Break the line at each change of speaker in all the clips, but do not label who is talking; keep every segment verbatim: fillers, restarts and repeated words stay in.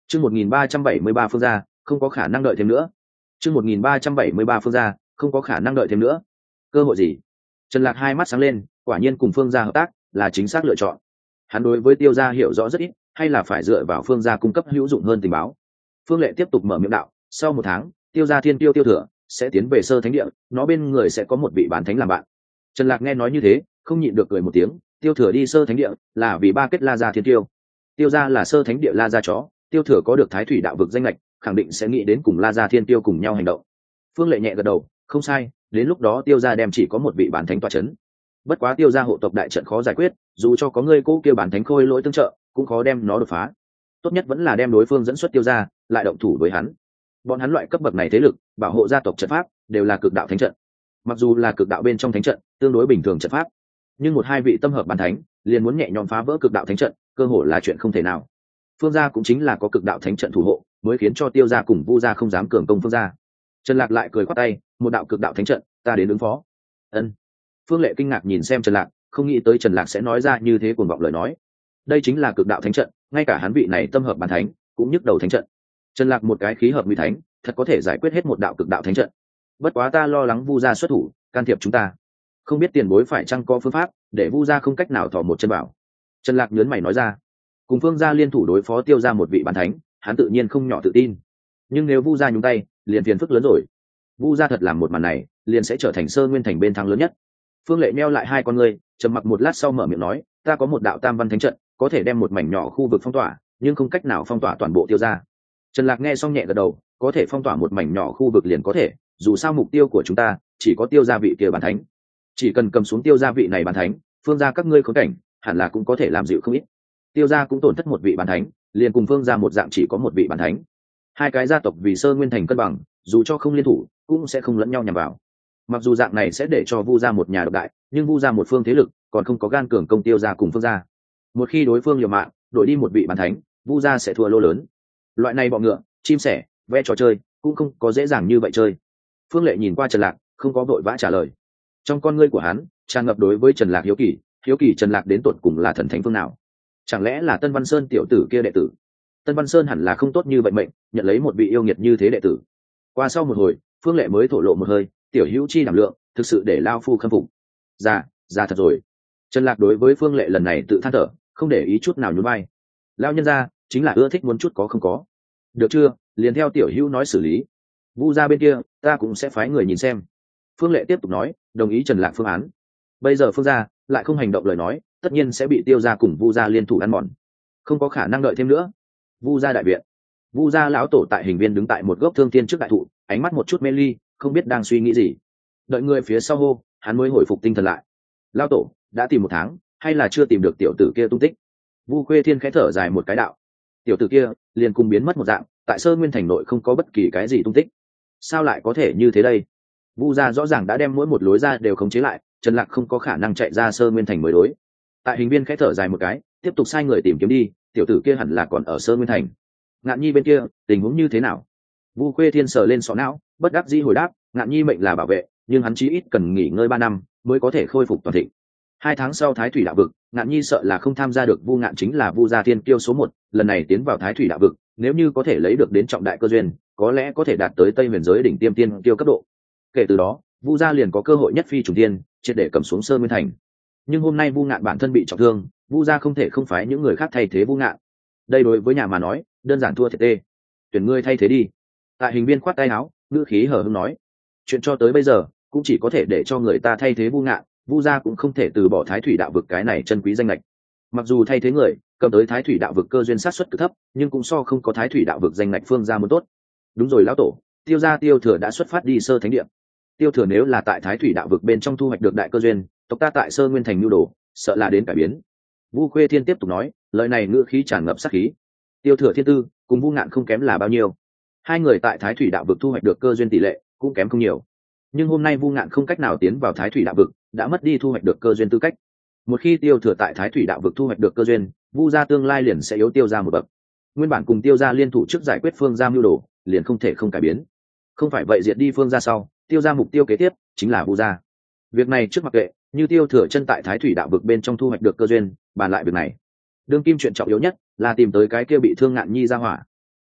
chương một nghìn ba trăm bảy mươi ba phương gia không có khả năng đợi thêm nữa. chương một nghìn ba trăm bảy mươi ba phương gia không có khả năng đợi thêm nữa. Cơ hội gì? Trần Lạc hai mắt sáng lên, quả nhiên cùng phương gia hợp tác là chính xác lựa chọn. Hắn đối với Tiêu gia hiểu rõ rất ít, hay là phải dựa vào phương gia cung cấp hữu dụng hơn tình báo. Phương Lệ tiếp tục mở miệng đạo, sau một tháng, Tiêu gia thiên tiêu Tiêu Thừa sẽ tiến về sơ thánh địa, nó bên người sẽ có một vị bán thánh làm bạn. Trần Lạc nghe nói như thế, không nhịn được cười một tiếng. Tiêu Thừa đi sơ thánh địa là vì ba kết La gia thiên tiêu. Tiêu gia là sơ thánh địa La gia chó, Tiêu Thừa có được thái thủy đạo vực danh lệch, khẳng định sẽ nghĩ đến cùng La gia thiên tiêu cùng nhau hành động. Phương Lệ nhẹ gật đầu, không sai, đến lúc đó Tiêu gia đem chỉ có một vị bán thánh tọa chấn. Bất quá Tiêu gia hộ tộc đại trận khó giải quyết, dù cho có người cố kêu bán thánh khôi lỗi tương trợ, cũng khó đem nó đột phá. Tốt nhất vẫn là đem đối phương dẫn xuất Tiêu gia, lại động thủ với hắn. Bọn hắn loại cấp bậc này thế lực, bảo hộ gia tộc trận pháp đều là cực đạo thánh trận. Mặc dù là cực đạo bên trong thánh trận, tương đối bình thường trận pháp, nhưng một hai vị tâm hợp bán thánh liền muốn nhẹ nhõm phá vỡ cực đạo thánh trận, cơ hội là chuyện không thể nào. Phương gia cũng chính là có cực đạo thánh trận thủ hộ, mới khiến cho Tiêu gia cùng Vu gia không dám cường công Phương gia. Trần Lạc lại cười khoát tay, một đạo cực đạo thánh trận, ta đến ứng phó. Ân. Phương Lệ kinh ngạc nhìn xem Trần Lạc, không nghĩ tới Trần Lạc sẽ nói ra như thế cuồng vọng lời nói. Đây chính là cực đạo thánh trận, ngay cả hắn vị này tâm hợp bán thánh cũng nhức đầu thánh trận. Trần Lạc một cái khí hợp nguy thánh, thật có thể giải quyết hết một đạo cực đạo thánh trận. Bất quá ta lo lắng Vu gia xuất thủ, can thiệp chúng ta. Không biết tiền bối phải chăng có phương pháp để Vu gia không cách nào thò một chân vào. Trần Lạc nhớn mày nói ra, cùng Phương gia liên thủ đối phó Tiêu gia một vị bán thánh, hắn tự nhiên không nhỏ tự tin. Nhưng nếu Vu gia nhúng tay, liền phiền phức lớn rồi. Vu gia thật làm một màn này, liền sẽ trở thành Sơ Nguyên thành bên thắng lớn nhất. Phương Lệ meo lại hai con ngươi, trầm mặc một lát sau mở miệng nói, ta có một đạo tam văn thánh trận, có thể đem một mảnh nhỏ khu vực phong tỏa, nhưng không cách nào phong tỏa toàn bộ Tiêu gia. Trần Lạc nghe xong nhẹ gật đầu, có thể phong tỏa một mảnh nhỏ khu vực liền có thể, dù sao mục tiêu của chúng ta chỉ có Tiêu gia vị kia bán thánh. Chỉ cần cầm xuống Tiêu gia vị này bán thánh, Phương gia các ngươi khốn cảnh, hẳn là cũng có thể làm dịu không ít. Tiêu gia cũng tổn thất một vị bán thánh, liền cùng Phương gia một dạng chỉ có một vị bán thánh. Hai cái gia tộc vì Sơ Nguyên thành cân bằng, dù cho không liên thủ, cũng sẽ không lẫn nhau nhằm vào. Mặc dù dạng này sẽ để cho Vu gia một nhà độc đại, nhưng Vu gia một phương thế lực, còn không có gan cường công Tiêu gia cùng Phương gia. Một khi đối phương liều mạng, đổi đi một vị bán thánh, Vu gia sẽ thua lô lớn. Loại này bọ ngựa, chim sẻ, ve trò chơi, cũng không có dễ dàng như vậy chơi. Phương Lệ nhìn qua Trần Lạc, không có vội vã trả lời. Trong con ngươi của hắn tràn ngập đối với Trần Lạc hiếu kỳ, hiếu kỳ Trần Lạc đến tột cùng là thần thánh phương nào? Chẳng lẽ là Tân Văn Sơn tiểu tử kia đệ tử? Tân Văn Sơn hẳn là không tốt như vậy mệnh, nhận lấy một vị yêu nghiệt như thế đệ tử. Qua sau một hồi, Phương Lệ mới thổ lộ một hơi, tiểu hữu chi đảm lượng, thực sự để lao phu khâm phục. Dạ, dạ thật rồi. Trần Lạc đối với Phương Lệ lần này tự than thở, không để ý chút nào nhún vai. Lao nhân gia chính là ưa thích muốn chút có không có. Được chưa, liền theo tiểu hữu nói xử lý. Vu gia bên kia, ta cũng sẽ phái người nhìn xem. Phương Lệ tiếp tục nói, đồng ý Trần Lạc phương án. Bây giờ Phương gia lại không hành động lời nói, tất nhiên sẽ bị Tiêu gia cùng Vu gia liên thủ ăn mòn, không có khả năng đợi thêm nữa. Vu gia đại viện, Vu gia lão tổ tại hình viên đứng tại một gốc thương thiên trước đại thụ, ánh mắt một chút mê ly, không biết đang suy nghĩ gì. Đợi người phía sau hô, hắn mới hồi phục tinh thần lại. Lão tổ đã tìm một tháng, hay là chưa tìm được tiểu tử kia tung tích? Vu Khuê Thiên khẽ thở dài một cái đạo, tiểu tử kia liền cùng biến mất một dạng, tại Sơ Nguyên thành nội không có bất kỳ cái gì tung tích. Sao lại có thể như thế đây? Vu gia rõ ràng đã đem mỗi một lối ra đều khống chế lại, Trần Lạc không có khả năng chạy ra Sơ Nguyên thành mới đối. Tại hình viên khẽ thở dài một cái, tiếp tục sai người tìm kiếm đi, tiểu tử kia hẳn là còn ở Sơ Nguyên thành. Ngạn Nhi bên kia tình huống như thế nào? Vu Khuê Thiên sờ lên sọ não, bất đắc dĩ hồi đáp, Ngạn Nhi mệnh là bảo vệ, nhưng hắn chí ít cần nghỉ ngơi ba năm mới có thể khôi phục toàn thịnh. Hai tháng sau Thái Thủy đạo vực, Ngạn Nhi sợ là không tham gia được. Vu Ngạn chính là Vu gia thiên kiêu số một, lần này tiến vào Thái Thủy đạo vực, nếu như có thể lấy được đến trọng đại cơ duyên, có lẽ có thể đạt tới Tây Huyền giới đỉnh tiêm tiên kiêu cấp độ. Kể từ đó, Vu gia liền có cơ hội nhất phi trùng thiên, triệt để cầm xuống Sơ Nguyên thành. Nhưng hôm nay Vu Ngạn bản thân bị trọng thương, Vu gia không thể không phái những người khác thay thế Vu Ngạn. Đây đối với nhà mà nói, đơn giản thua thiệt tê. Tuyển ngươi thay thế đi. Tại hình viên khoát tay áo, ngữ khí hờ hững nói, chuyện cho tới bây giờ cũng chỉ có thể để cho người ta thay thế Vu Ngạn, Vu gia cũng không thể từ bỏ Thái Thủy đạo vực cái này chân quý danh lệch. Mặc dù thay thế người cầm tới Thái Thủy đạo vực cơ duyên sát suất cực thấp, nhưng cũng so không có Thái Thủy đạo vực danh lệch Phương gia muốn tốt. Đúng rồi lão tổ, Tiêu gia Tiêu Thừa đã xuất phát đi Sơ Thánh Địa. Tiêu Thừa nếu là tại Thái Thủy đạo vực bên trong thu hoạch được đại cơ duyên, tộc ta tại Sơ Nguyên thành nhu đồ, sợ là đến cải biến. Vu Khuê Thiên tiếp tục nói, lời này ngữ khí tràn ngập sát khí. Tiêu Thừa thiên tư cùng Vu Ngạn không kém là bao nhiêu, hai người tại Thái Thủy đạo vực thu hoạch được cơ duyên tỷ lệ cũng kém không nhiều. Nhưng hôm nay Vu Ngạn không cách nào tiến vào Thái Thủy đạo vực, đã mất đi thu hoạch được cơ duyên tư cách. Một khi Tiêu Thừa tại Thái Thủy đạo vực thu hoạch được cơ duyên, Vu gia tương lai liền sẽ yếu Tiêu gia một bậc. Nguyên bản cùng Tiêu gia liên thủ trước giải quyết Phương gia mưu đồ, liền không thể không cải biến. Không phải vậy diệt đi Phương gia sau, Tiêu gia mục tiêu kế tiếp chính là Vu gia. Việc này trước mặc kệ, như Tiêu Thừa chân tại Thái Thủy đạo vực bên trong thu hoạch được cơ duyên, bàn lại việc này. Đương kim chuyện trọng yếu nhất là tìm tới cái kia bị thương Ngạn Nhi gia hỏa.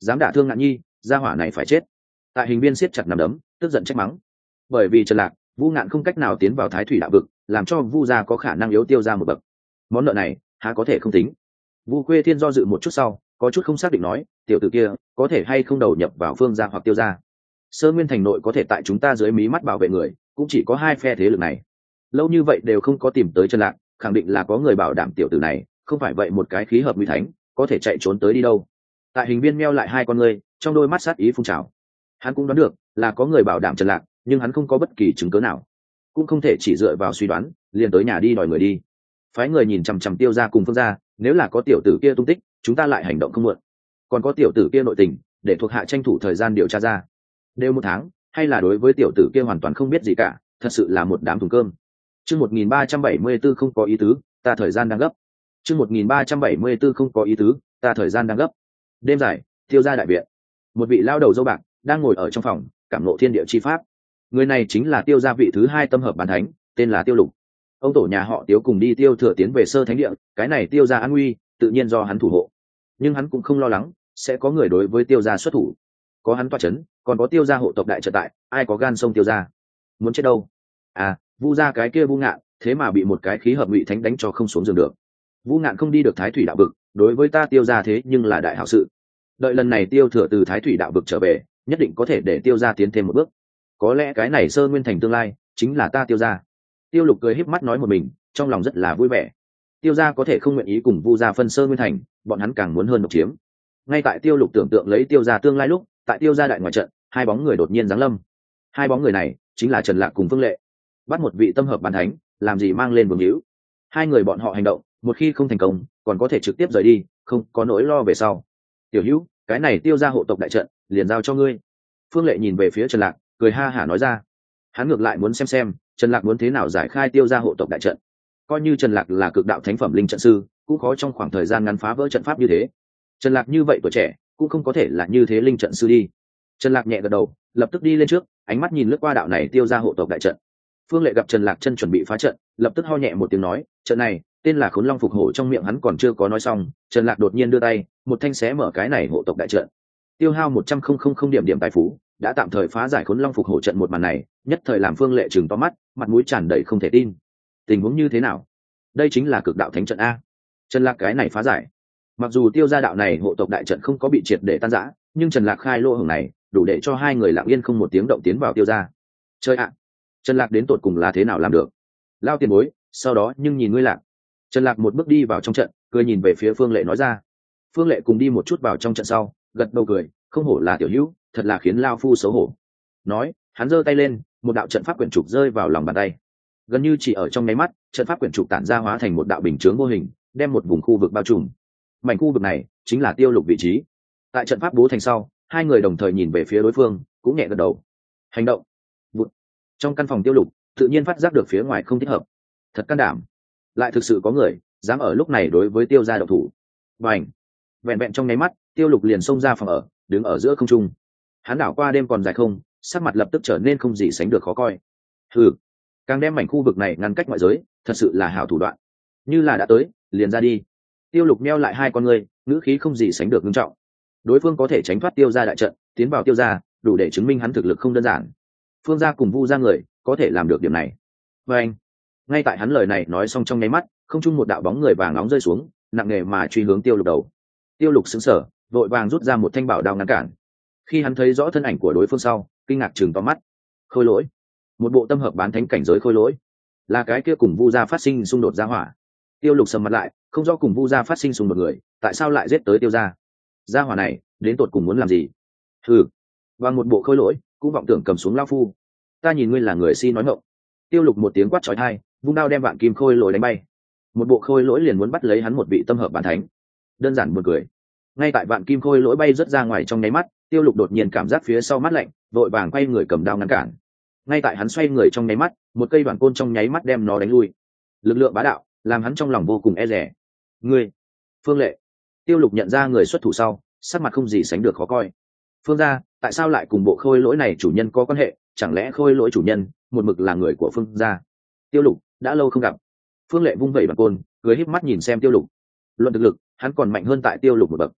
dám đả thương ngạn nhi, gia hỏa này phải chết. Tại hình viên siết chặt nằm đấm, tức giận trách mắng. Bởi vì Trần Lạc, Vu Ngạn không cách nào tiến vào Thái Thủy đạo vực, làm cho Vu gia có khả năng yếu Tiêu gia một bậc. Món nợ này há có thể không tính. Vu Quê Thiên do dự một chút sau, có chút không xác định nói, tiểu tử kia có thể hay không đầu nhập vào Phương gia hoặc Tiêu gia. Sơ Nguyên thành nội có thể tại chúng ta dưới mí mắt bảo vệ người, cũng chỉ có hai phe thế lực này. Lâu như vậy đều không có tìm tới Trần Lạc, khẳng định là có người bảo đảm tiểu tử này, không phải vậy một cái khí hợp nguy thánh, có thể chạy trốn tới đi đâu. Tại hình viên meo lại hai con ngươi, trong đôi mắt sát ý phun trào. Hắn cũng đoán được là có người bảo đảm Trần Lạc, nhưng hắn không có bất kỳ chứng cớ nào, cũng không thể chỉ dựa vào suy đoán liền tới nhà đi đòi người đi. Phái người nhìn chằm chằm Tiêu gia cùng Phương gia, nếu là có tiểu tử kia tung tích, chúng ta lại hành động không muộn. Còn có tiểu tử kia nội tình, để thuộc hạ tranh thủ thời gian điều tra ra. Đều một tháng, hay là đối với tiểu tử kia hoàn toàn không biết gì cả, thật sự là một đám thùng cơm. Chương một nghìn ba trăm bảy mươi tư không có ý tứ, ta thời gian đang gấp. Chương một nghìn ba trăm bảy mươi tư không có ý tứ, ta thời gian đang gấp. Đêm dài, Tiêu gia đại viện. Một vị lao đầu dâu bạc đang ngồi ở trong phòng, cảm ngộ thiên địa chi pháp. Người này chính là Tiêu gia vị thứ hai tâm hợp bán thánh, tên là Tiêu Lục. Ông tổ nhà họ Tiêu cùng đi Tiêu Thừa tiến về sơ thánh địa, cái này Tiêu gia an nguy, tự nhiên do hắn thủ hộ. Nhưng hắn cũng không lo lắng sẽ có người đối với Tiêu gia xuất thủ. Có hắn toa chấn, còn có Tiêu gia hộ tộc đại trợ tại, ai có gan xông Tiêu gia? Muốn chết đâu? À, Vu gia cái kia Vu Ngạn, thế mà bị một cái khí hợp ngụy thánh đánh cho không xuống giường được. Vu Ngạn không đi được Thái Thủy đạo vực, đối với ta Tiêu gia thế nhưng là đại hảo sự. Đợi lần này Tiêu Thừa từ Thái Thủy đạo vực trở về, nhất định có thể để Tiêu gia tiến thêm một bước. Có lẽ cái này sơ nguyên thành tương lai chính là ta Tiêu gia. Tiêu Lục cười híp mắt nói một mình, trong lòng rất là vui vẻ. Tiêu gia có thể không nguyện ý cùng Vu gia phân sơ nguyên thành, bọn hắn càng muốn hơn độc chiếm. Ngay tại Tiêu Lục tưởng tượng lấy Tiêu gia tương lai lúc, tại Tiêu gia đại ngoài trận, hai bóng người đột nhiên giáng lâm. Hai bóng người này chính là Trần Lạc cùng Phương Lệ. Bắt một vị tâm hợp bán thánh, làm gì mang lên vương hữu. Hai người bọn họ hành động, một khi không thành công, còn có thể trực tiếp rời đi, không có nỗi lo về sau. Tiểu Hữu, cái này Tiêu gia hộ tộc đại trận, liền giao cho ngươi. Phương Lệ nhìn về phía Trần Lạc, cười ha hả nói ra. Hắn ngược lại muốn xem xem Trần Lạc muốn thế nào giải khai Tiêu gia hộ tộc đại trận. Coi như Trần Lạc là cực đạo thánh phẩm linh trận sư, cũng khó trong khoảng thời gian ngắn phá vỡ trận pháp như thế. Trần Lạc như vậy tuổi trẻ, cũng không có thể là như thế linh trận sư đi. Trần Lạc nhẹ gật đầu, lập tức đi lên trước, ánh mắt nhìn lướt qua đạo này Tiêu gia hộ tộc đại trận. Phương Lệ gặp Trần Lạc chân chuẩn bị phá trận, lập tức ho nhẹ một tiếng nói, trận này tên là Khốn Long Phục Hổ, trong miệng hắn còn chưa có nói xong, Trần Lạc đột nhiên đưa tay, một thanh xé mở cái này hộ tộc đại trận. Tiêu hao một trăm không điểm điểm tài phú, đã tạm thời phá giải Khốn Long Phục Hổ trận. Một màn này, nhất thời làm Phương Lệ trừng to mắt, mặt mũi tràn đầy không thể tin. Tình huống như thế nào? Đây chính là cực đạo thánh trận a. Trần Lạc cái này phá giải. Mặc dù Tiêu gia đạo này hộ tộc đại trận không có bị triệt để tan rã, nhưng Trần Lạc khai lô hổng này, đủ để cho hai người lặng yên không một tiếng động tiến vào Tiêu gia. Chơi ạ, Trần Lạc đến tột cùng là thế nào làm được? Lao tiền bối, sau đó nhưng nhìn ngươi Lạc. Trần Lạc một bước đi vào trong trận, cười nhìn về phía Phương Lệ nói ra. Phương Lệ cùng đi một chút vào trong trận sau, gật đầu cười, không hổ là tiểu hữu, thật là khiến lao phu xấu hổ. Nói, hắn giơ tay lên, một đạo trận pháp quyển trục rơi vào lòng bàn tay. Gần như chỉ ở trong nháy mắt, trận pháp quyển trục tản ra hóa thành một đạo bình chướng vô hình, đem một vùng khu vực bao trùm. Mảnh khu vực này chính là Tiêu Lục vị trí. Tại trận pháp bố thành sau, hai người đồng thời nhìn về phía đối phương, cũng nhẹ gật đầu. Hành động. Vụt. Trong căn phòng Tiêu Lục, tự nhiên phát giác được phía ngoài không thích hợp. Thật can đảm, lại thực sự có người dám ở lúc này đối với Tiêu gia động thủ. Bành. Vẹn vẹn trong nháy mắt, Tiêu Lục liền xông ra phòng ở, đứng ở giữa không trung. Hắn đảo qua đêm còn dài không, sắc mặt lập tức trở nên không gì sánh được khó coi. Hừ, càng đem mảnh khu vực này ngăn cách ngoại giới, thật sự là hảo thủ đoạn. Như là đã tới, liền ra đi. Tiêu Lục meo lại hai con ngươi, ngữ khí không gì sánh được nghiêm trọng. Đối phương có thể tránh thoát Tiêu gia đại trận, tiến vào Tiêu gia, đủ để chứng minh hắn thực lực không đơn giản. Phương gia cùng Vu gia người có thể làm được điểm này. Và anh, ngay tại hắn lời này nói xong trong nháy mắt, không trung một đạo bóng người vàng nóng rơi xuống, nặng nề mà truy hướng Tiêu Lục đầu. Tiêu Lục sững sờ, vội vàng rút ra một thanh bảo đao ngăn cản. Khi hắn thấy rõ thân ảnh của đối phương sau, kinh ngạc trừng to mắt. Khôi lỗi, một bộ tâm hợp bán thánh cảnh giới khôi lỗi, là cái kia cùng Vu gia phát sinh xung đột gia hỏa. Tiêu Lục sầm mặt lại, không rõ cùng Vu gia phát sinh xung đột người, tại sao lại giết tới Tiêu gia? Gia hỏa này, đến tột cùng muốn làm gì? Hừ, bằng một bộ khôi lỗi, cũng vọng tưởng cầm xuống lão phu. Ta nhìn ngươi là người si nói ngọng. Tiêu Lục một tiếng quát chói tai, vung đao đem vạn kim khôi lỗi đánh bay. Một bộ khôi lỗi liền muốn bắt lấy hắn một vị tâm hợp bán thánh, đơn giản buồn cười. Ngay tại vạn kim khôi lỗi bay rất ra ngoài trong nháy mắt, Tiêu Lục đột nhiên cảm giác phía sau mắt lạnh, vội vàng quay người cầm đao ngăn cản. Ngay tại hắn xoay người trong nháy mắt, một cây đoạn côn trong nháy mắt đem nó đánh lui. Lực lượng bá đạo làm hắn trong lòng vô cùng e dè. Ngươi, Phương Lệ. Tiêu Lục nhận ra người xuất thủ sau, sắc mặt không gì sánh được khó coi. Phương gia, tại sao lại cùng bộ khôi lỗi này chủ nhân có quan hệ? Chẳng lẽ khôi lỗi chủ nhân một mực là người của Phương gia? Tiêu Lục đã lâu không gặp. Phương Lệ vung vẩy đoạn côn, cười híp mắt nhìn xem Tiêu Lục. Luận thực lực, hắn còn mạnh hơn tại Tiêu Lục một bậc.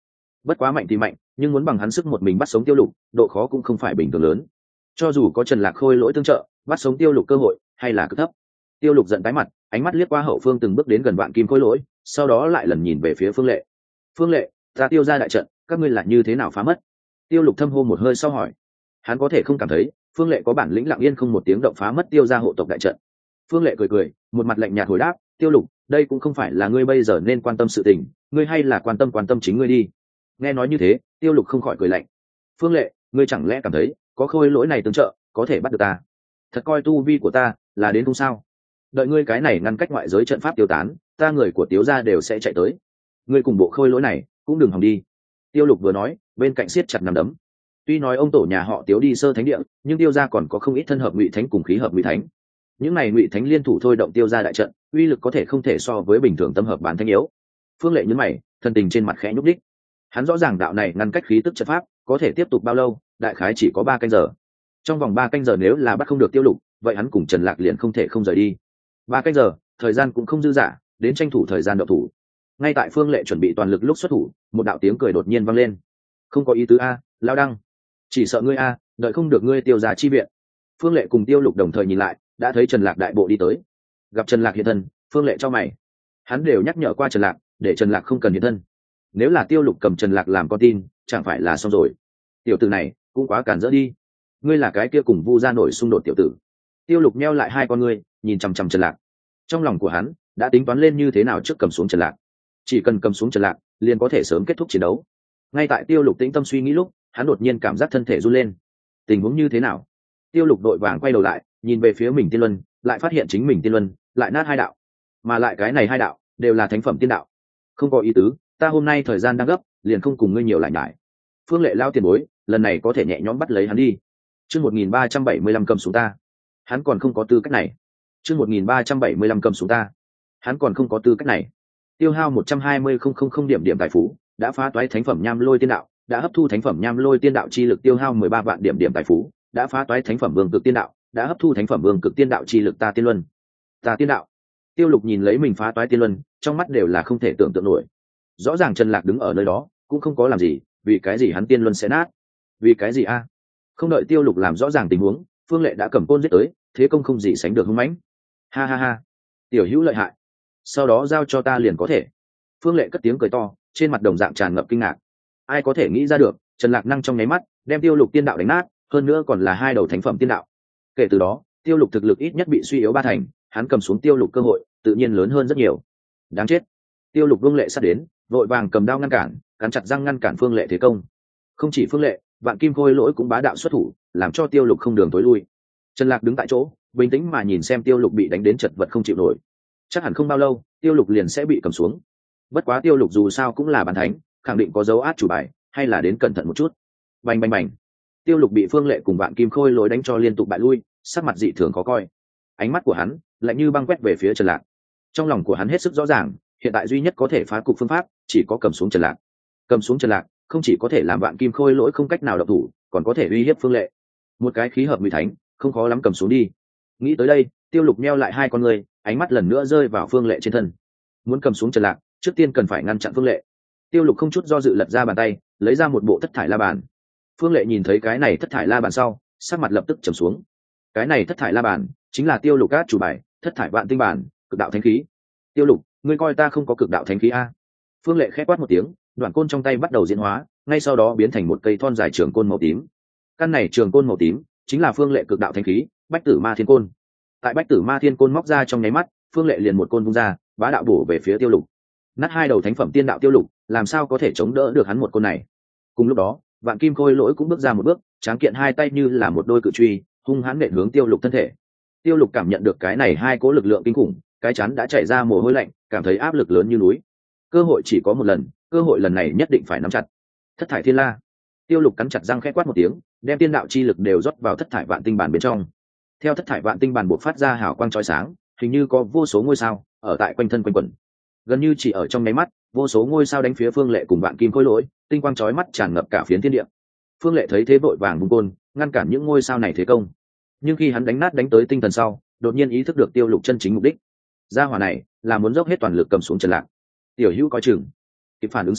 bất quá mạnh thì mạnh, nhưng muốn bằng hắn sức một mình bắt sống tiêu lục, độ khó cũng không phải bình thường lớn. Cho dù có Trần Lạc Khôi lỗi tương trợ, bắt sống tiêu lục cơ hội hay là cực thấp. Tiêu lục giận tái mặt, ánh mắt liếc qua hậu phương từng bước đến gần Vạn Kim Khôi lỗi, sau đó lại lần nhìn về phía Phương Lệ. Phương Lệ, ta Tiêu ra đại trận, các ngươi là như thế nào phá mất? Tiêu lục thâm hô một hơi sau hỏi. Hắn có thể không cảm thấy Phương Lệ có bản lĩnh lặng yên không một tiếng động phá mất Tiêu ra hộ tộc đại trận. Phương Lệ cười cười, một mặt lạnh nhạt hồi đáp, Tiêu lục, đây cũng không phải là ngươi bây giờ nên quan tâm sự tình, ngươi hay là quan tâm quan tâm chính ngươi đi. Nghe nói như thế, Tiêu lục không khỏi cười lạnh. Phương Lệ, ngươi chẳng lẽ cảm thấy có khôi lỗi này tương trợ có thể bắt được ta? Thật coi tu vi của ta là đến không sao? Đợi ngươi cái này ngăn cách ngoại giới trận pháp tiêu tán, ta người của Tiếu gia đều sẽ chạy tới. Ngươi cùng bộ khôi lỗi này cũng đừng hòng đi. Tiêu lục vừa nói, bên cạnh siết chặt nắm đấm. Tuy nói ông tổ nhà họ Tiếu đi sơ thánh địa, nhưng Tiêu gia còn có không ít thân hợp ngụy thánh cùng khí hợp ngụy thánh. Những này ngụy thánh liên thủ thôi động Tiêu gia đại trận, uy lực có thể không thể so với bình thường tâm hợp bán thánh yếu. Phương Lệ nhướng mày, thân tình trên mặt khẽ nhúc đích. Hắn rõ ràng đạo này ngăn cách khí tức trận pháp có thể tiếp tục bao lâu, đại khái chỉ có ba canh giờ. Trong vòng ba canh giờ nếu là bắt không được Tiêu lục, vậy hắn cùng Trần Lạc liền không thể không rời đi. Ba canh giờ, thời gian cũng không dư dả, đến tranh thủ thời gian động thủ. Ngay tại Phương Lệ chuẩn bị toàn lực lúc xuất thủ, một đạo tiếng cười đột nhiên vang lên. Không có ý tứ a, Lão Đăng, chỉ sợ ngươi a, đợi không được ngươi Tiêu gia chi viện. Phương Lệ cùng Tiêu lục đồng thời nhìn lại, đã thấy Trần Lạc đại bộ đi tới. Gặp Trần Lạc hiện thân, Phương Lệ cho mày. Hắn đều nhắc nhở qua Trần Lạc, để Trần Lạc không cần hiện thân. Nếu là Tiêu lục cầm Trần Lạc làm con tin, chẳng phải là xong rồi. Tiểu tử này cũng quá cản rỡ đi. Ngươi là cái kia cùng Vu gia nổi xung đột tiểu tử. Tiêu lục meo lại hai con ngươi, nhìn chằm chằm Trần Lạc. Trong lòng của hắn đã tính toán lên như thế nào trước cầm xuống Trần Lạc. Chỉ cần cầm xuống Trần Lạc, liền có thể sớm kết thúc chiến đấu. Ngay tại Tiêu lục tĩnh tâm suy nghĩ lúc, hắn đột nhiên cảm giác thân thể run lên. Tình huống như thế nào? Tiêu lục đội vàng quay đầu lại, nhìn về phía mình tiên luân, lại phát hiện chính mình tiên luân lại nát hai đạo, mà lại cái này hai đạo đều là thánh phẩm tiên đạo. Không có ý tứ, ta hôm nay thời gian đang gấp, liền không cùng ngươi nhiều lại nhải. Phương Lệ lao tiền bối, lần này có thể nhẹ nhõm bắt lấy hắn đi. Chương một nghìn ba trăm bảy mươi lăm cầm xuống ta. Hắn còn không có tư cách này. Chương một nghìn ba trăm bảy mươi lăm cầm xuống ta. Hắn còn không có tư cách này. Tiêu hao một trăm hai mươi nghìn điểm điểm tài phú, đã phá toái thánh phẩm nham lôi tiên đạo, đã hấp thu thánh phẩm nham lôi tiên đạo chi lực tiêu hao mười ba vạn điểm điểm tài phú, đã phá toái thánh phẩm vương cực tiên đạo, đã hấp thu thánh phẩm vương cực tiên đạo chi lực ta tiên luân. Ta tiên đạo. Tiêu lục nhìn lấy mình phá toái tiên luân, trong mắt đều là không thể tưởng tượng nổi. Rõ ràng Trần Lạc đứng ở nơi đó, cũng không có làm gì, vì cái gì hắn tiên luân sẽ nát? Vì cái gì a? Không đợi Tiêu lục làm rõ ràng tình huống, Phương Lệ đã cầm côn giết tới, thế công không gì sánh được hung mãnh. Ha ha ha, tiểu hữu lợi hại. Sau đó giao cho ta liền có thể. Phương Lệ cất tiếng cười to, trên mặt đồng dạng tràn ngập kinh ngạc. Ai có thể nghĩ ra được, Trần Lạc năng trong nháy mắt đem Tiêu lục tiên đạo đánh nát, hơn nữa còn là hai đầu thánh phẩm tiên đạo. Kể từ đó, Tiêu lục thực lực ít nhất bị suy yếu ba thành, hắn cầm xuống Tiêu lục cơ hội tự nhiên lớn hơn rất nhiều. Đáng chết. Tiêu lục vương lệ sát đến, vội vàng cầm đao ngăn cản, cắn chặt răng ngăn cản Phương Lệ thế công. Không chỉ Phương Lệ, Vạn Kim Khôi lỗi cũng bá đạo xuất thủ, làm cho Tiêu lục không đường tối lui. Trần Lạc đứng tại chỗ, bình tĩnh mà nhìn xem Tiêu lục bị đánh đến chật vật không chịu nổi. Chắc hẳn không bao lâu, Tiêu lục liền sẽ bị cầm xuống. Bất quá Tiêu lục dù sao cũng là bản thánh, khẳng định có dấu át chủ bài, hay là đến cẩn thận một chút. Bành bành bành. Tiêu lục bị Phương Lệ cùng Vạn Kim Khôi lỗi đánh cho liên tục bại lui, sắc mặt dị thường khó coi. Ánh mắt của hắn lạnh như băng quét về phía Trần Lạc. Trong lòng của hắn hết sức rõ ràng, hiện tại duy nhất có thể phá cục phương pháp chỉ có cầm xuống Trần Lạc. Cầm xuống Trần Lạc không chỉ có thể làm Vạn Kim Khôi lỗi không cách nào động thủ, còn có thể uy hiếp Phương Lệ. Một cái khí hợp ngụy thánh, không khó lắm cầm xuống đi. Nghĩ tới đây, Tiêu lục nheo lại hai con người, ánh mắt lần nữa rơi vào Phương Lệ trên thân. Muốn cầm xuống Trần Lạc, trước tiên cần phải ngăn chặn Phương Lệ. Tiêu lục không chút do dự lật ra bàn tay, lấy ra một bộ thất thải la bàn. Phương Lệ nhìn thấy cái này thất thải la bàn sau, sắc mặt lập tức trầm xuống. Cái này thất thải la bàn chính là Tiêu lục cát chủ bài, thất thải vạn tinh bản, cực đạo thánh khí. Tiêu lục, ngươi coi ta không có cực đạo thánh khí a? Phương Lệ khẽ quát một tiếng, đoạn côn trong tay bắt đầu diễn hóa, ngay sau đó biến thành một cây thon dài trường côn màu tím. Căn này trường côn màu tím chính là Phương Lệ cực đạo thánh khí, Bách Tử Ma Thiên Côn. Tại Bách Tử Ma Thiên Côn móc ra trong nháy mắt, Phương Lệ liền một côn vung ra, bá đạo bổ về phía Tiêu lục. Nát hai đầu thánh phẩm tiên đạo Tiêu lục, làm sao có thể chống đỡ được hắn một côn này? Cùng lúc đó, Vạn Kim Khôi lỗi cũng bước ra một bước, tráng kiện hai tay như là một đôi cự truy, hung hãn nện hướng Tiêu lục thân thể. Tiêu lục cảm nhận được cái này hai cố lực lượng kinh khủng, cái chắn đã chảy ra mồ hôi lạnh, cảm thấy áp lực lớn như núi. Cơ hội chỉ có một lần, cơ hội lần này nhất định phải nắm chặt. Thất thải thiên la. Tiêu lục cắn chặt răng khẽ quát một tiếng, đem tiên đạo chi lực đều rót vào thất thải vạn tinh bản bên trong. Theo thất thải vạn tinh bản bộc phát ra hào quang chói sáng, hình như có vô số ngôi sao ở tại quanh thân quanh quẩn. Gần như chỉ ở trong nháy mắt, vô số ngôi sao đánh phía Phương Lệ cùng Vạn Kim Khôi lỗi, tinh quang chói mắt tràn ngập cả phiến thiên địa. Phương Lệ thấy thế vội vàng vung côn, ngăn cản những ngôi sao này thế công. Nhưng khi hắn đánh nát đánh tới tinh thần sau, đột nhiên ý thức được Tiêu lục chân chính mục đích. Gia hỏa này là muốn dốc hết toàn lực cầm xuống Trần Lạc. Tiểu hữu coi chừng. Kịp phản ứng sau,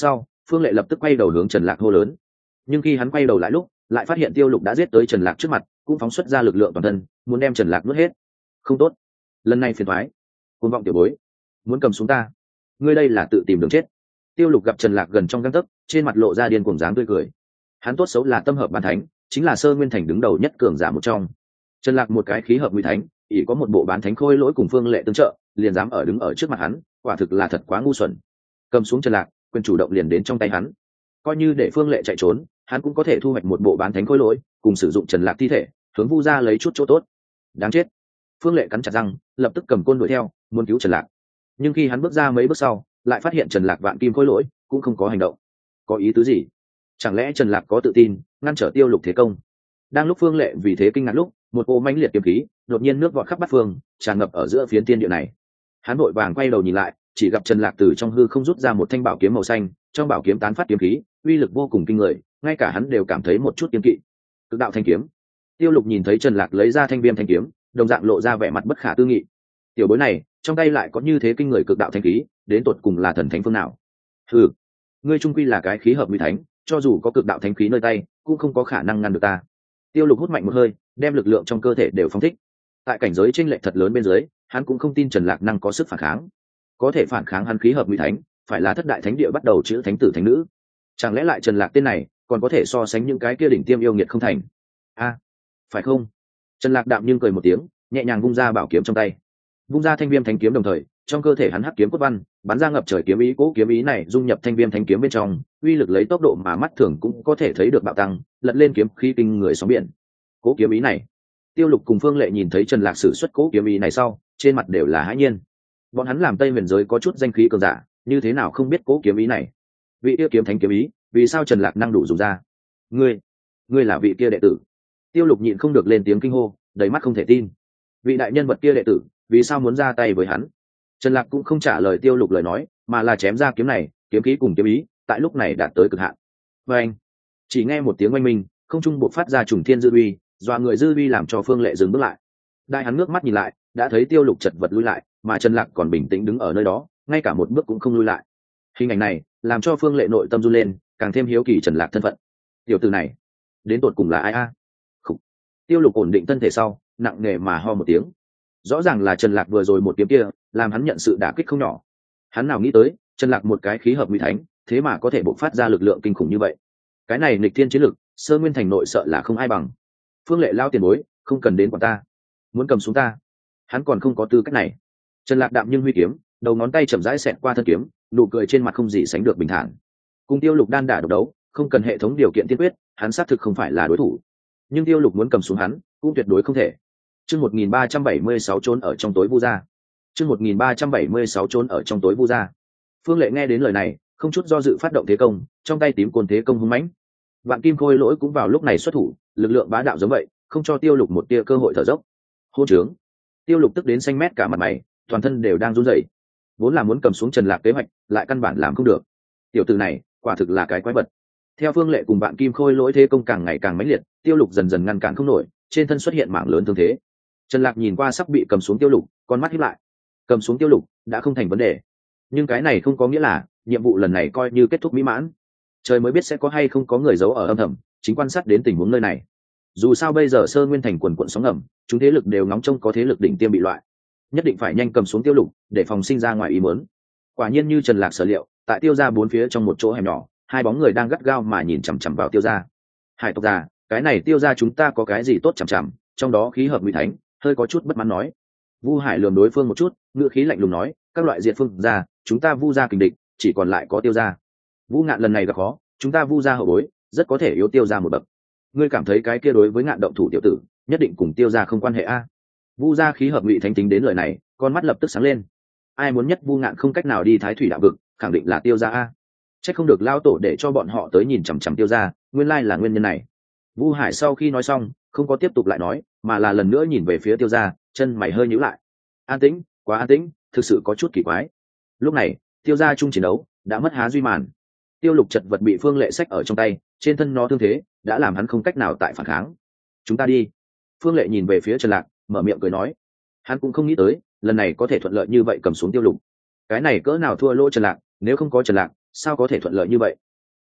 Phương Lệ lập tức quay đầu hướng Trần Lạc hô lớn, nhưng khi hắn quay đầu lại lúc lại phát hiện Tiêu Lục đã giết tới Trần Lạc trước mặt, cũng phóng xuất ra lực lượng toàn thân muốn đem Trần Lạc nuốt hết. Không tốt, lần này phiền toái. Cuồng vọng tiểu bối, muốn cầm xuống ta, ngươi đây là tự tìm đường chết. Tiêu Lục gặp Trần Lạc gần trong gang tấc, trên mặt lộ ra điên cuồng dáng tươi cười. Hắn tốt xấu là tâm hợp bán thánh, chính là Sơ Nguyên Thành đứng đầu nhất cường giả một trong. Trần Lạc một cái khí hợp nguy thánh, chỉ có một bộ bán thánh khôi lỗi cùng Phương Lệ tương trợ, liền dám ở đứng ở trước mặt hắn, quả thực là thật quá ngu xuẩn. Cầm xuống Trần Lạc, quyền chủ động liền đến trong tay hắn. Coi như để Phương Lệ chạy trốn, hắn cũng có thể thu hoạch một bộ bán thánh khôi lỗi, cùng sử dụng Trần Lạc thi thể, hướng Vu gia lấy chút chỗ tốt. Đáng chết. Phương Lệ cắn chặt răng, lập tức cầm côn đuổi theo, muốn cứu Trần Lạc. Nhưng khi hắn bước ra mấy bước sau, lại phát hiện Trần Lạc vạn kim khôi lỗi cũng không có hành động. Có ý tứ gì? Chẳng lẽ Trần Lạc có tự tin ngăn trở Tiêu Lục thế công? Đang lúc Phương Lệ vì thế kinh ngạc lúc, một ô mãnh liệt kiếm khí đột nhiên nước vọt khắp bát phương, tràn ngập ở giữa phiến thiên địa này. Hắn vội vàng quay đầu nhìn lại, chỉ gặp Trần Lạc từ trong hư không rút ra một thanh bảo kiếm màu xanh, trong bảo kiếm tán phát kiếm khí, uy lực vô cùng kinh người, ngay cả hắn đều cảm thấy một chút kiêng kỵ. Cực đạo thanh kiếm. Tiêu Lục nhìn thấy Trần Lạc lấy ra thanh viêm thanh kiếm, đồng dạng lộ ra vẻ mặt bất khả tư nghị. Tiểu bối này, trong tay lại có như thế kinh người cực đạo thanh khí, đến tột cùng là thần thánh phương nào? Hừ, ngươi trung quy là cái khí hợp nguy thánh, cho dù có cực đạo thanh khí nơi tay, cũng không có khả năng ngăn được ta. Tiêu Lục hút mạnh một hơi, đem lực lượng trong cơ thể đều phóng thích. Tại cảnh giới chênh lệch thật lớn bên dưới, hắn cũng không tin Trần Lạc năng có sức phản kháng. Có thể phản kháng hắn khí hợp nguy thánh, phải là thất đại thánh địa bắt đầu chữ thánh tử thánh nữ. Chẳng lẽ lại Trần Lạc tên này còn có thể so sánh những cái kia đỉnh tiêm yêu nghiệt không thành? A, phải không? Trần Lạc đạm nhưng cười một tiếng, nhẹ nhàng vung ra bảo kiếm trong tay. Vung ra thanh viêm thánh kiếm đồng thời, trong cơ thể hắn hắc kiếm cốt văn bắn ra ngập trời kiếm ý, cố kiếm ý này dung nhập thanh viêm thánh kiếm bên trong, uy lực lấy tốc độ mà mắt thường cũng có thể thấy được bạo tăng, lật lên kiếm khí kinh người sóng biển. Cố kiếm ý này, Tiêu Lục cùng Phương Lệ nhìn thấy Trần Lạc sử xuất cố kiếm ý này sau, trên mặt đều là hãi nhiên. Bọn hắn làm Tây Huyền giới có chút danh khí cường giả, như thế nào không biết cố kiếm ý này? Vị kia kiếm thánh kiếm ý, vì sao Trần Lạc năng đủ dùng ra? Ngươi, ngươi là vị kia đệ tử? Tiêu Lục nhịn không được lên tiếng kinh hô, đầy mắt không thể tin. Vị đại nhân vật kia đệ tử, vì sao muốn ra tay với hắn? Trần Lạc cũng không trả lời Tiêu Lục lời nói, mà là chém ra kiếm này, kiếm khí cùng kiếm ý, tại lúc này đạt tới cực hạn. Và anh, chỉ nghe một tiếng oanh minh, không trung bộc phát ra trùng thiên dư uy, dọa người dư uy làm cho Phương Lệ dừng bước lại. Đại hắn ngước mắt nhìn lại, đã thấy Tiêu Lục chật vật lui lại, mà Trần Lạc còn bình tĩnh đứng ở nơi đó, ngay cả một bước cũng không lui lại. Hình ảnh này làm cho Phương Lệ nội tâm run lên, càng thêm hiếu kỳ Trần Lạc thân phận. Tiểu tử này, đến tột cùng là ai a? Khủ. Tiêu Lục ổn định thân thể sau, nặng nề mà ho một tiếng. Rõ ràng là Trần Lạc vừa rồi một kiếm kia, làm hắn nhận sự đả kích không nhỏ. Hắn nào nghĩ tới, Trần Lạc một cái khí hợp nguy thánh, thế mà có thể bộc phát ra lực lượng kinh khủng như vậy. Cái này nghịch thiên chiến lực, Sơ Nguyên Thành nội sợ là không ai bằng. Phương Lệ lao tiền bối, không cần đến quản ta, muốn cầm xuống ta, hắn còn không có tư cách này. Trần Lạc đạm nhưng huy kiếm, đầu ngón tay chậm rãi xẹt qua thân kiếm, nụ cười trên mặt không gì sánh được bình thản. Cùng Tiêu Lục đan đả độc đấu, không cần hệ thống điều kiện tiên quyết, hắn xác thực không phải là đối thủ. Nhưng Tiêu Lục muốn cầm xuống hắn, cũng tuyệt đối không thể. Chương một nghìn ba trăm bảy mươi sáu trốn ở trong tối vu gia. Chương một nghìn ba trăm bảy mươi sáu trốn ở trong tối vu gia. Phương Lệ nghe đến lời này, không chút do dự phát động thế công, trong tay tím côn thế công hung mãnh. Vạn kim khôi lỗi cũng vào lúc này xuất thủ, lực lượng bá đạo giống vậy, không cho Tiêu Lục một tia cơ hội thở dốc. Hôn trướng. Tiêu Lục tức đến xanh mét cả mặt mày, toàn thân đều đang run rẩy. Vốn là muốn cầm xuống Trần Lạc kế hoạch, lại căn bản làm không được. Tiểu tử này, quả thực là cái quái vật. Theo Phương Lệ cùng Vạn kim khôi lỗi thế công càng ngày càng mãnh liệt, Tiêu Lục dần dần ngăn cản không nổi, trên thân xuất hiện mảng lớn thương thế. Trần Lạc nhìn qua sắp bị cầm xuống Tiêu Lục, con mắt híp lại. Cầm xuống Tiêu Lục đã không thành vấn đề, nhưng cái này không có nghĩa là nhiệm vụ lần này coi như kết thúc mỹ mãn. Trời mới biết sẽ có hay không có người giấu ở âm thầm, chính quan sát đến tình huống nơi này. Dù sao bây giờ Sơ Nguyên Thành quần quần sóng ngầm, chúng thế lực đều ngóng trông có thế lực đỉnh tiêm bị loại, nhất định phải nhanh cầm xuống Tiêu Lục để phòng sinh ra ngoài ý muốn. Quả nhiên như Trần Lạc sở liệu, tại Tiêu gia bốn phía trong một chỗ hẻm nhỏ, hai bóng người đang gắt gao mà nhìn chằm chằm vào Tiêu gia. Hải tộc già, cái này Tiêu gia chúng ta có cái gì tốt chằm chằm? Trong đó khí hợp nguy thánh, hơi có chút bất mãn nói. Vu Hải lườm đối phương một chút, ngữ khí lạnh lùng nói, các loại diệt phương gia, chúng ta Vu gia kình địch, chỉ còn lại có Tiêu gia. Vu Ngạn lần này gặp khó, chúng ta Vu gia hậu bối, rất có thể yếu Tiêu gia một bậc. Ngươi cảm thấy cái kia đối với Ngạn động thủ tiểu tử, nhất định cùng Tiêu gia không quan hệ a? Vu gia khí hợp ngụy thánh tính đến lời này, con mắt lập tức sáng lên. Ai muốn nhất Vu Ngạn không cách nào đi Thái Thủy đạo vực, khẳng định là Tiêu gia a. Chắc không được lao tổ để cho bọn họ tới nhìn chằm chằm Tiêu gia, nguyên lai là nguyên nhân này. Vu Hải sau khi nói xong, không có tiếp tục lại nói, mà là lần nữa nhìn về phía Tiêu gia, chân mày hơi nhíu lại. An tĩnh, quá an tĩnh, thực sự có chút kỳ quái. Lúc này, Tiêu gia chung chiến đấu đã mất há duy màn. Tiêu Lục chật vật bị Phương Lệ xách ở trong tay, trên thân nó thương thế đã làm hắn không cách nào tại phản kháng. Chúng ta đi. Phương Lệ nhìn về phía Trần Lạc, mở miệng cười nói. Hắn cũng không nghĩ tới, lần này có thể thuận lợi như vậy cầm xuống Tiêu Lục. Cái này cỡ nào thua lỗ Trần Lạc, nếu không có Trần Lạc, sao có thể thuận lợi như vậy?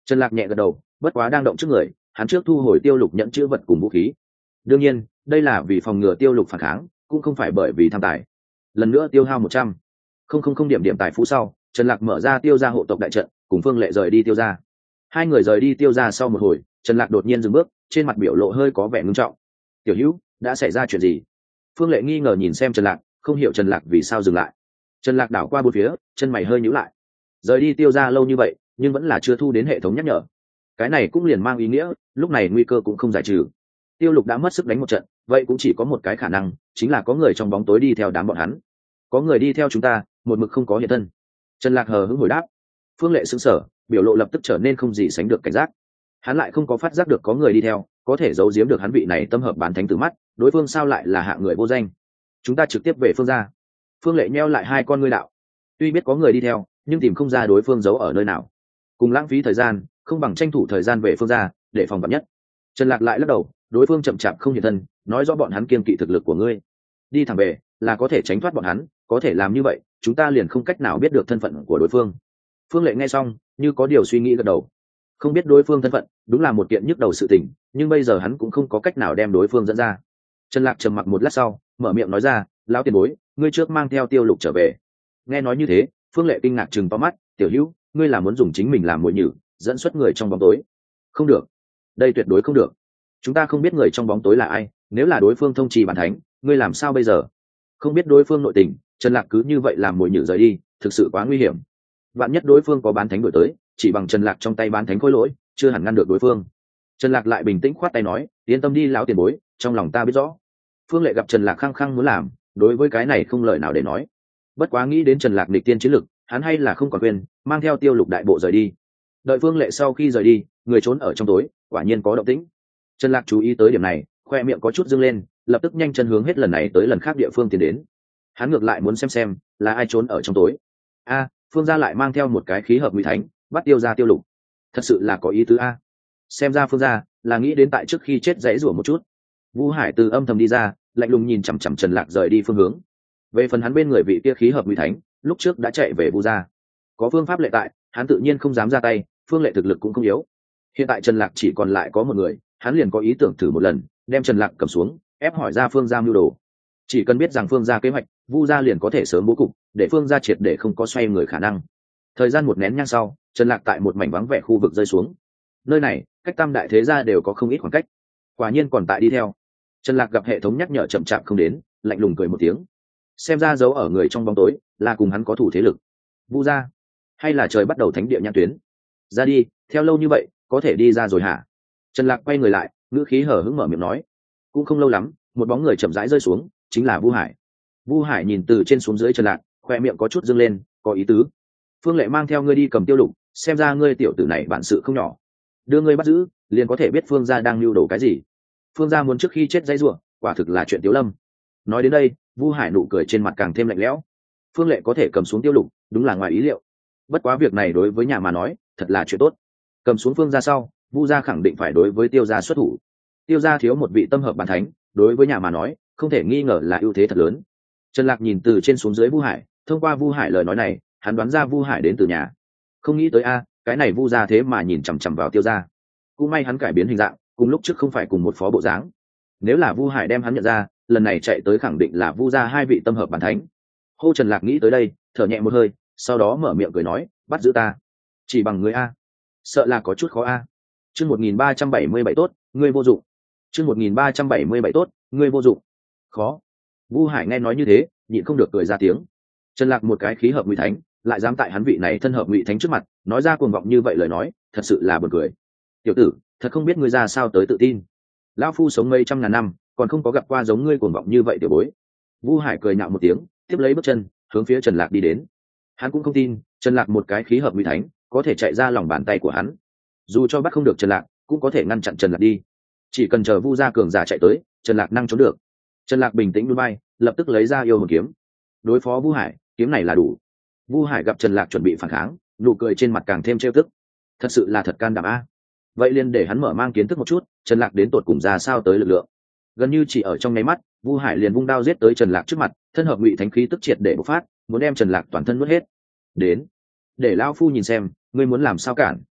Trần Lạc nhẹ gật đầu, bất quá đang động trước người, hắn trước thu hồi tiêu lục nhận chữ vật cùng vũ khí. Đương nhiên, đây là vì phòng ngừa tiêu lục phản kháng, cũng không phải bởi vì tham tài. Lần nữa tiêu hao một trăm không không không điểm điểm tài phú sau, Trần Lạc mở ra tiêu gia hộ tộc đại trận, cùng Phương Lệ rời đi tiêu gia. Hai người rời đi tiêu gia sau một hồi, Trần Lạc đột nhiên dừng bước, trên mặt biểu lộ hơi có vẻ ngưng trọng. "Tiểu Hữu, đã xảy ra chuyện gì?" Phương Lệ nghi ngờ nhìn xem Trần Lạc, không hiểu Trần Lạc vì sao dừng lại. Trần Lạc đảo qua bốn phía, chân mày hơi nhíu lại. Rời đi tiêu gia lâu như vậy, nhưng vẫn là chưa thu đến hệ thống nhắc nhở. Cái này cũng liền mang ý nghĩa, lúc này nguy cơ cũng không giải trừ. Tiêu Lục đã mất sức đánh một trận, vậy cũng chỉ có một cái khả năng, chính là có người trong bóng tối đi theo đám bọn hắn. Có người đi theo chúng ta, một mực không có hiện thân. Trần Lạc hờ hững hồi đáp. Phương Lệ sững sờ, biểu lộ lập tức trở nên không gì sánh được cảnh giác. Hắn lại không có phát giác được có người đi theo, có thể giấu giếm được hắn vị này tâm hợp bán thánh từ mắt, đối phương sao lại là hạng người vô danh. Chúng ta trực tiếp về Phương gia. Phương Lệ nheo lại hai con ngươi đạo. Tuy biết có người đi theo, nhưng tìm không ra đối phương giấu ở nơi nào. Cùng lãng phí thời gian, không bằng tranh thủ thời gian về Phương gia, để phòng vạn nhất. Trần Lạc lại lắc đầu, đối phương chậm chạp không hiện thân, nói rõ bọn hắn kiêng kỵ thực lực của ngươi. Đi thẳng về, là có thể tránh thoát bọn hắn, có thể làm như vậy, chúng ta liền không cách nào biết được thân phận của đối phương. Phương Lệ nghe xong, như có điều suy nghĩ gật đầu. Không biết đối phương thân phận, đúng là một kiện nhức đầu sự tình, nhưng bây giờ hắn cũng không có cách nào đem đối phương dẫn ra. Trần Lạc trầm mặc một lát sau, mở miệng nói ra, "Lão tiền bối, ngươi trước mang theo Tiêu Lục trở về." Nghe nói như thế, Phương Lệ kinh ngạc trừng to mắt, "Tiểu Hữu, ngươi là muốn dùng chính mình làm mồi nhử, dẫn xuất người trong bóng tối?" "Không được, đây tuyệt đối không được. Chúng ta không biết người trong bóng tối là ai, nếu là đối phương thông trì bản thánh, ngươi làm sao bây giờ?" Không biết đối phương nội tình, Trần Lạc cứ như vậy làm mồi nhử rời đi, thực sự quá nguy hiểm. Vạn nhất đối phương có bán thánh đổi tới, chỉ bằng Trần Lạc trong tay bán thánh khối lỗi, chưa hẳn ngăn được đối phương. Trần Lạc lại bình tĩnh khoát tay nói, "Yên tâm đi lão tiền bối, trong lòng ta biết rõ." Phương Lệ gặp Trần Lạc khăng khăng muốn làm, đối với cái này không lời nào để nói. Bất quá nghĩ đến Trần Lạc nghịch tiên chiến lực, hắn hay là không còn quên, mang theo Tiêu Lục đại bộ rời đi. Đợi Phương Lệ sau khi rời đi, người trốn ở trong tối, quả nhiên có động tĩnh. Trần Lạc chú ý tới điểm này, khoe miệng có chút dương lên, lập tức nhanh chân hướng hết lần này tới lần khác địa phương tiến đến. Hắn ngược lại muốn xem xem là ai trốn ở trong tối. A, Phương gia lại mang theo một cái khí hợp ngụy thánh, bắt Tiêu gia Tiêu Lục. Thật sự là có ý tứ a. Xem ra Phương gia là nghĩ đến tại trước khi chết dãy rủa một chút. Vu Hải từ âm thầm đi ra, lạnh lùng nhìn chằm chằm Trần Lạc rời đi phương hướng. Về phần hắn bên người vị kia khí hợp ngụy thánh, lúc trước đã chạy về Vu gia. Có phương pháp lệ tại, hắn tự nhiên không dám ra tay, Phương Lệ thực lực cũng không yếu. Hiện tại Trần Lạc chỉ còn lại có một người, hắn liền có ý tưởng thử một lần, đem Trần Lạc cầm xuống, ép hỏi ra Phương gia mưu đồ. Chỉ cần biết rằng Phương gia kế hoạch, Vu gia liền có thể sớm bố cục, để Phương gia triệt để không có xoay người khả năng. Thời gian một nén nhang sau, Trần Lạc tại một mảnh vắng vẻ khu vực rơi xuống. Nơi này, cách tam đại thế gia đều có không ít khoảng cách. Quả nhiên còn tại đi theo. Trần Lạc gặp hệ thống nhắc nhở chậm chạp không đến, lạnh lùng cười một tiếng. Xem ra giấu ở người trong bóng tối, là cùng hắn có thủ thế lực. Vu gia, hay là trời bắt đầu thánh địa nhãn tuyến. Ra đi, theo lâu như vậy, có thể đi ra rồi hả? Trần Lạc quay người lại, ngữ khí hở hững mở miệng nói. Cũng không lâu lắm, một bóng người chậm rãi rơi xuống, chính là Vu Hải. Vu Hải nhìn từ trên xuống dưới Trần Lạc, khoe miệng có chút dương lên, có ý tứ. Phương Lệ mang theo ngươi đi cầm Tiêu Lục, xem ra ngươi tiểu tử này bản sự không nhỏ. Đưa ngươi bắt giữ, liền có thể biết Phương gia đang lưu đồ cái gì. Phương gia muốn trước khi chết dãy rủa, quả thực là chuyện Tiếu Lâm. Nói đến đây, Vu Hải nụ cười trên mặt càng thêm lạnh lẽo. Phương Lệ có thể cầm xuống Tiêu Lục, đúng là ngoài ý liệu. Bất quá việc này đối với nhà mà nói, thật là chuyện tốt. Cầm xuống Phương gia sau, Vu gia khẳng định phải đối với Tiêu gia xuất thủ. Tiêu gia thiếu một vị tâm hợp bản thánh, đối với nhà mà nói, không thể nghi ngờ là ưu thế thật lớn. Trần Lạc nhìn từ trên xuống dưới Vu Hải, thông qua Vu Hải lời nói này, hắn đoán ra Vu Hải đến từ nhà. Không nghĩ tới a, cái này Vu gia thế mà nhìn chằm chằm vào Tiêu gia. Cũng may hắn cải biến hình dạng, cùng lúc trước không phải cùng một phó bộ dáng. Nếu là Vu Hải đem hắn nhận ra, lần này chạy tới khẳng định là Vu gia hai vị tâm hợp bản thánh. Hô Trần Lạc nghĩ tới đây, thở nhẹ một hơi, sau đó mở miệng cười nói, bắt giữ ta. Chỉ bằng người a? Sợ là có chút khó a. Chương một nghìn ba trăm bảy mươi bảy tốt, ngươi vô dụng. Chương một nghìn ba trăm bảy mươi bảy tốt, ngươi vô dụng. Khó. Vu Hải nghe nói như thế, nhịn không được cười ra tiếng. Trần Lạc một cái khí hợp ngụy thánh, lại dám tại hắn vị này thân hợp ngụy thánh trước mặt, nói ra cuồng vọng như vậy lời nói, thật sự là buồn cười. Tiểu tử, thật không biết ngươi ra sao tới tự tin. Lão phu sống mấy trăm ngàn năm, còn không có gặp qua giống ngươi cuồng vọng như vậy tiểu bối. Vu Hải cười nhạo một tiếng, tiếp lấy bước chân, hướng phía Trần Lạc đi đến. Hắn cũng không tin, Trần Lạc một cái khí hợp ngụy thánh, có thể chạy ra lòng bàn tay của hắn. Dù cho bắt không được Trần Lạc, cũng có thể ngăn chặn Trần Lạc đi. Chỉ cần chờ Vu gia cường giả chạy tới, Trần Lạc năng trốn được. Trần Lạc bình tĩnh nhún vai, lập tức lấy ra yêu hồn kiếm. Đối phó Vu Hải, kiếm này là đủ. Vu Hải gặp Trần Lạc chuẩn bị phản kháng, nụ cười trên mặt càng thêm trêu tức. Thật sự là thật can đảm a. Vậy liền để hắn mở mang kiến thức một chút, Trần Lạc đến tột cùng ra sao tới lực lượng. Gần như chỉ ở trong nháy mắt, Vu Hải liền vung đao giết tới Trần Lạc trước mặt, thân hợp ngụy thánh khí tức triệt để bộc phát, muốn đem Trần Lạc toàn thân nuốt hết. Đến, để lão phu nhìn xem, ngươi muốn làm sao cản.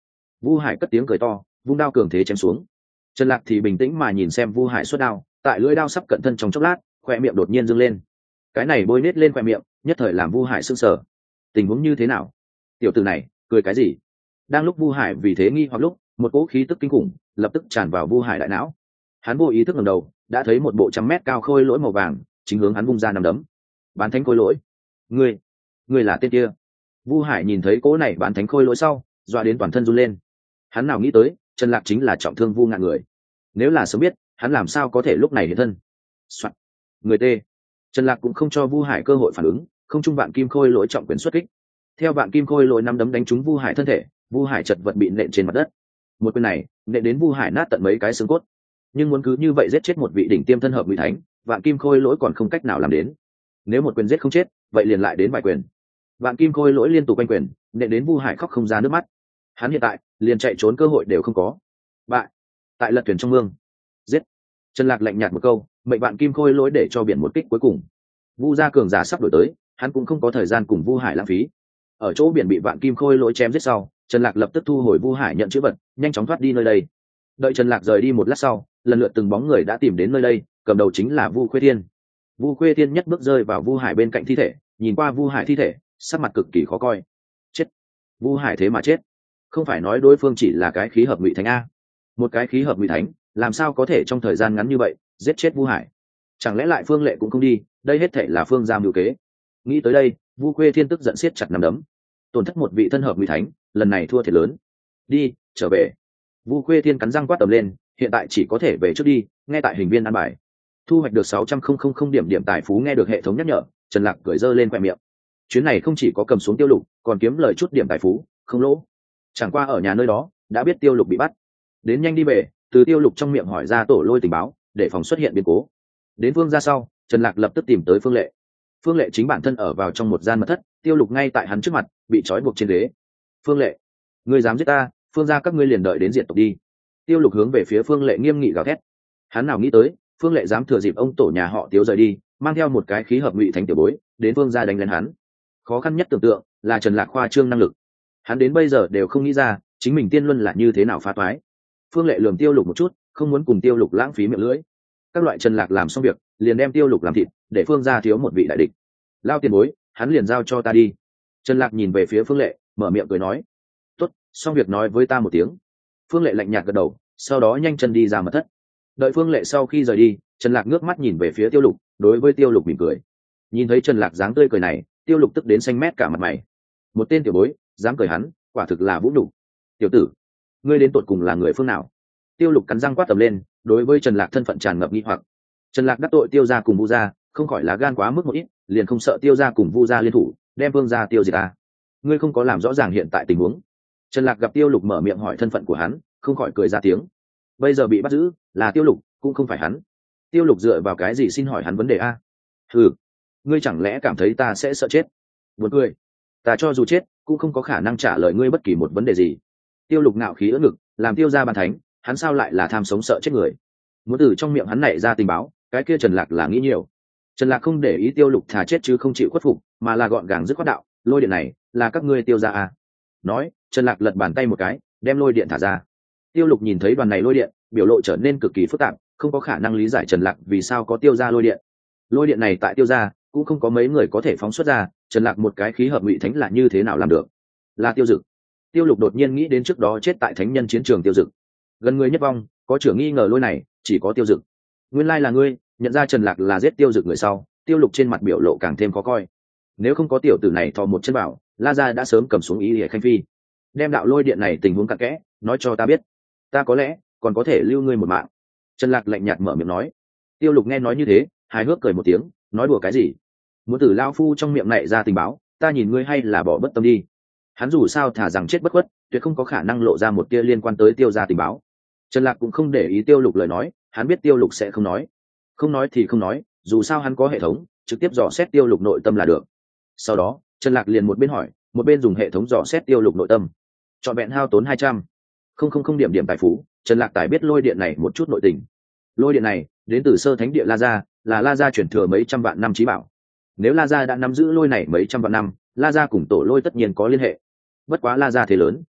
Vu Hải cất tiếng cười to, vung đao cường thế chém xuống. Trần Lạc thì bình tĩnh mà nhìn xem Vu Hải xuất đao, tại lưỡi đao sắp cận thân trong chốc lát, khoe miệng đột nhiên dương lên. Cái này bôi nết lên khoe miệng, nhất thời làm Vu Hải sững sờ. Tình huống như thế nào? Tiểu tử này, cười cái gì? Đang lúc Vu Hải vì thế nghi hoặc lúc, một cỗ khí tức kinh khủng lập tức tràn vào Vu Hải đại não. Hắn vô ý thức ngẩng đầu, đã thấy một bộ trăm mét cao khôi lỗi màu vàng, chính hướng hắn vung ra nằm đấm. Bán thánh khôi lỗi, ngươi, ngươi là tên kia? Vu Hải nhìn thấy cỗ này bán thánh khôi lỗi sau, dọa đến toàn thân run lên. Hắn nào nghĩ tới, Trần Lạc chính là trọng thương Vu Ngạn người. Nếu là sớm biết, hắn làm sao có thể lúc này hiện thân? Soạn. Người tê. Trần Lạc cũng không cho Vu Hải cơ hội phản ứng, không trung vạn kim khôi lỗi trọng quyền xuất kích. Theo vạn kim khôi lỗi năm đấm đánh trúng Vu Hải thân thể, Vu Hải chật vật bị nện trên mặt đất. Một quyền này, nện đến Vu Hải nát tận mấy cái xương cốt. Nhưng muốn cứ như vậy giết chết một vị đỉnh tiêm thân hợp ngụy thánh, vạn kim khôi lỗi còn không cách nào làm đến. Nếu một quyền giết không chết, vậy liền lại đến vài quyền. Vạn kim khôi lỗi liên tục quanh quyền, nện đến Vu Hải khóc không ra nước mắt. Hắn hiện tại liền chạy trốn cơ hội đều không có. Bại. Tại lật thuyền trong mương. Giết. Trần Lạc lạnh nhạt một câu, mệnh vạn kim khôi lỗi để cho biển một kích cuối cùng. Vu gia cường giả sắp đổi tới, hắn cũng không có thời gian cùng Vu Hải lãng phí. Ở chỗ biển bị vạn kim khôi lỗi chém giết sau, Trần Lạc lập tức thu hồi Vu Hải nhận chữ vật, nhanh chóng thoát đi nơi đây. Đợi Trần Lạc rời đi một lát sau, lần lượt từng bóng người đã tìm đến nơi đây, cầm đầu chính là Vu Khuê Thiên. Vu Khuê Thiên nhất bước rơi vào Vu Hải bên cạnh thi thể, nhìn qua Vu Hải thi thể, sắc mặt cực kỳ khó coi. Chết. Vu Hải thế mà chết. Không phải nói đối phương chỉ là cái khí hợp ngụy thánh a? Một cái khí hợp ngụy thánh, làm sao có thể trong thời gian ngắn như vậy giết chết Vu Hải? Chẳng lẽ lại Phương Lệ cũng không đi, đây hết thảy là Phương gia mưu kế. Nghĩ tới đây, Vu Khuê Thiên tức giận siết chặt nắm đấm. Tổn thất một vị thân hợp ngụy thánh, lần này thua thiệt lớn. Đi, trở về. Vu Khuê Thiên cắn răng quát tầm lên, hiện tại chỉ có thể về trước đi, nghe tại hình viên ăn bài. Thu hoạch được sáu trăm không điểm điểm tài phú, nghe được hệ thống nhắc nhở, Trần Lạc cười dơ lên khoe miệng. Chuyến này không chỉ có cầm xuống Tiêu Lục, còn kiếm lời chút điểm tài phú, không lỗ. Chẳng qua ở nhà nơi đó, đã biết Tiêu Lục bị bắt. Đến nhanh đi về, từ Tiêu Lục trong miệng hỏi ra tổ lôi tình báo, để phòng xuất hiện biến cố. Đến Phương ra sau, Trần Lạc lập tức tìm tới Phương Lệ. Phương Lệ chính bản thân ở vào trong một gian mật thất, Tiêu Lục ngay tại hắn trước mặt, bị trói buộc trên ghế. Phương Lệ, ngươi dám giết ta, Phương gia các ngươi liền đợi đến diệt tộc đi. Tiêu Lục hướng về phía Phương Lệ nghiêm nghị gào thét. Hắn nào nghĩ tới, Phương Lệ dám thừa dịp ông tổ nhà họ Tiêu rời đi, mang theo một cái khí hợp ngụy thành tiểu bối, đến Phương gia đánh lên hắn. Khó khăn nhất tưởng tượng là Trần Lạc khoa trương năng lực. Hắn đến bây giờ đều không nghĩ ra, chính mình tiên luân là như thế nào phá toái. Phương Lệ lườm Tiêu Lục một chút, không muốn cùng Tiêu Lục lãng phí miệng lưỡi. Các loại Trần Lạc làm xong việc, liền đem Tiêu Lục làm thịt, để Phương gia thiếu một vị đại địch. Lao tiền bối, hắn liền giao cho ta đi. Trần Lạc nhìn về phía Phương Lệ, mở miệng cười nói. Tốt, xong việc nói với ta một tiếng. Phương Lệ lạnh nhạt gật đầu, sau đó nhanh chân đi ra mật thất. Đợi Phương Lệ sau khi rời đi, Trần Lạc ngước mắt nhìn về phía Tiêu Lục, đối với Tiêu Lục mỉm cười. Nhìn thấy Trần Lạc dáng tươi cười này, Tiêu Lục tức đến xanh mét cả mặt mày. Một tên tiểu bối, dám cười hắn, quả thực là vũ nhục. Tiểu tử, ngươi đến tột cùng là người phương nào? Tiêu Lục cắn răng quát tầm lên, đối với Trần Lạc thân phận tràn ngập nghi hoặc. Trần Lạc đắc tội Tiêu gia cùng Vu gia, không khỏi là gan quá mức một ít, liền không sợ Tiêu gia cùng Vu gia liên thủ, đem Vương gia tiêu diệt à? Ngươi không có làm rõ ràng hiện tại tình huống. Trần Lạc gặp Tiêu Lục mở miệng hỏi thân phận của hắn, không khỏi cười ra tiếng. Bây giờ bị bắt giữ là Tiêu Lục, cũng không phải hắn. Tiêu Lục dựa vào cái gì xin hỏi hắn vấn đề a? Hừ, ngươi chẳng lẽ cảm thấy ta sẽ sợ chết? Buồn cười, ta cho dù chết cũng không có khả năng trả lời ngươi bất kỳ một vấn đề gì. Tiêu Lục ngạo khí ưỡn ngực, làm Tiêu gia bàn thánh, hắn sao lại là tham sống sợ chết người? Muốn từ trong miệng hắn nảy ra tình báo, cái kia Trần Lạc là nghĩ nhiều. Trần Lạc không để ý Tiêu Lục thà chết chứ không chịu khuất phục, mà là gọn gàng dứt khoát đạo, lôi điện này là các ngươi Tiêu gia à? Nói, Trần Lạc lật bàn tay một cái, đem lôi điện thả ra. Tiêu Lục nhìn thấy đoàn này lôi điện, biểu lộ trở nên cực kỳ phức tạp, không có khả năng lý giải Trần Lạc vì sao có Tiêu gia lôi điện. Lôi điện này tại Tiêu gia cũng không có mấy người có thể phóng xuất ra, Trần Lạc một cái khí hợp ngụy thánh là như thế nào làm được? Là Tiêu Dực. Tiêu Lục đột nhiên nghĩ đến trước đó chết tại thánh nhân chiến trường Tiêu Dực. Gần người nhất vong, có trưởng nghi ngờ lôi này, chỉ có Tiêu Dực. Nguyên lai là ngươi, nhận ra Trần Lạc là giết Tiêu Dực người sau, Tiêu Lục trên mặt biểu lộ càng thêm khó coi. Nếu không có tiểu tử này thò một chân vào, La gia đã sớm cầm xuống ý Liễu Khanh Phi. Đem đạo lôi điện này tình huống cặn kẽ, nói cho ta biết. Ta có lẽ còn có thể lưu ngươi một mạng. Trần Lạc lạnh nhạt mở miệng nói. Tiêu Lục nghe nói như thế, hài hước cười một tiếng, nói đùa cái gì? Muốn tử lao phu trong miệng này ra tình báo, ta nhìn ngươi hay là bỏ bất tâm đi. Hắn dù sao thả rằng chết bất khuất, tuyệt không có khả năng lộ ra một tia liên quan tới Tiêu gia tình báo. Trần Lạc cũng không để ý Tiêu Lục lời nói, hắn biết Tiêu Lục sẽ không nói. Không nói thì không nói, dù sao hắn có hệ thống, trực tiếp dò xét Tiêu Lục nội tâm là được. Sau đó, Trần Lạc liền một bên hỏi, một bên dùng hệ thống dò xét Tiêu Lục nội tâm. Chọn vẹn hao tốn hai trăm không không không điểm điểm tài phú, Trần Lạc tài biết lôi điện này một chút nội tình. Lôi điện này đến từ sơ thánh địa La Gia, là La Gia chuyển thừa mấy trăm vạn năm chí bảo. Nếu La Gia đã nắm giữ lôi này mấy trăm vạn năm, La Gia cùng tổ lôi tất nhiên có liên hệ. Bất quá La Gia thế lớn,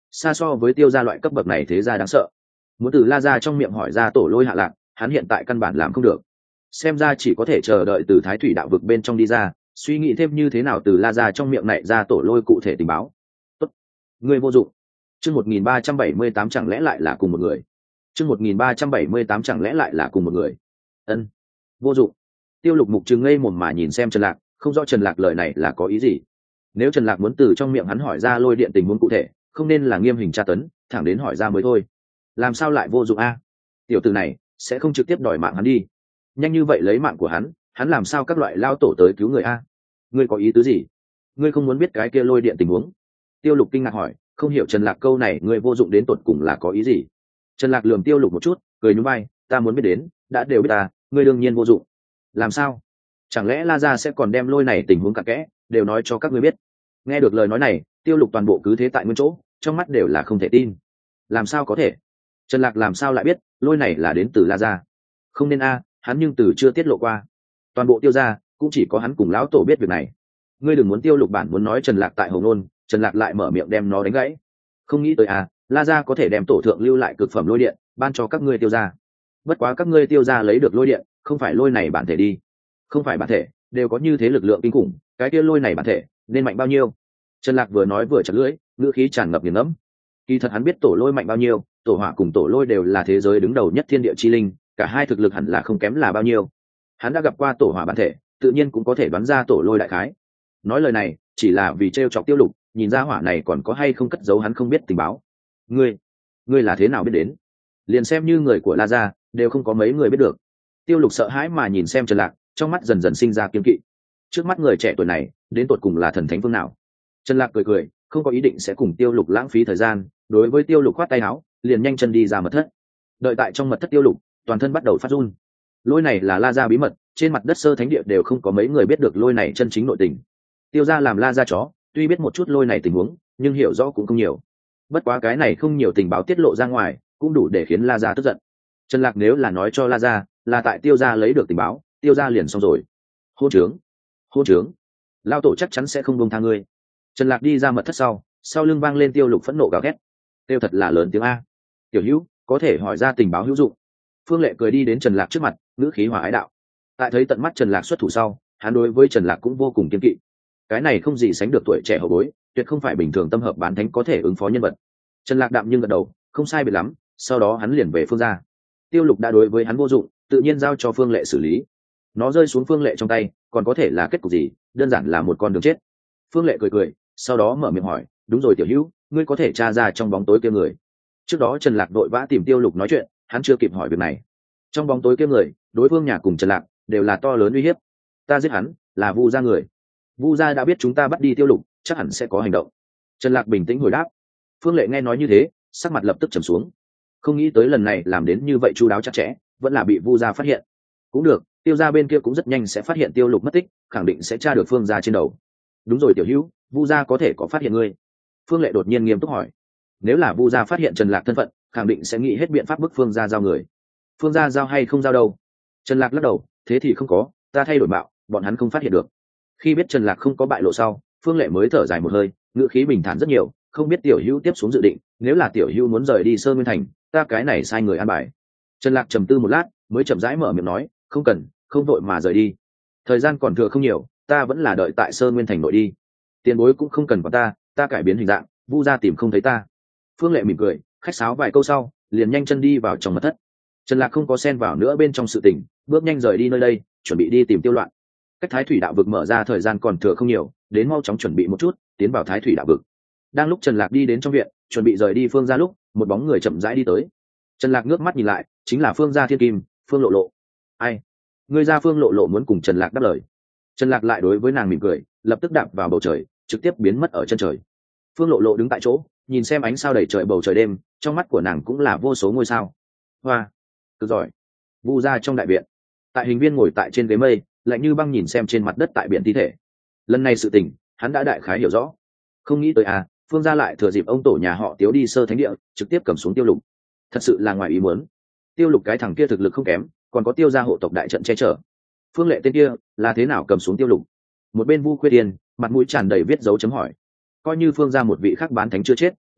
xa so với tiêu gia loại cấp bậc này thế gia đáng sợ. Muốn từ La gia trong miệng hỏi ra tổ lôi hạ lạc, hắn hiện tại căn bản làm không được. Xem ra chỉ có thể chờ đợi từ thái thủy đạo vực bên trong đi ra, suy nghĩ thêm như thế nào từ La gia trong miệng này ra tổ lôi cụ thể tình báo. Tốt, ngươi vô dụng. Chương một nghìn ba trăm bảy mươi tám chẳng lẽ lại là cùng một người. Chương một nghìn ba trăm bảy mươi tám chẳng lẽ lại là cùng một người. Ân, vô dụng. Tiêu Lục mục trừng ngây mồm mà nhìn xem Trần Lạc, không rõ Trần Lạc lời này là có ý gì. Nếu Trần Lạc muốn từ trong miệng hắn hỏi ra lôi điện tình huống cụ thể, không nên là nghiêm hình tra tấn, thẳng đến hỏi ra mới thôi. Làm sao lại vô dụng a? Tiểu tử này sẽ không trực tiếp đòi mạng hắn đi. Nhanh như vậy lấy mạng của hắn, hắn làm sao các loại lao tổ tới cứu người a? Ngươi có ý tứ gì? Ngươi không muốn biết cái kia lôi điện tình huống? Tiêu Lục kinh ngạc hỏi, không hiểu Trần Lạc câu này ngươi vô dụng đến tột cùng là có ý gì. Trần Lạc lườm Tiêu Lục một chút, cười nhún vai, ta muốn biết đến, đã đều biết ta, ngươi đương nhiên vô dụng. Làm sao? Chẳng lẽ La gia sẽ còn đem lôi này tình huống cặn kẽ đều nói cho các ngươi biết? Nghe được lời nói này, Tiêu Lục toàn bộ cứ thế tại nguyên chỗ, trong mắt đều là không thể tin. Làm sao có thể? Trần Lạc làm sao lại biết lôi này là đến từ La gia? Không nên a, hắn nhưng từ chưa tiết lộ qua. Toàn bộ Tiêu gia cũng chỉ có hắn cùng lão tổ biết việc này. Ngươi đừng muốn Tiêu Lục bản muốn nói Trần Lạc tại Hồng Nôn, Trần Lạc lại mở miệng đem nó đánh gãy. Không nghĩ tới a, La gia có thể đem tổ thượng lưu lại cực phẩm lôi điện ban cho các ngươi Tiêu gia. Bất quá các ngươi Tiêu gia lấy được lôi điện, không phải lôi này bản thể đi. Không phải bản thể, đều có như thế lực lượng kinh khủng, cái kia lôi này bản thể nên mạnh bao nhiêu? Trần Lạc vừa nói vừa chặt lưỡi, ngữ khí tràn ngập nghiền ngẫm. Kỳ thật hắn biết tổ lôi mạnh bao nhiêu, tổ hỏa cùng tổ lôi đều là thế giới đứng đầu nhất thiên địa chi linh, cả hai thực lực hẳn là không kém là bao nhiêu. Hắn đã gặp qua tổ hỏa bản thể, tự nhiên cũng có thể đoán ra tổ lôi đại khái. Nói lời này chỉ là vì trêu chọc Tiêu Lục, nhìn ra hỏa này còn có hay không cất giấu hắn không biết tình báo. Ngươi, ngươi là thế nào biết đến? Liền xem như người của La gia, đều không có mấy người biết được. Tiêu Lục sợ hãi mà nhìn xem Trần Lạc, trong mắt dần dần sinh ra kiêng kỵ. Trước mắt người trẻ tuổi này, đến tột cùng là thần thánh phương nào? Trần Lạc cười cười, không có ý định sẽ cùng Tiêu Lục lãng phí thời gian, đối với Tiêu Lục khoát tay áo, liền nhanh chân đi ra mật thất. Đợi tại trong mật thất Tiêu Lục, toàn thân bắt đầu phát run. Lôi này là La gia bí mật, trên mặt đất sơ thánh địa đều không có mấy người biết được lôi này chân chính nội tình. Tiêu gia làm La gia chó, tuy biết một chút lôi này tình huống, nhưng hiểu rõ cũng không nhiều. Bất quá cái này không nhiều tình báo tiết lộ ra ngoài, cũng đủ để khiến La gia tức giận. Trần Lạc nếu là nói cho La gia, là tại Tiêu gia lấy được tình báo, Tiêu gia liền xong rồi. Hôn trướng, hôn trướng, lao tổ chắc chắn sẽ không buông tha ngươi. Trần Lạc đi ra mật thất sau, sau lưng vang lên Tiêu Lục phẫn nộ gào thét. Tiêu thật là lớn tiếng a. Tiểu Hữu, có thể hỏi ra tình báo hữu dụng. Phương Lệ cười đi đến Trần Lạc trước mặt, ngữ khí hòa ái đạo. Tại thấy tận mắt Trần Lạc xuất thủ sau, hắn đối với Trần Lạc cũng vô cùng kiên kỵ. Cái này không gì sánh được tuổi trẻ hậu bối, tuyệt không phải bình thường tâm hợp bán thánh có thể ứng phó nhân vật. Trần Lạc đạm nhưng gật đầu, không sai biệt lắm, sau đó hắn liền về Phương gia. Tiêu Lục đã đối với hắn vô dụng, tự nhiên giao cho Phương Lệ xử lý. Nó rơi xuống Phương Lệ trong tay, còn có thể là kết cục gì, đơn giản là một con đường chết. Phương Lệ cười cười, sau đó mở miệng hỏi, đúng rồi Tiểu Hữu, ngươi có thể tra ra trong bóng tối kia người? Trước đó Trần Lạc vội vã tìm Tiêu Lục nói chuyện, hắn chưa kịp hỏi việc này. Trong bóng tối kia người, đối phương nhà cùng Trần Lạc đều là to lớn uy hiếp. Ta giết hắn, là Vu gia người. Vu gia đã biết chúng ta bắt đi Tiêu Lục, chắc hẳn sẽ có hành động. Trần Lạc bình tĩnh hồi đáp. Phương Lệ nghe nói như thế, sắc mặt lập tức trầm xuống. Không nghĩ tới lần này làm đến như vậy chu đáo chặt chẽ, vẫn là bị Vu gia phát hiện. Cũng được, Tiêu gia bên kia cũng rất nhanh sẽ phát hiện Tiêu Lục mất tích, khẳng định sẽ tra được Phương gia trên đầu. Đúng rồi Tiểu Hữu, Vu gia có thể có phát hiện ngươi? Phương Lệ đột nhiên nghiêm túc hỏi. Nếu là Vu gia phát hiện Trần Lạc thân phận, khẳng định sẽ nghĩ hết biện pháp bức Phương gia giao người. Phương gia giao hay không giao đâu? Trần Lạc lắc đầu, thế thì không có, ta thay đổi mạo, bọn hắn không phát hiện được. Khi biết Trần Lạc không có bại lộ sau, Phương Lệ mới thở dài một hơi, ngữ khí bình thản rất nhiều, không biết Tiểu Hữu tiếp xuống dự định, nếu là Tiểu Hữu muốn rời đi Sơn Nguyên Thành, ta cái này sai người an bài. Trần Lạc trầm tư một lát, mới chậm rãi mở miệng nói, không cần, không vội mà rời đi. Thời gian còn thừa không nhiều, ta vẫn là đợi tại Sơn Nguyên Thành nội đi. Tiền bối cũng không cần vào ta, ta cải biến hình dạng, Vu gia tìm không thấy ta. Phương Lệ mỉm cười, khách sáo vài câu sau, liền nhanh chân đi vào trong mật thất. Trần Lạc không có xen vào nữa bên trong sự tình, bước nhanh rời đi nơi đây, chuẩn bị đi tìm Tiêu Loạn. Cách Thái Thủy đạo vực mở ra thời gian còn thừa không nhiều, đến mau chóng chuẩn bị một chút, tiến vào Thái Thủy đạo vực. Đang lúc Trần Lạc đi đến trong viện, chuẩn bị rời đi Phương gia lúc, một bóng người chậm rãi đi tới. Trần Lạc ngước mắt nhìn lại, chính là Phương gia Thiên Kim, Phương Lộ Lộ. Ai? Người ra Phương Lộ Lộ muốn cùng Trần Lạc đáp lời. Trần Lạc lại đối với nàng mỉm cười, lập tức đạp vào bầu trời, trực tiếp biến mất ở chân trời. Phương Lộ Lộ đứng tại chỗ, nhìn xem ánh sao đầy trời bầu trời đêm, trong mắt của nàng cũng là vô số ngôi sao. Hoa, cực giỏi. Vu gia trong đại viện, tại Hình Viên ngồi tại trên ghế mây, lạnh như băng nhìn xem trên mặt đất tại biển thi thể. Lần này sự tình, hắn đã đại khái hiểu rõ. Không nghĩ tới à, Phương gia lại thừa dịp ông tổ nhà họ Tiếu đi sơ thánh địa, trực tiếp cầm xuống Tiêu Lục. Thật sự là ngoài ý muốn. Tiêu Lục cái thằng kia thực lực không kém, còn có Tiêu gia hộ tộc đại trận che chở. Phương Lệ tên kia là thế nào cầm xuống Tiêu Lục? Một bên Vu Khuê Điền, mặt mũi tràn đầy viết dấu chấm hỏi. Coi như Phương gia một vị khác bán thánh chưa chết,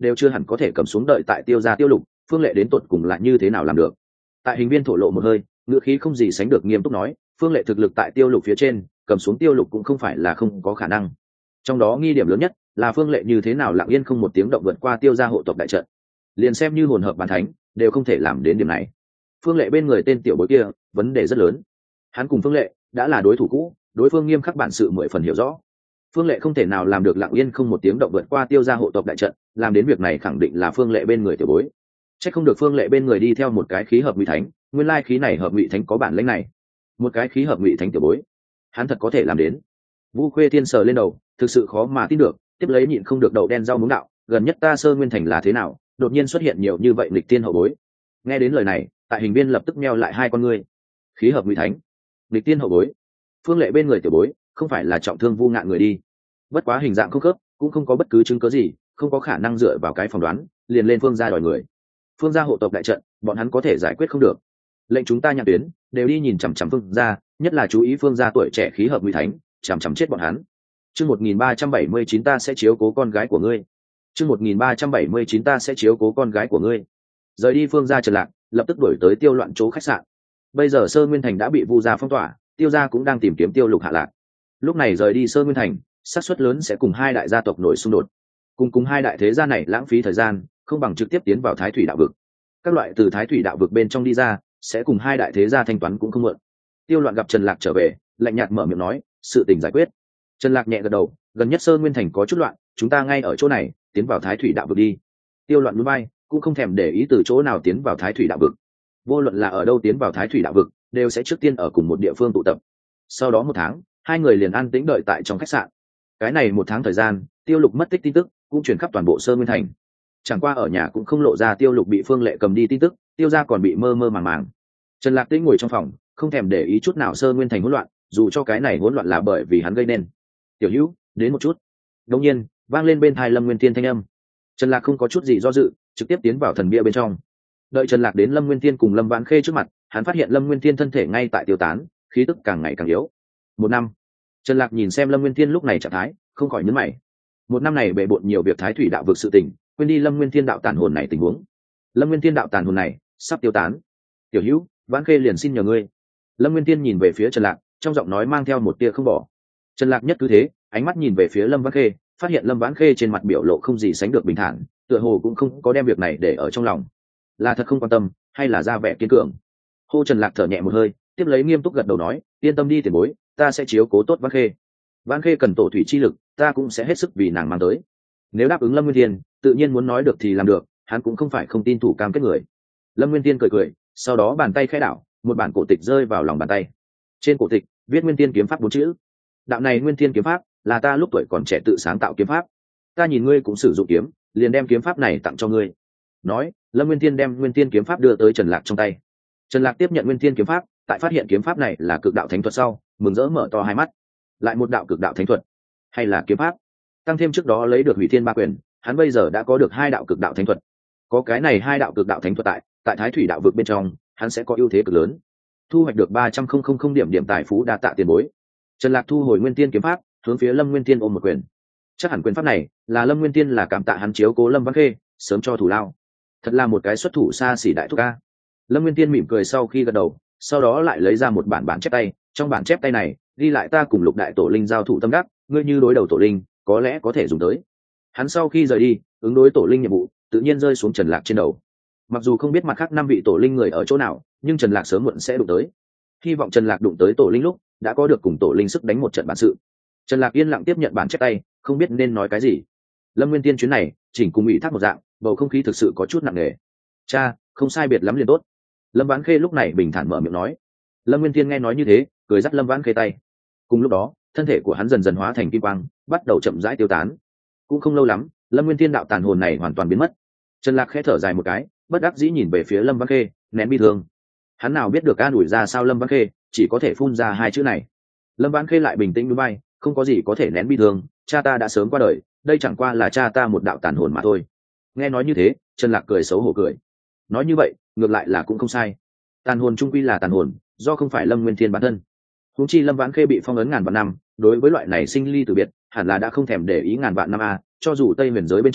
đều chưa hẳn có thể cầm xuống đợi tại tiêu gia tiêu lục, Phương Lệ đến tột cùng lại như thế nào làm được. Tại hình viên thổ lộ một hơi, ngữ khí không gì sánh được nghiêm túc nói, Phương Lệ thực lực tại tiêu lục phía trên, cầm xuống tiêu lục cũng không phải là không có khả năng. Trong đó nghi điểm lớn nhất là Phương Lệ như thế nào lặng yên không một tiếng động vượt qua tiêu gia hộ tộc đại trận, liền xem như hồn hợp bán thánh đều không thể làm đến điểm này. Phương Lệ bên người tên tiểu bối kia vấn đề rất lớn, hắn cùng Phương Lệ đã là đối thủ cũ, đối phương nghiêm khắc bản sự mười phần hiểu rõ. Phương Lệ không thể nào làm được lặng yên không một tiếng động vượt qua tiêu gia hộ tộc đại trận, làm đến việc này khẳng định là Phương Lệ bên người tiểu bối. Chắc không được Phương Lệ bên người đi theo một cái khí hợp ngụy thánh, nguyên lai khí này hợp ngụy thánh có bản lĩnh này. Một cái khí hợp ngụy thánh tiểu bối, hắn thật có thể làm đến. Vu Khuê Thiên sờ lên đầu, thực sự khó mà tin được, tiếp lấy nhịn không được đậu đen rau muống đạo, gần nhất ta Sơ Nguyên Thành là thế nào, đột nhiên xuất hiện nhiều như vậy nghịch tiên hậu bối. Nghe đến lời này, tại hình viên lập tức meo lại hai con ngươi. Khí hợp ngụy thánh, nghịch tiên hậu bối. Phương Lệ bên người tiểu bối, không phải là trọng thương Vu Ngạn người đi. Bất quá hình dạng không khớp, cũng không có bất cứ chứng cứ gì, không có khả năng dựa vào cái phỏng đoán liền lên Phương gia đòi người. Phương gia hộ tộc đại trận, bọn hắn có thể giải quyết không được. Lệnh chúng ta nhãn tuyến đều đi nhìn chằm chằm Phương gia, nhất là chú ý Phương gia tuổi trẻ khí hợp ngụy thánh, chằm chằm chết bọn hắn. Chương một nghìn ba trăm bảy mươi chín ta sẽ chiếu cố con gái của ngươi. Chương một nghìn ba trăm bảy mươi chín ta sẽ chiếu cố con gái của ngươi. Rời đi Phương gia Trần Lạc, lập tức đuổi tới Tiêu Loạn chỗ khách sạn. Bây giờ Sơ Nguyên Thành đã bị Vu gia phong tỏa, Tiêu gia cũng đang tìm kiếm Tiêu Lục hạ lạc. Lúc này rời đi Sơ Nguyên Thành, xác suất lớn sẽ cùng hai đại gia tộc nổi xung đột. Cùng cùng hai đại thế gia này lãng phí thời gian, không bằng trực tiếp tiến vào Thái Thủy đạo vực. Các loại từ Thái Thủy đạo vực bên trong đi ra, sẽ cùng hai đại thế gia thanh toán cũng không muộn. Tiêu Loạn gặp Trần Lạc trở về, lạnh nhạt mở miệng nói, sự tình giải quyết. Trần Lạc nhẹ gật đầu, gần nhất Sơ Nguyên Thành có chút loạn, chúng ta ngay ở chỗ này, tiến vào Thái Thủy đạo vực đi. Tiêu Loạn nhún vai, cũng không thèm để ý từ chỗ nào tiến vào Thái Thủy đạo vực. Vô luận là ở đâu tiến vào Thái Thủy đạo vực, đều sẽ trước tiên ở cùng một địa phương tụ tập. Sau đó một tháng, hai người liền an tĩnh đợi tại trong khách sạn. Cái này một tháng thời gian, Tiêu Lục mất tích tin tức cũng truyền khắp toàn bộ Sơ Nguyên Thành. Chẳng qua ở nhà cũng không lộ ra Tiêu Lục bị Phương Lệ cầm đi tin tức, Tiêu gia còn bị mơ mơ màng màng. Trần Lạc Tĩnh ngồi trong phòng, không thèm để ý chút nào Sơ Nguyên Thành hỗn loạn, dù cho cái này hỗn loạn là bởi vì hắn gây nên. Tiểu Hữu, đến một chút. Đột nhiên, vang lên bên tai Lâm Nguyên Thiên thanh âm. Trần Lạc không có chút gì do dự, trực tiếp tiến vào thần bia bên trong. Đợi Trần Lạc đến Lâm Nguyên Thiên cùng Lâm Vãn Khê trước mặt, hắn phát hiện Lâm Nguyên Thiên thân thể ngay tại tiêu tán, khí tức càng ngày càng yếu. Một năm. Trần Lạc nhìn xem Lâm Nguyên Thiên lúc này trạng thái, không khỏi nhướng mày. Một năm này bệ bội nhiều việc Thái Thủy đạo vực sự tình, quên đi Lâm Nguyên Thiên đạo tàn hồn này tình huống. Lâm Nguyên Thiên đạo tàn hồn này sắp tiêu tán. Tiểu Hữu, Vãn Khê liền xin nhờ ngươi. Lâm Nguyên Thiên nhìn về phía Trần Lạc, trong giọng nói mang theo một tia không bỏ. Trần Lạc nhất cứ thế, ánh mắt nhìn về phía Lâm Vãn Khê, phát hiện Lâm Vãn Khê trên mặt biểu lộ không gì sánh được bình thản, tựa hồ cũng không có đem việc này để ở trong lòng. Là thật không quan tâm, hay là ra vẻ kiên cường? Hô Trần Lạc thở nhẹ một hơi, tiếp lấy nghiêm túc gật đầu nói, yên tâm đi tiền bối, ta sẽ chiếu cố tốt Vãn Khê. Vãn Khê cần tổ thủy chi lực, ta cũng sẽ hết sức vì nàng mang tới. Nếu đáp ứng Lâm Nguyên Thiên, tự nhiên muốn nói được thì làm được, hắn cũng không phải không tin thủ cam kết người. Lâm Nguyên Thiên cười cười, sau đó bàn tay khẽ đảo, một bản cổ tịch rơi vào lòng bàn tay. Trên cổ tịch viết Nguyên Thiên kiếm pháp bốn chữ. Đạo này Nguyên Thiên kiếm pháp là ta lúc tuổi còn trẻ tự sáng tạo kiếm pháp. Ta nhìn ngươi cũng sử dụng kiếm, liền đem kiếm pháp này tặng cho ngươi. Nói, Lâm Nguyên Thiên đem Nguyên Thiên kiếm pháp đưa tới Trần Lạc trong tay. Trần Lạc tiếp nhận Nguyên Thiên kiếm pháp, tại phát hiện kiếm pháp này là cực đạo thánh thuật sau, mừng rỡ mở to hai mắt. Lại một đạo cực đạo thánh thuật, hay là kiếm pháp? Tăng thêm trước đó lấy được Hủy Thiên Ba Quyền, hắn bây giờ đã có được hai đạo cực đạo thánh thuật. Có cái này hai đạo cực đạo thánh thuật tại, tại Thái Thủy đạo vực bên trong, hắn sẽ có ưu thế cực lớn. Thu hoạch được ba trăm không điểm điểm tài phú đa tạ tiền bối. Trần Lạc thu hồi Nguyên Thiên kiếm pháp, hướng phía Lâm Nguyên Thiên ôm một quyền. Chắc hẳn quyền pháp này là Lâm Nguyên Thiên là cảm tạ hắn chiếu cố Lâm Vãn Khê, sớm cho thủ lao. Thật là một cái xuất thủ xa xỉ đại thúc ca. Lâm Nguyên Thiên mỉm cười sau khi gật đầu, sau đó lại lấy ra một bản bản chép tay, trong bản chép tay này ghi lại ta cùng Lục đại tổ linh giao thủ tâm đắc, ngươi như đối đầu tổ linh, có lẽ có thể dùng tới. Hắn sau khi rời đi, ứng đối tổ linh nhiệm vụ tự nhiên rơi xuống Trần Lạc trên đầu. Mặc dù không biết mặt khác năm vị tổ linh người ở chỗ nào, nhưng Trần Lạc sớm muộn sẽ đụng tới. Hy vọng Trần Lạc đụng tới tổ linh lúc đã có được cùng tổ linh sức đánh một trận bản sự. Trần Lạc yên lặng tiếp nhận bản chép tay, không biết nên nói cái gì. Lâm Nguyên Thiên chuyến này chỉnh cùng ủy thác một dạng, bầu không khí thực sự có chút nặng nề. Cha, không sai biệt lắm liền tốt. Lâm Vãn Khê lúc này bình thản mở miệng nói. Lâm Nguyên Thiên nghe nói như thế, cười dắt Lâm Vãn Khê tay. Cùng lúc đó, thân thể của hắn dần dần hóa thành kim quang, bắt đầu chậm rãi tiêu tán. Cũng không lâu lắm, Lâm Nguyên Thiên đạo tàn hồn này hoàn toàn biến mất. Trần Lạc khẽ thở dài một cái, bất đắc dĩ nhìn về phía Lâm Vãn Khê, nén bi thương. Hắn nào biết được an ủi ra sao Lâm Vãn Khê, chỉ có thể phun ra hai chữ này. Lâm Vãn Khê lại bình tĩnh núi bay, không có gì có thể nén bi thương, cha ta đã sớm qua đời, đây chẳng qua là cha ta một đạo tàn hồn mà thôi. Nghe nói như thế, Trần Lạc cười xấu hổ cười. Nói như vậy, ngược lại là cũng không sai. Tàn hồn trung quy là tàn hồn, do không phải Lâm Nguyên Thiên bản thân. Huống chi Lâm Vãn Khê bị phong ấn ngàn vạn năm, đối với loại này sinh ly tử biệt, hẳn là đã không thèm để ý ngàn vạn năm a, cho dù Tây Huyền giới bên trong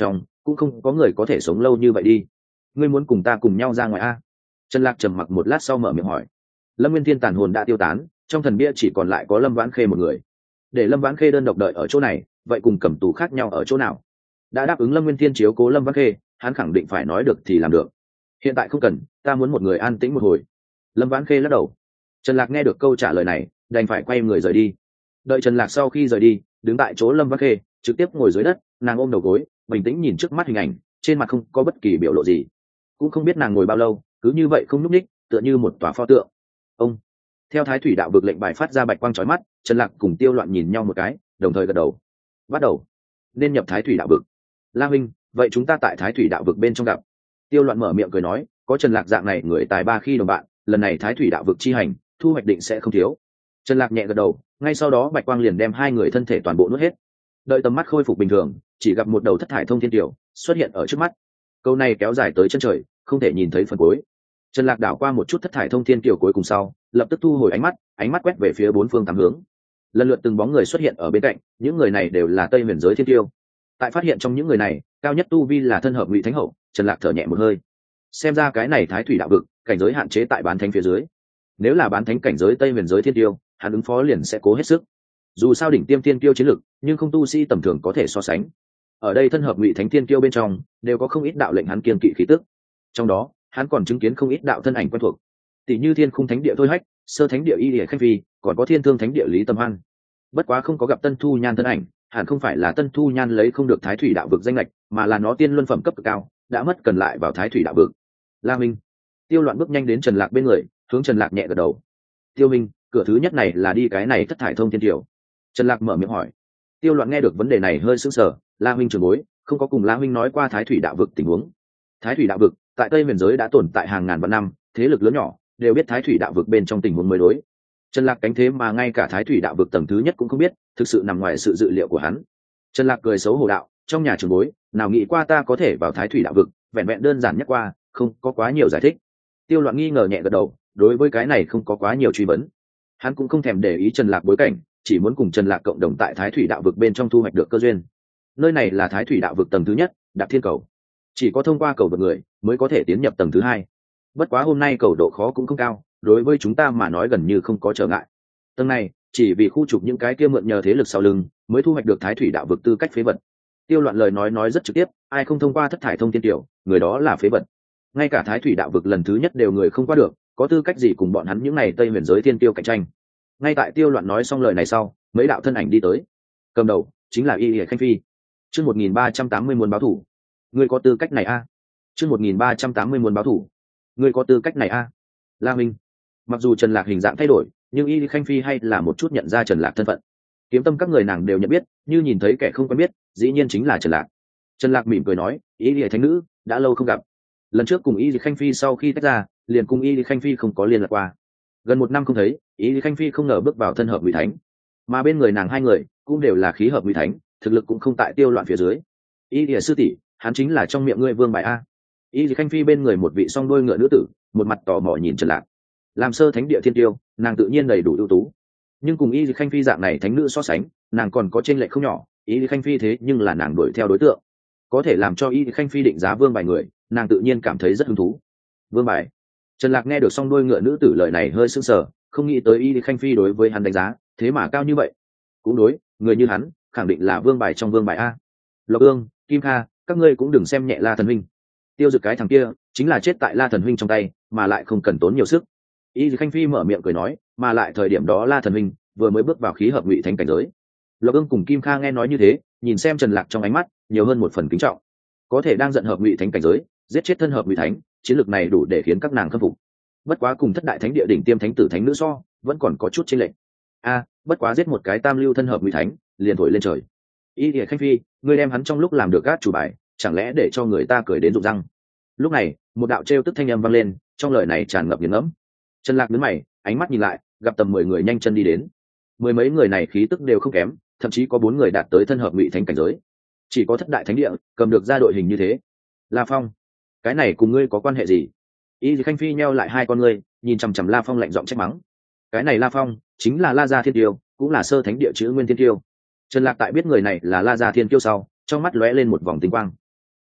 cũng không có người có thể sống lâu như vậy đi. Ngươi muốn cùng ta cùng nhau ra ngoài a? Trần Lạc trầm mặc một lát sau mở miệng hỏi. Lâm Nguyên Thiên tàn hồn đã tiêu tán, trong thần bia chỉ còn lại có Lâm Vãn Khê một người. Để Lâm Vãn Khê đơn độc đợi ở chỗ này, vậy cùng cầm tù khác nhau ở chỗ nào? Đã đáp ứng Lâm Nguyên Thiên chiếu cố Lâm Vãn Khê, hắn khẳng định phải nói được thì làm được. Hiện tại không cần, ta muốn một người an tĩnh một hồi. Lâm Vãn Khê lắc đầu. Trần Lạc nghe được câu trả lời này, đành phải quay người rời đi. Đợi Trần Lạc sau khi rời đi, đứng tại chỗ Lâm Vãn Khê, trực tiếp ngồi dưới đất, nàng ôm đầu gối, bình tĩnh nhìn trước mắt hình ảnh, trên mặt không có bất kỳ biểu lộ gì. Cũng không biết nàng ngồi bao lâu, cứ như vậy không nhúc nhích, tựa như một tòa pho tượng. Ông. Theo Thái Thủy đạo vực lệnh bài phát ra bạch quang chói mắt, Trần Lạc cùng Tiêu Loạn nhìn nhau một cái, đồng thời gật đầu. Bắt đầu. Nên nhập Thái Thủy đạo vực. La huynh, vậy chúng ta tại Thái Thủy đạo vực bên trong gặp. Tiêu Loạn mở miệng cười nói, có Trần Lạc dạng này người tài ba khi đồng bạn, lần này Thái Thủy đạo vực chi hành, thu hoạch định sẽ không thiếu. Trần Lạc nhẹ gật đầu, ngay sau đó bạch quang liền đem hai người thân thể toàn bộ nuốt hết. Đợi tầm mắt khôi phục bình thường, chỉ gặp một đầu thất thải thông thiên tiểu xuất hiện ở trước mắt. Câu này kéo dài tới chân trời, không thể nhìn thấy phần cuối. Trần Lạc đảo qua một chút thất thải thông thiên tiểu cuối cùng sau, lập tức thu hồi ánh mắt, ánh mắt quét về phía bốn phương tám hướng. Lần lượt từng bóng người xuất hiện ở bên cạnh, những người này đều là Tây Huyền giới thiên tiêu. Tại phát hiện trong những người này, cao nhất tu vi là thân hợp ngụy thánh hậu, Trần Lạc thở nhẹ một hơi. Xem ra cái này Thái Thủy đạo vực, cảnh giới hạn chế tại bán thánh phía dưới. Nếu là bán thánh cảnh giới Tây Huyền giới thiên tiêu, hắn ứng phó liền sẽ cố hết sức. Dù sao đỉnh tiêm thiên tiêu chiến lực, nhưng không tu sĩ tầm thường có thể so sánh. Ở đây thân hợp ngụy thánh thiên tiêu bên trong, đều có không ít đạo lệnh hắn kiên kỵ khí tức. Trong đó, hắn còn chứng kiến không ít đạo thân ảnh quen thuộc, tỷ như Thiên Khung Thánh Địa Thôi Hách, Sơ Thánh Địa Y Lìa Khanh Phi, còn có Thiên Thương Thánh Địa Lý Tâm Hoan. Bất quá không có gặp Tân Thu Nhan thân ảnh, hẳn không phải là Tân Thu Nhan lấy không được Thái Thủy đạo vực danh lệch, mà là nó tiên luân phẩm cấp cực cao, đã mất cần lại vào Thái Thủy đạo vực. La Minh. Tiêu Loạn bước nhanh đến Trần Lạc bên người, hướng Trần Lạc nhẹ gật đầu. Tiêu Minh, cửa thứ nhất này là đi cái này thất thải thông thiên tiểu. Trần Lạc mở miệng hỏi. Tiêu Loạn nghe được vấn đề này hơi sững sờ, La Minh trưởng bối, không có cùng La Minh nói qua Thái Thủy đạo vực tình huống. Thái Thủy đạo vực, tại Tây Huyền giới đã tồn tại hàng ngàn vạn năm, thế lực lớn nhỏ đều biết Thái Thủy đạo vực bên trong tình huống mới đối. Trần Lạc cánh thế mà ngay cả Thái Thủy đạo vực tầng thứ nhất cũng không biết, thực sự nằm ngoài sự dự liệu của hắn. Trần Lạc cười xấu hổ đạo, trong nhà trưởng bối, nào nghĩ qua ta có thể vào Thái Thủy đạo vực, vẹn vẹn đơn giản nhắc qua, không có quá nhiều giải thích. Tiêu Loạn nghi ngờ nhẹ gật đầu, đối với cái này không có quá nhiều truy vấn. Hắn cũng không thèm để ý Trần Lạc bối cảnh, chỉ muốn cùng Trần Lạc cộng đồng tại Thái Thủy đạo vực bên trong thu hoạch được cơ duyên. Nơi này là Thái Thủy đạo vực tầng thứ nhất, Đạp Thiên cầu. Chỉ có thông qua cầu vực người mới có thể tiến nhập tầng thứ hai. Bất quá hôm nay cầu độ khó cũng không cao, đối với chúng ta mà nói gần như không có trở ngại. Tầng này chỉ vì khu trục những cái kia mượn nhờ thế lực sau lưng mới thu hoạch được Thái Thủy đạo vực tư cách phế vật. Tiêu Loạn lời nói nói rất trực tiếp, ai không thông qua thất thải thông thiên tiểu, người đó là phế vật. Ngay cả Thái Thủy đạo vực lần thứ nhất đều người không qua được, có tư cách gì cùng bọn hắn những này Tây Huyền giới thiên tiêu cạnh tranh. Ngay tại Tiêu Loạn nói xong lời này sau, mấy đạo thân ảnh đi tới. Cầm đầu chính là Y Lìa Khanh Phi. Chương một nghìn ba trăm tám mươi muốn báo thủ. Ngươi có tư cách này a? À? Chương một nghìn ba trăm tám mươi muốn báo thủ. Ngươi có tư cách này a? À? La Minh. Mặc dù Trần Lạc hình dạng thay đổi, nhưng Y Lìa Khanh Phi hay là một chút nhận ra Trần Lạc thân phận. Kiếm tâm các người nàng đều nhận biết, như nhìn thấy kẻ không quen biết, dĩ nhiên chính là Trần Lạc. Trần Lạc mỉm cười nói, Y Lìa thánh nữ, đã lâu không gặp. Lần trước cùng Y Lìa Khanh Phi sau khi tách ra, liền cùng Y Lìa Khanh Phi không có liên lạc qua. Gần một năm không thấy, Y Lìa Khanh Phi không ngờ bước vào thân hợp ngụy thánh, mà bên người nàng hai người cũng đều là khí hợp ngụy thánh, thực lực cũng không tại Tiêu Loạn phía dưới. Y Lìa sư tỷ, hắn chính là trong miệng ngươi Vương Bài a? Y Lìa Khanh Phi bên người một vị song đôi ngựa nữ tử, một mặt tò mò nhìn Trần Lạc. Làm sơ thánh địa thiên tiêu, nàng tự nhiên đầy đủ ưu tú, nhưng cùng Y Lìa Khanh Phi dạng này thánh nữ so sánh, nàng còn có chênh lệch không nhỏ. Y Lìa Khanh Phi thế nhưng là nàng đuổi theo đối tượng, có thể làm cho Y Lìa Khanh Phi định giá Vương Bài người, nàng tự nhiên cảm thấy rất hứng thú. Vương Bài. Trần Lạc nghe được song đôi ngựa nữ tử lời này hơi sững sờ, không nghĩ tới Y Lìa Khanh Phi đối với hắn đánh giá thế mà cao như vậy. Cũng đối, người như hắn khẳng định là Vương Bài trong Vương Bài a. Lộc Ương, Kim Kha, các ngươi cũng đừng xem nhẹ La Thần huynh. Tiêu Dực cái thằng kia chính là chết tại La Thần huynh trong tay, mà lại không cần tốn nhiều sức. Y Lìa Khanh Phi mở miệng cười nói, mà lại thời điểm đó La Thần huynh vừa mới bước vào khí hợp ngụy thánh cảnh giới. Lộc Ương cùng Kim Kha nghe nói như thế, nhìn xem Trần Lạc trong ánh mắt nhiều hơn một phần kính trọng. Có thể đang giận hợp ngụy thánh cảnh giới, giết chết thân hợp ngụy thánh, chiến lược này đủ để khiến các nàng khâm phục. Bất quá cùng thất đại thánh địa đỉnh tiêm thánh tử thánh nữ so, vẫn còn có chút chênh lệch. A, bất quá giết một cái tam lưu thân hợp ngụy thánh, liền thổi lên trời. Y Lìa Khanh Phi, ngươi đem hắn trong lúc làm được gác chủ bài, chẳng lẽ để cho người ta cười đến rụng răng? Lúc này, một đạo trêu tức thanh âm vang lên, trong lời này tràn ngập nghiền ngẫm. Trần Lạc nhướng mày, ánh mắt nhìn lại, gặp tầm mười người nhanh chân đi đến. Mười mấy người này khí tức đều không kém, thậm chí có bốn người đạt tới thân hợp ngụy thánh cảnh giới. Chỉ có thất đại thánh địa cầm được ra đội hình như thế. La Phong, cái này cùng ngươi có quan hệ gì? Y Khanh Phi nheo lại hai con ngươi, nhìn chằm chằm La Phong lạnh giọng trách mắng. Cái này La Phong chính là La Gia Thiên Tiêu, cũng là sơ thánh địa chữ Nguyên Thiên Tiêu. Trần Lạc tại biết người này là La Gia Thiên Tiêu sau, trong mắt lóe lên một vòng tinh quang.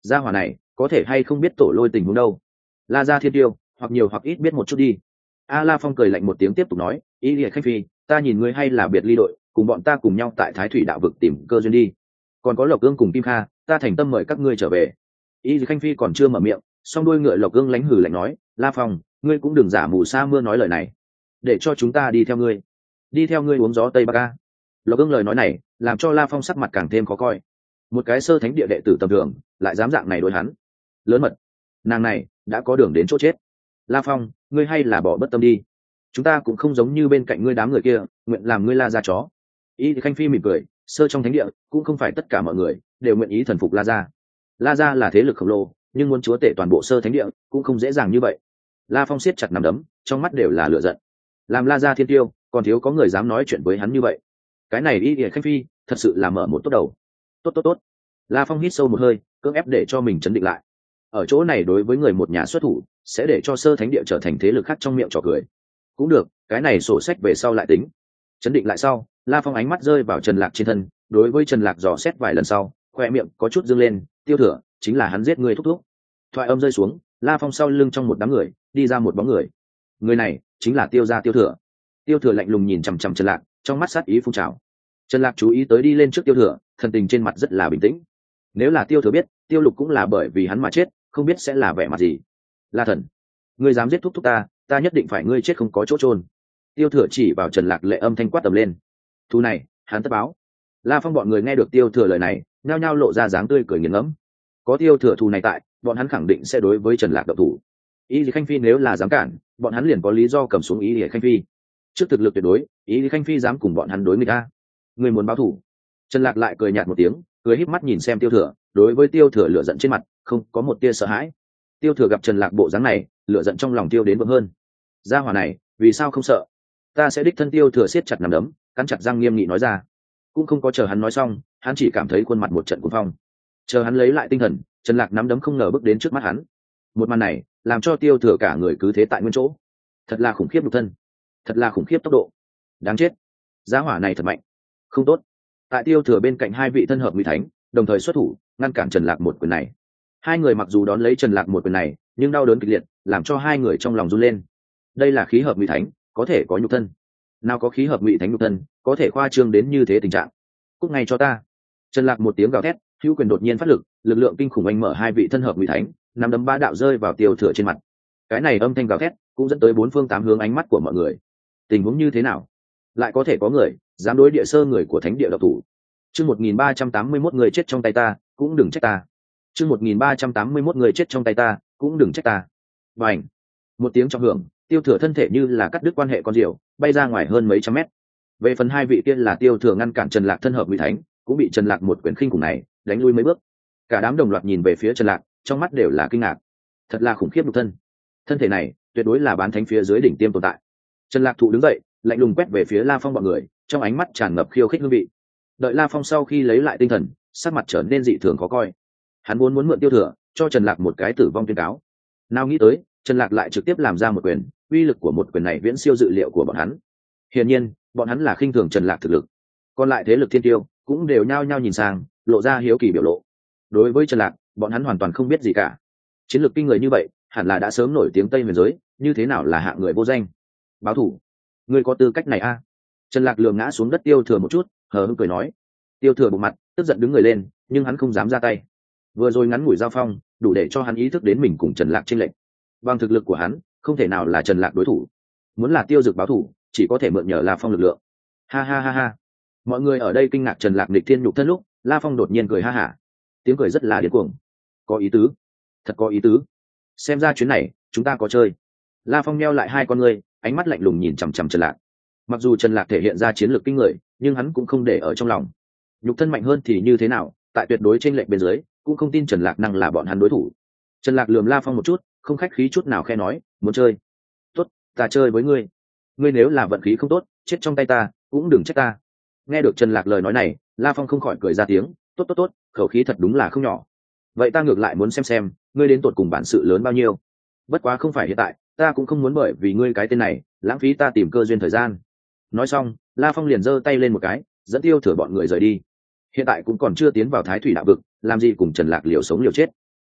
gia hỏa này có thể hay không biết tổ lôi tình huống đâu. La gia thiên tiêu hoặc nhiều hoặc ít biết một chút đi. A La Phong cười lạnh một tiếng tiếp tục nói, ý liệt khanh phi, ta nhìn ngươi hay là biệt ly đội, cùng bọn ta cùng nhau tại Thái Thủy đạo vực tìm cơ duyên đi. Còn có Lộc Ương cùng Kim Kha, ta thành tâm mời các ngươi trở về. Ý liệt khanh phi còn chưa mở miệng, song đuôi ngựa Lộc Ương lánh hừ lạnh nói, La Phong, ngươi cũng đừng giả mù sa mưa nói lời này, để cho chúng ta đi theo ngươi, đi theo ngươi uống gió tây bắc ca. Lộc Ương lời nói này làm cho La Phong sắc mặt càng thêm khó coi. Một cái sơ thánh địa đệ tử tầm thường lại dám dạng này đối hắn, lớn mật. Nàng này đã có đường đến chỗ chết. La Phong, ngươi hay là bỏ bất tâm đi, chúng ta cũng không giống như bên cạnh ngươi đám người kia nguyện làm ngươi La gia chó. Y Khanh Phi mỉm cười, sơ trong thánh địa cũng không phải tất cả mọi người đều nguyện ý thần phục La gia. La gia là thế lực khổng lồ, nhưng muốn chúa tể toàn bộ sơ thánh địa cũng không dễ dàng như vậy. La Phong siết chặt nắm đấm, trong mắt đều là lửa giận. Làm La gia thiên tiêu, còn thiếu có người dám nói chuyện với hắn như vậy. Cái này Y Khanh Phi thật sự là mở một tốt đầu. Tốt tốt tốt. La Phong hít sâu một hơi, cưỡng ép để cho mình trấn định lại. Ở chỗ này đối với người một nhà xuất thủ, sẽ để cho sơ thánh địa trở thành thế lực khác trong miệng trò cười. Cũng được, cái này sổ sách về sau lại tính. Trấn định lại sau, La Phong ánh mắt rơi vào Trần Lạc trên thân, đối với Trần Lạc dò xét vài lần sau, khoe miệng có chút dương lên, Tiêu Thừa, chính là hắn giết người thúc thúc. Thoại âm rơi xuống, La Phong sau lưng trong một đám người, đi ra một bóng người. Người này chính là Tiêu gia Tiêu Thừa. Tiêu Thừa lạnh lùng nhìn chằm chằm Trần Lạc, trong mắt sát ý phun trào. Trần Lạc chú ý tới đi lên trước Tiêu Thừa, thần tình trên mặt rất là bình tĩnh. Nếu là Tiêu Thừa biết, Tiêu Lục cũng là bởi vì hắn mà chết, không biết sẽ là vẻ mặt gì. La Thần, ngươi dám giết thúc thúc ta, ta nhất định phải ngươi chết không có chỗ trôn. Tiêu Thừa chỉ vào Trần Lạc lệ âm thanh quát tầm lên. Thu này, hắn tất báo. La Phong bọn người nghe được Tiêu Thừa lời này, nhao nhao lộ ra dáng tươi cười nghiền ngẫm. Có Tiêu Thừa thù này tại, bọn hắn khẳng định sẽ đối với Trần Lạc động thủ. Ý Lý Khanh Phi nếu là dám cản, bọn hắn liền có lý do cầm xuống Ý Lý Khanh Phi. Trước thực lực tuyệt đối, Ý Lý Khanh Phi dám cùng bọn hắn đối nghịch ta. Người muốn báo thù? Trần Lạc lại cười nhạt một tiếng, cười híp mắt nhìn xem Tiêu Thừa, đối với Tiêu Thừa lửa giận trên mặt, không có một tia sợ hãi. Tiêu Thừa gặp Trần Lạc bộ dáng này, lửa giận trong lòng tiêu đến vượng hơn. Gia hỏa này, vì sao không sợ? Ta sẽ đích thân Tiêu Thừa siết chặt nắm đấm, cắn chặt răng nghiêm nghị nói ra. Cũng không có chờ hắn nói xong, hắn chỉ cảm thấy khuôn mặt một trận cuồng phong. Chờ hắn lấy lại tinh thần, Trần Lạc nắm đấm không ngờ bước đến trước mắt hắn. Một màn này, làm cho Tiêu Thừa cả người cứ thế tại nguyên chỗ. Thật là khủng khiếp nhục thân, thật là khủng khiếp tốc độ. Đáng chết, gia hỏa này thật mạnh. Không tốt. Tại Tiêu Thừa bên cạnh hai vị thân hợp Ngụy Thánh, đồng thời xuất thủ, ngăn cản Trần Lạc một quyền này. Hai người mặc dù đón lấy Trần Lạc một quyền này, nhưng đau đớn kịch liệt, làm cho hai người trong lòng run lên. Đây là khí hợp Ngụy Thánh, có thể có nhục thân. Nào có khí hợp Ngụy Thánh nhục thân, có thể khoa trương đến như thế tình trạng. Cút ngay cho ta. Trần Lạc một tiếng gào thét, hữu quyền đột nhiên phát lực, lực lượng kinh khủng anh mở hai vị thân hợp Ngụy Thánh, nắm đấm ba đạo rơi vào Tiêu Thừa trên mặt. Cái này âm thanh gào thét, cũng dẫn tới bốn phương tám hướng ánh mắt của mọi người. Tình huống như thế nào? Lại có thể có người dám đối địa sơ người của thánh địa độc thủ? Chương một nghìn ba trăm tám mươi mốt người chết trong tay ta, cũng đừng trách ta. Chương một nghìn ba trăm tám mươi mốt người chết trong tay ta, cũng đừng trách ta. Bành! Một tiếng trọng hưởng, Tiêu Thừa thân thể như là cắt đứt quan hệ con diều, bay ra ngoài hơn mấy trăm mét. Về phần hai vị kia là Tiêu Thừa ngăn cản Trần Lạc thân hợp Ngụy Thánh, cũng bị Trần Lạc một quyền khinh khủng này đánh lui mấy bước. Cả đám đồng loạt nhìn về phía Trần Lạc, trong mắt đều là kinh ngạc. Thật là khủng khiếp nhục thân. Thân thể này, tuyệt đối là bán thánh phía dưới đỉnh tiêm tồn tại. Trần Lạc thụ đứng dậy, lạnh lùng quét về phía La Phong bọn người, trong ánh mắt tràn ngập khiêu khích hương vị. Đợi La Phong sau khi lấy lại tinh thần, sắc mặt trở nên dị thường khó coi. Hắn muốn muốn mượn Tiêu Thừa cho Trần Lạc một cái tử vong tuyên cáo. Nào nghĩ tới, Trần Lạc lại trực tiếp làm ra một quyền, uy lực của một quyền này viễn siêu dự liệu của bọn hắn. Hiển nhiên, bọn hắn là khinh thường Trần Lạc thực lực. Còn lại thế lực thiên tiêu cũng đều nhao nhao nhìn sang, lộ ra hiếu kỳ biểu lộ. Đối với Trần Lạc, bọn hắn hoàn toàn không biết gì cả. Chiến lược kinh người như vậy, hẳn là đã sớm nổi tiếng Tây Huyền giới, như thế nào là hạng người vô danh? Báo thủ, ngươi có tư cách này a? À? Trần Lạc lườm ngã xuống đất Tiêu Thừa một chút, hờ hững cười nói. Tiêu Thừa bụng mặt, tức giận đứng người lên, nhưng hắn không dám ra tay. Vừa rồi ngắn ngủi giao phong, đủ để cho hắn ý thức đến mình cùng Trần Lạc chênh lệch. Bằng thực lực của hắn, không thể nào là Trần Lạc đối thủ. Muốn là Tiêu Dực báo thủ, chỉ có thể mượn nhờ La Phong lực lượng. Ha ha ha ha. Mọi người ở đây kinh ngạc Trần Lạc nghịch thiên nhục thân lúc, La Phong đột nhiên cười ha hả. Tiếng cười rất là điên cuồng. Có ý tứ, thật có ý tứ. Xem ra chuyến này, chúng ta có chơi. La Phong nheo lại hai con ngươi, ánh mắt lạnh lùng nhìn chằm chằm Trần Lạc. Mặc dù Trần Lạc thể hiện ra chiến lược kinh người, nhưng hắn cũng không để ở trong lòng. Nhục thân mạnh hơn thì như thế nào, tại tuyệt đối chênh lệch bên dưới, cũng không tin Trần Lạc năng là bọn hắn đối thủ. Trần Lạc lườm La Phong một chút, không khách khí chút nào khe nói, muốn chơi. Tốt, ta chơi với ngươi. Ngươi nếu là vận khí không tốt, chết trong tay ta, cũng đừng trách ta. Nghe được Trần Lạc lời nói này, La Phong không khỏi cười ra tiếng, tốt tốt tốt, khẩu khí thật đúng là không nhỏ. Vậy ta ngược lại muốn xem xem, ngươi đến tột cùng bản sự lớn bao nhiêu. Bất quá không phải hiện tại, ta cũng không muốn bởi vì ngươi cái tên này, lãng phí ta tìm cơ duyên thời gian. Nói xong, La Phong liền giơ tay lên một cái, dẫn Tiêu Thừa bọn người rời đi. Hiện tại cũng còn chưa tiến vào Thái Thủy đạo vực, làm gì cùng Trần Lạc liều sống liều chết.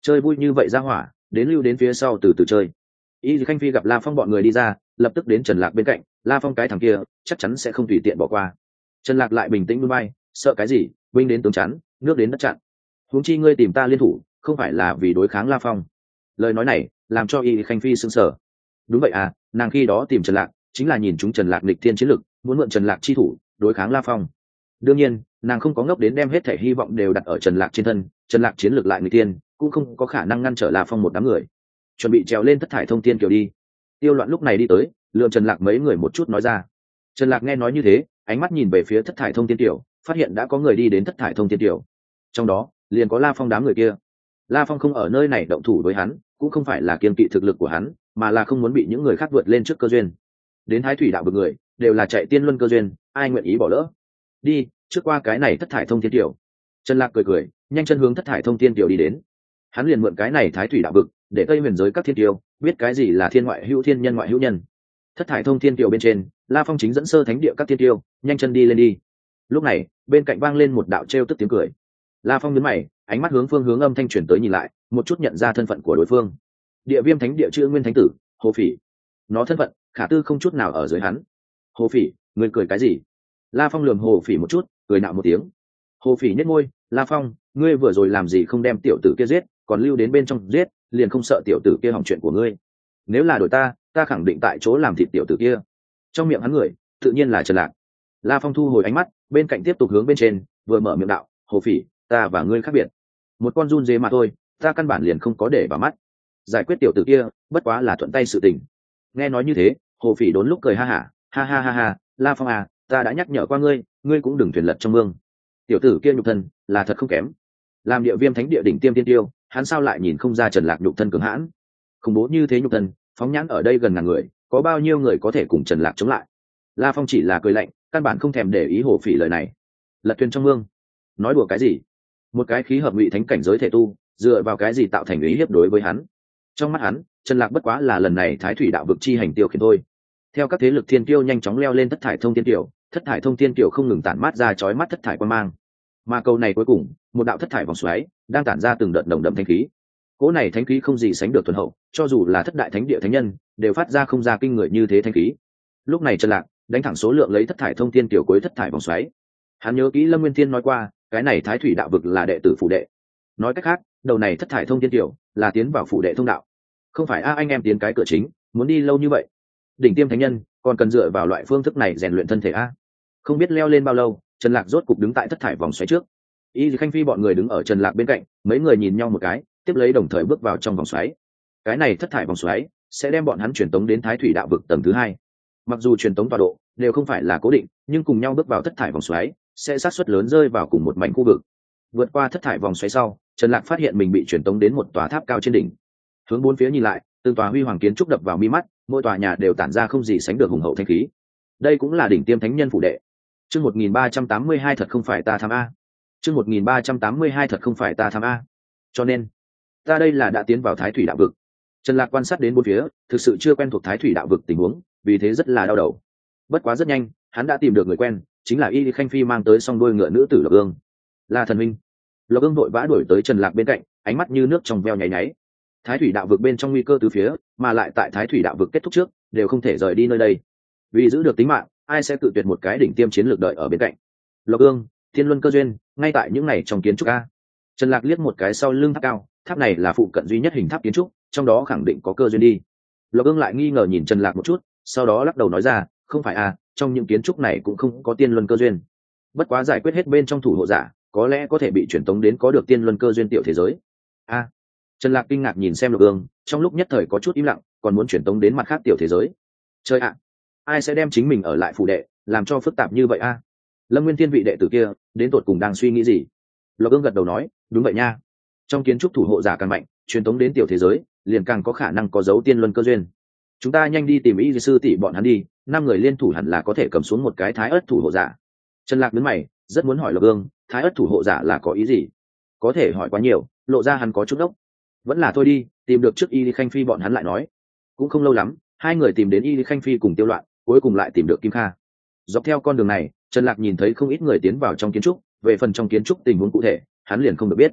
chơi vui như vậy ra hỏa đến lưu đến phía sau từ từ chơi. Y Khanh Phi gặp La Phong bọn người đi ra, lập tức đến Trần Lạc bên cạnh. La Phong cái thằng kia chắc chắn sẽ không tùy tiện bỏ qua. Trần Lạc lại bình tĩnh núi bay, sợ cái gì, binh đến tướng chắn, nước đến đất chặn. Huống chi ngươi tìm ta liên thủ, không phải là vì đối kháng La Phong. Lời nói này làm cho Y Khanh Phi sững sờ. Đúng vậy à, nàng khi đó tìm Trần Lạc chính là nhìn chúng Trần Lạc nghịch thiên chiến lực, muốn mượn Trần Lạc chi thủ đối kháng La Phong. Đương nhiên nàng không có ngốc đến đem hết thể hy vọng đều đặt ở Trần Lạc trên thân. Trần Lạc chiến lược lại người tiên cũng không có khả năng ngăn trở La Phong một đám người. Chuẩn bị trèo lên thất thải thông thiên kiều đi. Tiêu Loạn lúc này đi tới, lượm Trần Lạc mấy người một chút nói ra. Trần Lạc nghe nói như thế, ánh mắt nhìn về phía thất thải thông thiên kiều, phát hiện đã có người đi đến thất thải thông thiên kiều. Trong đó liền có La Phong đám người kia. La Phong không ở nơi này động thủ với hắn, cũng không phải là kiên kỵ thực lực của hắn, mà là không muốn bị những người khác vượt lên trước cơ duyên. Đến Thái Thủy đạo vực người đều là chạy tiên luân cơ duyên, ai nguyện ý bỏ lỡ. Đi, trước qua cái này thất thải thông thiên tiểu. Trần Lạc cười cười, nhanh chân hướng thất thải thông thiên tiểu đi đến. Hắn liền mượn cái này Thái Thủy đạo vực để tây huyền giới các thiên tiêu biết cái gì là thiên ngoại hữu thiên, nhân ngoại hữu nhân. Thất thải thông thiên tiểu bên trên, La Phong chính dẫn sơ thánh địa các thiên tiêu nhanh chân đi lên đi. Lúc này bên cạnh vang lên một đạo trêu tức tiếng cười. La Phong nhướng mày, ánh mắt hướng phương hướng âm thanh truyền tới nhìn lại, một chút nhận ra thân phận của đối phương. Địa Viêm Thánh địa Chữ Nguyên Thánh tử Hồ Phỉ. Nó thân phận khả tư không chút nào ở dưới hắn. Hồ Phỉ, ngươi cười cái gì? La Phong lườm Hồ Phỉ một chút, cười nạo một tiếng. Hồ Phỉ nhếch môi, La Phong, ngươi vừa rồi làm gì không đem tiểu tử kia giết, còn lưu đến bên trong giết, liền không sợ tiểu tử kia hỏng chuyện của ngươi. Nếu là đổi ta, ta khẳng định tại chỗ làm thịt tiểu tử kia. Trong miệng hắn người tự nhiên là Trần Lạc. La Phong thu hồi ánh mắt, bên cạnh tiếp tục hướng bên trên, vừa mở miệng đạo, Hồ Phỉ, ta và ngươi khác biệt. Một con run dế mà thôi, ta căn bản liền không có để vào mắt. Giải quyết tiểu tử kia bất quá là thuận tay sự tình. Nghe nói như thế, Hồ Phỉ đốn lúc cười ha hả, ha ha ha ha, La Phong à, ta đã nhắc nhở qua ngươi, ngươi cũng đừng thuyền lật trong mương. Tiểu tử kia nhục thân là thật không kém, làm Địa Viêm Thánh địa đỉnh tiêm tiên tiêu, hắn sao lại nhìn không ra Trần Lạc nhục thân cường hãn? Khủng bố như thế nhục thân, phóng nhãn ở đây gần ngàn người, có bao nhiêu người có thể cùng Trần Lạc chống lại? La Phong chỉ là cười lạnh, căn bản không thèm để ý Hồ Phỉ lời này. Lật thuyền trong mương, nói đùa cái gì? Một cái khí hợp ngụy thánh cảnh giới thể tu, dựa vào cái gì tạo thành ý hiếp đối với hắn? Trong mắt hắn, Trần Lạc bất quá là lần này Thái Thủy đạo vực chi hành tiêu khiển thôi. Theo các thế lực thiên tiêu nhanh chóng leo lên thất thải thông thiên tiểu, thất thải thông thiên tiểu không ngừng tản mát ra chói mắt thất thải quang mang. Mà câu này cuối cùng, một đạo thất thải vòng xoáy đang tản ra từng đợt nồng đậm thánh khí. Cỗ này thánh khí không gì sánh được thuần hậu, cho dù là thất đại thánh địa thánh nhân đều phát ra không ra kinh người như thế thánh khí. Lúc này Trần Lạc đánh thẳng số lượng lấy thất thải thông thiên tiểu cuối thất thải vòng xoáy. Hắn nhớ kỹ Lâm Nguyên Thiên nói qua, cái này Thái Thủy đạo vực là đệ tử phủ đệ. Nói cách khác, đầu này thất thải thông thiên tiểu là tiến vào phủ đệ thông đạo. Không phải a anh em tiến cái cửa chính, muốn đi lâu như vậy. Đỉnh tiêm thánh nhân còn cần dựa vào loại phương thức này rèn luyện thân thể a. Không biết leo lên bao lâu, Trần Lạc rốt cục đứng tại thất thải vòng xoáy trước. Y Khanh Phi bọn người đứng ở Trần Lạc bên cạnh, mấy người nhìn nhau một cái, tiếp lấy đồng thời bước vào trong vòng xoáy. Cái này thất thải vòng xoáy sẽ đem bọn hắn truyền tống đến Thái Thủy đạo vực tầng thứ hai. Mặc dù truyền tống tọa độ đều không phải là cố định, nhưng cùng nhau bước vào thất thải vòng xoáy sẽ xác suất lớn rơi vào cùng một mảnh khu vực. Vượt qua thất thải vòng xoáy sau, Trần Lạc phát hiện mình bị truyền tống đến một tòa tháp cao trên đỉnh. Hướng bốn phía nhìn lại, từng tòa huy hoàng kiến trúc đập vào mi mắt, mỗi tòa nhà đều tản ra không gì sánh được hùng hậu thanh khí. Đây cũng là đỉnh tiêm thánh nhân phủ đệ. Chương một nghìn ba trăm tám mươi hai thật không phải ta tham a. Chương một nghìn ba trăm tám mươi hai thật không phải ta tham a. Cho nên, ta đây là đã tiến vào Thái Thủy đạo vực. Trần Lạc quan sát đến bốn phía, thực sự chưa quen thuộc Thái Thủy đạo vực tình huống, vì thế rất là đau đầu. Bất quá rất nhanh, hắn đã tìm được người quen, chính là Y Khanh Phi mang tới song đôi ngựa nữ tử Lộc Ương. La thần huynh. Lộc Ương vội vã đuổi tới Trần Lạc bên cạnh, ánh mắt như nước trong veo nháy nháy. Thái Thủy đạo vực bên trong nguy cơ từ phía, mà lại tại Thái Thủy đạo vực kết thúc trước, đều không thể rời đi nơi đây. Vì giữ được tính mạng, ai sẽ tự tuyệt một cái đỉnh tiêm chiến lược đợi ở bên cạnh. Lộc Ương, Thiên Luân cơ duyên, ngay tại những này trong kiến trúc a. Trần Lạc liếc một cái sau lưng tháp cao, tháp này là phụ cận duy nhất hình tháp kiến trúc, trong đó khẳng định có cơ duyên đi. Lộc Ương lại nghi ngờ nhìn Trần Lạc một chút, sau đó lắc đầu nói ra, không phải à, trong những kiến trúc này cũng không có tiên luân cơ duyên. Bất quá giải quyết hết bên trong thủ hộ giả, có lẽ có thể bị chuyển tống đến có được tiên luân cơ duyên tiểu thế giới. A. À, Trần Lạc kinh ngạc nhìn xem Lộc Ương, trong lúc nhất thời có chút im lặng, còn muốn chuyển tống đến mặt khác tiểu thế giới. Chơi ạ, à, ai sẽ đem chính mình ở lại phủ đệ, làm cho phức tạp như vậy a? À? Lâm Nguyên Thiên vị đệ tử kia, đến tột cùng đang suy nghĩ gì? Lộc Ương gật đầu nói, đúng vậy nha. Trong kiến trúc thủ hộ giả càng mạnh, truyền tống đến tiểu thế giới, liền càng có khả năng có dấu tiên luân cơ duyên. Chúng ta nhanh đi tìm Y sư tỷ bọn hắn đi, năm người liên thủ hẳn là có thể cầm xuống một cái Thái Ức thủ hộ giả. Trần Lạc nhướng mày, rất muốn hỏi Lộc Ương, Thái Ức thủ hộ giả là có ý gì? Có thể hỏi quá nhiều, lộ ra hắn có chút ốc. Vẫn là thôi đi, tìm được trước Y Khanh Phi bọn hắn lại nói. Cũng không lâu lắm, hai người tìm đến Y Khanh Phi cùng Tiêu Loạn, cuối cùng lại tìm được Kim Kha. Dọc theo con đường này, Trần Lạc nhìn thấy không ít người tiến vào trong kiến trúc, về phần trong kiến trúc tình huống cụ thể, hắn liền không được biết.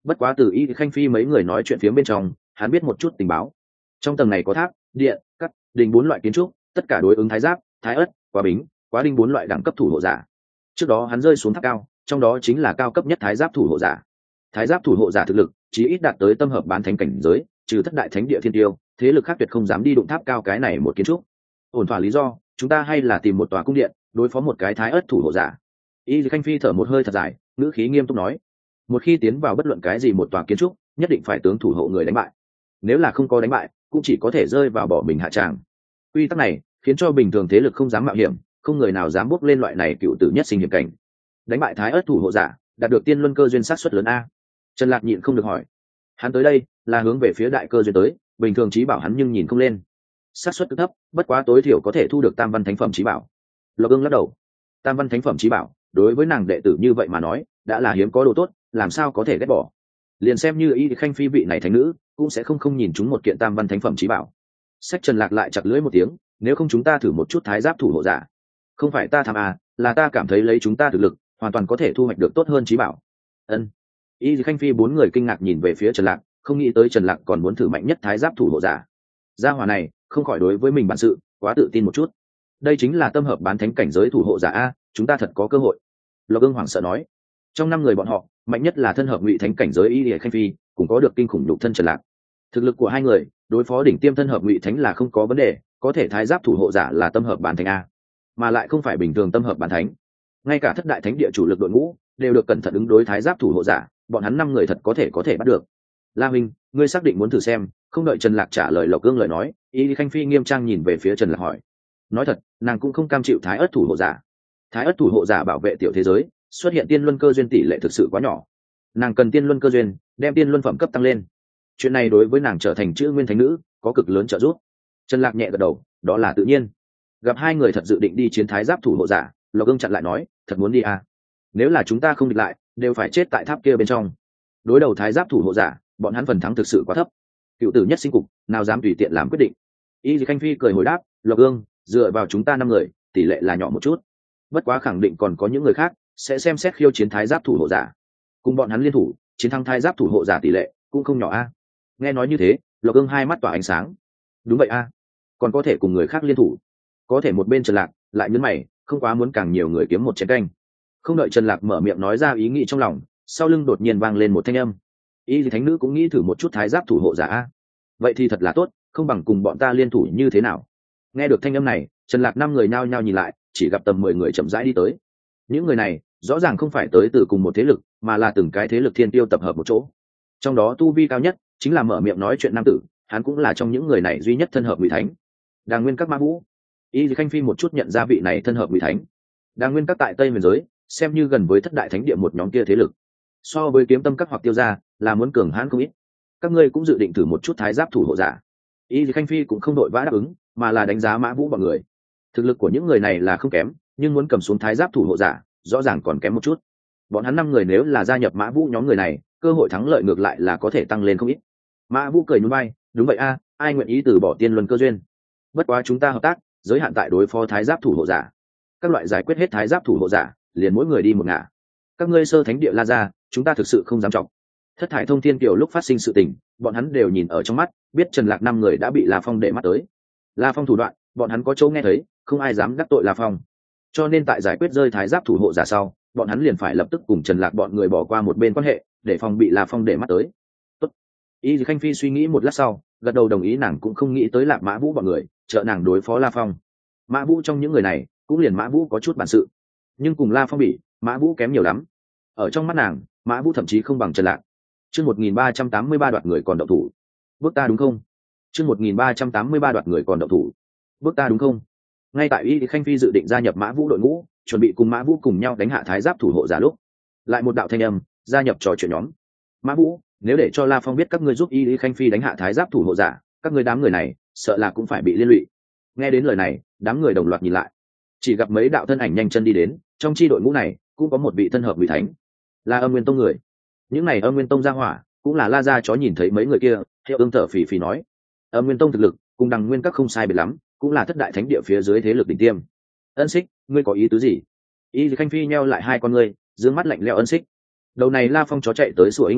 bất quá từ y khanh phi mấy người nói chuyện phía bên trong, hắn biết một chút tình báo. Trong tầng này có tháp, điện, cắt, đình bốn loại kiến trúc, tất cả đối ứng thái giáp, thái ất, quá bính, quá đinh bốn loại đẳng cấp thủ hộ giả. Trước đó hắn rơi xuống tháp cao, trong đó chính là cao cấp nhất thái giáp thủ hộ giả. Thái giáp thủ hộ giả thực lực chí ít đạt tới tâm hợp bán thánh cảnh giới, trừ thất đại thánh địa thiên tiêu, thế lực khác tuyệt không dám đi đụng tháp cao cái này một kiến trúc. Ổn thỏa lý do, chúng ta hay là tìm một tòa cung điện, đối phó một cái thái ất thủ hộ giả. Y khanh phi thở một hơi thật dài, ngữ khí nghiêm túc nói: một khi tiến vào bất luận cái gì một tòa kiến trúc, nhất định phải tướng thủ hộ người đánh bại. Nếu là không có đánh bại, cũng chỉ có thể rơi vào bỏ mình hạ tràng. Quy tắc này khiến cho bình thường thế lực không dám mạo hiểm, không người nào dám bước lên loại này cựu tử nhất sinh hiểm cảnh. Đánh bại thái ất thủ hộ giả, đạt được tiên luân cơ duyên sát suất lớn a. Trần Lạc nhịn không được hỏi: hắn tới đây là hướng về phía đại cơ duyên tới, bình thường trí bảo hắn nhưng nhìn không lên, sát suất cực thấp, bất quá tối thiểu có thể thu được tam văn thánh phẩm trí bảo. Lộc Ưng lắc đầu: tam văn thánh phẩm trí bảo đối với nàng đệ tử như vậy mà nói đã là hiếm có đồ tốt, làm sao có thể ghét bỏ. Liền xem như y khanh phi vị này thánh nữ cũng sẽ không không nhìn chúng một kiện tam văn thánh phẩm trí bảo. Sách Trần Lạc lại chặt lưỡi một tiếng: nếu không chúng ta thử một chút thái giáp thủ hộ giả. Không phải ta tham à, là ta cảm thấy lấy chúng ta thực lực hoàn toàn có thể thu hoạch được tốt hơn trí bảo. Ân. Y khanh phi bốn người kinh ngạc nhìn về phía Trần Lạc, không nghĩ tới Trần Lạc còn muốn thử mạnh nhất thái giáp thủ hộ giả. Gia hỏa này không khỏi đối với mình bản sự quá tự tin một chút. Đây chính là tâm hợp bán thánh cảnh giới thủ hộ giả a, chúng ta thật có cơ hội. Lộc Ưng hoảng sợ nói: trong năm người bọn họ, mạnh nhất là thân hợp ngụy thánh cảnh giới Y khanh phi, cũng có được kinh khủng nhục thân Trần Lạc. Thực lực của hai người đối phó đỉnh tiêm thân hợp ngụy thánh là không có vấn đề, có thể thái giáp thủ hộ giả là tâm hợp bán thánh a, mà lại không phải bình thường tâm hợp bán thánh. Ngay cả thất đại thánh địa chủ lực đội ngũ đều được cẩn thận ứng đối thái giáp thủ hộ giả, bọn hắn năm người thật có thể có thể bắt được. La Minh, ngươi xác định muốn thử xem? Không đợi Trần Lạc trả lời, Lộc Ưng lời nói, Y khanh phi nghiêm trang nhìn về phía Trần Lạc hỏi: nói thật, nàng cũng không cam chịu thái ất thủ hộ giả. Thái ất thủ hộ giả bảo vệ tiểu thế giới, xuất hiện tiên luân cơ duyên tỷ lệ thực sự quá nhỏ, nàng cần tiên luân cơ duyên đem tiên luân phẩm cấp tăng lên. Chuyện này đối với nàng trở thành chữ nguyên thánh nữ có cực lớn trợ giúp. Trần Lạc nhẹ gật đầu: đó là tự nhiên. Gặp hai người thật dự định đi chiến thái giáp thủ hộ giả, Lộc Ưng chặn lại nói: thật muốn đi à? Nếu là chúng ta không địch lại, đều phải chết tại tháp kia bên trong. Đối đầu thái giáp thủ hộ giả, bọn hắn phần thắng thực sự quá thấp. Cựu tử nhất sinh cục, nào dám tùy tiện làm quyết định. Y khanh phi cười hồi đáp: Lộc Ưng, dựa vào chúng ta năm người, tỷ lệ là nhỏ một chút, bất quá khẳng định còn có những người khác sẽ xem xét khiêu chiến thái giáp thủ hộ giả, cùng bọn hắn liên thủ chiến thắng thái giáp thủ hộ giả tỷ lệ cũng không nhỏ a. Nghe nói như thế, Lộc Ưng hai mắt tỏa ánh sáng: đúng vậy a, còn có thể cùng người khác liên thủ. Có thể một bên Trần Lạc lại nhấn mày, không quá muốn càng nhiều người kiếm một chén canh. Không đợi Trần Lạc mở miệng nói ra ý nghĩ trong lòng, sau lưng đột nhiên vang lên một thanh âm: Y thánh nữ cũng nghĩ thử một chút thái giáp thủ hộ giả a. Vậy thì thật là tốt, không bằng cùng bọn ta liên thủ như thế nào? Nghe được thanh âm này, Trần Lạc năm người nhao nhao nhìn lại, chỉ gặp tầm mười người chậm rãi đi tới. Những người này rõ ràng không phải tới từ cùng một thế lực, mà là từng cái thế lực thiên tiêu tập hợp một chỗ. Trong đó tu vi cao nhất chính là mở miệng nói chuyện nam tử, hắn cũng là trong những người này duy nhất thân hợp ngụy thánh. Đàng Nguyên Các Mã Vũ. Y khanh phi một chút nhận ra vị này thân hợp ngụy thánh. Đàng Nguyên Các tại Tây Huyền giới xem như gần với thất đại thánh địa một nhóm kia thế lực, so với Kiếm Tâm Các hoặc Tiêu gia là muốn cường hãn không ít. Các ngươi cũng dự định thử một chút thái giáp thủ hộ giả? Y khanh phi cũng không đội vã đáp ứng, mà là đánh giá Mã Vũ bọn người. Thực lực của những người này là không kém, nhưng muốn cầm xuống thái giáp thủ hộ giả rõ ràng còn kém một chút. Bọn hắn năm người nếu là gia nhập Mã Vũ nhóm người này, cơ hội thắng lợi ngược lại là có thể tăng lên không ít. Mã Vũ cười nhún vai: đúng vậy a, ai nguyện ý từ bỏ tiên luân cơ duyên. Bất quá chúng ta hợp tác giới hạn tại đối phó thái giáp thủ hộ giả, các loại giải quyết hết thái giáp thủ hộ giả liền mỗi người đi một ngả. Các ngươi sơ thánh địa La Gia, chúng ta thực sự không dám trọng. Thất thải thông thiên kiều lúc phát sinh sự tình, bọn hắn đều nhìn ở trong mắt, biết Trần Lạc năm người đã bị La Phong để mắt tới. La Phong thủ đoạn, bọn hắn có chỗ nghe thấy, không ai dám đắc tội La Phong. Cho nên tại giải quyết rơi thái giáp thủ hộ giả sau, bọn hắn liền phải lập tức cùng Trần Lạc bọn người bỏ qua một bên quan hệ, để phòng bị La Phong để mắt tới. Tốt. Y khanh phi suy nghĩ một lát sau, gật đầu đồng ý. Nàng cũng không nghĩ tới Lạc Mã Vũ bọn người trợ nàng đối phó La Phong. Mã Vũ trong những người này, cũng liền Mã Vũ có chút bản sự, nhưng cùng La Phong bị, Mã Vũ kém nhiều lắm. Ở trong mắt nàng, Mã Vũ thậm chí không bằng Trần Lạc. Chương một nghìn ba trăm tám mươi ba đoạt người còn động thủ. Bước ta đúng không? Chương một nghìn ba trăm tám mươi ba đoạt người còn động thủ. Bước ta đúng không? Ngay tại Y khanh phi dự định gia nhập Mã Vũ đội ngũ, chuẩn bị cùng Mã Vũ cùng nhau đánh hạ thái giáp thủ hộ giả lúc, lại một đạo thanh âm gia nhập trò chuyện nhóm. Mã Vũ, nếu để cho La Phong biết các ngươi giúp Y khanh phi đánh hạ thái giáp thủ hộ giả, các ngươi đám người này sợ là cũng phải bị liên lụy. Nghe đến lời này, đám người đồng loạt nhìn lại, chỉ gặp mấy đạo thân ảnh nhanh chân đi đến. Trong chi đội ngũ này cũng có một vị thân hợp vị thánh, là Âm Nguyên Tông người. Những này Âm Nguyên Tông gia hỏa cũng là La Gia chó nhìn thấy mấy người kia, Hiệu Ưng thở phì phì nói: Âm Nguyên Tông thực lực cùng Đằng Nguyên Các không sai biệt lắm, cũng là thất đại thánh địa phía dưới thế lực đỉnh tiêm. Ân Xích, ngươi có ý tứ gì? Y khanh phi nheo lại hai con ngươi, dương mắt lạnh lẽo. Ân Xích, đầu này La Phong chó chạy tới sủa inh ỏi,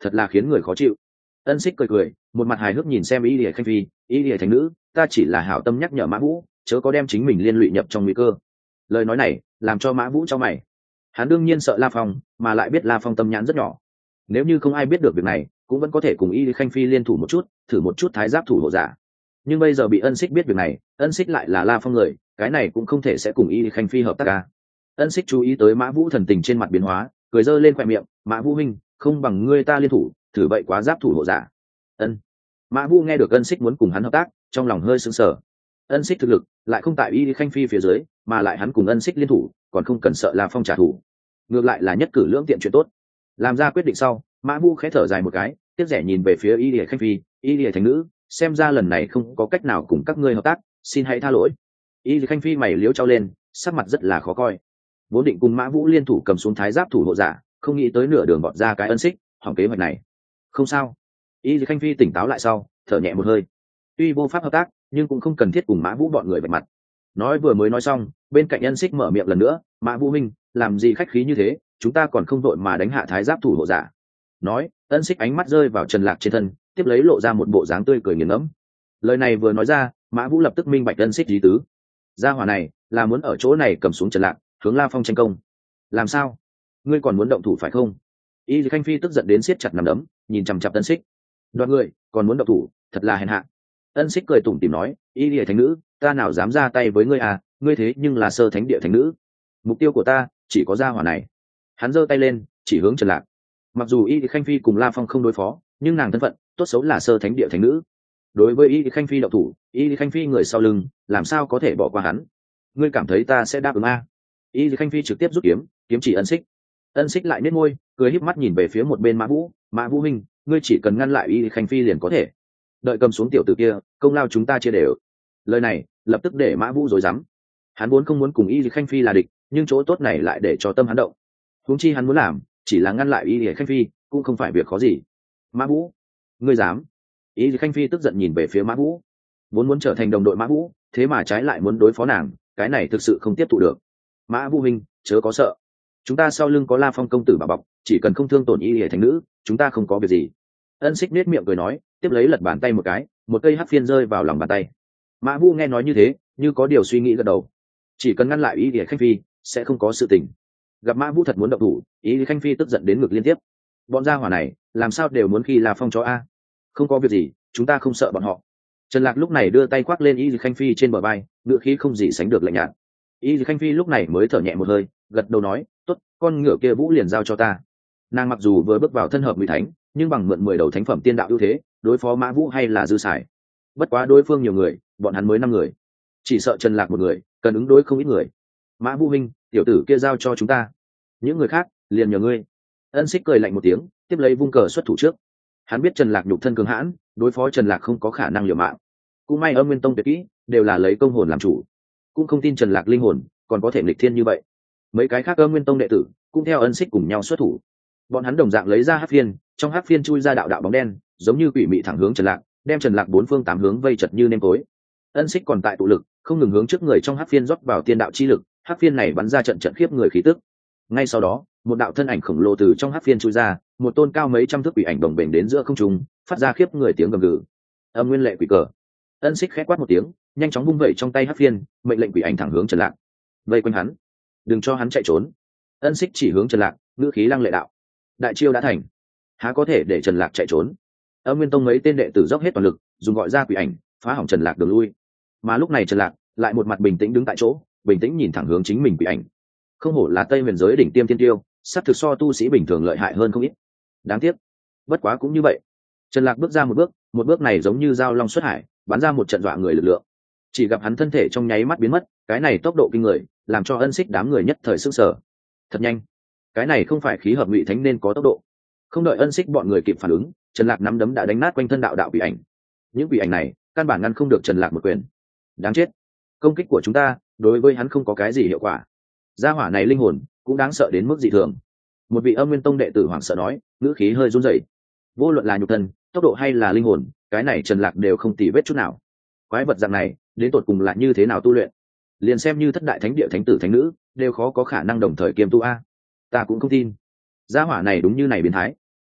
thật là khiến người khó chịu. Ân Xích cười cười, một mặt hài hước nhìn xem Y Lìa Khanh Phi, Y Lìa Thánh Nữ, ta chỉ là hảo tâm nhắc nhở Mã Vũ, chớ có đem chính mình liên lụy nhập trong nguy cơ. Lời nói này làm cho Mã Vũ cho mày. Hắn đương nhiên sợ La Phong, mà lại biết La Phong tâm nhãn rất nhỏ. Nếu như không ai biết được việc này, cũng vẫn có thể cùng Y Lìa Khanh Phi liên thủ một chút, thử một chút thái giáp thủ hộ giả. Nhưng bây giờ bị Ân Xích biết việc này, Ân Xích lại là La Phong người, cái này cũng không thể sẽ cùng Y Lìa Khanh Phi hợp tác ca. Ân Xích chú ý tới Mã Vũ thần tình trên mặt biến hóa, cười giơ lên khóe miệng, Mã Vũ huynh, không bằng ngươi ta liên thủ, thử vậy quá giáp thủ hộ giả. Ân. Mã Vũ nghe được Ân Xích muốn cùng hắn hợp tác, trong lòng hơi sững sờ. Ân Xích thực lực lại không tại Y Khanh Phi phía dưới, mà lại hắn cùng Ân Xích liên thủ, còn không cần sợ La Phong trả thù. Ngược lại là nhất cử lưỡng tiện chuyện tốt. Làm ra quyết định sau, Mã Vũ khẽ thở dài một cái, tiếc rẻ nhìn về phía Y Khanh Phi, Y Thánh Nữ, xem ra lần này không có cách nào cùng các ngươi hợp tác, xin hãy tha lỗi. Y Khanh Phi mày liếu trao lên, sắc mặt rất là khó coi. Vốn định cùng Mã Vũ liên thủ cầm xuống thái giáp thủ hộ giả, không nghĩ tới nửa đường bọt ra cái Ân Xích, hỏng kế hoạch này. Không sao. Y Khanh Phi tỉnh táo lại sau, thở nhẹ một hơi. Tuy vô pháp hợp tác, nhưng cũng không cần thiết cùng Mã Vũ bọn người vạch mặt. Nói vừa mới nói xong, bên cạnh Ân Xích mở miệng lần nữa, Mã Vũ minh, làm gì khách khí như thế, chúng ta còn không đội mà đánh hạ thái giáp thủ hộ giả. Nói, Ân Xích ánh mắt rơi vào Trần Lạc trên thân, tiếp lấy lộ ra một bộ dáng tươi cười nghiền ngẫm. Lời này vừa nói ra, Mã Vũ lập tức minh bạch Ân Xích ý tứ. Gia hỏa này là muốn ở chỗ này cầm xuống Trần Lạc, hướng La Phong tranh công. Làm sao? Ngươi còn muốn động thủ phải không? Y Khanh Phi tức giận đến siết chặt nắm đấm, nhìn chằm chằm Ân Xích. Đoạt người, còn muốn động thủ, thật là hèn hạ. Ân Xích cười tủm tỉm nói, Y Lìa Thánh Nữ, ta nào dám ra tay với ngươi à, ngươi thế nhưng là sơ thánh địa thánh nữ. Mục tiêu của ta chỉ có gia hỏa này. Hắn giơ tay lên, chỉ hướng Trần Lạc. Mặc dù Y Khanh Phi cùng La Phong không đối phó, nhưng nàng thân phận tốt xấu là sơ thánh địa thánh nữ. Đối với Y Khanh Phi động thủ, Y Khanh Phi người sau lưng, làm sao có thể bỏ qua hắn? Ngươi cảm thấy ta sẽ đáp ứng a? Y Khanh Phi trực tiếp rút kiếm, kiếm chỉ Ân Xích. Ân Xích lại nhếch môi, cười híp mắt nhìn về phía một bên Mã Vũ, Mã Vũ huynh, ngươi chỉ cần ngăn lại Y Khanh Phi liền có thể. Đợi cầm xuống tiểu tử kia, công lao chúng ta chia đều. Lời này lập tức để Mã Vũ rối rắm. Hắn vốn không muốn cùng Y Khanh Phi là địch, nhưng chỗ tốt này lại để cho tâm hắn động. Huống chi hắn muốn làm, chỉ là ngăn lại Y Khanh Phi, cũng không phải việc khó gì. Mã Vũ, ngươi dám? Y Khanh Phi tức giận nhìn về phía Mã Vũ. Vốn muốn trở thành đồng đội Mã Vũ, thế mà trái lại muốn đối phó nàng, cái này thực sự không tiếp thụ được. Mã Vũ huynh, chớ có sợ. Chúng ta sau lưng có La Phong công tử bảo bọc, chỉ cần không thương tổn Y Lìa Thánh Nữ, chúng ta không có việc gì. Ân Xích nết miệng cười nói, tiếp lấy lật bàn tay một cái, một cây hắc phiên rơi vào lòng bàn tay. Mã Vũ nghe nói như thế, như có điều suy nghĩ gật đầu. Chỉ cần ngăn lại Y Lìa Khanh Phi, sẽ không có sự tình. Gặp Mã Vũ thật muốn động thủ, Y Lìa Khanh Phi tức giận đến ngực liên tiếp. Bọn gia hỏa này, làm sao đều muốn khi La Phong chó a? Không có việc gì, chúng ta không sợ bọn họ. Trần Lạc lúc này đưa tay khoác lên Y Khanh Phi trên bờ vai, ngựa khí không gì sánh được lạnh nhạt. Y Khanh Phi lúc này mới thở nhẹ một hơi, gật đầu nói, tốt, con ngựa kia Vũ liền giao cho ta. Nàng mặc dù vừa bước vào thân hợp Ngụy Thánh, nhưng bằng mượn mười đầu thánh phẩm tiên đạo ưu thế, đối phó Mã Vũ hay là dư xài. Bất quá đối phương nhiều người, bọn hắn mới năm người, chỉ sợ Trần Lạc một người, cần ứng đối không ít người. Mã Vũ huynh, tiểu tử kia giao cho chúng ta, những người khác liền nhờ ngươi. Ân Xích cười lạnh một tiếng, tiếp lấy vung cờ xuất thủ trước. Hắn biết Trần Lạc nhục thân cường hãn, đối phó Trần Lạc không có khả năng liều mạng. Cũng may Âm Nguyên Tông tuyệt kỹ đều là lấy công hồn làm chủ, cũng không tin Trần Lạc linh hồn còn có thể nghịch thiên như vậy. Mấy cái khác Âm Nguyên Tông đệ tử cũng theo Ân Xích cùng nhau xuất thủ. Bọn hắn đồng dạng lấy ra hắc phiên, trong hắc phiên chui ra đạo đạo bóng đen, giống như quỷ mị thẳng hướng Trần Lạc, đem Trần Lạc bốn phương tám hướng vây chật như nêm tối. Ân Xích còn tại tụ lực, không ngừng hướng trước người trong hắc phiên rót vào tiên đạo chi lực, hắc phiên này bắn ra trận trận khiếp người khí tức. Ngay sau đó, một đạo thân ảnh khổng lồ từ trong hắc phiên chui ra, một tôn cao mấy trăm thước quỷ ảnh đồng bền đến giữa không trung, phát ra khiếp người tiếng gầm gừ. Âm nguyên lệ quỷ cờ. Ân Xích khẽ quát một tiếng, nhanh chóng vung vẩy trong tay hắc phiên, mệnh lệnh quỷ ảnh thẳng hướng Trần Lạc. Vây quanh hắn, đừng cho hắn chạy trốn. Ân Xích chỉ hướng Trần Lạc, ngữ khí lăng lệ đạo: đại chiêu đã thành, há có thể để Trần Lạc chạy trốn. Âm Nguyên Tông mấy tên đệ tử dốc hết toàn lực, dùng gọi ra quỷ ảnh, phá hỏng Trần Lạc đường lui. Mà lúc này Trần Lạc lại một mặt bình tĩnh đứng tại chỗ, bình tĩnh nhìn thẳng hướng chính mình quỷ ảnh. Không hổ là Tây Huyền giới đỉnh tiêm tiên tiêu, sát thực so tu sĩ bình thường lợi hại hơn không ít. Đáng tiếc, bất quá cũng như vậy. Trần Lạc bước ra một bước, một bước này giống như dao long xuất hải, bắn ra một trận dọa người lực lượng. Chỉ gặp hắn thân thể trong nháy mắt biến mất, cái này tốc độ kinh người, làm cho Ân Xích đám người nhất thời sửng sở. Thật nhanh, cái này không phải khí hợp Ngụy Thánh nên có tốc độ. Không đợi Ân Xích bọn người kịp phản ứng, Trần Lạc nắm đấm đã đánh nát quanh thân đạo đạo quỷ ảnh. Những quỷ ảnh này căn bản ngăn không được Trần Lạc một quyền. Đáng chết, công kích của chúng ta đối với hắn không có cái gì hiệu quả. Gia hỏa này linh hồn cũng đáng sợ đến mức dị thường. Một vị Âm Nguyên Tông đệ tử hoảng sợ nói, ngữ khí hơi run rẩy. Vô luận là nhục thân, tốc độ hay là linh hồn, cái này Trần Lạc đều không tì vết chút nào. Quái vật dạng này đến tột cùng là như thế nào tu luyện? Liền xem như thất đại thánh địa thánh tử thánh nữ đều khó có khả năng đồng thời kiêm tu a. Ta cũng không tin. Gia hỏa này đúng như này biến thái.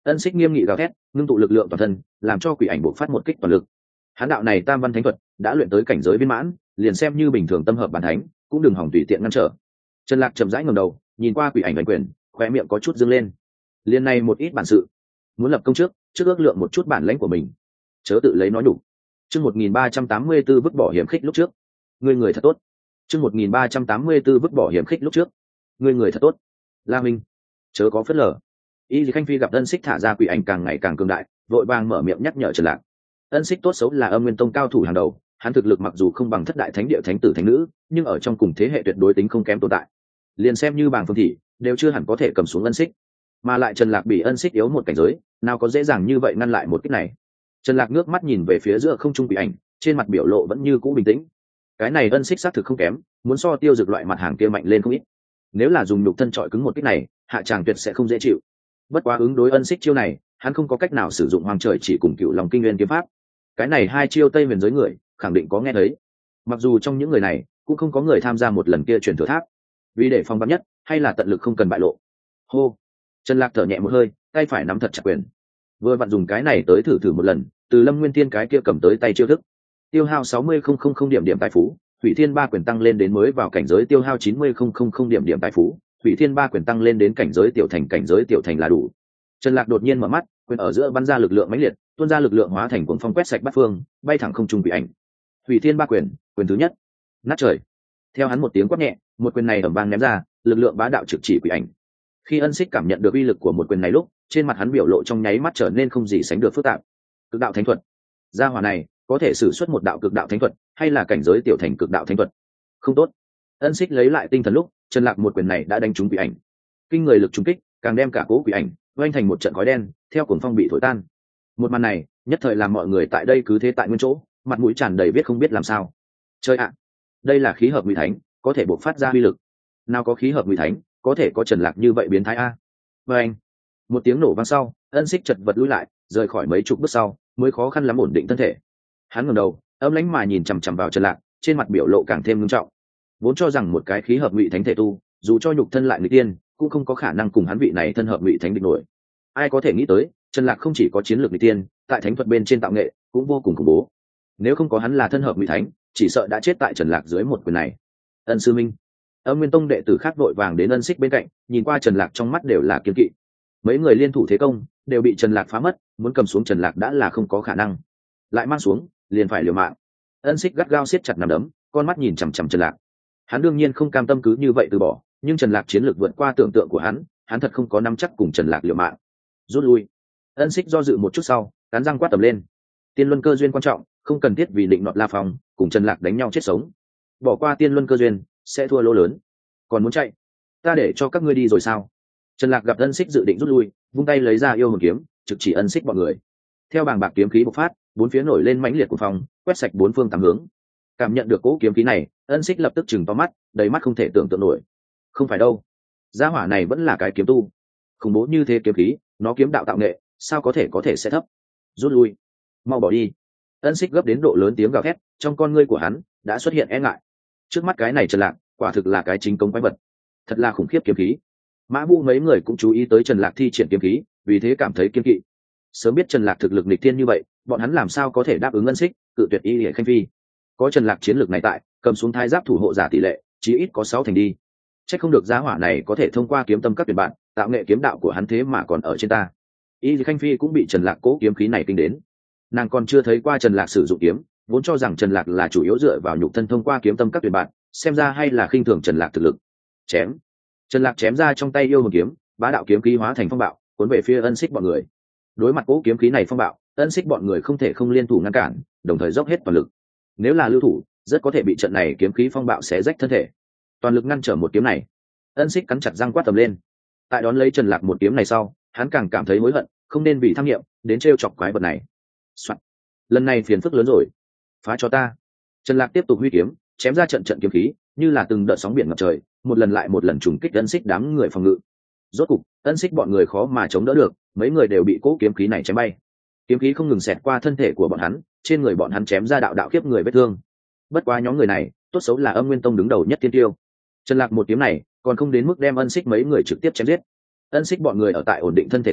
Ân Xích nghiêm nghị gào thét, ngưng tụ lực lượng toàn thân, làm cho quỷ ảnh bộc phát một kích toàn lực. Hán đạo này tam văn thánh thuật đã luyện tới cảnh giới viên mãn, liền xem như bình thường tâm hợp bản thánh cũng đừng hỏng tùy tiện ngăn trở. Trần Lạc chậm rãi ngẩng đầu, nhìn qua quỷ ảnh đánh quyền, khóe miệng có chút dương lên. Liên này một ít bản sự, muốn lập công trước, trước ước lượng một chút bản lãnh của mình, chớ tự lấy nói đủ. Chương một nghìn ba trăm tám mươi 1384 vứt bỏ hiểm khích lúc trước. Ngươi người thật tốt. Chương một nghìn ba trăm tám mươi 1384 vứt bỏ hiểm khích lúc trước. Ngươi người thật tốt. La Minh, chớ có phớt lờ. Y Khanh Phi gặp Ân Xích thả ra quỷ ảnh càng ngày càng cường đại, vội vàng mở miệng nhắc nhở Trần Lạc. Ân Xích tốt xấu là Âm Nguyên Tông cao thủ hàng đầu, hắn thực lực mặc dù không bằng thất đại thánh địa thánh tử thánh nữ, nhưng ở trong cùng thế hệ tuyệt đối tính không kém tồn tại. Liền xem như Bàng Phương Thị, đều chưa hẳn có thể cầm xuống Ân Xích. Mà lại Trần Lạc bị Ân Xích yếu một cảnh giới, nào có dễ dàng như vậy ngăn lại một kích này. Trần Lạc ngước mắt nhìn về phía giữa không trung quỷ ảnh, trên mặt biểu lộ vẫn như cũ bình tĩnh. Cái này Ân Xích xác thực không kém, muốn so Tiêu Dực loại mặt hàng kia mạnh lên không ít. Nếu là dùng nhục thân trọi cứng một kích này, hạ tràng tuyệt sẽ không dễ chịu. Bất quá ứng đối Ân Xích chiêu này, hắn không có cách nào sử dụng Hoàng Trời Chỉ cùng Cựu Long Kinh Nguyên kiếm pháp. Cái này hai chiêu Tây Huyền giới người, khẳng định có nghe thấy. Mặc dù trong những người này, cũng không có người tham gia một lần kia truyền thừa tháp. Vì để phòng vắn nhất, hay là tận lực không cần bại lộ. Hô. Trần Lạc thở nhẹ một hơi, tay phải nắm thật chặt quyền. Vừa vặn dùng cái này tới thử thử một lần, từ Lâm Nguyên Thiên cái kia cầm tới tay chiêu thức. Tiêu hao sáu mươi nghìn điểm điểm tài phú, Thủy Thiên ba quyền tăng lên đến mới vào cảnh giới tiêu hao chín mươi nghìn điểm điểm tài phú, Thủy Thiên ba quyền tăng lên đến cảnh giới tiểu thành cảnh giới tiểu thành là đủ. Trần Lạc đột nhiên mở mắt, quyền ở giữa bắn ra lực lượng mãnh liệt, tuôn ra lực lượng hóa thành cuồng phong quét sạch bát phương, bay thẳng không trung quỷ ảnh. Thủy Thiên ba quyền, quyền thứ nhất, nát trời. Theo hắn một tiếng quát nhẹ, một quyền này ầm vang ném ra, lực lượng bá đạo trực chỉ quỷ ảnh. Khi Ân Xích cảm nhận được uy lực của một quyền này lúc, trên mặt hắn biểu lộ trong nháy mắt trở nên không gì sánh được phức tạp. Cực đạo thánh thuật, gia hỏa này có thể sử xuất một đạo cực đạo thánh thuật, hay là cảnh giới tiểu thành cực đạo thánh thuật? Không tốt. Ân Xích lấy lại tinh thần lúc, Trần Lạc một quyền này đã đánh trúng quỷ ảnh. Kinh người lực trúng kích, càng đem cả cố quỷ ảnh vênh thành một trận khói đen, theo cuồng phong bị thổi tan. Một màn này, nhất thời làm mọi người tại đây cứ thế tại nguyên chỗ, mặt mũi tràn đầy biết không biết làm sao. Chơi ạ, đây là khí hợp ngụy thánh, có thể bộc phát ra uy lực. Nào có khí hợp ngụy thánh, có thể có Trần Lạc như vậy biến thái a. Và anh, một tiếng nổ vang sau, Ân Xích chật vật lùi lại, rời khỏi mấy chục bước sau, mới khó khăn lắm ổn định thân thể. Hắn ngẩng đầu, ấm lãnh mà nhìn chằm chằm vào Trần Lạc, trên mặt biểu lộ càng thêm nghiêm trọng. Vốn cho rằng một cái khí hợp ngụy thánh thể tu, dù cho nhục thân lại người tiên, cũng không có khả năng cùng hắn vị này thân hợp ngụy thánh địch nổi. Ai có thể nghĩ tới, Trần Lạc không chỉ có chiến lược người tiên, tại thánh thuật bên trên tạo nghệ cũng vô cùng khủng bố. Nếu không có hắn là thân hợp ngụy thánh, chỉ sợ đã chết tại Trần Lạc dưới một quyền này. Ân sư minh. Âm Nguyên Tông đệ tử khác vội vàng đến Ân Xích bên cạnh, nhìn qua Trần Lạc trong mắt đều là kiêng kỵ. Mấy người liên thủ thế công, đều bị Trần Lạc phá mất, muốn cầm xuống Trần Lạc đã là không có khả năng. Lại mang xuống, liền phải liều mạng. Ân Xích gắt gao siết chặt nắm đấm, con mắt nhìn chằm chằm Trần Lạc. Hắn đương nhiên không cam tâm cứ như vậy từ bỏ, nhưng Trần Lạc chiến lược vượt qua tưởng tượng của hắn, hắn thật không có nắm chắc cùng Trần Lạc liều mạng. Rút lui. Ân Xích do dự một chút sau, cắn răng quát tầm lên. Tiên luân cơ duyên quan trọng, không cần thiết vì định nọt La Phong, cùng Trần Lạc đánh nhau chết sống. Bỏ qua tiên luân cơ duyên, sẽ thua lỗ lớn. Còn muốn chạy, ta để cho các ngươi đi rồi sao? Trần Lạc gặp Ân Xích dự định rút lui, vung tay lấy ra yêu hồn kiếm, trực chỉ Ân Xích bọn người. Theo bàng bạc kiếm khí bộc phát, bốn phía nổi lên mãnh liệt cuồng phong, quét sạch bốn phương tám hướng. Cảm nhận được cỗ kiếm khí này, Ân Xích lập tức chừng to mắt, đầy mắt không thể tưởng tượng nổi. Không phải đâu, gia hỏa này vẫn là cái kiếm tu. Khủng bố như thế kiếm khí, nó kiếm đạo tạo nghệ, sao có thể có thể sẽ thấp? Rút lui, mau bỏ đi. Ân Xích gấp đến độ lớn tiếng gào thét, trong con ngươi của hắn đã xuất hiện e ngại. Trước mắt cái này Trần Lạc, quả thực là cái chính công quái vật. Thật là khủng khiếp kiếm khí. Mã Vũ mấy người cũng chú ý tới Trần Lạc thi triển kiếm khí, vì thế cảm thấy kiên kỵ. Sớm biết Trần Lạc thực lực nghịch thiên như vậy, bọn hắn làm sao có thể đáp ứng Ân Xích, cự tuyệt Y Lệ Khanh Phi. Có Trần Lạc chiến lược này tại, cầm xuống thái giáp thủ hộ giả tỷ lệ, chí ít có sáu thành đi. Chắc không được giá hỏa này có thể thông qua kiếm tâm các tuyển bạn, tạo nghệ kiếm đạo của hắn thế mà còn ở trên ta. Y Lệ Khanh Phi cũng bị Trần Lạc cố kiếm khí này kinh đến. Nàng còn chưa thấy qua Trần Lạc sử dụng kiếm, vốn cho rằng Trần Lạc là chủ yếu dựa vào nhục thân thông qua kiếm tâm các tuyển bạn, xem ra hay là khinh thường Trần Lạc thực lực. Chém. Trần Lạc chém ra trong tay yêu hồn kiếm, bá đạo kiếm khí hóa thành phong bạo, cuốn về phía Ân Xích bọn người. Đối mặt cố kiếm khí này phong bạo, Ân Xích bọn người không thể không liên thủ ngăn cản, đồng thời dốc hết toàn lực. Nếu là lưu thủ, rất có thể bị trận này kiếm khí phong bạo xé rách thân thể. Toàn lực ngăn trở một kiếm này. Ân Xích cắn chặt răng quát tầm lên. Tại đón lấy Trần Lạc một kiếm này sau, hắn càng cảm thấy hối hận, không nên vì tham nghiệm đến trêu chọc quái vật này. Soạn. Lần này phiền phức lớn rồi. Phá cho ta. Trần Lạc tiếp tục huy kiếm, chém ra trận trận kiếm khí, như là từng đợt sóng biển ngập trời, một lần lại một lần trùng kích Ân Xích đám người phòng ngự. Rốt cục, Ân Xích bọn người khó mà chống đỡ được, mấy người đều bị cố kiếm khí này chém bay. Kiếm khí không ngừng xẹt qua thân thể của bọn hắn, trên người bọn hắn chém ra đạo đạo kiếp người vết thương. Bất quá nhóm người này, tốt xấu là Âm Nguyên Tông đứng đầu nhất tiên tiêu. Trần Lạc một kiếm này, còn không đến mức đem Ân Xích mấy người trực tiếp chém giết. Ân Xích bọn người ở tại ổn định thân thể sau,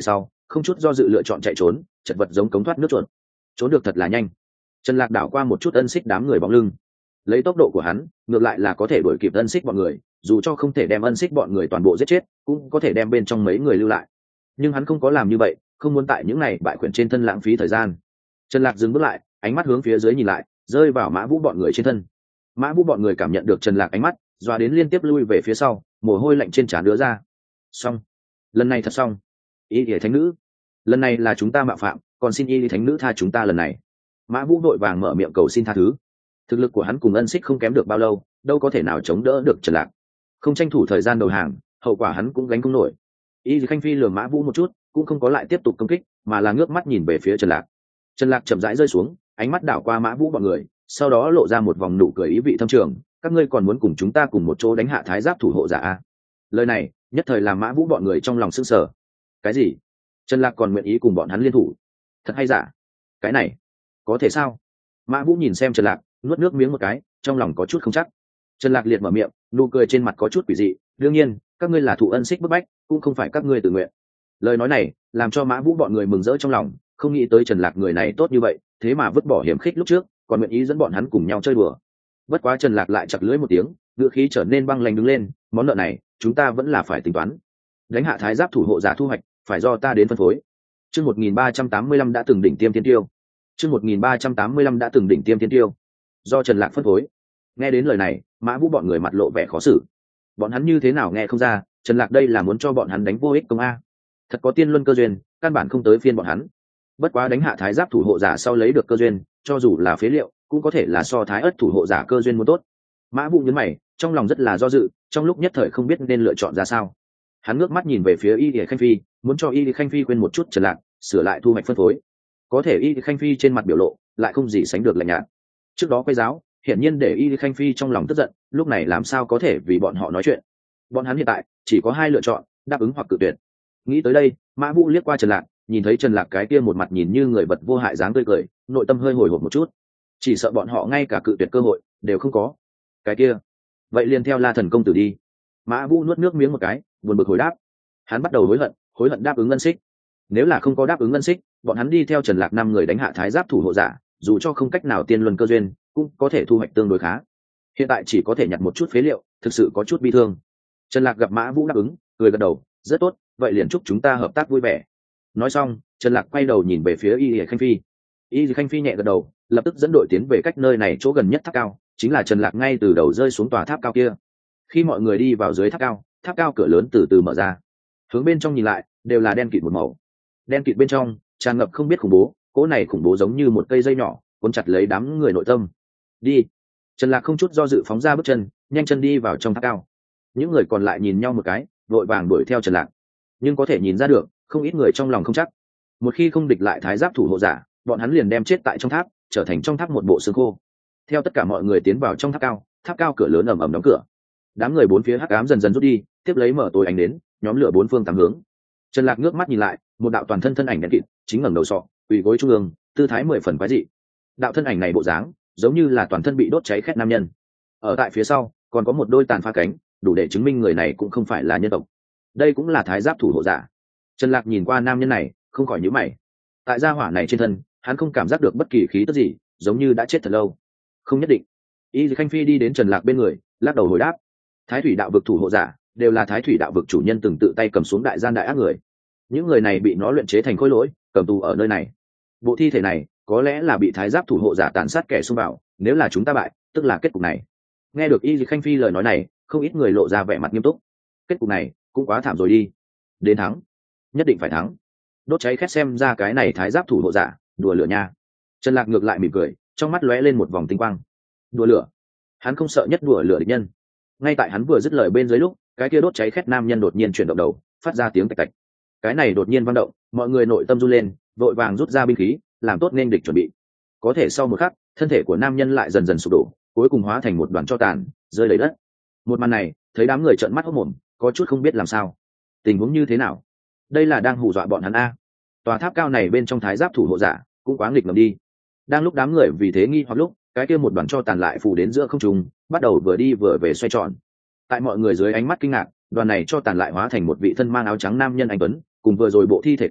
không chút do dự lựa chọn chạy trốn, chật vật giống cống thoát nước chuột. Trốn được thật là nhanh. Trần Lạc đảo qua một chút ân xích đám người bóng lưng, lấy tốc độ của hắn ngược lại là có thể đuổi kịp ân xích bọn người, dù cho không thể đem ân xích bọn người toàn bộ giết chết cũng có thể đem bên trong mấy người lưu lại, nhưng hắn không có làm như vậy, không muốn tại những này bại quyển trên thân lãng phí thời gian. Trần Lạc dừng bước lại, ánh mắt hướng phía dưới nhìn lại, rơi vào Mã Vũ bọn người trên thân. Mã Vũ bọn người cảm nhận được Trần Lạc ánh mắt, dọa đến liên tiếp lui về phía sau, mồ hôi lạnh trên trán đứa ra. Xong, lần này thật xong. Y Lìa Thánh Nữ, lần này là chúng ta mạo phạm, còn xin Y Lìa Thánh Nữ tha chúng ta lần này. Mã Vũ đội vàng mở miệng cầu xin tha thứ. Thực lực của hắn cùng ân xích không kém được bao lâu, đâu có thể nào chống đỡ được Trần Lạc. Không tranh thủ thời gian đầu hàng, hậu quả hắn cũng gánh không nổi. Y Lìa Khanh Phi lườm Mã Vũ một chút, cũng không có lại tiếp tục công kích, mà là ngước mắt nhìn về phía Trần Lạc. Trần Lạc chậm rãi rơi xuống, ánh mắt đảo qua Mã Vũ bọn người, sau đó lộ ra một vòng nụ cười ý vị thâm trường. Các ngươi còn muốn cùng chúng ta cùng một chỗ đánh hạ Thái Giáp thủ hộ giả a? Lời này nhất thời làm Mã Vũ bọn người trong lòng sững sờ. Cái gì? Trần Lạc còn nguyện ý cùng bọn hắn liên thủ? Thật hay giả? Cái này có thể sao? Mã Vũ nhìn xem Trần Lạc, nuốt nước miếng một cái, trong lòng có chút không chắc. Trần Lạc liệt mở miệng, nụ cười trên mặt có chút quỷ dị. Đương nhiên, các ngươi là thụ ân xích bức bách, cũng không phải các ngươi tự nguyện. Lời nói này làm cho Mã Vũ bọn người mừng rỡ trong lòng, không nghĩ tới Trần Lạc người này tốt như vậy, thế mà vứt bỏ hiểm khích lúc trước, còn nguyện ý dẫn bọn hắn cùng nhau chơi đùa. Bất quá Trần Lạc lại chặt lưỡi một tiếng, ngữ khí trở nên băng lãnh đứng lên, món nợ này chúng ta vẫn là phải tính toán. Đánh hạ Thái Giáp thủ hộ giả thu hoạch phải do ta đến phân phối. Chương một nghìn ba trăm tám mươi lăm đã từng đỉnh tiêm thiên tiêu. Chương một nghìn ba trăm tám mươi lăm đã từng đỉnh tiêm thiên tiêu. Do Trần Lạc phân phối. Nghe đến lời này, Mã Vũ bọn người mặt lộ vẻ khó xử. Bọn hắn như thế nào nghe không ra, Trần Lạc đây là muốn cho bọn hắn đánh vô ích công a. Thật có tiên luân cơ duyên, căn bản không tới phiên bọn hắn. Bất quá đánh hạ Thái Giáp thủ hộ giả sau lấy được cơ duyên, cho dù là phế liệu, cũng có thể là so Thái Ất thủ hộ giả cơ duyên muốn tốt. Mã Vũ nhướng mày, trong lòng rất là do dự, trong lúc nhất thời không biết nên lựa chọn ra sao. Hắn ngước mắt nhìn về phía Y Lìa Khanh Phi, muốn cho Y Lìa Khanh Phi quên một chút Trần Lạc, sửa lại thu hoạch phân phối. Có thể Y Lìa Khanh Phi trên mặt biểu lộ lại không gì sánh được lạnh nhạt. Trước đó quay giáo, hiển nhiên để Y Lìa Khanh Phi trong lòng tức giận, lúc này làm sao có thể vì bọn họ nói chuyện. Bọn hắn hiện tại chỉ có hai lựa chọn, đáp ứng hoặc cự tuyệt. Nghĩ tới đây, Mã Vũ liếc qua Trần Lạc, nhìn thấy Trần Lạc cái kia một mặt nhìn như người vật vô hại dáng tươi cười, nội tâm hơi hồi hộp một chút. Chỉ sợ bọn họ ngay cả cự tuyệt cơ hội đều không có. Cái kia, vậy liền theo La Thần công tử đi. Mã Vũ nuốt nước miếng một cái, buồn bực hồi đáp. Hắn bắt đầu hối hận, hối hận đáp ứng ngân xích. Nếu là không có đáp ứng ngân xích, bọn hắn đi theo Trần Lạc năm người đánh hạ Thái Giáp thủ hộ giả, dù cho không cách nào tiên luân cơ duyên, cũng có thể thu hoạch tương đối khá. Hiện tại chỉ có thể nhặt một chút phế liệu, thực sự có chút bi thương. Trần Lạc gặp Mã Vũ đáp ứng, cười gật đầu, rất tốt, vậy liền chúc chúng ta hợp tác vui vẻ. Nói xong, Trần Lạc quay đầu nhìn về phía Y Lìa Khanh Phi. Y Lìa Khanh Phi nhẹ gật đầu, lập tức dẫn đội tiến về cách nơi này chỗ gần nhất tháp cao, chính là Trần Lạc ngay từ đầu rơi xuống tòa tháp cao kia. Khi mọi người đi vào dưới tháp cao, tháp cao cửa lớn từ từ mở ra. Hướng bên trong nhìn lại, đều là đen kịt một màu. Đen kịt bên trong tràn ngập không biết khủng bố, cỗ này khủng bố giống như một cây dây nhỏ, cuốn chặt lấy đám người nội tâm. Đi. Trần Lạc không chút do dự phóng ra bước chân, nhanh chân đi vào trong tháp cao. Những người còn lại nhìn nhau một cái, vội vàng đuổi theo Trần Lạc. Nhưng có thể nhìn ra được, không ít người trong lòng không chắc. Một khi không địch lại Thái Giáp thủ hộ giả, bọn hắn liền đem chết tại trong tháp, trở thành trong tháp một bộ xương khô. Theo tất cả mọi người tiến vào trong tháp cao, tháp cao cửa lớn ầm ầm đóng cửa. Đám người bốn phía hắc ám dần dần rút đi, tiếp lấy mở tối ánh đến, nhóm lửa bốn phương tám hướng. Trần Lạc ngước mắt nhìn lại, một đạo toàn thân thân ảnh đen kịt, chính ngẩng đầu sọ, ủy gối trung ương, tư thái mười phần quái dị. Đạo thân ảnh này bộ dáng, giống như là toàn thân bị đốt cháy khét nam nhân. Ở tại phía sau, còn có một đôi tàn phá cánh, đủ để chứng minh người này cũng không phải là nhân tộc. Đây cũng là Thái Giáp thủ hộ giả. Trần Lạc nhìn qua nam nhân này, không khỏi nhíu mày. Tại gia hỏa này trên thân, hắn không cảm giác được bất kỳ khí tức gì, giống như đã chết thật lâu. Không nhất định. Y Khanh Phi đi đến Trần Lạc bên người, lắc đầu hồi đáp. Thái thủy đạo vực thủ hộ giả, đều là Thái thủy đạo vực chủ nhân từng tự tay cầm xuống đại gian đại ác người. Những người này bị nó luyện chế thành khối lỗi, cầm tù ở nơi này. Bộ thi thể này, có lẽ là bị Thái Giáp thủ hộ giả tàn sát kẻ xung vào, nếu là chúng ta bại, tức là kết cục này. Nghe được Y Khanh Phi lời nói này, không ít người lộ ra vẻ mặt nghiêm túc. Kết cục này, cũng quá thảm rồi đi. Đến thắng, nhất định phải thắng. Đốt cháy khét xem ra cái này Thái Giáp thủ hộ giả, đùa lửa nha. Trần Lạc ngược lại mỉm cười, trong mắt lóe lên một vòng tinh quang. Đùa lửa? Hắn không sợ nhất đùa lửa địch nhân. Ngay tại hắn vừa dứt lời bên dưới lúc, cái kia đốt cháy khét nam nhân đột nhiên chuyển động đầu, phát ra tiếng tạch tạch. Cái này đột nhiên vang động, mọi người nội tâm run lên, vội vàng rút ra binh khí, làm tốt nên địch chuẩn bị. Có thể sau một khắc, thân thể của nam nhân lại dần dần sụp đổ, cuối cùng hóa thành một đoàn tro tàn, rơi đầy đất. Một màn này, thấy đám người trợn mắt hốt mồm, có chút không biết làm sao. Tình huống như thế nào? Đây là đang hù dọa bọn hắn a? Tòa tháp cao này bên trong Thái Giáp thủ hộ giả, cũng quá nghịch ngợm đi. Đang lúc đám người vì thế nghi hoặc lúc, cái kia một đoàn tro tàn lại phủ đến giữa không trung, bắt đầu vừa đi vừa về xoay tròn. Tại mọi người dưới ánh mắt kinh ngạc, đoàn này cho tàn lại hóa thành một vị thân mang áo trắng nam nhân anh tuấn, cùng vừa rồi bộ thi thể kia,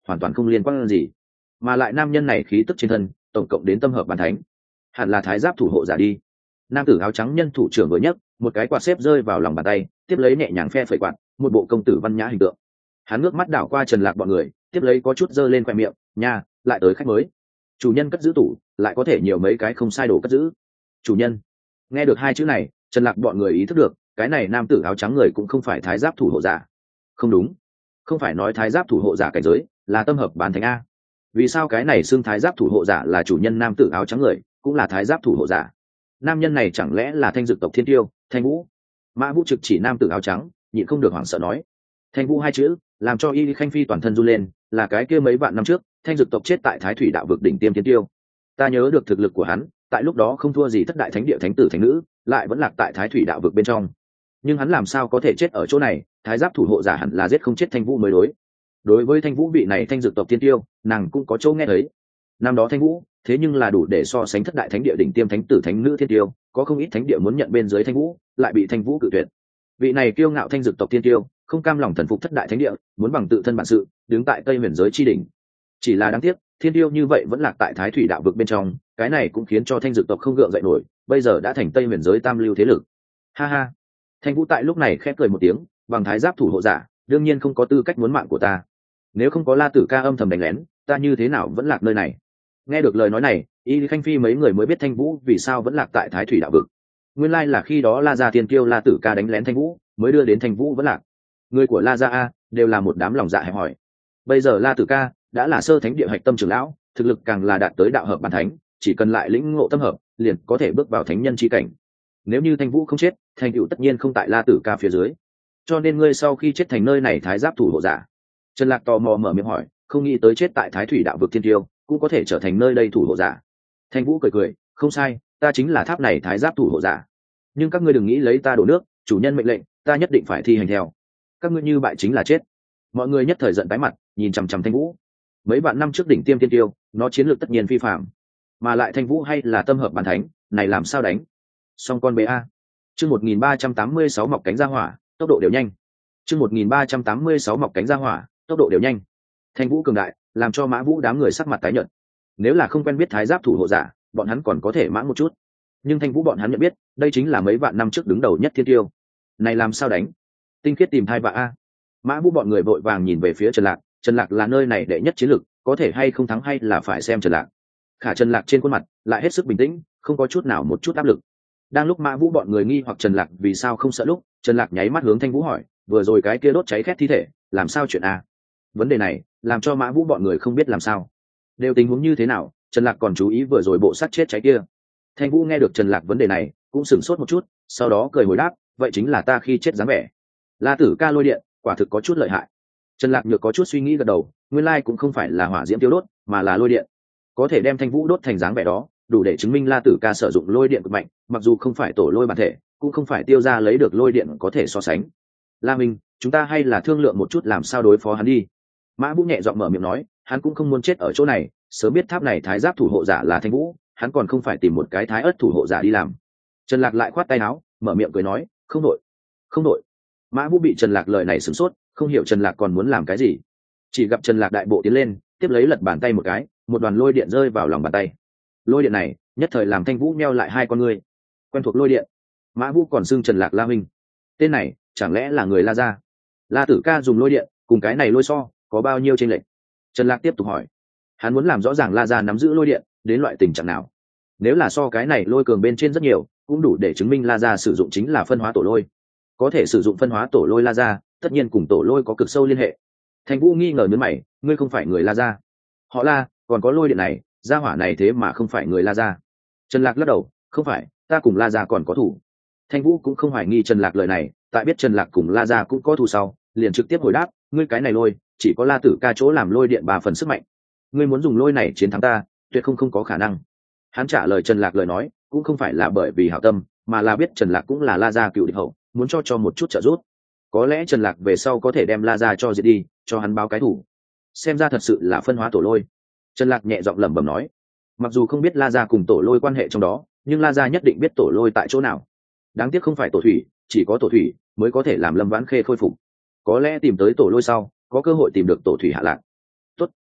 hoàn toàn không liên quan gì. Mà lại nam nhân này khí tức trên thân tổng cộng đến tâm hợp bàn thánh, hẳn là thái giáp thủ hộ giả đi. Nam tử áo trắng nhân thủ trưởng vừa nhất, một cái quạt xếp rơi vào lòng bàn tay, tiếp lấy nhẹ nhàng phe phẩy quạt, một bộ công tử văn nhã hình tượng. Hắn ngước mắt đảo qua Trần Lạc bọn người, tiếp lấy có chút giơ lên khoe miệng, nha, lại tới khách mới. Chủ nhân cất giữ tủ, lại có thể nhiều mấy cái không sai đồ cất giữ. Chủ nhân. Nghe được hai chữ này, Trần Lạc bọn người ý thức được, cái này nam tử áo trắng người cũng không phải thái giáp thủ hộ giả. Không đúng, không phải nói thái giáp thủ hộ giả cảnh giới là tâm hợp bán thánh a. Vì sao cái này xưng thái giáp thủ hộ giả là chủ nhân nam tử áo trắng người, cũng là thái giáp thủ hộ giả? Nam nhân này chẳng lẽ là thanh dực tộc Thiên Tiêu, Thanh Vũ? Mã Vũ trực chỉ nam tử áo trắng, nhịn không được hoảng sợ nói. Thanh Vũ hai chữ, làm cho Y Khanh Phi toàn thân run lên, là cái kia mấy vạn năm trước, thanh dực tộc chết tại Thái Thủy đạo vực đỉnh tiêm Thiên Tiêu. Ta nhớ được thực lực của hắn, tại lúc đó không thua gì thất đại thánh địa thánh tử thánh nữ, lại vẫn lạc tại Thái Thủy đạo vực bên trong. Nhưng hắn làm sao có thể chết ở chỗ này? Thái giáp thủ hộ giả hẳn là giết không chết Thanh Vũ mới đối. Đối với Thanh Vũ vị này thanh dực tộc Thiên Tiêu, nàng cũng có chỗ nghe thấy. Năm đó Thanh Vũ, thế nhưng là đủ để so sánh thất đại thánh địa đỉnh tiêm thánh tử thánh nữ Thiên Tiêu, có không ít thánh địa muốn nhận bên dưới Thanh Vũ, lại bị Thanh Vũ cự tuyệt. Vị này kiêu ngạo thanh dực tộc Thiên Tiêu, không cam lòng thần phục thất đại thánh địa, muốn bằng tự thân bản sự, đứng tại Tây Huyền giới chi đỉnh. Chỉ là đáng tiếc, Thiên Tiêu như vậy vẫn lạc tại Thái Thủy đạo vực bên trong, cái này cũng khiến cho thanh dực tộc không gượng dậy nổi, bây giờ đã thành Tây Huyền giới tam lưu thế lực. Ha ha. Thanh Vũ tại lúc này khẽ cười một tiếng, bằng thái giáp thủ hộ giả, đương nhiên không có tư cách muốn mạng của ta. Nếu không có La Tử Ca âm thầm đánh lén, ta như thế nào vẫn lạc nơi này? Nghe được lời nói này, Y Khanh Phi mấy người mới biết Thanh Vũ vì sao vẫn lạc tại Thái Thủy đạo vực. Nguyên lai là khi đó La gia Thiên Kiêu La Tử Ca đánh lén Thanh Vũ, mới đưa đến Thanh Vũ vẫn lạc. Người của La gia a đều là một đám lòng dạ hẹp hòi. Bây giờ La Tử Ca đã là sơ thánh địa hạch tâm trưởng lão, thực lực càng là đạt tới đạo hợp bản thánh, chỉ cần lại lĩnh ngộ tâm hợp, liền có thể bước vào thánh nhân chi cảnh. Nếu như Thanh Vũ không chết, thành tựu tất nhiên không tại La Tử Ca phía dưới. Cho nên ngươi sau khi chết thành nơi này thái giáp thủ hộ giả. Trần Lạc tò mò mở miệng hỏi, không nghĩ tới chết tại Thái Thủy đạo vực Thiên Tiêu, cũng có thể trở thành nơi đây thủ hộ giả. Thanh Vũ cười cười, không sai, ta chính là tháp này thái giáp thủ hộ giả. Nhưng các ngươi đừng nghĩ lấy ta đổ nước, chủ nhân mệnh lệnh, ta nhất định phải thi hành theo. Các ngươi như bại chính là chết. Mọi người nhất thời giận tái mặt, nhìn chằm chằm Thanh Vũ. Mấy vạn năm trước đỉnh tiêm Thiên Tiêu, nó chiến lược tất nhiên phi phàm, mà lại Thanh Vũ hay là tâm hợp bản thánh, này làm sao đánh? Song con bé a. Chương một nghìn ba trăm tám mươi sáu mọc cánh ra hỏa, tốc độ đều nhanh. Chương một nghìn ba trăm tám mươi sáu mọc cánh ra hỏa, tốc độ đều nhanh. Thanh Vũ cường đại, làm cho Mã Vũ đám người sắc mặt tái nhợt. Nếu là không quen biết thái giáp thủ hộ giả, bọn hắn còn có thể mãng một chút. Nhưng Thanh Vũ bọn hắn nhận biết, đây chính là mấy vạn năm trước đứng đầu nhất Thiên Tiêu. Này làm sao đánh? Tinh khiết tìm thai vạ a. Mã Vũ bọn người vội vàng nhìn về phía Trần Lạc, Trần Lạc là nơi này đệ nhất chiến lực, có thể hay không thắng hay là phải xem Trần Lạc. Khả Trần Lạc trên khuôn mặt lại hết sức bình tĩnh, không có chút nào một chút áp lực. Đang lúc Mã Vũ bọn người nghi hoặc Trần Lạc vì sao không sợ lúc, Trần Lạc nháy mắt hướng Thanh Vũ hỏi, vừa rồi cái kia đốt cháy khét thi thể, làm sao chuyện a? Vấn đề này làm cho Mã Vũ bọn người không biết làm sao. Đều tình huống như thế nào, Trần Lạc còn chú ý vừa rồi bộ sát chết cháy kia. Thanh Vũ nghe được Trần Lạc vấn đề này, cũng sửng sốt một chút, sau đó cười hồi đáp, vậy chính là ta khi chết dáng vẻ. La Tử Ca lôi điện, quả thực có chút lợi hại. Trần Lạc nhược có chút suy nghĩ gật đầu, nguyên lai cũng không phải là hỏa diễm tiêu đốt, mà là lôi điện. Có thể đem Thanh Vũ đốt thành dáng vẻ đó, đủ để chứng minh La Tử Ca sử dụng lôi điện cực mạnh, mặc dù không phải tổ lôi bản thể, cũng không phải tiêu ra lấy được lôi điện có thể so sánh. La Minh, chúng ta hay là thương lượng một chút làm sao đối phó hắn đi. Mã Vũ nhẹ giọng mở miệng nói, hắn cũng không muốn chết ở chỗ này, sớm biết tháp này thái giáp thủ hộ giả là Thanh Vũ, hắn còn không phải tìm một cái thái ớt thủ hộ giả đi làm. Trần Lạc lại khoát tay áo, mở miệng cười nói, không đội, không đội. Mã Vũ bị Trần Lạc lời này sửng sốt, không hiểu Trần Lạc còn muốn làm cái gì. Chỉ gặp Trần Lạc đại bộ tiến lên, tiếp lấy lật bàn tay một cái, một đoàn lôi điện rơi vào lòng bàn tay. Lôi điện này nhất thời làm Thanh Vũ nheo lại hai con ngươi. Quen thuộc lôi điện. Mã Vũ còn xưng Trần Lạc La Minh. Tên này chẳng lẽ là người La gia? La Tử Ca dùng lôi điện, cùng cái này lôi so, có bao nhiêu chênh lệch? Trần Lạc tiếp tục hỏi. Hắn muốn làm rõ ràng La gia nắm giữ lôi điện đến loại tình trạng nào. Nếu là so cái này lôi cường bên trên rất nhiều, cũng đủ để chứng minh La gia sử dụng chính là phân hóa tổ lôi. Có thể sử dụng phân hóa tổ lôi La gia, tất nhiên cùng tổ lôi có cực sâu liên hệ. Thanh Vũ nghi ngờ nhướng mày, ngươi không phải người La gia? Họ La, còn có lôi điện này, gia hỏa này thế mà không phải người La gia. Trần Lạc lắc đầu, không phải, ta cùng La gia còn có thủ. Thanh Vũ cũng không hoài nghi Trần Lạc lời này, tại biết Trần Lạc cùng La gia cũng có thù sau, liền trực tiếp hồi đáp, ngươi cái này lôi, chỉ có La Tử Ca chỗ làm lôi điện ba phần sức mạnh. Ngươi muốn dùng lôi này chiến thắng ta, tuyệt không không có khả năng. Hắn trả lời Trần Lạc lời nói, cũng không phải là bởi vì hảo tâm, mà là biết Trần Lạc cũng là La gia cựu địch hậu, muốn cho cho một chút trợ giúp. Có lẽ Trần Lạc về sau có thể đem La gia cho diệt đi, cho hắn báo cái thủ. Xem ra thật sự là phân hóa tổ lôi. Trần Lạc nhẹ giọng lẩm bẩm nói, mặc dù không biết La gia cùng tổ lôi quan hệ trong đó, nhưng La gia nhất định biết tổ lôi tại chỗ nào. Đáng tiếc không phải tổ thủy, chỉ có tổ thủy mới có thể làm Lâm Vãn Khê khôi phục. Có lẽ tìm tới tổ lôi sau, có cơ hội tìm được tổ thủy hạ lạc. Tốt,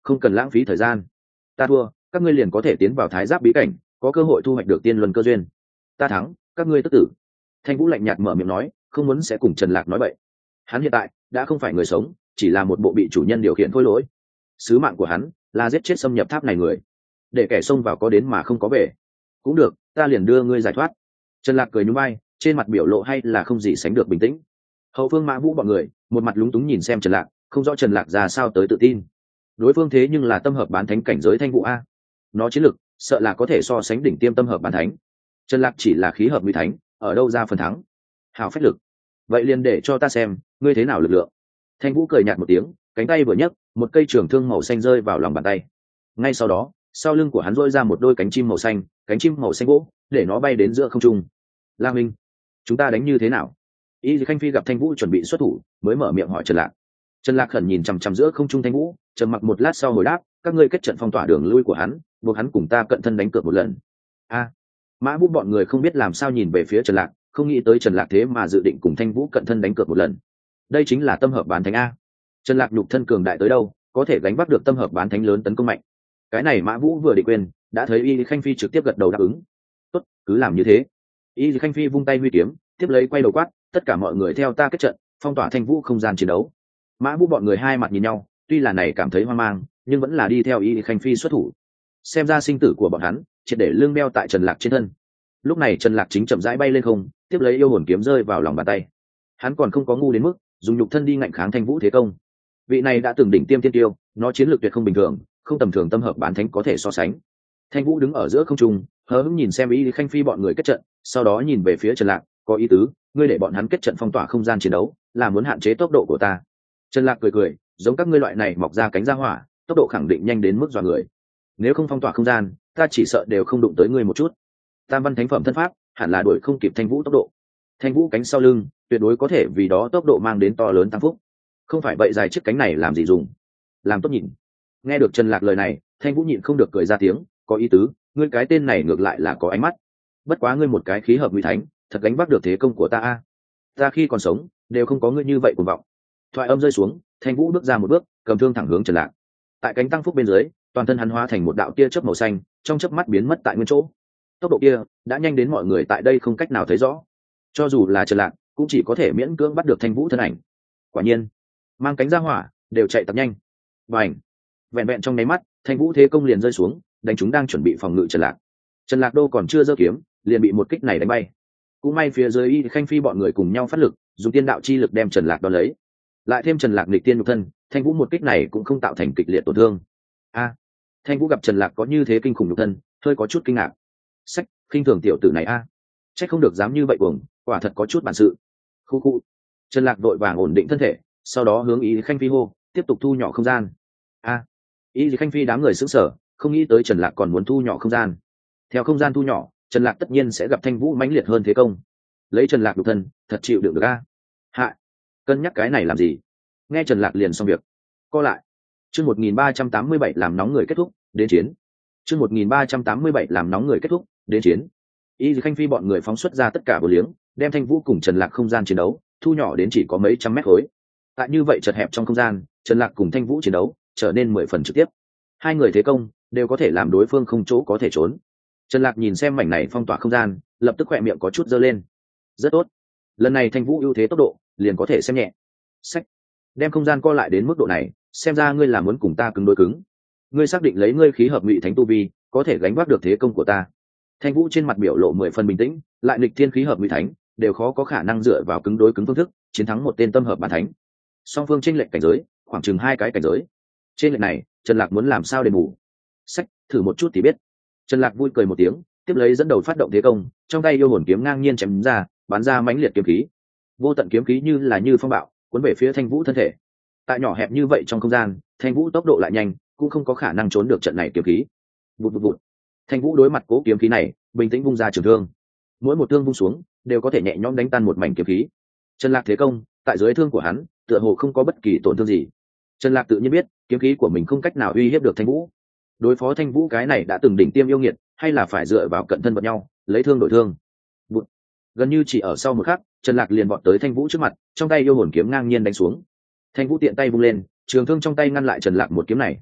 không cần lãng phí thời gian. Ta thua, các ngươi liền có thể tiến vào thái giáp bí cảnh, có cơ hội thu hoạch được tiên luân cơ duyên. Ta thắng, các ngươi tức tử. Thanh Vũ lạnh nhạt mở miệng nói, không muốn sẽ cùng Trần Lạc nói bậy. Hắn hiện tại đã không phải người sống, chỉ là một bộ bị chủ nhân điều khiển khôi lỗi. Sứ mạng của hắn là giết chết xâm nhập tháp này người, để kẻ xông vào có đến mà không có về. Cũng được, ta liền đưa ngươi giải thoát. Trần Lạc cười nhún vai, trên mặt biểu lộ hay là không gì sánh được bình tĩnh. Hậu phương Mã Vũ bọn người một mặt lúng túng nhìn xem Trần Lạc, không rõ Trần Lạc ra sao tới tự tin. Đối phương thế nhưng là tâm hợp bán thánh cảnh giới Thanh Vũ a, nó chiến lực sợ là có thể so sánh đỉnh tiêm tâm hợp bán thánh. Trần Lạc chỉ là khí hợp nguy thánh, ở đâu ra phần thắng? Hào phách lực, vậy liền để cho ta xem ngươi thế nào lực lượng. Thanh Vũ cười nhạt một tiếng, cánh tay vừa nhấc, một cây trường thương màu xanh rơi vào lòng bàn tay. Ngay sau đó, sau lưng của hắn rỗi ra một đôi cánh chim màu xanh, cánh chim màu xanh gỗ, để nó bay đến giữa không trung. La Minh, chúng ta đánh như thế nào? Y Khanh Phi gặp Thanh Vũ chuẩn bị xuất thủ, mới mở miệng hỏi Trần Lạc. Trần Lạc khẩn nhìn chằm chằm giữa không trung Thanh Vũ, trầm mặc một lát sau hồi đáp, các ngươi kết trận phong tỏa đường lui của hắn, buộc hắn cùng ta cận thân đánh cược một lần. A, Mã Vũ bọn người không biết làm sao nhìn về phía Trần Lạc, không nghĩ tới Trần Lạc thế mà dự định cùng Thanh Vũ cận thân đánh cược một lần. Đây chính là tâm hợp bán thánh a. Trần Lạc nhục thân cường đại tới đâu, có thể gánh vác được tâm hợp bán thánh lớn tấn công mạnh. Cái này Mã Vũ vừa định quên, đã thấy Y Khanh Phi trực tiếp gật đầu đáp ứng. Tốt, cứ làm như thế. Y Khanh Phi vung tay huy kiếm, tiếp lấy quay đầu quát, tất cả mọi người theo ta kết trận, phong tỏa Thanh Vũ không gian chiến đấu. Mã Vũ bọn người hai mặt nhìn nhau, tuy là này cảm thấy hoang mang, nhưng vẫn là đi theo Y Khanh Phi xuất thủ. Xem ra sinh tử của bọn hắn triệt để lương đeo tại Trần Lạc trên thân. Lúc này Trần Lạc chính chậm rãi bay lên không, tiếp lấy yêu hồn kiếm rơi vào lòng bàn tay. Hắn còn không có ngu đến mức dùng nhục thân đi ngạnh kháng Thanh Vũ thế công. Vị này đã từng đỉnh tiêm tiên tiêu, nó chiến lược tuyệt không bình thường, không tầm thường tâm hợp bán thánh có thể so sánh. Thanh Vũ đứng ở giữa không trung, hờ hững nhìn xem Y Khanh Phi bọn người kết trận, sau đó nhìn về phía Trần Lạc, có ý tứ, ngươi để bọn hắn kết trận phong tỏa không gian chiến đấu, là muốn hạn chế tốc độ của ta. Trần Lạc cười cười, giống các ngươi loại này mọc ra cánh ra hỏa, tốc độ khẳng định nhanh đến mức dọa người. Nếu không phong tỏa không gian, ta chỉ sợ đều không đụng tới ngươi một chút. Tam văn thánh phẩm thân pháp, hẳn là đuổi không kịp Thanh Vũ tốc độ. Thanh Vũ cánh sau lưng, tuyệt đối có thể vì đó tốc độ mang đến to lớn tăng phúc. Không phải vậy dài chiếc cánh này làm gì dùng? Làm tốt nhìn. Nghe được Trần Lạc lời này, Thanh Vũ nhịn không được cười ra tiếng, có ý tứ, ngươi cái tên này ngược lại là có ánh mắt. Bất quá ngươi một cái khí hợp nguy thánh, thật gánh vác được thế công của ta a. Ta khi còn sống, đều không có ngươi như vậy cuồng vọng. Thoại âm rơi xuống, Thanh Vũ bước ra một bước, cầm thương thẳng hướng Trần Lạc. Tại cánh tăng phúc bên dưới, toàn thân hắn hóa thành một đạo tia chớp màu xanh, trong chớp mắt biến mất tại nguyên chỗ. Tốc độ kia đã nhanh đến mọi người tại đây không cách nào thấy rõ. Cho dù là Trần Lạc, cũng chỉ có thể miễn cưỡng bắt được Thanh Vũ thân ảnh. Quả nhiên, mang cánh ra hỏa, đều chạy tập nhanh. Bành! Vẹn vẹn trong nháy mắt, Thanh Vũ thế công liền rơi xuống, đánh chúng đang chuẩn bị phòng ngự Trần Lạc. Trần Lạc đô còn chưa giơ kiếm, liền bị một kích này đánh bay. Cũng may phía dưới Y Khanh Phi bọn người cùng nhau phát lực, dùng tiên đạo chi lực đem Trần Lạc đón lấy. Lại thêm Trần Lạc nghịch tiên nhục thân, Thanh Vũ một kích này cũng không tạo thành kịch liệt tổn thương. A, Thanh Vũ gặp Trần Lạc có như thế kinh khủng nhục thân, hơi có chút kinh ngạc. Sách, khinh thường tiểu tử này a. À. Chắc không được dám như vậy cuồng, quả thật có chút bản sự. Khu khu. Trần Lạc đội vàng ổn định thân thể, sau đó hướng Y Khanh Phi hô, tiếp tục thu nhỏ không gian. A, à. Y Khanh Phi đám người sững sờ, không nghĩ tới Trần Lạc còn muốn thu nhỏ không gian. Theo không gian thu nhỏ, Trần Lạc tất nhiên sẽ gặp Thanh Vũ mãnh liệt hơn thế công. Lấy Trần Lạc nhục thân, thật chịu đựng được a. À. Hạ, cân nhắc cái này làm gì? Nghe Trần Lạc liền xong việc. Co lại. Chương một nghìn ba trăm tám mươi bảy làm nóng người kết thúc, đến chiến. Chương một nghìn ba trăm tám mươi bảy làm nóng người kết thúc, đến chiến. Y Khanh Phi bọn người phóng xuất ra tất cả vô liếng, đem Thanh Vũ cùng Trần Lạc không gian chiến đấu thu nhỏ đến chỉ có mấy trăm mét khối. Tại như vậy chật hẹp trong không gian, Trần Lạc cùng Thanh Vũ chiến đấu trở nên mười phần trực tiếp. Hai người thế công đều có thể làm đối phương không chỗ có thể trốn. Trần Lạc nhìn xem mảnh này phong tỏa không gian, lập tức khỏe miệng có chút giơ lên. Rất tốt. Lần này Thanh Vũ ưu thế tốc độ, liền có thể xem nhẹ. Sách. Đem không gian co lại đến mức độ này, xem ra ngươi là muốn cùng ta cứng đối cứng. Ngươi xác định lấy ngươi khí hợp ngụy thánh tu vi, có thể gánh vác được thế công của ta. Thanh Vũ trên mặt biểu lộ mười phần bình tĩnh, lại nghịch thiên khí hợp ngụy thánh, đều khó có khả năng dựa vào cứng đối cứng phương thức chiến thắng một tên tâm hợp bản thánh. Song phương chênh lệch cảnh giới, khoảng chừng hai cái cảnh giới. Trên lệch này, Trần Lạc muốn làm sao để bù? Sách, thử một chút thì biết. Trần Lạc vui cười một tiếng, tiếp lấy dẫn đầu phát động thế công, trong tay yêu hồn kiếm ngang nhiên chém ra, bắn ra mãnh liệt kiếm khí. Vô tận kiếm khí như là như phong bạo, cuốn về phía Thanh Vũ thân thể. Tại nhỏ hẹp như vậy trong không gian, Thanh Vũ tốc độ lại nhanh, cũng không có khả năng trốn được trận này kiếm khí. Vụt vụt vụt. Thanh Vũ đối mặt cố kiếm khí này, bình tĩnh vung ra trường thương. Mỗi một thương vung xuống, đều có thể nhẹ nhõm đánh tan một mảnh kiếm khí. Trần Lạc thế công, tại dưới thương của hắn, tựa hồ không có bất kỳ tổn thương gì. Trần Lạc tự nhiên biết, kiếm khí của mình không cách nào uy hiếp được Thanh Vũ. Đối phó Thanh Vũ cái này đã từng đỉnh tiêm yêu nghiệt, hay là phải dựa vào cận thân vật nhau, lấy thương đổi thương. Bụt. Gần như chỉ ở sau một khắc, Trần Lạc liền vọt tới Thanh Vũ trước mặt, trong tay yêu hồn kiếm ngang nhiên đánh xuống. Thanh Vũ tiện tay vung lên, trường thương trong tay ngăn lại Trần Lạc một kiếm này.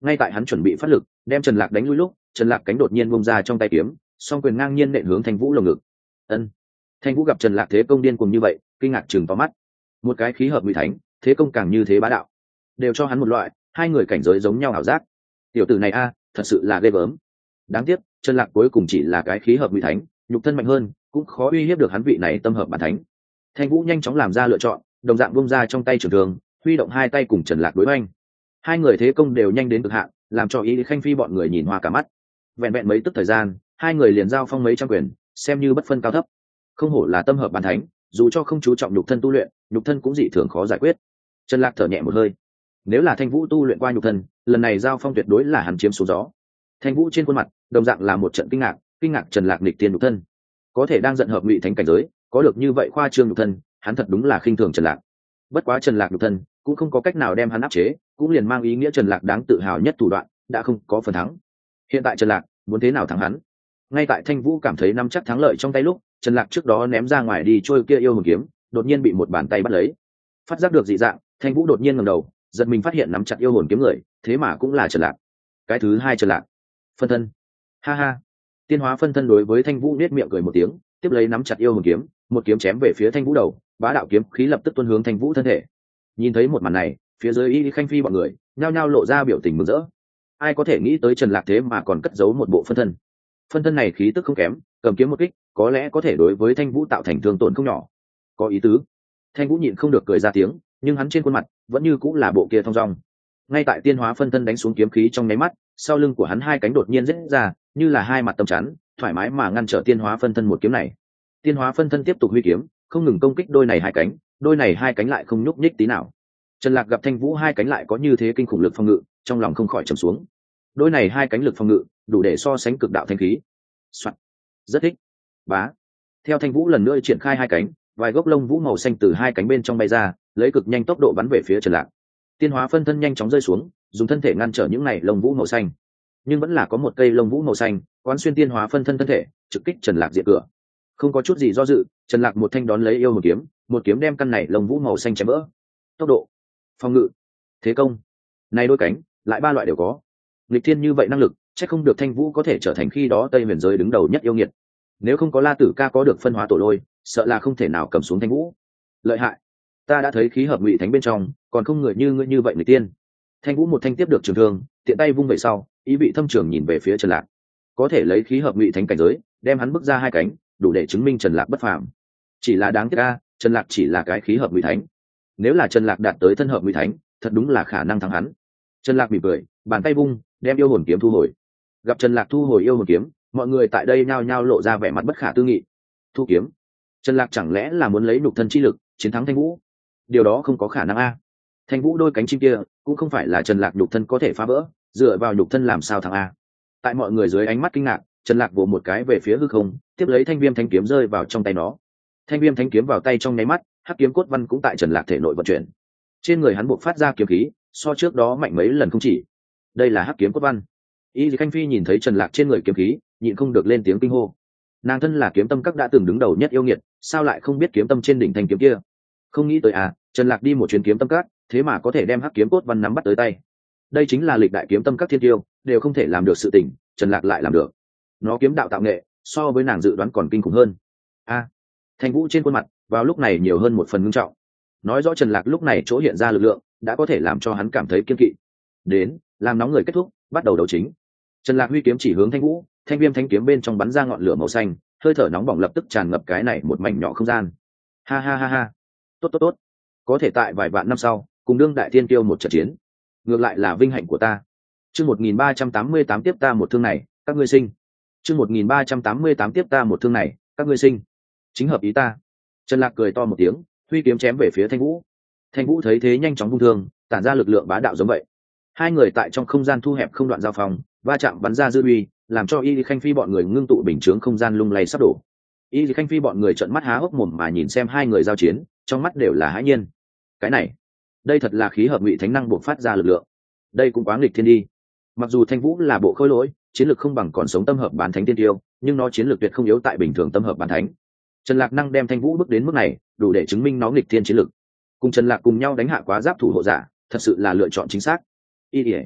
ngay tại hắn chuẩn bị phát lực đem Trần Lạc đánh lui lúc, Trần Lạc cánh đột nhiên bung ra trong tay kiếm, song quyền ngang nhiên nện hướng Thanh Vũ lồng ngực. Ân. Thanh Vũ gặp Trần Lạc thế công điên cuồng như vậy, kinh ngạc trừng to mắt. Một cái khí hợp ngụy thánh, thế công càng như thế bá đạo, đều cho hắn một loại hai người cảnh giới giống nhau ảo giác. Tiểu tử này a, thật sự là ghê gớm. Đáng tiếc, Trần Lạc cuối cùng chỉ là cái khí hợp ngụy thánh, nhục thân mạnh hơn, cũng khó uy hiếp được hắn vị này tâm hợp bản thánh. Thanh Vũ nhanh chóng làm ra lựa chọn, đồng dạng bung ra trong tay trường thương, huy động hai tay cùng Trần Lạc đối hoành. Hai người thế công đều nhanh đến cực hạn, làm cho Y Khanh Phi bọn người nhìn hoa cả mắt. Vẹn vẹn mấy tức thời gian, hai người liền giao phong mấy trăm quyền, xem như bất phân cao thấp. Không hổ là tâm hợp bản thánh, dù cho không chú trọng nhục thân tu luyện, nhục thân cũng dị thường khó giải quyết. Trần Lạc thở nhẹ một hơi. Nếu là Thanh Vũ tu luyện qua nhục thân, lần này giao phong tuyệt đối là hắn chiếm số gió. Thanh Vũ trên khuôn mặt, đồng dạng là một trận kinh ngạc, kinh ngạc Trần Lạc nghịch tiên nhục thân. Có thể đang giận hợp ngụy thánh cảnh giới, có được như vậy khoa trương nhục thân, hắn thật đúng là khinh thường Trần Lạc. Bất quá Trần Lạc nhục thân cũng không có cách nào đem hắn áp chế, cũng liền mang ý nghĩa Trần Lạc đáng tự hào nhất thủ đoạn đã không có phần thắng. Hiện tại Trần Lạc muốn thế nào thắng hắn? Ngay tại Thanh Vũ cảm thấy nắm chắc thắng lợi trong tay lúc, Trần Lạc trước đó ném ra ngoài đi trôi kia yêu hồn kiếm, đột nhiên bị một bàn tay bắt lấy. Phát giác được dị dạng, Thanh Vũ đột nhiên ngẩng đầu, giật mình phát hiện nắm chặt yêu hồn kiếm người, thế mà cũng là Trần Lạc. Cái thứ hai Trần Lạc, phân thân. Ha ha. Tiên hóa phân thân đối với Thanh Vũ nét miệng cười một tiếng, tiếp lấy nắm chặt yêu hồn kiếm, một kiếm chém về phía Thanh Vũ đầu, bá đạo kiếm khí lập tức tuôn hướng Thanh Vũ thân thể. Nhìn thấy một màn này, phía dưới Y Khanh Phi bọn người nhao nhao lộ ra biểu tình mừng rỡ. Ai có thể nghĩ tới Trần Lạc thế mà còn cất giấu một bộ phân thân. Phân thân này khí tức không kém, cầm kiếm một kích, có lẽ có thể đối với Thanh Vũ tạo thành thương tổn không nhỏ. Có ý tứ. Thanh Vũ nhịn không được cười ra tiếng, nhưng hắn trên khuôn mặt vẫn như cũng là bộ kia thong dong. Ngay tại tiên hóa phân thân đánh xuống kiếm khí trong nháy mắt, sau lưng của hắn hai cánh đột nhiên rết ra, như là hai mặt tấm chắn, thoải mái mà ngăn trở tiên hóa phân thân một kiếm này. Tiên hóa phân thân tiếp tục huy kiếm, không ngừng công kích đôi này hai cánh, đôi này hai cánh lại không nhúc nhích tí nào. Trần Lạc gặp Thanh Vũ hai cánh lại có như thế kinh khủng lực phòng ngự, trong lòng không khỏi trầm xuống. Đôi này hai cánh lực phòng ngự đủ để so sánh cực đạo thanh khí. Soạn. Rất thích. Bá. Theo Thanh Vũ lần nữa triển khai hai cánh, vài gốc lông vũ màu xanh từ hai cánh bên trong bay ra, lấy cực nhanh tốc độ bắn về phía Trần Lạc. Tiên hóa phân thân nhanh chóng rơi xuống, dùng thân thể ngăn trở những này lông vũ màu xanh, nhưng vẫn là có một cây lông vũ màu xanh quán xuyên tiên hóa phân thân thân thể, trực kích Trần Lạc diện cửa. Không có chút gì do dự, Trần Lạc một thanh đón lấy yêu một kiếm, một kiếm đem căn này lông vũ màu xanh chém vỡ. Tốc độ, phòng ngự, thế công, này đôi cánh, lại ba loại đều có. Nghịch thiên như vậy năng lực, chắc không được Thanh Vũ có thể trở thành khi đó Tây Huyền giới đứng đầu nhất yêu nghiệt. Nếu không có La Tử Ca có được phân hóa tổ lôi, sợ là không thể nào cầm xuống Thanh Vũ. Lợi hại. Ta đã thấy khí hợp ngụy thánh bên trong, còn không người như ngươi như vậy người tiên. Thanh Vũ một thanh tiếp được trường thương, tiện tay vung về sau, ý vị thâm trường nhìn về phía Trần Lạc. Có thể lấy khí hợp ngụy thánh cảnh giới, đem hắn bước ra hai cánh, đủ để chứng minh Trần Lạc bất phàm. Chỉ là đáng tiếc a, Trần Lạc chỉ là cái khí hợp ngụy thánh. Nếu là Trần Lạc đạt tới thân hợp ngụy thánh, thật đúng là khả năng thắng hắn. Trần Lạc mỉm cười, bàn tay vung, đem yêu hồn kiếm thu hồi. Gặp Trần Lạc thu hồi yêu hồn kiếm, mọi người tại đây nhao nhao lộ ra vẻ mặt bất khả tư nghị. Thu kiếm, Trần Lạc chẳng lẽ là muốn lấy nhục thân chi lực chiến thắng Thanh Vũ? Điều đó không có khả năng a. Thanh Vũ đôi cánh chim kia cũng không phải là Trần Lạc nhục thân có thể phá vỡ, dựa vào nhục thân làm sao thắng a? Tại mọi người dưới ánh mắt kinh ngạc, Trần Lạc vồ một cái về phía hư không, tiếp lấy thanh viêm thanh kiếm rơi vào trong tay nó. Thanh viêm thanh kiếm vào tay trong nháy mắt, hắc kiếm cốt văn cũng tại Trần Lạc thể nội vận chuyển. Trên người hắn buộc phát ra kiếm khí, so trước đó mạnh mấy lần không chỉ. Đây là hắc kiếm cốt văn. Y Khanh Phi nhìn thấy Trần Lạc trên người kiếm khí, nhịn không được lên tiếng kinh hô. Nàng thân là kiếm tâm các đã từng đứng đầu nhất yêu nghiệt, sao lại không biết kiếm tâm trên đỉnh thanh kiếm kia? Không nghĩ tới à, Trần Lạc đi một chuyến kiếm tâm các, thế mà có thể đem hắc kiếm cốt văn nắm bắt tới tay. Đây chính là lịch đại kiếm tâm các thiên tiêu, đều không thể làm được sự tình, Trần Lạc lại làm được. Nó kiếm đạo tạo nghệ, so với nàng dự đoán còn kinh khủng hơn. A, à, Thanh Vũ trên khuôn mặt vào lúc này nhiều hơn một phần ngưng trọng. Nói rõ Trần Lạc lúc này chỗ hiện ra lực lượng, đã có thể làm cho hắn cảm thấy kiên kỵ. Đến, làm nóng người kết thúc, bắt đầu đấu chính. Trần Lạc huy kiếm chỉ hướng Thanh Vũ, thanh viêm thanh kiếm bên trong bắn ra ngọn lửa màu xanh, hơi thở nóng bỏng lập tức tràn ngập cái này một mảnh nhỏ không gian. Ha ha ha ha, tốt tốt tốt, có thể tại vài vạn năm sau cùng đương đại thiên tiêu một trận chiến, ngược lại là vinh hạnh của ta. Chương một nghìn ba trăm tám mươi tám tiếp ta một thương này, các ngươi sinh. Chương một nghìn ba trăm tám mươi tám tiếp ta một thương này, các ngươi sinh. Chính hợp ý ta. Trần Lạc cười to một tiếng, huy kiếm chém về phía Thanh Vũ. Thanh Vũ thấy thế nhanh chóng vung thương, tản ra lực lượng bá đạo giống vậy. Hai người tại trong không gian thu hẹp không đoạn giao phòng, va chạm bắn ra dư uy, làm cho Y Khanh Phi bọn người ngưng tụ bình chướng không gian lung lay sắp đổ. Y Khanh Phi bọn người trợn mắt há hốc mồm mà nhìn xem hai người giao chiến, trong mắt đều là hãi nhiên. Cái này, đây thật là khí hợp ngụy thánh năng buộc phát ra lực lượng. Đây cũng quá nghịch thiên đi. Mặc dù Thanh Vũ là bộ khôi lỗi, chiến lược không bằng còn sống tâm hợp bán thánh tiên tiêu, nhưng nó chiến lược tuyệt không yếu tại bình thường tâm hợp bán thánh. Trần Lạc năng đem Thanh Vũ bước đến mức này, đủ để chứng minh nó nghịch thiên chiến lược. Cùng Trần Lạc cùng nhau đánh hạ quá giáp thủ hộ giả, thật sự là lựa chọn chính xác. Y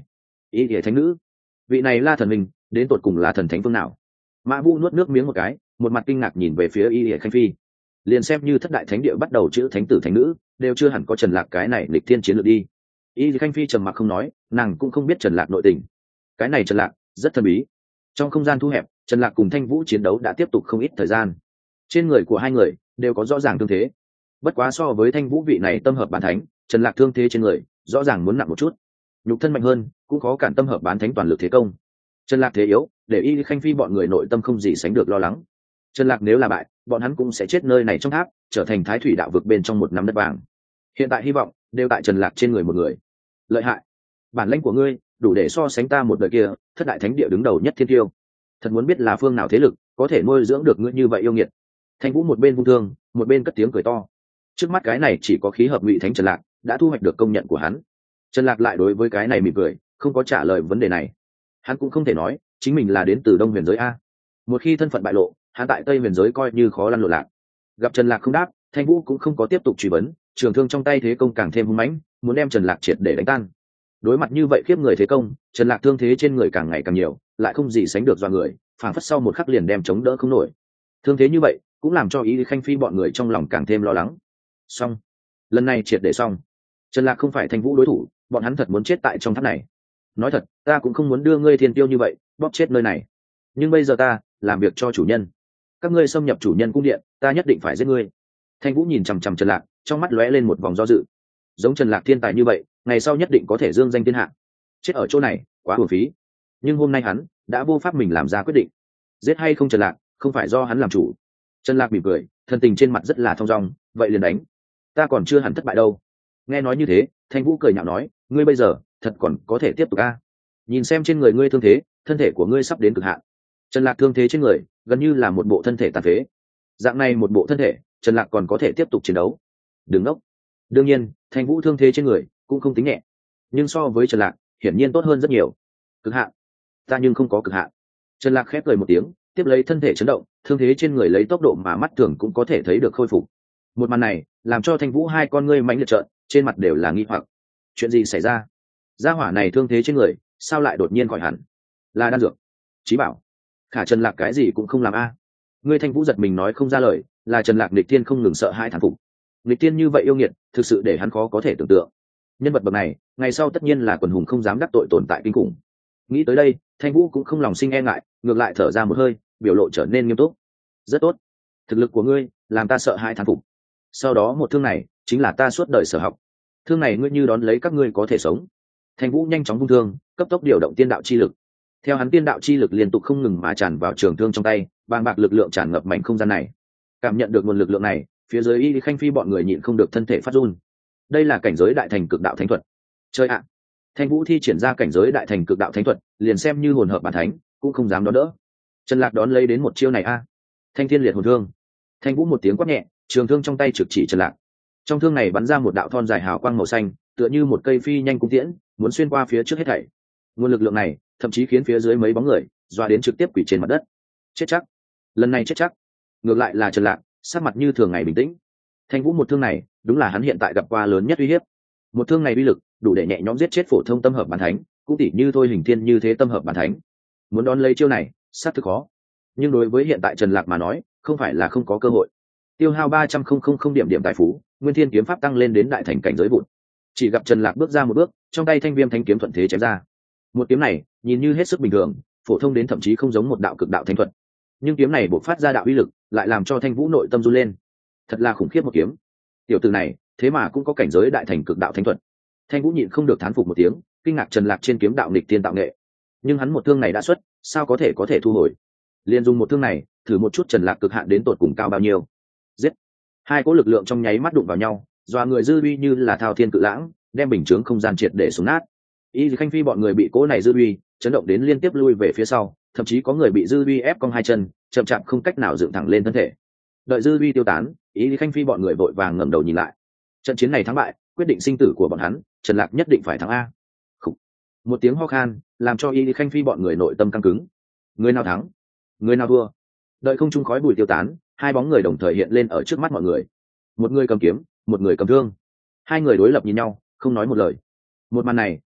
ý địa thánh nữ, vị này La thần minh đến tột cùng là thần thánh phương nào? Mã Vũ nuốt nước miếng một cái, một mặt kinh ngạc nhìn về phía y địa khanh phi. Liền xem như thất đại thánh địa bắt đầu chữ thánh tử thánh nữ đều chưa hẳn có Trần Lạc cái này lịch thiên chiến lược đi. Y địa khanh phi trầm mặc không nói, nàng cũng không biết Trần Lạc nội tình. Cái này Trần Lạc rất thần bí. Trong không gian thu hẹp, Trần Lạc cùng Thanh Vũ chiến đấu đã tiếp tục không ít thời gian. Trên người của hai người đều có rõ ràng thương thế. Bất quá so với Thanh Vũ vị này tâm hợp bán thánh, Trần Lạc thương thế trên người rõ ràng muốn nặng một chút. Nhục thân mạnh hơn, cũng khó cản tâm hợp bán thánh toàn lực thế công. Trần Lạc thế yếu, để Y Khanh Phi bọn người nội tâm không gì sánh được lo lắng. Trần Lạc nếu là bại, bọn hắn cũng sẽ chết nơi này trong tháp, trở thành thái thủy đạo vực bên trong một nắm đất vàng. Hiện tại hy vọng đều tại Trần Lạc trên người một người. Lợi hại, bản lĩnh của ngươi đủ để so sánh ta một đời kia thất đại thánh địa đứng đầu nhất thiên tiêu. Thật muốn biết là phương nào thế lực có thể nuôi dưỡng được ngươi như vậy yêu nghiệt. Thanh Vũ một bên vung thương, một bên cất tiếng cười to. Trước mắt cái này chỉ có khí hợp ngụy thánh Trần Lạc đã thu hoạch được công nhận của hắn. Trần Lạc lại đối với cái này mỉm cười, không có trả lời vấn đề này. Hắn cũng không thể nói chính mình là đến từ Đông Huyền giới a. Một khi thân phận bại lộ, hắn tại Tây Huyền giới coi như khó lăn lộn lạc. Gặp Trần Lạc không đáp, Thanh Vũ cũng không có tiếp tục truy vấn, trường thương trong tay thế công càng thêm hung mãnh, muốn đem Trần Lạc triệt để đánh tan. Đối mặt như vậy khiếp người thế công, Trần Lạc thương thế trên người càng ngày càng nhiều, lại không gì sánh được do người, phảng phất sau một khắc liền đem chống đỡ không nổi. Thương thế như vậy, cũng làm cho Y Khanh Phi bọn người trong lòng càng thêm lo lắng. Xong, lần này triệt để xong. Trần Lạc không phải Thanh Vũ đối thủ, bọn hắn thật muốn chết tại trong tháp này. Nói thật, ta cũng không muốn đưa ngươi thiên tiêu như vậy bóp chết nơi này, nhưng bây giờ ta làm việc cho chủ nhân. Các ngươi xâm nhập chủ nhân cung điện, ta nhất định phải giết ngươi. Thanh Vũ nhìn chằm chằm Trần Lạc, trong mắt lóe lên một vòng do dự. Giống Trần Lạc thiên tài như vậy, ngày sau nhất định có thể dương danh thiên hạ. Chết ở chỗ này quá uổng phí. Nhưng hôm nay hắn đã vô pháp mình làm ra quyết định, giết hay không Trần Lạc không phải do hắn làm chủ. Trần Lạc mỉm cười, thân tình trên mặt rất là thong dong. Vậy liền đánh, ta còn chưa hẳn thất bại đâu. Nghe nói như thế, Thanh Vũ cười nhạo nói, ngươi bây giờ thật còn có thể tiếp tục a? Nhìn xem trên người ngươi thương thế, thân thể của ngươi sắp đến cực hạn. Trần Lạc thương thế trên người gần như là một bộ thân thể tàn phế. Dạng này một bộ thân thể, Trần Lạc còn có thể tiếp tục chiến đấu? Đừng ngốc. Đương nhiên, Thanh Vũ thương thế trên người cũng không tính nhẹ, nhưng so với Trần Lạc hiển nhiên tốt hơn rất nhiều. Cực hạn? Ta nhưng không có cực hạn. Trần Lạc khép cười một tiếng, tiếp lấy thân thể chấn động, thương thế trên người lấy tốc độ mà mắt thường cũng có thể thấy được khôi phục. Một màn này làm cho Thanh Vũ hai con ngươi mãnh liệt trợn, trên mặt đều là nghi hoặc. Chuyện gì xảy ra? Gia hỏa này thương thế trên người sao lại đột nhiên khỏi hẳn? Là đan dược? Chí bảo? Khả Trần Lạc cái gì cũng không làm a. Ngươi Thanh Vũ giật mình nói không ra lời, là Trần Lạc nghịch thiên không ngừng sợ hãi thán phục. Nghịch thiên như vậy yêu nghiệt, thực sự để hắn khó có thể tưởng tượng. Nhân vật bậc này, ngày sau tất nhiên là quần hùng không dám đắc tội tồn tại kinh khủng. Nghĩ tới đây, Thanh Vũ cũng không lòng sinh e ngại, ngược lại thở ra một hơi, biểu lộ trở nên nghiêm túc. Rất tốt, thực lực của ngươi làm ta sợ hãi thán phục. Sau đó một thương này chính là ta suốt đời sở học. Thương này ngươi như đón lấy các ngươi có thể sống. Thanh Vũ nhanh chóng vung thương, cấp tốc điều động tiên đạo chi lực. Theo hắn tiên đạo chi lực liên tục không ngừng mà tràn vào trường thương trong tay, bàng bạc lực lượng tràn ngập mảnh không gian này. Cảm nhận được nguồn lực lượng này, phía dưới Y Khanh Phi bọn người nhịn không được thân thể phát run. Đây là cảnh giới đại thành cực đạo thánh thuật. Chơi ạ! Thanh Vũ thi triển ra cảnh giới đại thành cực đạo thánh thuật, liền xem như hồn hợp bản thánh, cũng không dám đón đỡ. Trần Lạc đón lấy đến một chiêu này a. Thanh Thiên Liệt Hồn Thương. Thanh Vũ một tiếng quát nhẹ, trường thương trong tay trực chỉ Trần Lạc. Trong thương này bắn ra một đạo thon dài hào quang màu xanh, tựa như một cây phi nhanh cung tiễn, muốn xuyên qua phía trước hết thảy. Nguồn lực lượng này thậm chí khiến phía dưới mấy bóng người dọa đến trực tiếp quỳ trên mặt đất. Chết chắc, lần này chết chắc. Ngược lại là Trần Lạc, sắc mặt như thường ngày bình tĩnh. Thanh Vũ một thương này đúng là hắn hiện tại gặp qua lớn nhất uy hiếp. Một thương này uy lực đủ để nhẹ nhõm giết chết phổ thông tâm hợp bản thánh, cũng tỷ như thôi hình thiên như thế tâm hợp bản thánh. Muốn đón lấy chiêu này sát thực khó, nhưng đối với hiện tại Trần Lạc mà nói không phải là không có cơ hội. Tiêu hao ba trăm không điểm điểm tài phú, Nguyên Thiên kiếm pháp tăng lên đến đại thành cảnh giới vụn. Chỉ gặp Trần Lạc bước ra một bước, trong tay thanh viêm thanh kiếm thuận thế chém ra. Một kiếm này nhìn như hết sức bình thường, phổ thông đến thậm chí không giống một đạo cực đạo thánh thuật, nhưng kiếm này bộc phát ra đạo uy lực lại làm cho Thanh Vũ nội tâm run lên. Thật là khủng khiếp một kiếm. Tiểu tử này thế mà cũng có cảnh giới đại thành cực đạo thánh thuật. Thanh Vũ nhịn không được thán phục một tiếng, kinh ngạc Trần Lạc trên kiếm đạo nghịch tiên tạo nghệ. Nhưng hắn một thương này đã xuất, sao có thể có thể thu hồi? Liên dùng một thương này, thử một chút Trần Lạc cực hạn đến tột cùng cao bao nhiêu. Giết! Hai cỗ lực lượng trong nháy mắt đụng vào nhau, doa người dư uy như là thao thiên cự lãng, đem bình chướng không gian triệt để xuống nát. Y Khanh Phi bọn người bị cỗ này dư uy chấn động đến liên tiếp lui về phía sau, thậm chí có người bị dư uy ép cong hai chân, chậm chạp không cách nào dựng thẳng lên thân thể. Đợi dư uy tiêu tán, Y Khanh Phi bọn người vội vàng ngẩng đầu nhìn lại. Trận chiến này thắng bại quyết định sinh tử của bọn hắn, Trần Lạc nhất định phải thắng a. Khủ. Một tiếng ho khan làm cho Y Khanh Phi bọn người nội tâm căng cứng. Người nào thắng, người nào thua? Đợi không trung khói bụi tiêu tán, hai bóng người đồng thời hiện lên ở trước mắt mọi người. Một người cầm kiếm, một người cầm thương. Hai người đối lập nhìn nhau, không nói một lời. Một màn này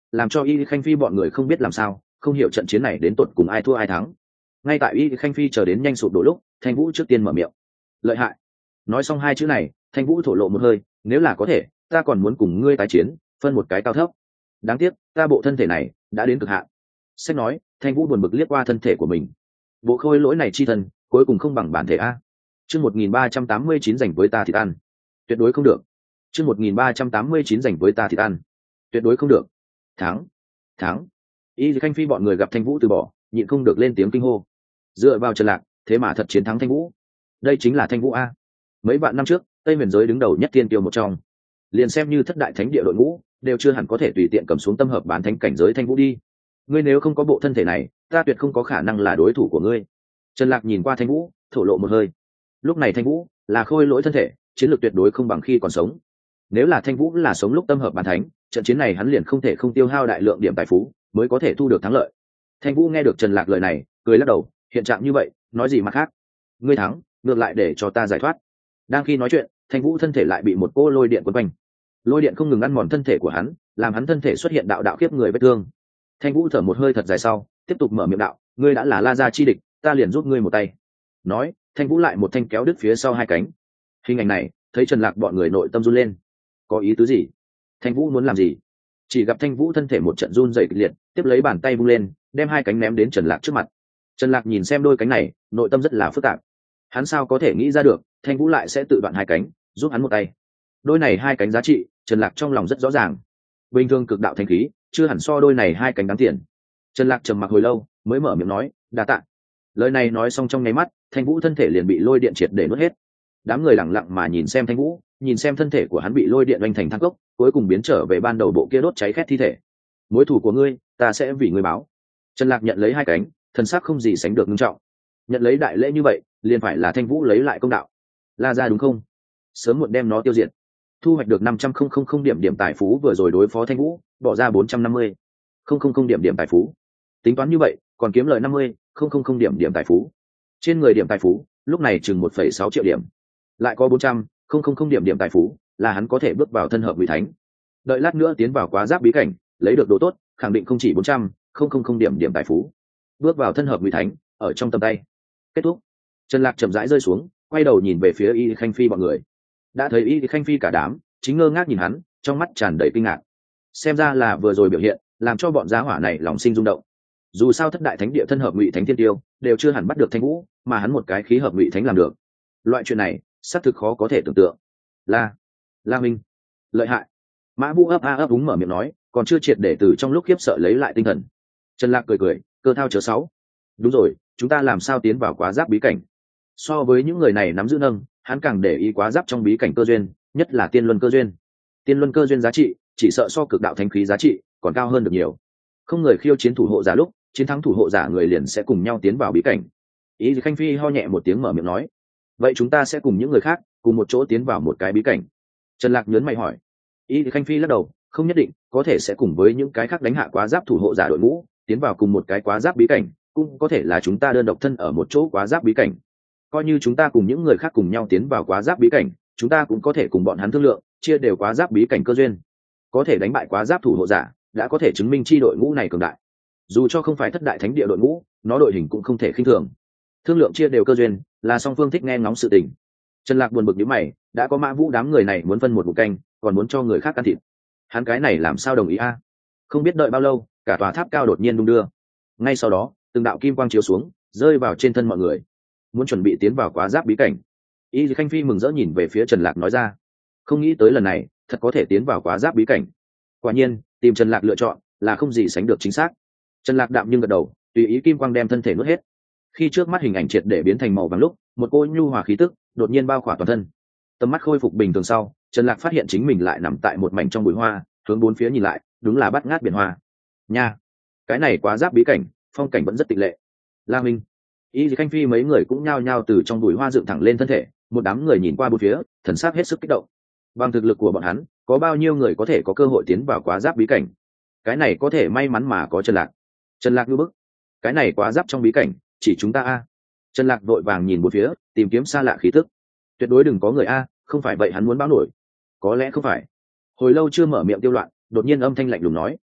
làm cho Y Khanh Phi bọn người không biết làm sao, không hiểu trận chiến này đến tột cùng ai thua ai thắng. Ngay tại Y Khanh Phi chờ đến nhanh sụp đổ lúc, Thanh Vũ trước tiên mở miệng. Lợi hại. Nói xong hai chữ này, Thanh Vũ thổ lộ một hơi, nếu là có thể, ta còn muốn cùng ngươi tái chiến, phân một cái cao thấp. Đáng tiếc, ta bộ thân thể này đã đến cực hạn. Sách nói, Thanh Vũ buồn bực liếc qua thân thể của mình. Bộ khôi lỗi này chi thân, cuối cùng không bằng bản thể a. Chương một nghìn ba trăm tám mươi chín dành với ta thịt ăn. Tuyệt đối không được. Chương một nghìn ba trăm tám mươi chín dành với ta thịt ăn. Tuyệt đối không được. Thắng, thắng. Y Khanh Phi bọn người gặp Thanh Vũ từ bỏ, nhịn không được lên tiếng kinh hô. Dựa vào Trần Lạc, thế mà thật chiến thắng Thanh Vũ. Đây chính là Thanh Vũ a. Mấy vạn năm trước, Tây Huyền giới đứng đầu nhất tiên tiêu một trong. Liền xem như thất đại thánh địa đội ngũ, đều chưa hẳn có thể tùy tiện cầm xuống tâm hợp bán thánh cảnh giới Thanh Vũ đi. Ngươi nếu không có bộ thân thể này, ta tuyệt không có khả năng là đối thủ của ngươi. Trần Lạc nhìn qua Thanh Vũ, thổ lộ một hơi. Lúc này Thanh Vũ là khôi lỗi thân thể, chiến lược tuyệt đối không bằng khi còn sống. Nếu là Thanh Vũ là sống lúc tâm hợp bán thánh, trận chiến này hắn liền không thể không tiêu hao đại lượng điểm tài phú mới có thể thu được thắng lợi. Thanh Vũ nghe được Trần Lạc lời này, cười lắc đầu, hiện trạng như vậy, nói gì mà khác. Ngươi thắng, ngược lại để cho ta giải thoát. Đang khi nói chuyện, Thanh Vũ thân thể lại bị một cỗ lôi điện quấn quanh. Lôi điện không ngừng ăn mòn thân thể của hắn, làm hắn thân thể xuất hiện đạo đạo kiếp người vết thương. Thanh Vũ thở một hơi thật dài sau, tiếp tục mở miệng đạo, ngươi đã là La gia chi địch, ta liền giúp ngươi một tay. Nói, Thanh Vũ lại một thanh kéo đứt phía sau hai cánh. Hình ảnh này, thấy Trần Lạc bọn người nội tâm run lên. Có ý tứ gì? Thanh Vũ muốn làm gì? Chỉ gặp Thanh Vũ thân thể một trận run rẩy kịch liệt, tiếp lấy bàn tay vung lên, đem hai cánh ném đến Trần Lạc trước mặt. Trần Lạc nhìn xem đôi cánh này, nội tâm rất là phức tạp. Hắn sao có thể nghĩ ra được, Thanh Vũ lại sẽ tự đoạn hai cánh, giúp hắn một tay. Đôi này hai cánh giá trị, Trần Lạc trong lòng rất rõ ràng. Bình thường cực đạo thanh khí, chưa hẳn so đôi này hai cánh đáng tiền. Trần Lạc trầm mặc hồi lâu, mới mở miệng nói, đa tạ. Lời này nói xong trong nháy mắt, Thanh Vũ thân thể liền bị lôi điện triệt để nuốt hết. Đám người lặng lặng mà nhìn xem Thanh Vũ, nhìn xem thân thể của hắn bị lôi điện oanh thành than cốc, cuối cùng biến trở về ban đầu bộ kia đốt cháy khét thi thể. Mối thù của ngươi, ta sẽ vì ngươi báo. Trần Lạc nhận lấy hai cánh, thần sắc không gì sánh được nghiêm trọng. Nhận lấy đại lễ như vậy, liền phải là Thanh Vũ lấy lại công đạo. La gia đúng không? Sớm muộn đem nó tiêu diệt. Thu hoạch được năm trăm không điểm điểm tài phú vừa rồi đối phó Thanh Vũ, bỏ ra bốn trăm năm mươi không điểm điểm tài phú. Tính toán như vậy, còn kiếm lời năm mươi không điểm điểm tài phú. Trên người điểm tài phú, lúc này chừng một phẩy sáu triệu điểm. Lại có bốn trăm không điểm điểm tài phú, là hắn có thể bước vào thân hợp vị thánh. Đợi lát nữa tiến vào quá giáp bí cảnh, lấy được đồ tốt, khẳng định không chỉ bốn trăm không điểm điểm tài phú. Bước vào thân hợp vị thánh, ở trong tầm tay. Kết thúc. Trần Lạc chậm rãi rơi xuống, quay đầu nhìn về phía Y Khanh Phi bọn người. Đã thấy Y Khanh Phi cả đám chính ngơ ngác nhìn hắn, trong mắt tràn đầy kinh ngạc. Xem ra là vừa rồi biểu hiện, làm cho bọn gia hỏa này lòng sinh rung động. Dù sao thất đại thánh địa thân hợp ngụy thánh thiên tiêu, đều chưa hẳn bắt được Thanh Vũ, mà hắn một cái khí hợp ngụy thánh làm được. Loại chuyện này, xác thực khó có thể tưởng tượng. La, La Minh, lợi hại. Mã Vũ ấp a ấp úng mở miệng nói, còn chưa triệt để từ trong lúc khiếp sợ lấy lại tinh thần. Trần Lạc cười cười, cơ thao chớ sáu. Đúng rồi, chúng ta làm sao tiến vào quá giáp bí cảnh? So với những người này nắm giữ nâng, hắn càng để ý quá giáp trong bí cảnh cơ duyên, nhất là tiên luân cơ duyên. Tiên luân cơ duyên giá trị, chỉ sợ so cực đạo thánh khí giá trị còn cao hơn được nhiều. Không người khiêu chiến thủ hộ giả lúc, chiến thắng thủ hộ giả người liền sẽ cùng nhau tiến vào bí cảnh. Ý Khanh Phi ho nhẹ một tiếng mở miệng nói, vậy chúng ta sẽ cùng những người khác cùng một chỗ tiến vào một cái bí cảnh. Trần Lạc nhớn mày hỏi. Ý Khanh Phi lắc đầu, không nhất định, có thể sẽ cùng với những cái khác đánh hạ quá giáp thủ hộ giả đội ngũ tiến vào cùng một cái quá giáp bí cảnh, cũng có thể là chúng ta đơn độc thân ở một chỗ quá giáp bí cảnh. Coi như chúng ta cùng những người khác cùng nhau tiến vào quá giáp bí cảnh, chúng ta cũng có thể cùng bọn hắn thương lượng, chia đều quá giáp bí cảnh cơ duyên. Có thể đánh bại quá giáp thủ hộ giả, đã có thể chứng minh chi đội ngũ này cường đại. Dù cho không phải thất đại thánh địa đội ngũ, nó đội hình cũng không thể khinh thường. Thương lượng chia đều cơ duyên, là song phương thích nghe ngóng sự tình. Trần Lạc buồn bực nhíu mày, đã có Mã Vũ đám người này muốn phân một vụ canh, còn muốn cho người khác ăn thịt. Hắn cái này làm sao đồng ý a? Không biết đợi bao lâu, cả tòa tháp cao đột nhiên đung đưa. Ngay sau đó, từng đạo kim quang chiếu xuống, rơi vào trên thân mọi người. Muốn chuẩn bị tiến vào quá giáp bí cảnh. Y Khanh Phi mừng rỡ nhìn về phía Trần Lạc nói ra, không nghĩ tới lần này, thật có thể tiến vào quá giáp bí cảnh. Quả nhiên, tìm Trần Lạc lựa chọn là không gì sánh được chính xác. Trần Lạc đạm nhưng gật đầu, tùy ý kim quang đem thân thể nuốt hết. Khi trước mắt hình ảnh triệt để biến thành màu vàng lúc, một cô nhu hòa khí tức đột nhiên bao khỏa toàn thân. Tầm mắt khôi phục bình thường sau, Trần Lạc phát hiện chính mình lại nằm tại một mảnh trong bụi hoa, hướng bốn phía nhìn lại, đúng là bát ngát biển hoa. Nha, cái này quá giáp bí cảnh, phong cảnh vẫn rất tịch lệ. La Minh, Y Khanh Phi mấy người cũng nhao nhao từ trong bụi hoa dựng thẳng lên thân thể, một đám người nhìn qua bốn phía, thần sắc hết sức kích động. Bằng thực lực của bọn hắn, có bao nhiêu người có thể có cơ hội tiến vào quá giáp bí cảnh? Cái này có thể may mắn mà có Trần Lạc. Trần Lạc ngư bức, cái này quá giáp trong bí cảnh, chỉ chúng ta a. Trần Lạc vội vàng nhìn bốn phía, tìm kiếm xa lạ khí tức. Tuyệt đối đừng có người a, không phải vậy hắn muốn báo nổi. Có lẽ không phải. Hồi lâu chưa mở miệng Tiêu Loạn, đột nhiên âm thanh lạnh lùng nói.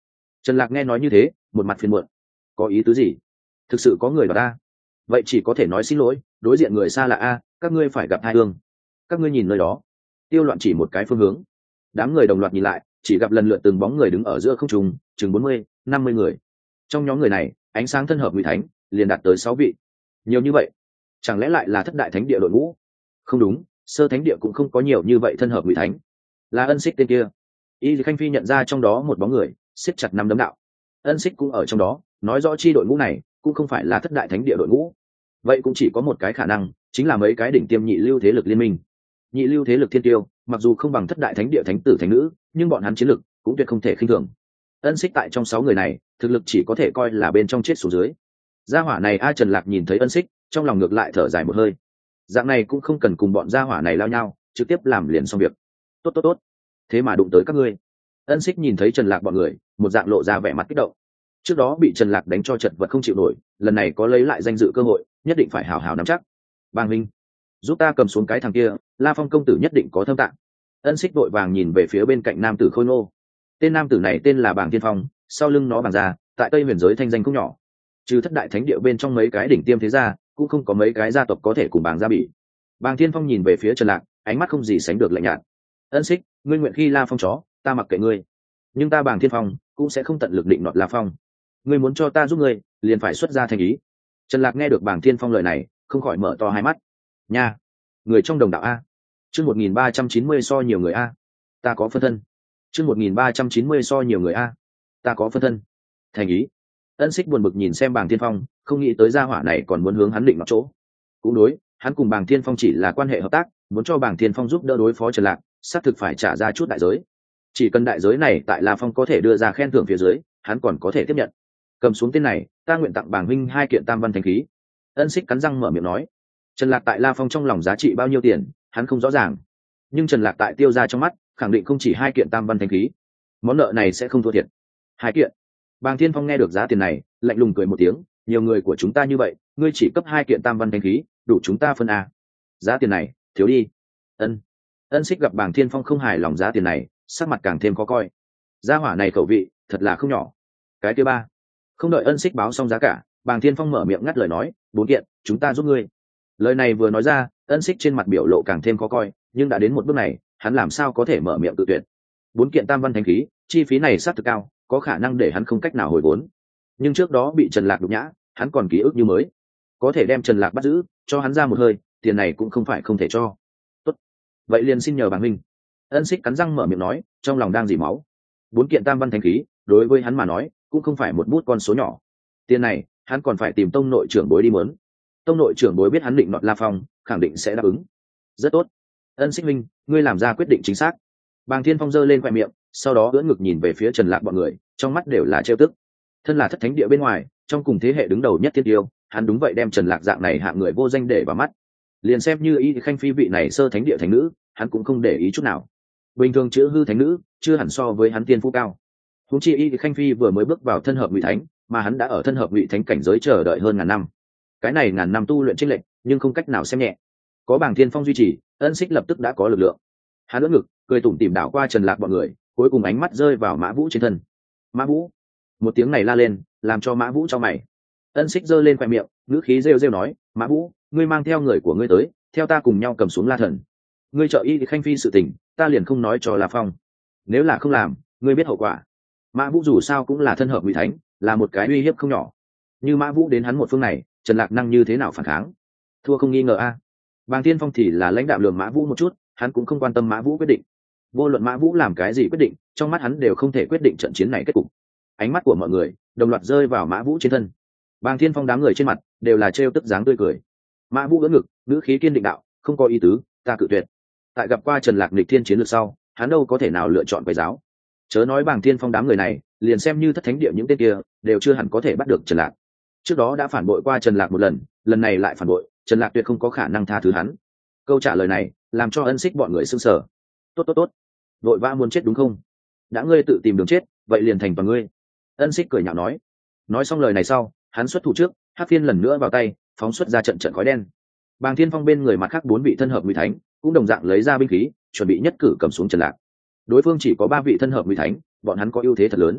Trần Lạc nghe nói như thế, một mặt phiền muộn. Có ý tứ gì? Thực sự có người vào ta? Vậy chỉ có thể nói xin lỗi, đối diện người xa lạ a, các ngươi phải gặp hai hương. Các ngươi nhìn nơi đó. Tiêu Loạn chỉ một cái phương hướng. Đám người đồng loạt nhìn lại, chỉ gặp lần lượt từng bóng người đứng ở giữa không trung, chừng bốn mươi, năm mươi người. Trong nhóm người này, ánh sáng thân hợp ngụy thánh liền đạt tới sáu vị. Nhiều như vậy, chẳng lẽ lại là thất đại thánh địa đội ngũ? Không đúng, sơ thánh địa cũng không có nhiều như vậy thân hợp ngụy thánh. Là Ân Xích tên kia. Y Khanh Phi nhận ra trong đó một bóng người, siết chặt năm đấm đạo. Ân Xích cũng ở trong đó, nói rõ chi đội ngũ này cũng không phải là thất đại thánh địa đội ngũ. Vậy cũng chỉ có một cái khả năng, chính là mấy cái đỉnh tiêm nhị lưu thế lực liên minh. Nhị lưu thế lực thiên tiêu, mặc dù không bằng thất đại thánh địa thánh tử thánh nữ, nhưng bọn hắn chiến lực cũng tuyệt không thể khinh thường. Ân Xích tại trong sáu người này, thực lực chỉ có thể coi là bên trong chết xuống dưới. Gia hỏa này A Trần Lạc nhìn thấy Ân Xích, trong lòng ngược lại thở dài một hơi. Dạng này cũng không cần cùng bọn gia hỏa này lao nhau, trực tiếp làm liền xong việc. Tốt tốt tốt, thế mà đụng tới các ngươi. Ân Xích nhìn thấy Trần Lạc bọn người, một dạng lộ ra vẻ mặt kích động. Trước đó bị Trần Lạc đánh cho chật vật không chịu nổi, lần này có lấy lại danh dự cơ hội, nhất định phải hào hào nắm chắc. Bàng Minh, giúp ta cầm xuống cái thằng kia, La Phong công tử nhất định có thâm tạng. Ân Xích vội vàng nhìn về phía bên cạnh nam tử khôi ngô. Tên nam tử này tên là Bàng Thiên Phong, sau lưng nó Bàng gia, tại Tây Huyền giới thanh danh không nhỏ. Trừ thất đại thánh địa bên trong mấy cái đỉnh tiêm thế gia, cũng không có mấy cái gia tộc có thể cùng Bàng gia bị. Bàng Thiên Phong nhìn về phía Trần Lạc, ánh mắt không gì sánh được lạnh nhạt. Ân Xích, ngươi nguyện khi La Phong chó, ta mặc kệ ngươi. Nhưng ta Bàng Thiên Phong cũng sẽ không tận lực định nọt La Phong. Ngươi muốn cho ta giúp ngươi, liền phải xuất ra thành ý. Trần Lạc nghe được Bàng Thiên Phong lời này, không khỏi mở to hai mắt. Nha, người trong đồng đạo a. Chương một nghìn ba trăm chín mươi so nhiều người a. Ta có phân thân. Chương một nghìn ba trăm chín mươi so nhiều người a. Ta có phân thân. Thành ý. Ân Xích buồn bực nhìn xem Bàng Thiên Phong, không nghĩ tới gia hỏa này còn muốn hướng hắn định nọt chỗ. Cũng đối, hắn cùng Bàng Thiên Phong chỉ là quan hệ hợp tác, muốn cho Bàng Thiên Phong giúp đỡ đối phó Trần Lạc, xác thực phải trả ra chút đại giới. Chỉ cần đại giới này tại La Phong có thể đưa ra khen thưởng phía dưới, hắn còn có thể tiếp nhận. Cầm xuống tên này, ta nguyện tặng Bàng huynh hai kiện tam văn thánh khí. Ân Xích cắn răng mở miệng nói. Trần Lạc tại La Phong trong lòng giá trị bao nhiêu tiền, hắn không rõ ràng. Nhưng Trần Lạc tại Tiêu gia trong mắt, khẳng định không chỉ hai kiện tam văn thánh khí. Món nợ này sẽ không thua thiệt. Hai kiện. Bàng Thiên Phong nghe được giá tiền này, lạnh lùng cười một tiếng, nhiều người của chúng ta như vậy, ngươi chỉ cấp hai kiện tam văn thánh khí, đủ chúng ta phân a. Giá tiền này, thiếu đi. Ân. Ân Xích gặp Bàng Thiên Phong không hài lòng giá tiền này, sắc mặt càng thêm khó coi. Gia hỏa này khẩu vị, thật là không nhỏ. Cái thứ ba. Không đợi Ân Xích báo xong giá cả, Bàng Thiên Phong mở miệng ngắt lời nói, bốn kiện, chúng ta giúp ngươi. Lời này vừa nói ra, Ân Xích trên mặt biểu lộ càng thêm khó coi, nhưng đã đến một bước này, hắn làm sao có thể mở miệng tự tuyệt. Bốn kiện tam văn thánh khí, chi phí này sát thực cao, có khả năng để hắn không cách nào hồi vốn. Nhưng trước đó bị Trần Lạc đục nhã, hắn còn ký ức như mới. Có thể đem Trần Lạc bắt giữ, cho hắn ra một hơi, tiền này cũng không phải không thể cho. Tốt. Vậy liền xin nhờ Bàng huynh. Ân Xích cắn răng mở miệng nói, trong lòng đang dỉ máu. Bốn kiện tam văn thánh khí, đối với hắn mà nói, cũng không phải một bút con số nhỏ. Tiền này, hắn còn phải tìm tông nội trưởng bối đi muốn. Tông nội trưởng bối biết hắn định nọt La Phong, khẳng định sẽ đáp ứng. Rất tốt. Ân Xích minh, ngươi làm ra quyết định chính xác. Bàng Thiên Phong giơ lên khoe miệng, sau đó ưỡn ngực nhìn về phía Trần Lạc bọn người, trong mắt đều là trêu tức. Thân là thất thánh địa bên ngoài, trong cùng thế hệ đứng đầu nhất thiên tiêu, hắn đúng vậy đem Trần Lạc dạng này hạng người vô danh để vào mắt. Liền xem như Y Khanh Phi vị này sơ thánh địa thánh nữ, hắn cũng không để ý chút nào. Bình thường chữ hư thánh nữ, chưa hẳn so với hắn tiên phú cao. Huống chi Y Khanh Phi vừa mới bước vào thân hợp ngụy thánh, mà hắn đã ở thân hợp ngụy thánh cảnh giới chờ đợi hơn ngàn năm. Cái này ngàn năm tu luyện chênh lệch, nhưng không cách nào xem nhẹ. Có Bàng Thiên Phong duy trì, Ân Xích lập tức đã có lực lượng. Hắn ưỡn ngực, cười tủm tỉm đảo qua Trần Lạc bọn người, cuối cùng ánh mắt rơi vào Mã Vũ trên thân. Mã Vũ, một tiếng này la lên, làm cho Mã Vũ chau mày. Ân Xích giơ lên khoe miệng, ngữ khí rêu rêu nói, Mã Vũ, ngươi mang theo người của ngươi tới, theo ta cùng nhau cầm xuống La Thần. Ngươi trợ Y Khanh Phi sự tình, ta liền không nói cho La Phong. Nếu là không làm, ngươi biết hậu quả. Mã Vũ dù sao cũng là thân hợp ngụy thánh, là một cái uy hiếp không nhỏ. Như Mã Vũ đến hắn một phương này, Trần Lạc năng như thế nào phản kháng? Thua không nghi ngờ a. À. Bàng Thiên Phong thì là lãnh đạo lường Mã Vũ một chút, hắn cũng không quan tâm Mã Vũ quyết định. Vô luận Mã Vũ làm cái gì quyết định, trong mắt hắn đều không thể quyết định trận chiến này kết cục. Ánh mắt của mọi người đồng loạt rơi vào Mã Vũ trên thân. Bàng Thiên Phong đám người trên mặt đều là trêu tức dáng tươi cười. Mã Vũ ưỡn ngực, ngữ khí kiên định đạo, không có ý tứ, ta cự tuyệt. Tại gặp qua Trần Lạc nghịch thiên chiến lược sau, hắn đâu có thể nào lựa chọn quấy giáo. Chớ nói Bàng Thiên Phong đám người này, liền xem như thất thánh địa những tên kia, đều chưa hẳn có thể bắt được Trần Lạc. Trước đó đã phản bội qua Trần Lạc một lần, lần này lại phản bội, Trần Lạc tuyệt không có khả năng tha thứ hắn. Câu trả lời này làm cho Ân Xích bọn người sững sờ. Tốt tốt tốt, vội vã muốn chết đúng không? Đã ngươi tự tìm đường chết, vậy liền thành toàn ngươi. Ân Xích cười nhạo nói. Nói xong lời này sau, hắn xuất thủ trước, Hắc Phiên lần nữa vào tay, phóng xuất ra trận trận khói đen. Bàng Thiên Phong bên người mặt khác bốn vị thân hợp ngụy thánh, cũng đồng dạng lấy ra binh khí, chuẩn bị nhất cử cầm xuống Trần Lạc. Đối phương chỉ có ba vị thân hợp ngụy thánh, bọn hắn có ưu thế thật lớn.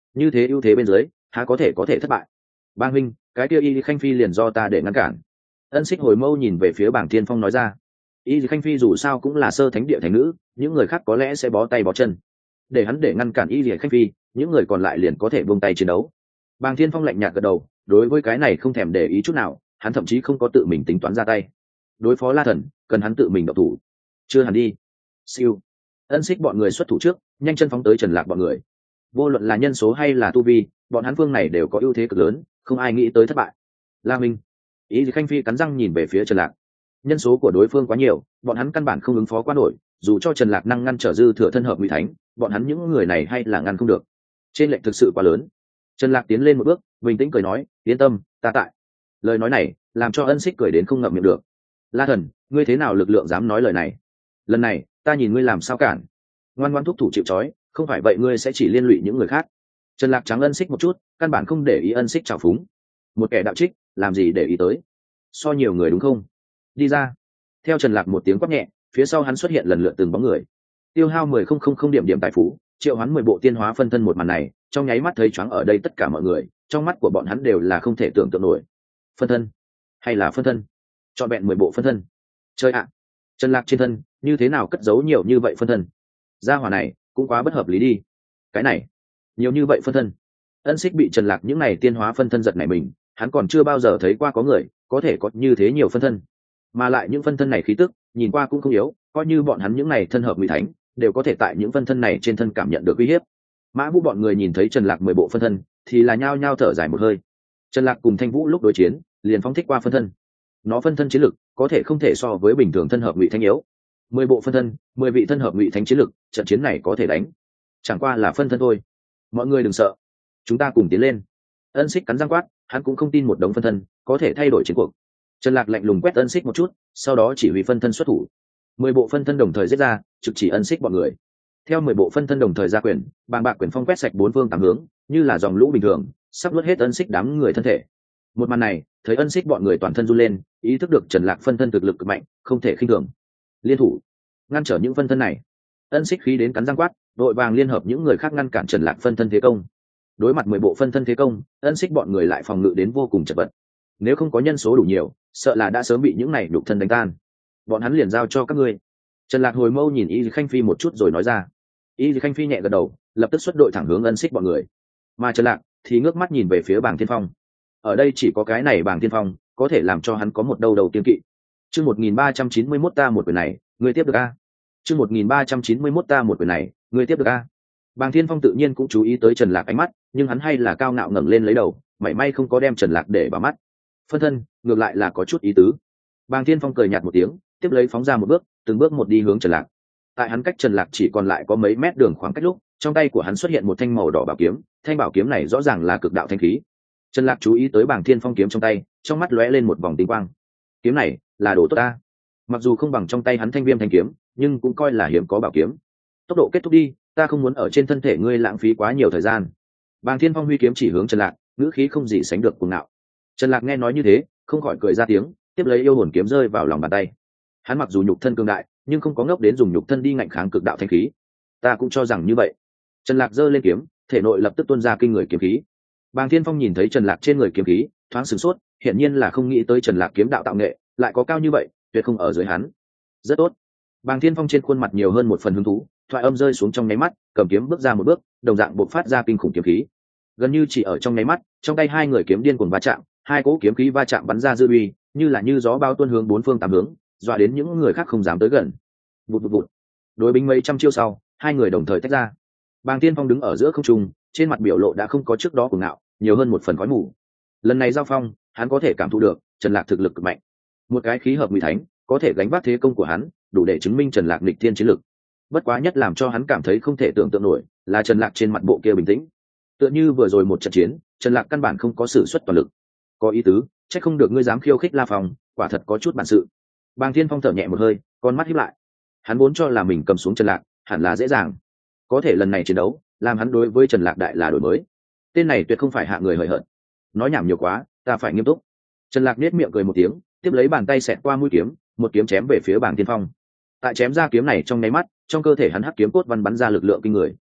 như thế ưu thế bên dưới há có thể có thể thất bại. Bang huynh, cái kia y khanh phi liền do ta để ngăn cản. Ân Xích hồi mâu nhìn về phía Bàng Thiên Phong nói ra. Y khanh phi dù sao cũng là sơ thánh địa thành nữ, những người khác có lẽ sẽ bó tay bó chân, để hắn để ngăn cản y khanh phi, những người còn lại liền có thể buông tay chiến đấu. Bàng Thiên Phong lạnh nhạt gật đầu, đối với cái này không thèm để ý chút nào, hắn thậm chí không có tự mình tính toán ra tay. Đối phó La Thần, cần hắn tự mình động thủ. Chưa hẳn đi. Siêu. Ân Xích bọn người xuất thủ trước, nhanh chân phóng tới Trần Lạc bọn người. Vô luận là nhân số hay là tu vi, bọn hắn phương này đều có ưu thế cực lớn, không ai nghĩ tới thất bại. La Minh. Ý khanh phi cắn răng nhìn về phía Trần Lạc. Nhân số của đối phương quá nhiều, bọn hắn căn bản không ứng phó quá nổi, dù cho Trần Lạc năng ngăn trở dư thừa thân hợp ngụy thánh, bọn hắn những người này hay là ngăn không được. Trên lệnh thực sự quá lớn. Trần Lạc tiến lên một bước, bình tĩnh cười nói, yên tâm, ta tại. Lời nói này làm cho Ân Xích cười đến không ngậm miệng được. La Thần, ngươi thế nào lực lượng dám nói lời này? Lần này ta nhìn ngươi làm sao cản. Ngoan ngoãn thúc thủ chịu trói, không phải vậy ngươi sẽ chỉ liên lụy những người khác. Trần Lạc trắng Ân Xích một chút, căn bản không để ý Ân Xích trào phúng. Một kẻ đạo trích, làm gì để ý tới? So nhiều người đúng không? Đi ra. Theo Trần Lạc một tiếng quát nhẹ, phía sau hắn xuất hiện lần lượt từng bóng người. Tiêu hao mười không không không điểm điểm tài phú, triệu hoán mười bộ tiên hóa phân thân. Một màn này trong nháy mắt thấy choáng ở đây tất cả mọi người, trong mắt của bọn hắn đều là không thể tưởng tượng nổi. Phân thân hay là phân thân? Chọn vẹn mười bộ phân thân. Chơi ạ. Trần Lạc trên thân như thế nào cất giấu nhiều như vậy phân thân? Gia hỏa này cũng quá bất hợp lý đi. Cái này nhiều như vậy phân thân. Ân Xích bị Trần Lạc những này tiên hóa phân thân giật nảy mình, hắn còn chưa bao giờ thấy qua có người có thể có như thế nhiều phân thân, mà lại những phân thân này khí tức nhìn qua cũng không yếu, coi như bọn hắn những này thân hợp ngụy thánh đều có thể tại những phân thân này trên thân cảm nhận được uy hiếp. Mã Vũ bọn người nhìn thấy Trần Lạc mười bộ phân thân thì là nhao nhao thở dài một hơi. Trần Lạc cùng Thanh Vũ lúc đối chiến liền phóng thích qua phân thân, nó phân thân chiến lực có thể không thể so với bình thường thân hợp ngụy thánh yếu. Mười bộ phân thân, mười vị thân hợp ngụy thánh chiến lực, trận chiến này có thể đánh. Chẳng qua là phân thân thôi, mọi người đừng sợ, chúng ta cùng tiến lên. Ân Xích cắn răng quát, hắn cũng không tin một đống phân thân có thể thay đổi chiến cuộc. Trần Lạc lạnh lùng quét Ân Xích một chút, sau đó chỉ huy phân thân xuất thủ. Mười bộ phân thân đồng thời giết ra, trực chỉ Ân Xích bọn người. Theo mười bộ phân thân đồng thời ra quyền, bàng bạc quyền phong quét sạch bốn phương tám hướng, như là dòng lũ bình thường, sắp nuốt hết Ân Xích đám người thân thể. Một màn này, thấy Ân Xích bọn người toàn thân run lên, ý thức được Trần Lạc phân thân thực lực cực mạnh, không thể khinh thường. Liên thủ, ngăn trở những phân thân này. Ân Xích khí đến cắn răng quát, đội vàng liên hợp những người khác ngăn cản Trần Lạc phân thân thế công. Đối mặt mười bộ phân thân thế công, Ân Xích bọn người lại phòng ngự đến vô cùng chật vật. Nếu không có nhân số đủ nhiều, sợ là đã sớm bị những này đục thân đánh tan. Bọn hắn liền giao cho các ngươi. Trần Lạc hồi mâu nhìn Y Khanh Phi một chút rồi nói ra. Y Khanh Phi nhẹ gật đầu, lập tức xuất đội thẳng hướng Ân Xích bọn người. Mà Trần Lạc thì ngước mắt nhìn về phía Bàng Thiên Phong. Ở đây chỉ có cái này Bàng Thiên Phong có thể làm cho hắn có một đầu đầu kiên kỵ. Chương một nghìn ba trăm chín mươi mốt ta một quyền này, ngươi tiếp được a? Chương một nghìn ba trăm chín mươi mốt ta một quyền này, ngươi tiếp được a? Bàng Thiên Phong tự nhiên cũng chú ý tới Trần Lạc ánh mắt, nhưng hắn hay là cao ngạo ngẩng lên lấy đầu, mảy may không có đem Trần Lạc để vào mắt. Phân thân, ngược lại là có chút ý tứ. Bàng Thiên Phong cười nhạt một tiếng, tiếp lấy phóng ra một bước, từng bước một đi hướng Trần Lạc. Tại hắn cách Trần Lạc chỉ còn lại có mấy mét đường khoảng cách lúc, trong tay của hắn xuất hiện một thanh màu đỏ bảo kiếm, thanh bảo kiếm này rõ ràng là cực đạo thanh khí. Trần Lạc chú ý tới Bàng Thiên Phong kiếm trong tay, trong mắt lóe lên một vòng tinh quang. Kiếm này là đồ tốt ta. Mặc dù không bằng trong tay hắn thanh viêm thanh kiếm, nhưng cũng coi là hiếm có bảo kiếm. Tốc độ kết thúc đi, ta không muốn ở trên thân thể ngươi lãng phí quá nhiều thời gian. Bàng Thiên Phong huy kiếm chỉ hướng Trần Lạc, ngữ khí không gì sánh được cuồng ngạo. Trần Lạc nghe nói như thế, không khỏi cười ra tiếng, tiếp lấy yêu hồn kiếm rơi vào lòng bàn tay. Hắn mặc dù nhục thân cường đại, nhưng không có ngốc đến dùng nhục thân đi ngạnh kháng cực đạo thanh khí. Ta cũng cho rằng như vậy. Trần Lạc giơ lên kiếm, thể nội lập tức tuôn ra kinh người kiếm khí. Bàng Thiên Phong nhìn thấy Trần Lạc trên người kiếm khí, thoáng sửng sốt, hiển nhiên là không nghĩ tới Trần Lạc kiếm đạo tạo nghệ lại có cao như vậy, tuyệt không ở dưới hắn. Rất tốt. Bàng Thiên Phong trên khuôn mặt nhiều hơn một phần hứng thú, thoại âm rơi xuống trong nháy mắt, cầm kiếm bước ra một bước, đồng dạng bộc phát ra kinh khủng kiếm khí. Gần như chỉ ở trong nháy mắt, trong tay hai người kiếm điên cuồng va chạm, hai cỗ kiếm khí va chạm bắn ra dư uy, như là như gió bao tuôn hướng bốn phương tám hướng, dọa đến những người khác không dám tới gần. Vụt vụt vụt. Đối binh mấy trăm chiêu sau, hai người đồng thời tách ra. Bàng Thiên Phong đứng ở giữa không trung, trên mặt biểu lộ đã không có trước đó cuồng ngạo, nhiều hơn một phần khói mù. Lần này giao phong, hắn có thể cảm thụ được Trần Lạc thực lực cực mạnh. Một cái khí hợp ngụy thánh, có thể gánh vác thế công của hắn, đủ để chứng minh Trần Lạc nghịch thiên chiến lực. Bất quá nhất làm cho hắn cảm thấy không thể tưởng tượng nổi, là Trần Lạc trên mặt bộ kia bình tĩnh. Tựa như vừa rồi một trận chiến, Trần Lạc căn bản không có sử xuất toàn lực. Có ý tứ, chắc không được ngươi dám khiêu khích La Phong, quả thật có chút bản sự. Bàng Thiên Phong thở nhẹ một hơi, con mắt híp lại. Hắn vốn cho là mình cầm xuống Trần Lạc, hẳn là dễ dàng. Có thể lần này chiến đấu, làm hắn đối với Trần Lạc đại là đổi mới. Tên này tuyệt không phải hạ người hời hợt. Nói nhảm nhiều quá, ta phải nghiêm túc. Trần Lạc nhếch miệng cười một tiếng, tiếp lấy bàn tay xẹt qua mũi kiếm, một kiếm chém về phía Bàng Thiên Phong. Tại chém ra kiếm này trong nháy mắt, trong cơ thể hắn hắc kiếm cốt văn bắn ra lực lượng kinh người.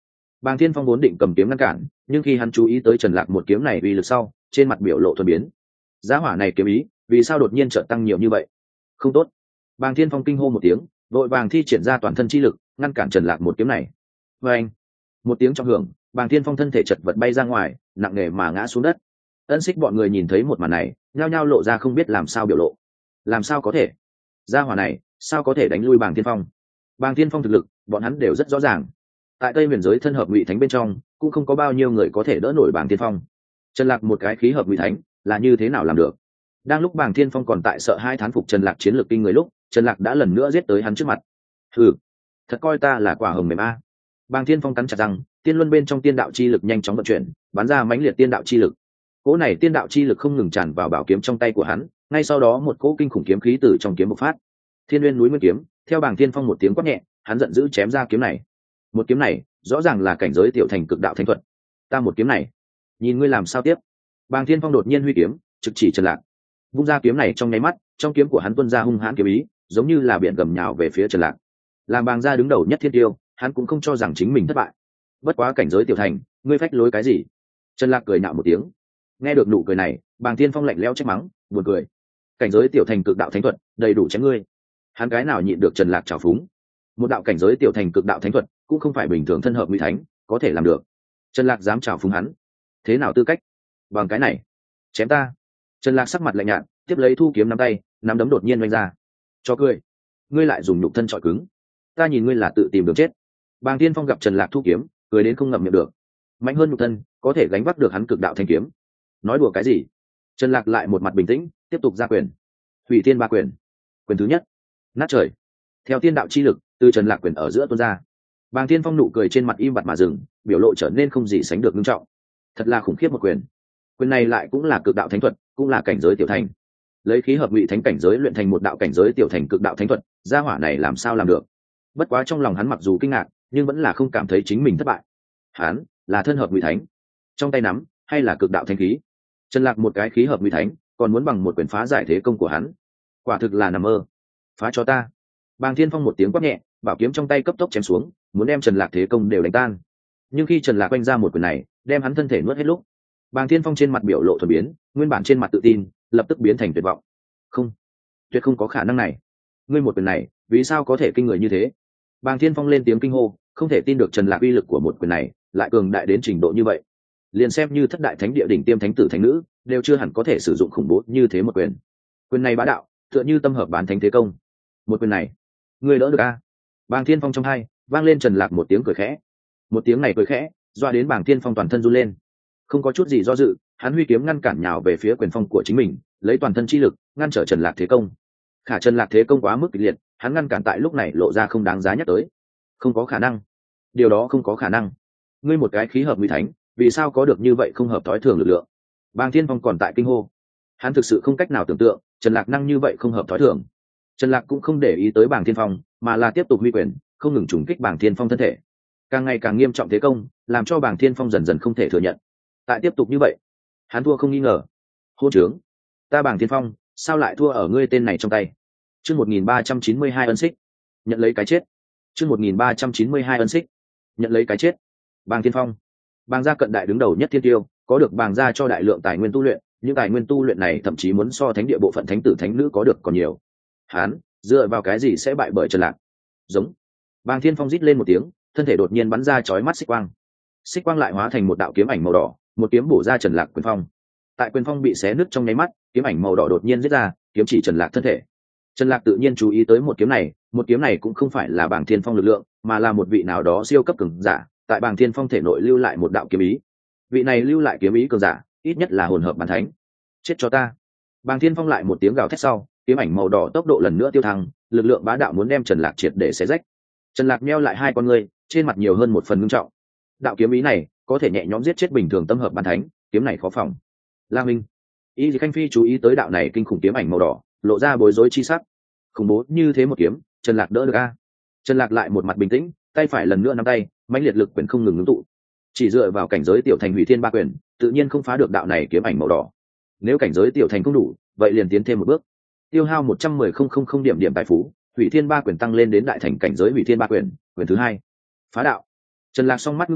Bàng Thiên Phong vốn định cầm kiếm ngăn cản, nhưng khi hắn chú ý tới Trần Lạc một kiếm này uy lực sau, trên mặt biểu lộ thuần biến. Giá hỏa này kiếm ý, vì sao đột nhiên chợt tăng nhiều như vậy? Không tốt. Bàng Thiên Phong kinh hô một tiếng, vội vàng thi triển ra toàn thân chi lực, ngăn cản Trần Lạc một kiếm này. Oeng! Một tiếng trong hưởng, Bàng Thiên Phong thân thể chật vật bay ra ngoài, nặng nề mà ngã xuống đất. Ân Xích bọn người nhìn thấy một màn này, nhao nhao lộ ra không biết làm sao biểu lộ. Làm sao có thể? Gia hỏa này, sao có thể đánh lui Bàng Thiên Phong? Bàng Thiên Phong thực lực, bọn hắn đều rất rõ ràng. Tại Tây Huyền giới thân hợp Ngụy Thánh bên trong, cũng không có bao nhiêu người có thể đỡ nổi Bàng Thiên Phong. Trần Lạc một cái khí hợp Ngụy Thánh, là như thế nào làm được? Đang lúc Bàng Thiên Phong còn tại sợ hai thán phục Trần Lạc chiến lược kinh người lúc, Trần Lạc đã lần nữa giết tới hắn trước mặt. Hừ, thật coi ta là quả hồng mềm a. Bàng Thiên Phong cắn chặt răng, tiên luân bên trong tiên đạo chi lực nhanh chóng vận chuyển, bắn ra mãnh liệt tiên đạo chi lực. Cỗ này tiên đạo chi lực không ngừng tràn vào bảo kiếm trong tay của hắn, ngay sau đó một cỗ kinh khủng kiếm khí từ trong kiếm bộc phát. Thiên Nguyên núi nguyên kiếm, theo Bàng Thiên Phong một tiếng quát nhẹ, hắn giận dữ chém ra kiếm này. Một kiếm này, rõ ràng là cảnh giới tiểu thành cực đạo thánh thuật. Ta một kiếm này, nhìn ngươi làm sao tiếp? Bàng Thiên Phong đột nhiên huy kiếm, trực chỉ Trần Lạc. Vung ra kiếm này trong nháy mắt, trong kiếm của hắn tuôn ra hung hãn kiếm ý, giống như là biển gầm nhào về phía Trần Lạc. Làm Bàng gia đứng đầu nhất thiên tiêu, hắn cũng không cho rằng chính mình thất bại. Bất quá cảnh giới tiểu thành, ngươi phách lối cái gì? Trần Lạc cười nhạo một tiếng. Nghe được nụ cười này, Bàng Thiên Phong lạnh lẽo trách mắng, buồn cười. Cảnh giới tiểu thành cực đạo thánh thuật, đầy đủ chém ngươi. Hắn cái nào nhịn được Trần Lạc trào phúng? Một đạo cảnh giới tiểu thành cực đạo thánh thuật, cũng không phải bình thường thân hợp Ngụy Thánh có thể làm được. Trần Lạc dám trào phúng hắn, thế nào tư cách? Bằng cái này, chém ta. Trần Lạc sắc mặt lạnh nhạt, tiếp lấy thu kiếm nắm tay, nắm đấm đột nhiên vung ra. Cho cười, ngươi lại dùng nhục thân trọi cứng, ta nhìn ngươi là tự tìm đường chết. Bàng Thiên Phong gặp Trần Lạc thu kiếm, cười đến không ngậm miệng được. Mạnh hơn nhục thân, có thể gánh vác được hắn cực đạo thanh kiếm. Nói đùa cái gì? Trần Lạc lại một mặt bình tĩnh, tiếp tục ra quyền. Hủy Thiên Ba Quyền. Quyền thứ nhất, nát trời. Theo tiên đạo chi lực từ Trần Lạc quyền ở giữa tuôn ra. Bàng Thiên Phong nụ cười trên mặt im bặt mà dừng, biểu lộ trở nên không gì sánh được nghiêm trọng. Thật là khủng khiếp một quyền. Quyền này lại cũng là cực đạo thánh thuật, cũng là cảnh giới tiểu thành. Lấy khí hợp Ngụy Thánh cảnh giới luyện thành một đạo cảnh giới tiểu thành cực đạo thánh thuật, gia hỏa này làm sao làm được? Bất quá trong lòng hắn mặc dù kinh ngạc, nhưng vẫn là không cảm thấy chính mình thất bại. Hắn là thân hợp Ngụy Thánh, trong tay nắm hay là cực đạo thánh khí. Trần Lạc một cái khí hợp Ngụy Thánh, còn muốn bằng một quyền phá giải thế công của hắn, quả thực là nằm mơ. Phá cho ta. Bàng Thiên Phong một tiếng quát nhẹ, bảo kiếm trong tay cấp tốc chém xuống, muốn đem Trần Lạc thế công đều đánh tan. Nhưng khi Trần Lạc quanh ra một quyền này, đem hắn thân thể nuốt hết lúc, Bàng Thiên Phong trên mặt biểu lộ thuần biến, nguyên bản trên mặt tự tin, lập tức biến thành tuyệt vọng. Không, tuyệt không có khả năng này. Ngươi một quyền này, vì sao có thể kinh người như thế? Bàng Thiên Phong lên tiếng kinh hô, không thể tin được Trần Lạc uy lực của một quyền này lại cường đại đến trình độ như vậy. Liền xem như thất đại thánh địa đỉnh tiêm thánh tử thánh nữ, đều chưa hẳn có thể sử dụng khủng bố như thế một quyền. Quyền này bá đạo, tựa như tâm hợp bán thánh thế công. Một quyền này, ngươi đỡ được a? Bàng Thiên Phong trong hai, vang lên Trần Lạc một tiếng cười khẽ. Một tiếng này cười khẽ, doa đến Bàng Thiên Phong toàn thân run lên. Không có chút gì do dự, hắn huy kiếm ngăn cản nhào về phía quyền phong của chính mình, lấy toàn thân chi lực ngăn trở Trần Lạc thế công. Khả Trần Lạc thế công quá mức kịch liệt, hắn ngăn cản tại lúc này lộ ra không đáng giá nhắc tới. Không có khả năng, điều đó không có khả năng. Ngươi một cái khí hợp Ngụy Thánh, vì sao có được như vậy không hợp thói thường lực lượng? Bàng Thiên Phong còn tại kinh hô. Hắn thực sự không cách nào tưởng tượng Trần Lạc năng như vậy không hợp thói thường. Trần Lạc cũng không để ý tới Bàng Thiên Phong, mà là tiếp tục huy quyền, không ngừng trùng kích Bàng Thiên Phong thân thể. Càng ngày càng nghiêm trọng thế công, làm cho Bàng Thiên Phong dần dần không thể thừa nhận. Tại tiếp tục như vậy, hắn thua không nghi ngờ. Hôn trướng, ta Bàng Thiên Phong, sao lại thua ở ngươi tên này trong tay? Chương một nghìn ba trăm chín mươi hai ân xích, nhận lấy cái chết. Chương một nghìn ba trăm chín mươi hai ân xích, nhận lấy cái chết. Bàng Thiên Phong, Bàng gia cận đại đứng đầu nhất thiên tiêu, có được Bàng gia cho đại lượng tài nguyên tu luyện, những tài nguyên tu luyện này thậm chí muốn so thánh địa bộ phận thánh tử thánh nữ có được còn nhiều. Hắn dựa vào cái gì sẽ bại bởi Trần Lạc? Giống. Bàng Thiên Phong rít lên một tiếng, thân thể đột nhiên bắn ra chói mắt xích quang. Xích quang lại hóa thành một đạo kiếm ảnh màu đỏ, một kiếm bổ ra Trần Lạc quyền phong. Tại quyền phong bị xé nứt trong nháy mắt, kiếm ảnh màu đỏ đột nhiên giết ra, kiếm chỉ Trần Lạc thân thể. Trần Lạc tự nhiên chú ý tới một kiếm này, một kiếm này cũng không phải là Bàng Thiên Phong lực lượng, mà là một vị nào đó siêu cấp cường giả, tại Bàng Thiên Phong thể nội lưu lại một đạo kiếm ý. Vị này lưu lại kiếm ý cường giả, ít nhất là hồn hợp bán thánh. Chết cho ta. Bàng Thiên Phong lại một tiếng gào thét sau, kiếm ảnh màu đỏ tốc độ lần nữa tiêu thăng, lực lượng bá đạo muốn đem Trần Lạc triệt để xé rách. Trần Lạc meo lại hai con ngươi, trên mặt nhiều hơn một phần ngưng trọng. Đạo kiếm ý này có thể nhẹ nhõm giết chết bình thường tâm hợp bán thánh, kiếm này khó phòng. La Minh, Y Dì Khanh Phi chú ý tới đạo này kinh khủng kiếm ảnh màu đỏ, lộ ra bối rối chi sắc. Khủng bố như thế một kiếm, Trần Lạc đỡ được a? Trần Lạc lại một mặt bình tĩnh, tay phải lần nữa nắm tay, mãnh liệt lực quyền không ngừng ngưng tụ. Chỉ dựa vào cảnh giới tiểu thành Hủy Thiên Ba Quyền, tự nhiên không phá được đạo này kiếm ảnh màu đỏ. Nếu cảnh giới tiểu thành không đủ, vậy liền tiến thêm một bước. Tiêu hao một trăm mười nghìn điểm điểm tài phú, Hủy Thiên Ba Quyền tăng lên đến đại thành cảnh giới Hủy Thiên Ba Quyền, quyền thứ hai. Phá đạo. Trần Lạc song mắt ngưng tụ,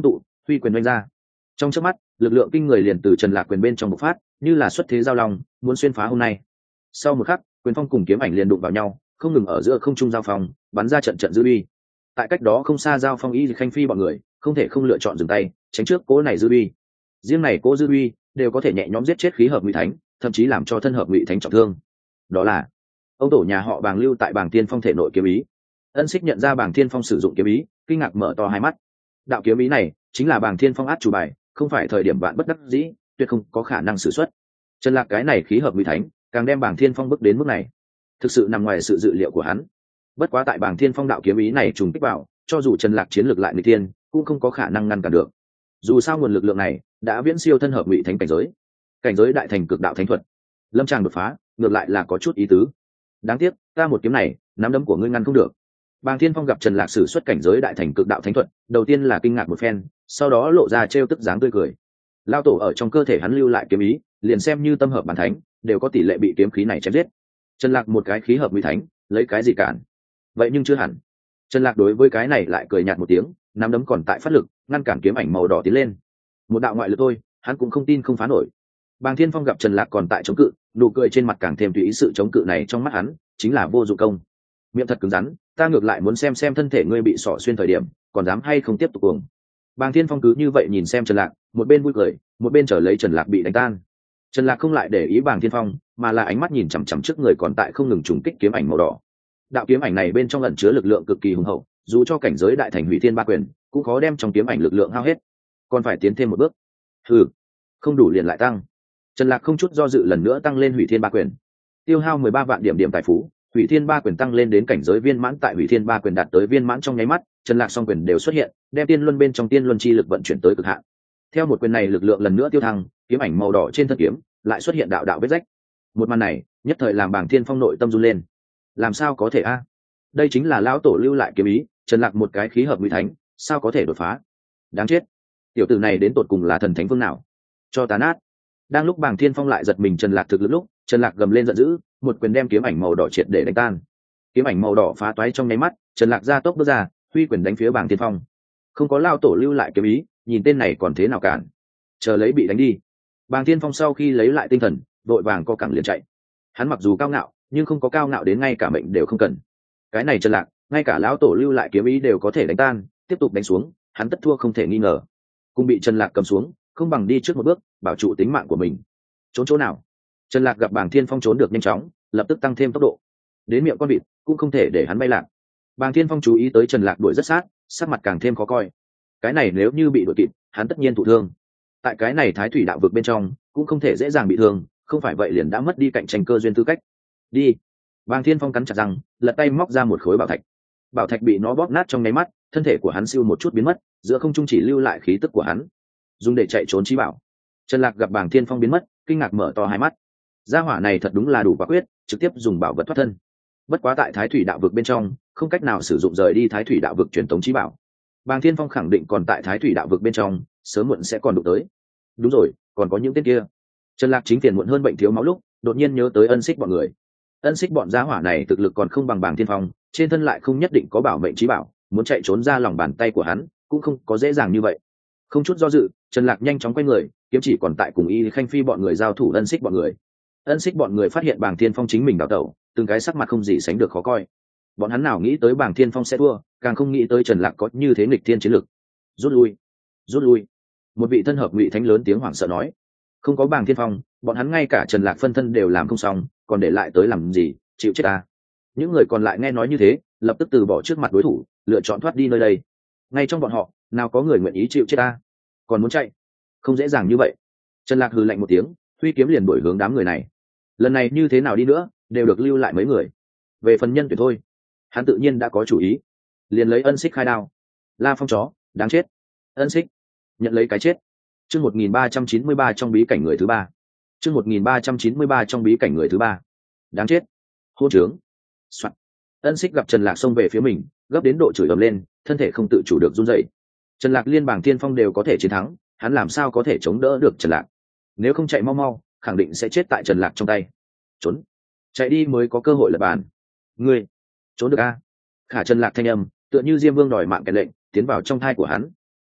huy quyền đánh ra. Trong chớp mắt, lực lượng kinh người liền từ Trần Lạc quyền bên trong bộc phát, như là xuất thế giao long, muốn xuyên phá hôm nay. Sau một khắc, quyền phong cùng kiếm ảnh liền đụng vào nhau, không ngừng ở giữa không trung giao phong, bắn ra trận trận dư uy. Tại cách đó không xa giao phong y khanh phi bọn người, không thể không lựa chọn dừng tay, tránh trước cố này dư uy. Riêng này cố dư uy đều có thể nhẹ nhõm giết chết khí hợp ngụy thánh, thậm chí làm cho thân hợp ngụy thánh trọng thương. Đó là ông tổ nhà họ Bàng lưu tại Bàng Tiên Phong thể nội kiếm ý. Ân Xích nhận ra Bàng Thiên Phong sử dụng kiếm ý, kinh ngạc mở to hai mắt. Đạo kiếm ý này chính là Bàng Thiên Phong át chủ bài, không phải thời điểm vạn bất đắc dĩ, tuyệt không có khả năng sử xuất. Trần Lạc cái này khí hợp ngụy thánh, càng đem Bàng Thiên Phong bước đến mức này, thực sự nằm ngoài sự dự liệu của hắn. Bất quá tại Bàng Thiên Phong đạo kiếm ý này trùng kích vào, cho dù Trần Lạc chiến lược lại người tiên, cũng không có khả năng ngăn cản được. Dù sao nguồn lực lượng này đã viễn siêu thân hợp ngụy thánh cảnh giới, cảnh giới đại thành cực đạo thánh thuật. Lâm Tràng đột phá, ngược lại là có chút ý tứ. Đáng tiếc, ta một kiếm này, nắm đấm của ngươi ngăn không được. Bàng Thiên Phong gặp Trần Lạc sử xuất cảnh giới đại thành cực đạo thánh thuật, đầu tiên là kinh ngạc một phen, sau đó lộ ra trêu tức dáng tươi cười. Lao tổ ở trong cơ thể hắn lưu lại kiếm ý, liền xem như tâm hợp bản thánh, đều có tỷ lệ bị kiếm khí này chém giết. Trần Lạc một cái khí hợp ngụy thánh, lấy cái gì cản? Vậy nhưng chưa hẳn. Trần Lạc đối với cái này lại cười nhạt một tiếng, nắm đấm còn tại phát lực, ngăn cản kiếm ảnh màu đỏ tiến lên. Một đạo ngoại lực thôi, hắn cũng không tin không phá nổi. Bàng Thiên Phong gặp Trần Lạc còn tại chống cự, nụ cười trên mặt càng thêm tùy ý, sự chống cự này trong mắt hắn chính là vô dụng công. Miệng thật cứng rắn, ta ngược lại muốn xem xem thân thể ngươi bị sọ xuyên thời điểm, còn dám hay không tiếp tục cuồng. Bàng Thiên Phong cứ như vậy nhìn xem Trần Lạc, một bên vui cười, một bên chờ lấy Trần Lạc bị đánh tan. Trần Lạc không lại để ý Bàng Thiên Phong, mà là ánh mắt nhìn chằm chằm trước người còn tại không ngừng trùng kích kiếm ảnh màu đỏ. Đạo kiếm ảnh này bên trong ẩn chứa lực lượng cực kỳ hùng hậu, dù cho cảnh giới đại thành hủy thiên ba quyền, cũng khó đem trong kiếm ảnh lực lượng hao hết, còn phải tiến thêm một bước. Hừ, không đủ liền lại tăng. Trần Lạc không chút do dự lần nữa tăng lên hủy thiên ba quyền, tiêu hao mười ba vạn điểm điểm tài phú, hủy thiên ba quyền tăng lên đến cảnh giới viên mãn. Tại hủy thiên ba quyền đạt tới viên mãn trong nháy mắt, Trần Lạc song quyền đều xuất hiện, đem tiên luân bên trong tiên luân chi lực vận chuyển tới cực hạn. Theo một quyền này lực lượng lần nữa tiêu thăng, kiếm ảnh màu đỏ trên thân kiếm lại xuất hiện đạo đạo vết rách. Một màn này nhất thời làm Bàng Thiên Phong nội tâm run lên. Làm sao có thể a? Đây chính là lão tổ lưu lại kiếm ý, Trần Lạc một cái khí hợp ngụy thánh, sao có thể đột phá? Đáng chết, tiểu tử này đến tột cùng là thần thánh phương nào? Cho tàn át. Đang lúc Bàng Thiên Phong lại giật mình Trần Lạc thực lực lúc, Trần Lạc gầm lên giận dữ, một quyền đem kiếm ảnh màu đỏ triệt để đánh tan. Kiếm ảnh màu đỏ phá toái trong nháy mắt, Trần Lạc ra tốc bước ra, huy quyền đánh phía Bàng Thiên Phong. Không có lao tổ lưu lại kiếm ý, nhìn tên này còn thế nào cản? Chờ lấy bị đánh đi. Bàng Thiên Phong sau khi lấy lại tinh thần, đội vàng co cẳng liền chạy. Hắn mặc dù cao ngạo, nhưng không có cao ngạo đến ngay cả mệnh đều không cần. Cái này Trần Lạc, ngay cả lão tổ lưu lại kiếm ý đều có thể đánh tan, tiếp tục đánh xuống, hắn tất thua không thể nghi ngờ. Cùng bị Trần Lạc cầm xuống, không bằng đi trước một bước, bảo trụ tính mạng của mình. Trốn chỗ nào? Trần Lạc gặp Bàng Thiên Phong trốn được nhanh chóng, lập tức tăng thêm tốc độ. Đến miệng con vịt, cũng không thể để hắn bay lạc. Bàng Thiên Phong chú ý tới Trần Lạc đuổi rất sát, sắc mặt càng thêm khó coi. Cái này nếu như bị đuổi kịp, hắn tất nhiên thụ thương. Tại cái này Thái Thủy đạo vực bên trong, cũng không thể dễ dàng bị thương, không phải vậy liền đã mất đi cạnh tranh cơ duyên tư cách. Đi. Bàng Thiên Phong cắn chặt răng, lật tay móc ra một khối bảo thạch. Bảo thạch bị nó bóp nát trong nháy mắt, thân thể của hắn siêu một chút biến mất, giữa không trung chỉ lưu lại khí tức của hắn, dùng để chạy trốn chí bảo. Trần Lạc gặp Bàng Thiên Phong biến mất, kinh ngạc mở to hai mắt. Gia hỏa này thật đúng là đủ quả quyết, trực tiếp dùng bảo vật thoát thân. Bất quá tại Thái Thủy đạo vực bên trong, không cách nào sử dụng rời đi Thái Thủy đạo vực truyền tống chí bảo. Bàng Thiên Phong khẳng định còn tại Thái Thủy đạo vực bên trong, sớm muộn sẽ còn đụng tới. Đúng rồi, còn có những tên kia. Trần Lạc chính tiền muộn hơn bệnh thiếu máu lúc, đột nhiên nhớ tới Ân Xích bọn người. Ân Xích bọn gia hỏa này thực lực còn không bằng Bàng Thiên Phong, trên thân lại không nhất định có bảo mệnh chí bảo, muốn chạy trốn ra lòng bàn tay của hắn, cũng không có dễ dàng như vậy. Không chút do dự, Trần Lạc nhanh chóng quay người, kiếm chỉ còn tại cùng Y Khanh Phi bọn người giao thủ. Ân Xích bọn người. Ân Xích bọn người phát hiện Bàng Thiên Phong chính mình đào tẩu, từng cái sắc mặt không gì sánh được khó coi. Bọn hắn nào nghĩ tới Bàng Thiên Phong sẽ thua, càng không nghĩ tới Trần Lạc có như thế nghịch thiên chiến lực. Rút lui, rút lui. Một vị thân hợp ngụy thánh lớn tiếng hoảng sợ nói. Không có Bàng Thiên Phong, bọn hắn ngay cả Trần Lạc phân thân đều làm không xong, còn để lại tới làm gì, chịu chết ta. Những người còn lại nghe nói như thế, lập tức từ bỏ trước mặt đối thủ, lựa chọn thoát đi nơi đây. Ngay trong bọn họ, nào có người nguyện ý chịu chết ta, còn muốn chạy, không dễ dàng như vậy. Trần Lạc hừ lạnh một tiếng, huy kiếm liền đuổi hướng đám người này. Lần này như thế nào đi nữa, đều được lưu lại mấy người. Về phần nhân tuyển thôi, hắn tự nhiên đã có chủ ý, liền lấy Ân Xích khai đao. La Phong chó, đáng chết. Ân Xích, nhận lấy cái chết. Chương một nghìn ba trăm chín mươi ba trong bí cảnh người thứ ba. Chương một nghìn ba trăm chín mươi ba trong bí cảnh người thứ ba. Đáng chết. Hôn trướng. Soạn. Ân Xích gặp Trần Lạc xông về phía mình, gấp đến độ chửi ầm lên, thân thể không tự chủ được run rẩy. Trần Lạc liên Bàng Thiên Phong đều có thể chiến thắng, hắn làm sao có thể chống đỡ được Trần Lạc? Nếu không chạy mau mau, khẳng định sẽ chết tại Trần Lạc trong tay. Trốn, chạy đi mới có cơ hội lật bàn. Ngươi, trốn được a? Khả Trần Lạc thanh âm, tựa như Diêm Vương đòi mạng cái lệnh, tiến vào trong thai của hắn.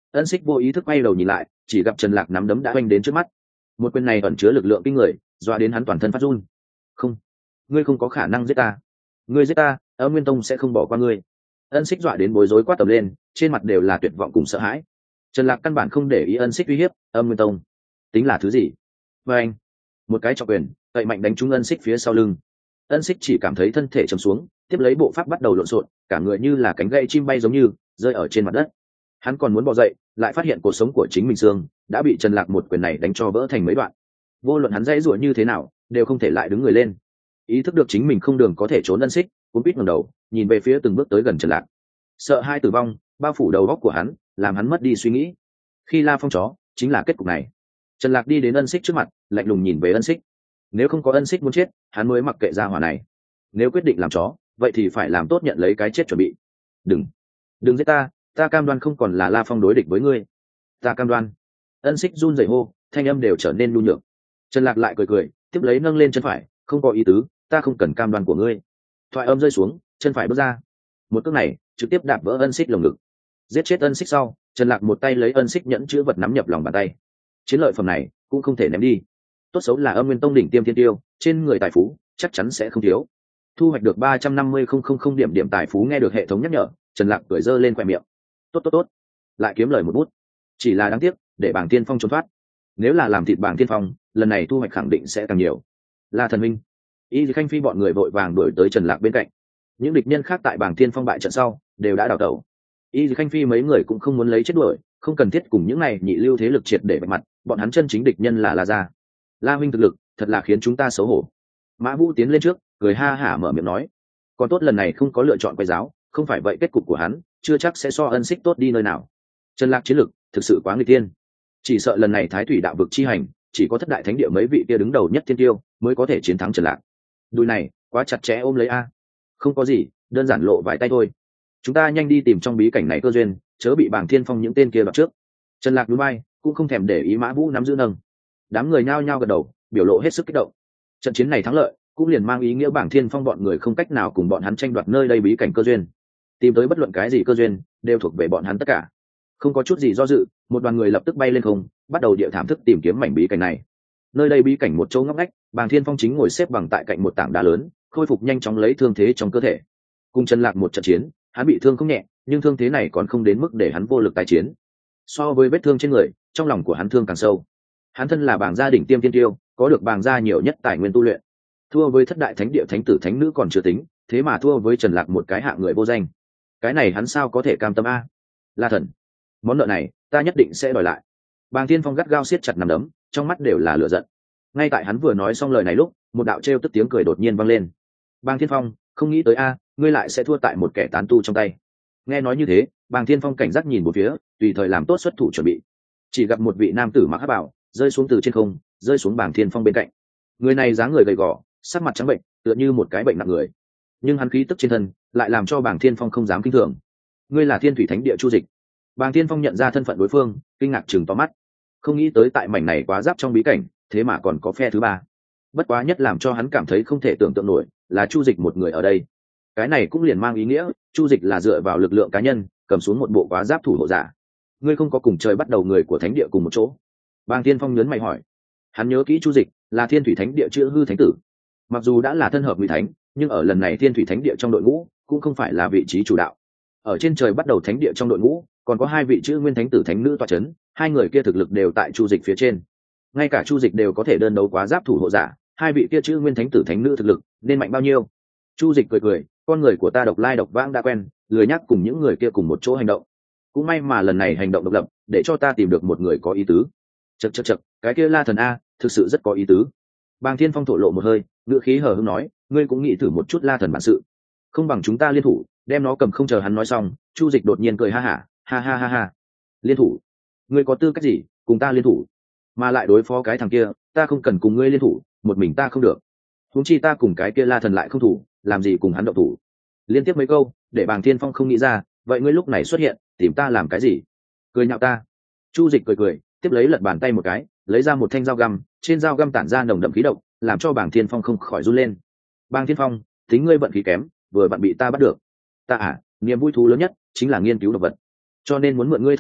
Ân Xích vô ý thức quay đầu nhìn lại, chỉ gặp Trần Lạc nắm đấm đã oanh đến trước mắt. Một quyền này ẩn chứa lực lượng kinh người, dọa đến hắn toàn thân phát run. Không, ngươi không có khả năng giết ta. Ngươi giết ta, Âm Nguyên Tông sẽ không bỏ qua ngươi. Ân Xích dọa đến bối rối quát tầm lên, trên mặt đều là tuyệt vọng cùng sợ hãi. Trần Lạc căn bản không để ý Ân Xích uy hiếp, Âm Nguyên Tông tính là thứ gì? Và anh, một cái trọng quyền, cậy mạnh đánh trúng Ân Xích phía sau lưng. Ân Xích chỉ cảm thấy thân thể trầm xuống, tiếp lấy bộ pháp bắt đầu lộn xộn, cả người như là cánh gãy chim bay giống như rơi ở trên mặt đất. Hắn còn muốn bò dậy, lại phát hiện cuộc sống của chính mình xương đã bị Trần Lạc một quyền này đánh cho vỡ thành mấy đoạn. Vô luận hắn dãy rủa như thế nào, đều không thể lại đứng người lên. Ý thức được chính mình không đường có thể trốn Ân Xích, cuống quýt ngẩng đầu, nhìn về phía từng bước tới gần Trần Lạc. Sợ hai tử vong bao phủ đầu óc của hắn, làm hắn mất đi suy nghĩ. Khi La Phong chó, chính là kết cục này. Trần Lạc đi đến Ân Xích trước mặt, lạnh lùng nhìn về Ân Xích. Nếu không có Ân Xích muốn chết, hắn mới mặc kệ gia hỏa này. Nếu quyết định làm chó, vậy thì phải làm tốt nhận lấy cái chết chuẩn bị. Đừng, đừng giết ta, ta cam đoan không còn là La Phong đối địch với ngươi. Ta cam đoan. Ân Xích run rẩy hô, thanh âm đều trở nên nhu nhược. Trần Lạc lại cười cười, tiếp lấy nâng lên chân phải, không có ý tứ, ta không cần cam đoan của ngươi. Thoại âm rơi xuống, chân phải bước ra. Một cước này trực tiếp đạp vỡ Ân Xích lồng ngực. Giết chết Ân Xích sau, Trần Lạc một tay lấy Ân Xích nhẫn chứa vật nắm nhập lòng bàn tay. Chiến lợi phẩm này cũng không thể ném đi. Tốt xấu là Âm Nguyên Tông đỉnh tiêm thiên tiêu, trên người tài phú chắc chắn sẽ không thiếu. Thu hoạch được ba trăm năm mươi nghìn điểm điểm tài phú. Nghe được hệ thống nhắc nhở, Trần Lạc cười giơ lên khóe miệng. Tốt tốt tốt, lại kiếm lời một bút. Chỉ là đáng tiếc, để Bàng Tiên Phong trốn thoát. Nếu là làm thịt Bàng Tiên Phong, lần này thu hoạch khẳng định sẽ càng nhiều. La Thần Minh, Y Khanh Phi bọn người vội vàng đuổi tới Trần Lạc bên cạnh. Những địch nhân khác tại Bàng Tiên Phong bại trận sau, đều đã đào tẩu. Y Khanh Phi mấy người cũng không muốn lấy chết đuổi, không cần thiết cùng những này nhị lưu thế lực triệt để bạch mặt, bọn hắn chân chính địch nhân là La gia. La huynh thực lực, thật là khiến chúng ta xấu hổ. Mã Vũ tiến lên trước, cười ha hả mở miệng nói, còn tốt lần này không có lựa chọn quay giáo, không phải vậy kết cục của hắn chưa chắc sẽ so Ân Xích tốt đi nơi nào. Trần Lạc chiến lực thực sự quá nguy tiên, chỉ sợ lần này Thái Thủy đạo vực chi hành, chỉ có thất đại thánh địa mấy vị kia đứng đầu nhất thiên tiêu mới có thể chiến thắng Trần Lạc. Đùi này quá chặt chẽ ôm lấy a. Không có gì, đơn giản lộ vài tay thôi. Chúng ta nhanh đi tìm trong bí cảnh này cơ duyên, chớ bị Bàng Thiên Phong những tên kia đoạt trước. Trần Lạc núi bay, cũng không thèm để ý Mã Vũ nắm giữ nâng. Đám người nhao nhao gật đầu, biểu lộ hết sức kích động. Trận chiến này thắng lợi, cũng liền mang ý nghĩa Bàng Thiên Phong bọn người không cách nào cùng bọn hắn tranh đoạt nơi đây bí cảnh cơ duyên. Tìm tới bất luận cái gì cơ duyên, đều thuộc về bọn hắn tất cả. Không có chút gì do dự, một đoàn người lập tức bay lên không, bắt đầu địa thảm thức tìm kiếm mảnh bí cảnh này. Nơi đây bí cảnh một chỗ ngóc ngách, Bàng Thiên Phong chính ngồi xếp bằng tại cạnh một tảng đá lớn, khôi phục nhanh chóng lấy thương thế trong cơ thể. Cùng Trần Lạc một trận chiến, hắn bị thương không nhẹ, nhưng thương thế này còn không đến mức để hắn vô lực tái chiến. So với vết thương trên người, trong lòng của hắn thương càng sâu. Hắn thân là Bàng gia đỉnh tiêm tiên tiêu, có được Bàng gia nhiều nhất tài nguyên tu luyện. Thua với thất đại thánh địa thánh tử thánh nữ còn chưa tính, thế mà thua với Trần Lạc một cái hạng người vô danh. Cái này hắn sao có thể cam tâm a? La Thần, món nợ này ta nhất định sẽ đòi lại. Bàng Thiên Phong gắt gao siết chặt nắm đấm, trong mắt đều là lửa giận. Ngay tại hắn vừa nói xong lời này lúc, một đạo trêu tức tiếng cười đột nhiên vang lên. Bàng Thiên Phong, không nghĩ tới a, ngươi lại sẽ thua tại một kẻ tán tu trong tay. Nghe nói như thế, Bàng Thiên Phong cảnh giác nhìn một phía, tùy thời làm tốt xuất thủ chuẩn bị. Chỉ gặp một vị nam tử mặc hắc bào rơi xuống từ trên không, rơi xuống Bàng Thiên Phong bên cạnh. Người này dáng người gầy gò, sắc mặt trắng bệnh, tựa như một cái bệnh nặng người. Nhưng hắn khí tức trên thân lại làm cho Bàng Thiên Phong không dám kinh thường. Ngươi là Thiên Thủy Thánh địa Chu Dịch. Bàng Thiên Phong nhận ra thân phận đối phương, kinh ngạc chừng to mắt. Không nghĩ tới tại mảnh này quá giáp trong bí cảnh, thế mà còn có phe thứ ba. Bất quá nhất làm cho hắn cảm thấy không thể tưởng tượng nổi là Chu Dịch một người ở đây. Cái này cũng liền mang ý nghĩa Chu Dịch là dựa vào lực lượng cá nhân cầm xuống một bộ quá giáp thủ hộ giả. Ngươi không có cùng chơi bắt đầu người của thánh địa cùng một chỗ? Bàng Thiên Phong nhớn mày hỏi. Hắn nhớ kỹ Chu Dịch là Thiên Thủy Thánh địa chữa hư thánh tử, mặc dù đã là thân hợp ngụy thánh, nhưng ở lần này Thiên Thủy Thánh địa trong đội ngũ cũng không phải là vị trí chủ đạo. Ở trên trời bắt đầu thánh địa trong đội ngũ còn có hai vị chữ nguyên thánh tử thánh nữ tọa chấn, hai người kia thực lực đều tại Chu Dịch phía trên. Ngay cả Chu Dịch đều có thể đơn đấu quá giáp thủ hộ giả, hai vị kia chữ nguyên thánh tử thánh nữ thực lực nên mạnh bao nhiêu? Chu Dịch cười cười, con người của ta độc lai độc vãng đã quen, lười nhắc cùng những người kia cùng một chỗ hành động. Cũng may mà lần này hành động độc lập, để cho ta tìm được một người có ý tứ. Chậc chậc chậc, cái kia La Thần a, thực sự rất có ý tứ. Bàng Thiên Phong thổ lộ một hơi, ngữ khí hờ hững nói, ngươi cũng nghĩ thử một chút La Thần bản sự. Không bằng chúng ta liên thủ, đem nó cầm. Không chờ hắn nói xong, Chu Dịch đột nhiên cười ha hả, ha ha ha ha. Liên thủ? Ngươi có tư cách gì cùng ta liên thủ? Mà lại đối phó cái thằng kia, ta không cần cùng ngươi liên thủ, một mình ta không được. Huống chi ta cùng cái kia La Thần lại không thủ, làm gì cùng hắn động thủ? Liên tiếp mấy câu, để Bàng Thiên Phong không nghĩ ra, vậy ngươi lúc này xuất hiện, tìm ta làm cái gì? Cười nhạo ta? Chu Dịch cười cười, tiếp lấy lật bàn tay một cái, lấy ra một thanh dao găm, trên dao găm tản ra nồng đậm khí độc, làm cho Bàng Thiên Phong không khỏi run lên. Bàng Thiên Phong, tính ngươi vận khí kém, vừa vặn bị ta bắt được. Ta à, niềm vui thú lớn nhất chính là nghiên cứu độc vật, cho nên muốn mượn ngươi thân thể,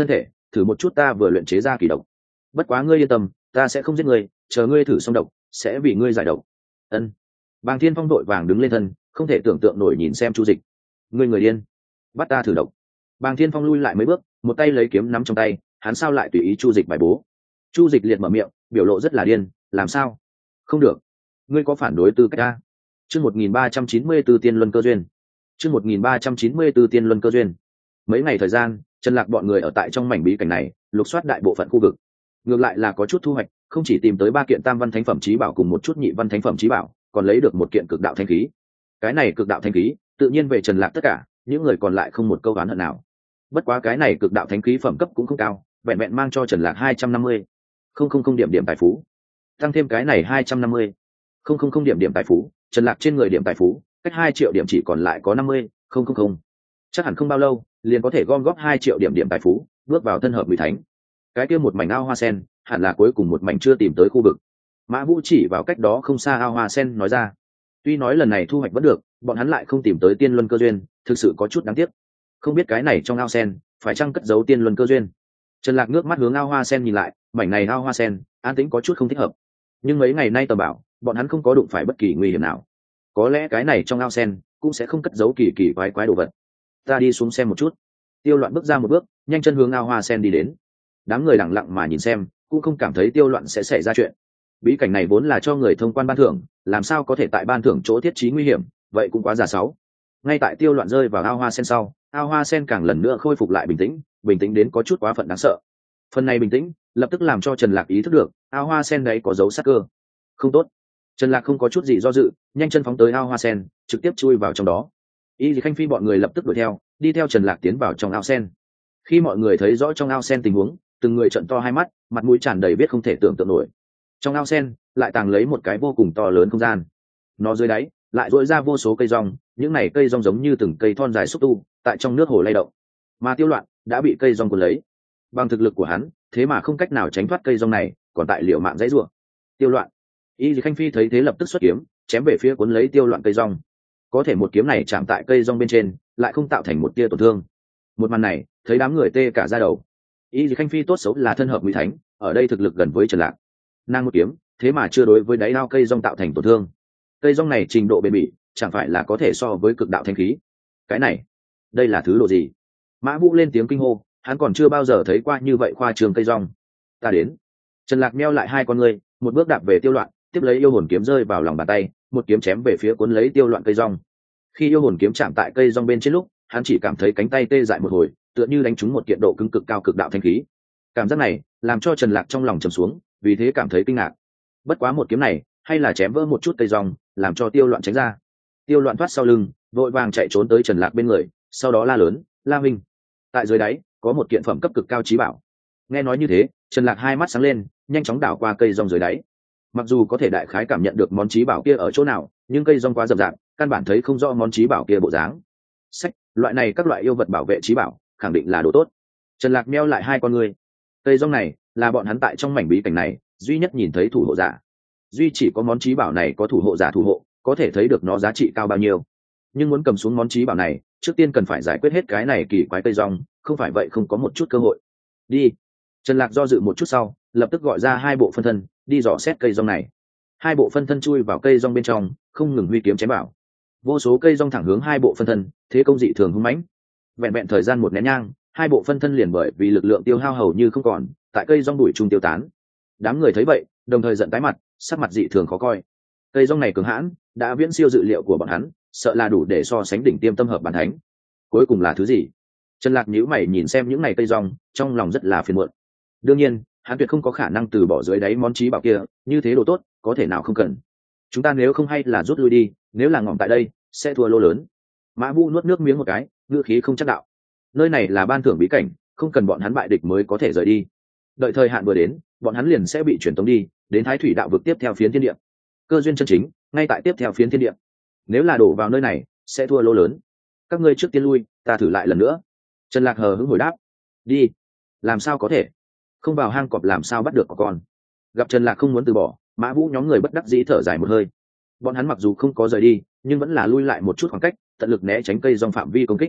thử một chút ta vừa luyện chế ra kỳ độc. Bất quá ngươi yên tâm, ta sẽ không giết ngươi, chờ ngươi thử xong độc sẽ vì ngươi giải độc. Ân. Bàng Thiên Phong đội vàng đứng lên thân, không thể tưởng tượng nổi nhìn xem Chu Dịch. Ngươi người điên, bắt ta thử độc. Bàng Thiên Phong lui lại mấy bước, một tay lấy kiếm nắm trong tay, hắn sao lại tùy ý Chu Dịch bài bố. Chu Dịch liệt mở miệng, biểu lộ rất là điên, làm sao? Không được, ngươi có phản đối tư cách ta. Chương một nghìn ba trăm chín mươi 1394 Tiên Luân Cơ duyên. Chương một nghìn ba trăm chín mươi 1394 Tiên Luân Cơ duyên. Mấy ngày thời gian, Trần Lạc bọn người ở tại trong mảnh bí cảnh này, lục soát đại bộ phận khu vực. Ngược lại là có chút thu hoạch, không chỉ tìm tới ba kiện tam văn thánh phẩm chí bảo cùng một chút nhị văn thánh phẩm chí bảo, còn lấy được một kiện cực đạo thanh khí. Cái này cực đạo thanh khí, tự nhiên về Trần Lạc tất cả, những người còn lại không một câu oán hận nào. Bất quá cái này cực đạo thánh khí phẩm cấp cũng không cao, vẹn vẹn mang cho Trần Lạc hai trăm năm mươi không không không điểm điểm tài phú. Tăng thêm cái này hai trăm năm mươi không không không điểm điểm tài phú, Trần Lạc trên người điểm tài phú, cách hai triệu điểm chỉ còn lại có năm mươi không không không. Chắc hẳn không bao lâu, liền có thể gom góp hai triệu điểm điểm tài phú, bước vào thân hợp Ngụy Thánh. Cái kia một mảnh ao hoa sen, hẳn là cuối cùng một mảnh chưa tìm tới khu vực. Mã Vũ chỉ vào cách đó không xa ao hoa sen nói ra. Tuy nói lần này thu hoạch vẫn được, bọn hắn lại không tìm tới tiên luân cơ duyên, thực sự có chút đáng tiếc. Không biết cái này trong ao sen, phải chăng cất giấu tiên luân cơ duyên. Trần Lạc ngước mắt hướng ao hoa sen nhìn lại, mảnh này ao hoa sen, an tĩnh có chút không thích hợp. Nhưng mấy ngày nay tầm bảo, bọn hắn không có đụng phải bất kỳ nguy hiểm nào. Có lẽ cái này trong ao sen cũng sẽ không cất giấu kỳ kỳ quái quái đồ vật. Ta đi xuống xem một chút. Tiêu Loạn bước ra một bước, nhanh chân hướng ao hoa sen đi đến. Đám người lặng lặng mà nhìn xem, cũng không cảm thấy Tiêu Loạn sẽ xảy ra chuyện. Bí cảnh này vốn là cho người thông quan ban thưởng, làm sao có thể tại ban thưởng chỗ thiết trí nguy hiểm, vậy cũng quá giả sáu. Ngay tại Tiêu Loạn rơi vào ao hoa sen sau, ao hoa sen càng lần nữa khôi phục lại bình tĩnh, bình tĩnh đến có chút quá phận đáng sợ. Phần này bình tĩnh, lập tức làm cho Trần Lạc ý thức được, ao hoa sen đấy có dấu sát cơ. Không tốt. Trần Lạc không có chút gì do dự, nhanh chân phóng tới ao hoa sen, trực tiếp chui vào trong đó. Y Lý Khanh Phi bọn người lập tức đuổi theo, đi theo Trần Lạc tiến vào trong ao sen. Khi mọi người thấy rõ trong ao sen tình huống, từng người trợn to hai mắt, mặt mũi tràn đầy biết không thể tưởng tượng nổi. Trong ao sen lại tàng lấy một cái vô cùng to lớn không gian. Nó dưới đáy lại rỗi ra vô số cây rong, những này cây rong giống như từng cây thon dài xúc tu, tại trong nước hồ lay động. Mà Tiêu Loạn đã bị cây rong cuốn lấy. Bằng thực lực của hắn, thế mà không cách nào tránh thoát cây rong này, còn tại liều mạng dãy rủa. Tiêu Loạn. Y Lý Khanh Phi thấy thế lập tức xuất kiếm, chém về phía cuốn lấy Tiêu Loạn cây rong. Có thể một kiếm này chạm tại cây rong bên trên, lại không tạo thành một tia tổn thương. Một màn này, thấy đám người tê cả da đầu. Y Lý Khanh Phi tốt xấu là thân hợp Ngụy Thánh, ở đây thực lực gần với Trần Lạc. Nàng một kiếm, thế mà chưa đối với đáy đao cây rong tạo thành tổn thương. Cây rong này trình độ bền bỉ, chẳng phải là có thể so với cực đạo thanh khí. Cái này, đây là thứ độ gì? Mã Vũ lên tiếng kinh hô, hắn còn chưa bao giờ thấy qua như vậy khoa trường cây rong. Ta đến. Trần Lạc meo lại hai con ngươi, một bước đạp về Tiêu Loạn, tiếp lấy yêu hồn kiếm rơi vào lòng bàn tay, một kiếm chém về phía cuốn lấy Tiêu Loạn cây rong. Khi yêu hồn kiếm chạm tại cây rong bên trên lúc, hắn chỉ cảm thấy cánh tay tê dại một hồi, tựa như đánh trúng một kiện độ cứng cực cao cực đạo thanh khí. Cảm giác này làm cho Trần Lạc trong lòng trầm xuống, vì thế cảm thấy kinh ngạc. Bất quá một kiếm này, hay là chém vỡ một chút cây rong, làm cho Tiêu Loạn tránh ra. Tiêu Loạn thoát sau lưng, vội vàng chạy trốn tới Trần Lạc bên người, sau đó la lớn, "La huynh!" Tại dưới đáy có một kiện phẩm cấp cực cao chí bảo. Nghe nói như thế, Trần Lạc hai mắt sáng lên, nhanh chóng đảo qua cây rong dưới đáy. Mặc dù có thể đại khái cảm nhận được món chí bảo kia ở chỗ nào, nhưng cây rong quá rậm rạp, căn bản thấy không rõ món chí bảo kia bộ dáng. Sách, loại này các loại yêu vật bảo vệ chí bảo, khẳng định là đồ tốt. Trần Lạc meo lại hai con người. Cây rong này là bọn hắn tại trong mảnh bí cảnh này duy nhất nhìn thấy thủ hộ giả. Duy chỉ có món chí bảo này có thủ hộ giả thủ hộ, có thể thấy được nó giá trị cao bao nhiêu. Nhưng muốn cầm xuống món chí bảo này, trước tiên cần phải giải quyết hết cái này kỳ quái cây rong, không phải vậy không có một chút cơ hội. Đi. Trần Lạc do dự một chút sau, lập tức gọi ra hai bộ phân thân, đi dò xét cây rong này. Hai bộ phân thân chui vào cây rong bên trong, không ngừng huy kiếm chém bảo. Vô số cây rong thẳng hướng hai bộ phân thân, thế công dị thường hung mãnh. Vẹn vẹn thời gian một nén nhang, hai bộ phân thân liền bởi vì lực lượng tiêu hao hầu như không còn, tại cây rong đuổi trung tiêu tán. Đám người thấy vậy, đồng thời giận tái mặt, sắc mặt dị thường khó coi. Cây rong này cường hãn, đã viễn siêu dự liệu của bọn hắn, sợ là đủ để so sánh đỉnh tiêm tâm hợp bản thánh. Cuối cùng là thứ gì? Trần Lạc nhíu mày nhìn xem những này cây rong, trong lòng rất là phiền muộn. Đương nhiên, hắn tuyệt không có khả năng từ bỏ dưới đáy món chí bảo kia, như thế đồ tốt, có thể nào không cần. Chúng ta nếu không hay là rút lui đi, nếu là ngỏm tại đây, sẽ thua lô lớn. Mã Vũ nuốt nước miếng một cái, ngữ khí không chắc đạo. Nơi này là ban thưởng bí cảnh, không cần bọn hắn bại địch mới có thể rời đi. Đợi thời hạn vừa đến, bọn hắn liền sẽ bị chuyển tống đi, đến Thái Thủy đạo vực tiếp theo phiến thiên địa. Cơ duyên chân chính, ngay tại tiếp theo phiến thiên địa. Nếu là đổ vào nơi này, sẽ thua lô lớn. Các ngươi trước tiên lui, ta thử lại lần nữa. Trần Lạc hờ hững hồi đáp. Đi. Làm sao có thể? Không vào hang cọp làm sao bắt được có con? Gặp Trần Lạc không muốn từ bỏ, Mã Vũ nhóm người bất đắc dĩ thở dài một hơi. Bọn hắn mặc dù không có rời đi, nhưng vẫn là lui lại một chút khoảng cách, tận lực né tránh cây rong phạm vi công kích.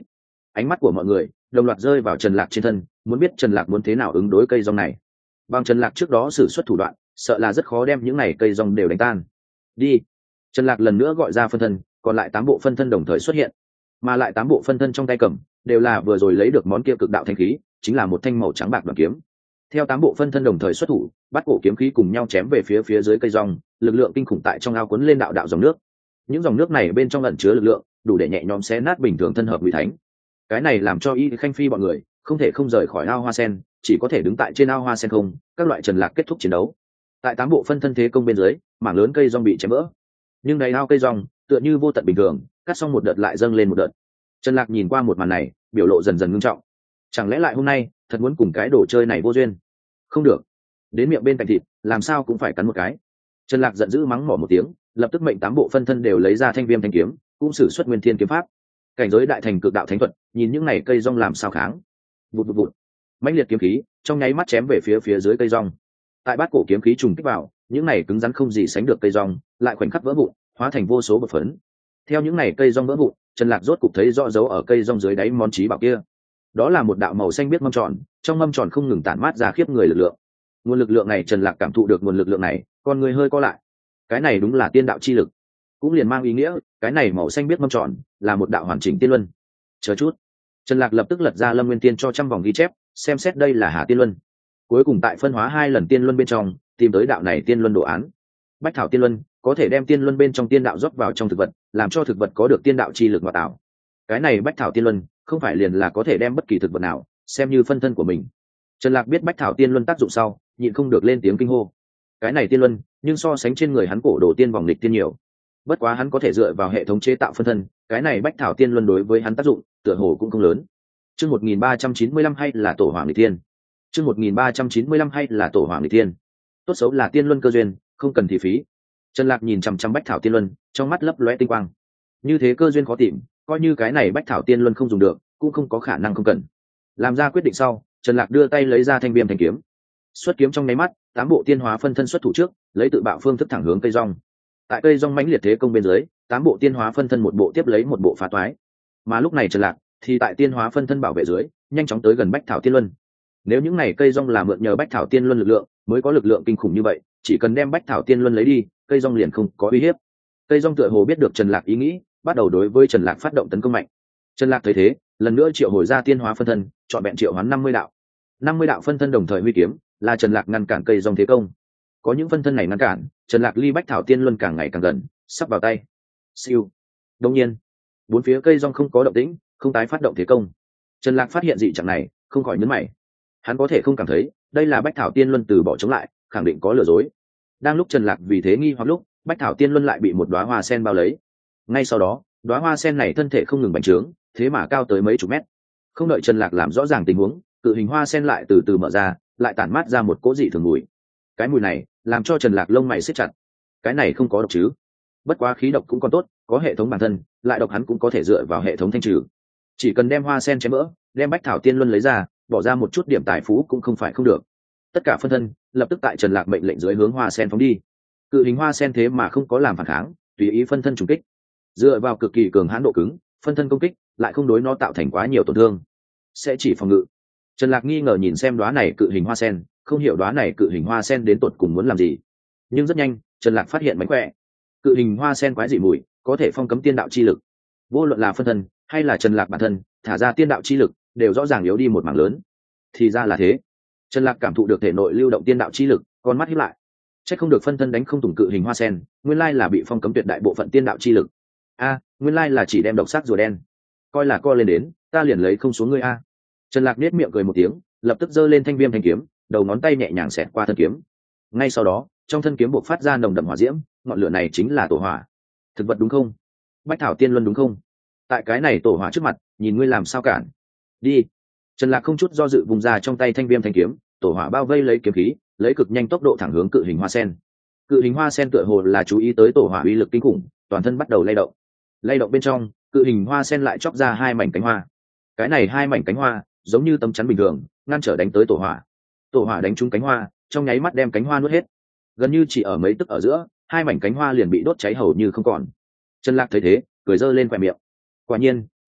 Ánh mắt của mọi người đồng loạt rơi vào Trần Lạc trên thân, muốn biết Trần Lạc muốn thế nào ứng đối cây rong này. Bằng Trần Lạc trước đó sử xuất thủ đoạn, sợ là rất khó đem những này cây rong đều đánh tan. Đi. Trần Lạc lần nữa gọi ra phân thân, còn lại tám bộ phân thân đồng thời xuất hiện, mà lại tám bộ phân thân trong tay cầm đều là vừa rồi lấy được món kia cực đạo thanh khí, chính là một thanh màu trắng bạc đoạn kiếm. Theo tám bộ phân thân đồng thời xuất thủ, bắt cổ kiếm khí cùng nhau chém về phía phía dưới cây rong, lực lượng kinh khủng tại trong ao cuốn lên đạo đạo dòng nước. Những dòng nước này bên trong ẩn chứa lực lượng đủ để nhẹ nhõm xé nát bình thường thân hợp vị thánh. Cái này làm cho Y Khanh Phi bọn người không thể không rời khỏi ao hoa sen, chỉ có thể đứng tại trên ao hoa sen không. Các loại Trần Lạc kết thúc chiến đấu. Tại tám bộ phân thân thế công bên dưới, mảng lớn cây rong bị chém vỡ, nhưng đầy ao cây rong tựa như vô tận bình thường, cắt xong một đợt lại dâng lên một đợt. Trần Lạc nhìn qua một màn này, biểu lộ dần dần ngưng trọng. Chẳng lẽ lại hôm nay thật muốn cùng cái đồ chơi này vô duyên? Không được, đến miệng bên cạnh thịt làm sao cũng phải cắn một cái. Trần Lạc giận dữ mắng mỏ một tiếng, lập tức mệnh tám bộ phân thân đều lấy ra thanh viêm thanh kiếm, cũng sử xuất nguyên thiên kiếm pháp. Cảnh giới đại thành cực đạo thánh thuật, nhìn những này cây rong làm sao kháng. Vụt vụt vụt, mãnh liệt kiếm khí trong nháy mắt chém về phía phía dưới cây rong. Tại bát cổ kiếm khí trùng kích vào, những này cứng rắn không gì sánh được cây rong lại khoảnh khắc vỡ vụn, hóa thành vô số bột phấn. Theo những này cây rong vỡ vụn, Trần Lạc rốt cục thấy rõ dấu ở cây rong dưới đáy món chí bảo kia. Đó là một đạo màu xanh biếc mâm tròn, trong mâm tròn không ngừng tản mát ra khiếp người lực lượng. Nguồn lực lượng này Trần Lạc cảm thụ được nguồn lực lượng này, con người hơi co lại. Cái này đúng là tiên đạo chi lực, cũng liền mang ý nghĩa cái này màu xanh biếc mâm tròn là một đạo hoàn chỉnh tiên luân. Chờ chút, Trần Lạc lập tức lật ra Lâm Nguyên Tiên cho trăm vòng ghi chép, xem xét đây là Hà Tiên Luân. Cuối cùng tại phân hóa hai lần tiên luân bên trong, tìm tới đạo này tiên luân đồ án. Bách thảo tiên luân có thể đem tiên luân bên trong tiên đạo rót vào trong thực vật, làm cho thực vật có được tiên đạo chi lực ngọt tạo. Cái này bách thảo tiên luân không phải liền là có thể đem bất kỳ thực vật nào xem như phân thân của mình. Trần Lạc biết bách thảo tiên luân tác dụng sau, nhịn không được lên tiếng kinh hô. Cái này tiên luân, nhưng so sánh trên người hắn cổ đồ tiên vòng lịch tiên nhiều. Bất quá hắn có thể dựa vào hệ thống chế tạo phân thân, cái này bách thảo tiên luân đối với hắn tác dụng, tựa hồ cũng không lớn. Chương một nghìn ba trăm chín mươi lăm hay là tổ hoàng lịch tiên. Chương một nghìn ba trăm chín mươi lăm hay là tổ hoàng lịch tiên. Tốt xấu là tiên luân cơ duyên, không cần thị phí. Trần Lạc nhìn chằm chằm bách thảo tiên luân, trong mắt lấp lóe tinh quang. Như thế cơ duyên khó tìm, coi như cái này bách thảo tiên luân không dùng được, cũng không có khả năng không cần. Làm ra quyết định sau, Trần Lạc đưa tay lấy ra thanh viêm thanh kiếm. Xuất kiếm trong nháy mắt, tám bộ tiên hóa phân thân xuất thủ trước, lấy tự bạo phương thức thẳng hướng cây rong. Tại cây rong mãnh liệt thế công bên dưới, tám bộ tiên hóa phân thân một bộ tiếp lấy một bộ phá toái. Mà lúc này Trần Lạc thì tại tiên hóa phân thân bảo vệ dưới, nhanh chóng tới gần bách thảo tiên luân. Nếu những này cây rong là mượn nhờ bách thảo tiên luân lực lượng, mới có lực lượng kinh khủng như vậy, chỉ cần đem bách thảo tiên luân lấy đi, cây rong liền không có uy hiếp. Cây rong tựa hồ biết được Trần Lạc ý nghĩ, bắt đầu đối với Trần Lạc phát động tấn công mạnh. Trần Lạc thấy thế, lần nữa triệu hồi ra tiên hóa phân thân, chọn bẹn triệu hoán năm mươi đạo. năm mươi đạo phân thân đồng thời huy kiếm, là Trần Lạc ngăn cản cây rong thế công. Có những phân thân này ngăn cản, Trần Lạc ly bách thảo tiên luân càng ngày càng gần, sắp vào tay. Siêu. Đương nhiên, bốn phía cây rong không có động tĩnh, không tái phát động thế công. Trần Lạc phát hiện dị trạng này, không khỏi nhướng mày. Hắn có thể không cảm thấy, đây là bách thảo tiên luân từ bỏ chống lại, khẳng định có lừa dối. Đang lúc Trần Lạc vì thế nghi hoặc lúc, bách thảo tiên luân lại bị một đóa hoa sen bao lấy. Ngay sau đó, đóa hoa sen này thân thể không ngừng bành trướng, thế mà cao tới mấy chục mét. Không đợi Trần Lạc làm rõ ràng tình huống, cự hình hoa sen lại từ từ mở ra, lại tản mát ra một cỗ dị thường mùi. Cái mùi này làm cho Trần Lạc lông mày siết chặt. Cái này không có độc chứ? Bất quá khí độc cũng còn tốt, có hệ thống bản thân, lại độc hắn cũng có thể dựa vào hệ thống thanh trừ. Chỉ cần đem hoa sen chém vỡ, đem bách thảo tiên luân lấy ra, bỏ ra một chút điểm tài phú cũng không phải không được. Tất cả phân thân lập tức tại Trần Lạc mệnh lệnh dưới hướng hoa sen phóng đi. Cự hình hoa sen thế mà không có làm phản kháng, tùy ý phân thân trùng kích. Dựa vào cực kỳ cường hãn độ cứng, phân thân công kích lại không đối nó tạo thành quá nhiều tổn thương, sẽ chỉ phòng ngự. Trần Lạc nghi ngờ nhìn xem đóa này cự hình hoa sen, không hiểu đóa này cự hình hoa sen đến tột cùng muốn làm gì. Nhưng rất nhanh, Trần Lạc phát hiện mánh khỏe. Cự hình hoa sen quái dị mùi, có thể phong cấm tiên đạo chi lực. Vô luận là phân thân hay là Trần Lạc bản thân, thả ra tiên đạo chi lực, đều rõ ràng yếu đi một mảng lớn. Thì ra là thế. Trần Lạc cảm thụ được thể nội lưu động tiên đạo chi lực, con mắt híp lại. Chắc không được phân thân đánh không tùng cự hình hoa sen, nguyên lai là bị phong cấm tuyệt đại bộ phận tiên đạo chi lực. A, nguyên lai là chỉ đem độc sắc rùa đen. Coi là co lên đến, ta liền lấy không xuống ngươi a. Trần Lạc nhếch miệng cười một tiếng, lập tức giơ lên thanh viêm thanh kiếm, đầu ngón tay nhẹ nhàng xẹt qua thân kiếm. Ngay sau đó, trong thân kiếm bộc phát ra nồng đậm hỏa diễm, ngọn lửa này chính là tổ hỏa. Thực vật đúng không? Bách thảo tiên luân đúng không? Tại cái này tổ hỏa trước mặt, nhìn ngươi làm sao cản? Đi. Trần Lạc không chút do dự vùng ra trong tay thanh viêm thanh kiếm, tổ hỏa bao vây lấy kiếm khí, lấy cực nhanh tốc độ thẳng hướng cự hình hoa sen. Cự hình hoa sen tựa hồ là chú ý tới tổ hỏa uy lực kinh khủng, toàn thân bắt đầu lay động. Lay động bên trong, cự hình hoa sen lại chọc ra hai mảnh cánh hoa. Cái này hai mảnh cánh hoa, giống như tấm chắn bình thường, ngăn trở đánh tới tổ hỏa. Tổ hỏa đánh trúng cánh hoa, trong nháy mắt đem cánh hoa nuốt hết. Gần như chỉ ở mấy tức ở giữa, hai mảnh cánh hoa liền bị đốt cháy hầu như không còn. Trần Lạc thấy thế, cười giơ lên khóe miệng. Quả nhiên,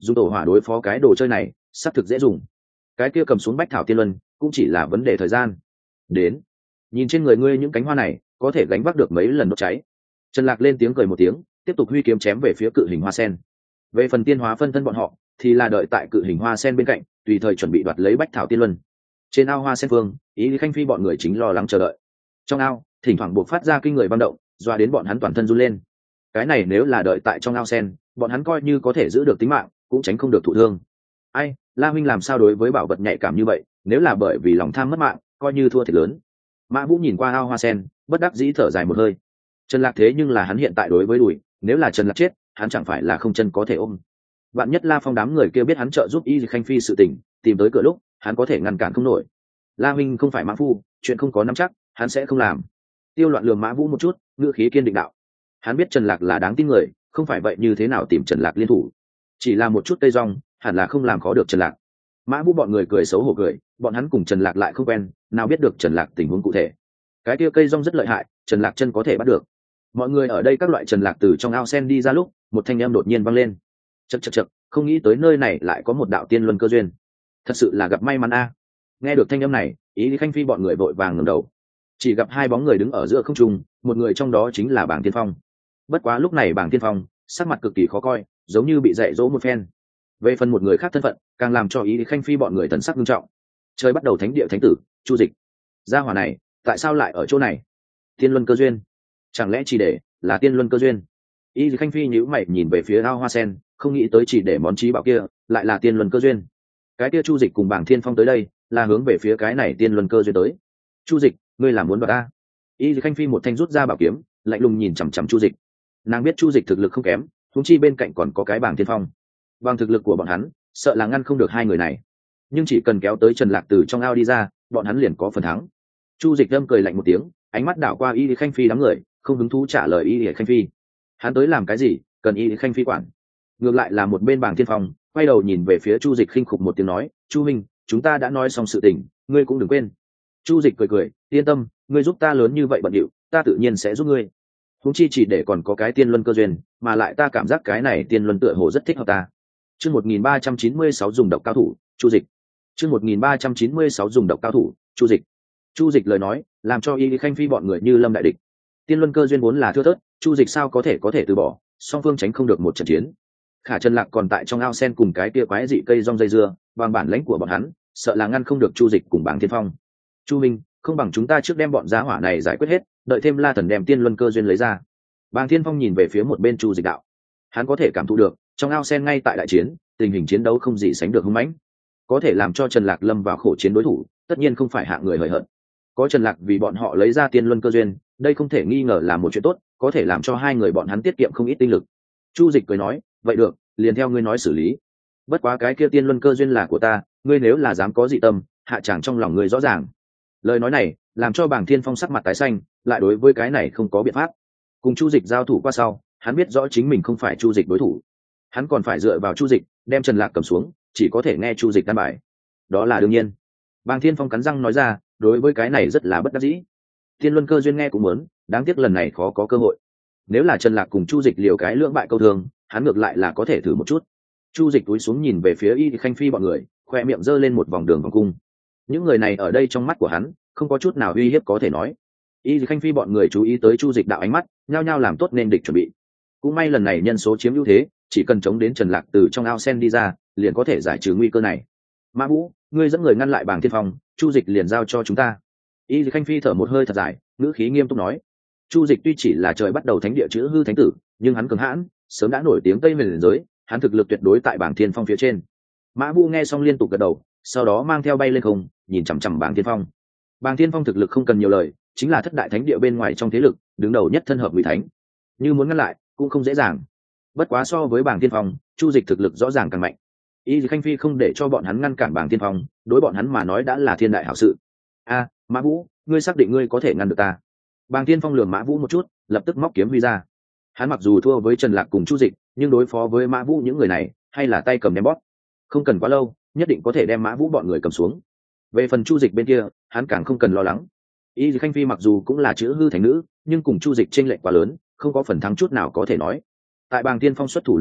dùng tổ hỏa đối phó cái đồ chơi này xác thực dễ dùng. Cái kia cầm xuống bách thảo tiên luân cũng chỉ là vấn đề thời gian. Đến, nhìn trên người ngươi những cánh hoa này có thể gánh vác được mấy lần đốt cháy. Trần Lạc lên tiếng cười một tiếng, tiếp tục huy kiếm chém về phía cự hình hoa sen. Về phần tiên hóa phân thân bọn họ thì là đợi tại cự hình hoa sen bên cạnh, tùy thời chuẩn bị đoạt lấy bách thảo tiên luân. Trên ao hoa sen phương, Ý Lý Khanh Phi bọn người chính lo lắng chờ đợi. Trong ao thỉnh thoảng buộc phát ra kinh người băng động, doa đến bọn hắn toàn thân run lên. Cái này nếu là đợi tại trong ao sen, bọn hắn coi như có thể giữ được tính mạng cũng tránh không được thụ thương. Ai, La huynh làm sao đối với bảo vật nhạy cảm như vậy, nếu là bởi vì lòng tham mất mạng coi như thua thiệt lớn. Mã Vũ nhìn qua ao hoa sen, bất đắc dĩ thở dài một hơi. Trần Lạc thế nhưng là hắn hiện tại đối với đùi, nếu là Trần Lạc chết, hắn chẳng phải là không chân có thể ôm. Vạn nhất La Phong đám người kia biết hắn trợ giúp Y Khanh Phi sự tình, tìm tới cửa lúc, hắn có thể ngăn cản không nổi. La huynh không phải mã phu, chuyện không có nắm chắc, hắn sẽ không làm. Tiêu Loạn lườm Mã Vũ một chút, ngữ khí kiên định đạo. Hắn biết Trần Lạc là đáng tin người, không phải vậy như thế nào tìm Trần Lạc liên thủ. Chỉ là một chút cây rong, hẳn là không làm khó được Trần Lạc. Mã Vũ bọn người cười xấu hổ cười, bọn hắn cùng Trần Lạc lại không quen, nào biết được Trần Lạc tình huống cụ thể. Cái kia cây rong rất lợi hại, Trần Lạc chân có thể bắt được. Mọi người ở đây các loại Trần Lạc từ trong ao sen đi ra lúc, một thanh âm đột nhiên vang lên. Chậc chậc chậc, không nghĩ tới nơi này lại có một đạo tiên luân cơ duyên. Thật sự là gặp may mắn a. Nghe được thanh âm này, Ý Lý Khanh Phi bọn người vội vàng ngẩng đầu. Chỉ gặp hai bóng người đứng ở giữa không trung, một người trong đó chính là Bàng Tiên Phong. Bất quá lúc này Bàng Tiên Phong sắc mặt cực kỳ khó coi, giống như bị dạy dỗ một phen. Về phần một người khác thân phận, càng làm cho Ý Lý Khanh Phi bọn người thần sắc nghiêm trọng. Trời bắt đầu thánh địa thánh tử, Chu Dịch. Gia hỏa này, tại sao lại ở chỗ này? Tiên luân cơ duyên? Chẳng lẽ chỉ để là tiên luân cơ duyên? Ý Lý Khanh Phi nhíu mày nhìn về phía ao hoa sen, không nghĩ tới chỉ để món trí bảo kia, lại là tiên luân cơ duyên. Cái kia Chu Dịch cùng Bàng Thiên Phong tới đây, là hướng về phía cái này tiên luân cơ duyên tới. Chu Dịch, ngươi làm muốn đoạt ta? Y Khanh Phi một thanh rút ra bảo kiếm, lạnh lùng nhìn chằm chằm Chu Dịch. Nàng biết Chu Dịch thực lực không kém, huống chi bên cạnh còn có cái Bàng Thiên Phong. Bằng thực lực của bọn hắn, sợ là ngăn không được hai người này. Nhưng chỉ cần kéo tới Trần Lạc từ trong ao đi ra, bọn hắn liền có phần thắng. Chu Dịch âm cười lạnh một tiếng, ánh mắt đảo qua Y Khanh Phi đám người, không hứng thú trả lời Y Khanh Phi. Hắn tới làm cái gì, cần Y Khanh Phi quản. Ngược lại là một bên Bàng Thiên Phong, quay đầu nhìn về phía Chu Dịch khinh khục một tiếng nói, "Chu minh, chúng ta đã nói xong sự tình, ngươi cũng đừng quên." Chu Dịch cười cười, "Yên tâm, ngươi giúp ta lớn như vậy bận điệu, ta tự nhiên sẽ giúp ngươi. Huống chi chỉ để còn có cái tiên luân cơ duyên, mà lại ta cảm giác cái này tiên luân tựa hồ rất thích hợp ta." Chương một nghìn ba trăm chín mươi sáu dùng độc cao thủ, Chu Dịch. Chương một nghìn ba trăm chín mươi sáu dùng độc cao thủ, Chu Dịch. Chu Dịch lời nói, làm cho Y Khanh Phi bọn người như lâm đại địch. Tiên luân cơ duyên vốn là thưa thớt, Chu Dịch sao có thể có thể từ bỏ, song phương tránh không được một trận chiến. Khả Trần Lạc còn tại trong ao sen cùng cái kia quái dị cây rong dây dưa, bằng bản lãnh của bọn hắn, sợ là ngăn không được Chu Dịch cùng Bàng Thiên Phong. Chu minh, không bằng chúng ta trước đem bọn giá hỏa này giải quyết hết, đợi thêm La Thần đem tiên luân cơ duyên lấy ra. Bàng Thiên Phong nhìn về phía một bên Chu Dịch đạo. Hắn có thể cảm thụ được, trong ao sen ngay tại đại chiến, tình hình chiến đấu không gì sánh được hung mãnh. Có thể làm cho Trần Lạc lâm vào khổ chiến đối thủ, tất nhiên không phải hạng người hời hợt. Có Trần Lạc vì bọn họ lấy ra tiên luân cơ duyên, đây không thể nghi ngờ là một chuyện tốt, có thể làm cho hai người bọn hắn tiết kiệm không ít tinh lực. Chu Dịch cười nói, vậy được, liền theo ngươi nói xử lý. Bất quá cái kia tiên luân cơ duyên là của ta, ngươi nếu là dám có dị tâm, hạ chẳng trong lòng ngươi rõ ràng. Lời nói này làm cho Bàng Thiên Phong sắc mặt tái xanh, lại đối với cái này không có biện pháp. Cùng Chu Dịch giao thủ qua sau, hắn biết rõ chính mình không phải Chu Dịch đối thủ, hắn còn phải dựa vào Chu Dịch đem Trần Lạc cầm xuống, chỉ có thể nghe Chu Dịch đan bài. Đó là đương nhiên. Bàng Thiên Phong cắn răng nói ra, đối với cái này rất là bất đắc dĩ. Tiên luân cơ duyên nghe cũng muốn, đáng tiếc lần này khó có cơ hội. Nếu là Trần Lạc cùng Chu Dịch liều cái lưỡng bại câu thương, hắn ngược lại là có thể thử một chút. Chu Dịch cúi xuống nhìn về phía Y Khanh Phi bọn người, khoe miệng giơ lên một vòng đường vòng cung. Những người này ở đây trong mắt của hắn, không có chút nào uy hiếp có thể nói. Y Khanh Phi bọn người chú ý tới Chu Dịch đạo ánh mắt, nhao nhao làm tốt nên địch chuẩn bị. Cũng may lần này nhân số chiếm ưu thế, chỉ cần chống đến Trần Lạc từ trong ao sen đi ra, liền có thể giải trừ nguy cơ này. Mã Vũ, ngươi dẫn người ngăn lại Bàng Thiên Phong, Chu Dịch liền giao cho chúng ta. Y Khanh Phi thở một hơi thật dài, ngữ khí nghiêm túc nói. Chu Dịch tuy chỉ là trời bắt đầu thánh địa chữ hư thánh tử, nhưng hắn cường hãn, sớm đã nổi tiếng Tây Huyền giới, hắn thực lực tuyệt đối tại Bàng Thiên Phong phía trên. Mã Vũ nghe xong liên tục gật đầu, sau đó mang theo bay lên không, nhìn chằm chằm Bàng Thiên Phong. Bàng Thiên Phong thực lực không cần nhiều lời, chính là thất đại thánh địa bên ngoài trong thế lực, đứng đầu nhất thân hợp vị thánh. Như muốn ngăn lại, cũng không dễ dàng. Bất quá so với Bàng Thiên Phong, Chu Dịch thực lực rõ ràng càng mạnh. Y Khanh Phi không để cho bọn hắn ngăn cản Bàng Thiên Phong, đối bọn hắn mà nói đã là thiên đại hảo sự. A, Mã Vũ, ngươi xác định ngươi có thể ngăn được ta? Bàng Thiên Phong lườm Mã Vũ một chút, lập tức móc kiếm huy ra. Hắn mặc dù thua với Trần Lạc cùng Chu Dịch, nhưng đối phó với Mã Vũ những người này, hay là tay cầm ném bóp. Không cần quá lâu, nhất định có thể đem Mã Vũ bọn người cầm xuống. Về phần Chu Dịch bên kia, hắn càng không cần lo lắng. Y Khanh Phi mặc dù cũng là chữ hư thành nữ, nhưng cùng Chu Dịch chênh lệch quá lớn, không có phần thắng chút nào có thể nói. Tại Bàng Thiên Phong xuất thủ đồng thời,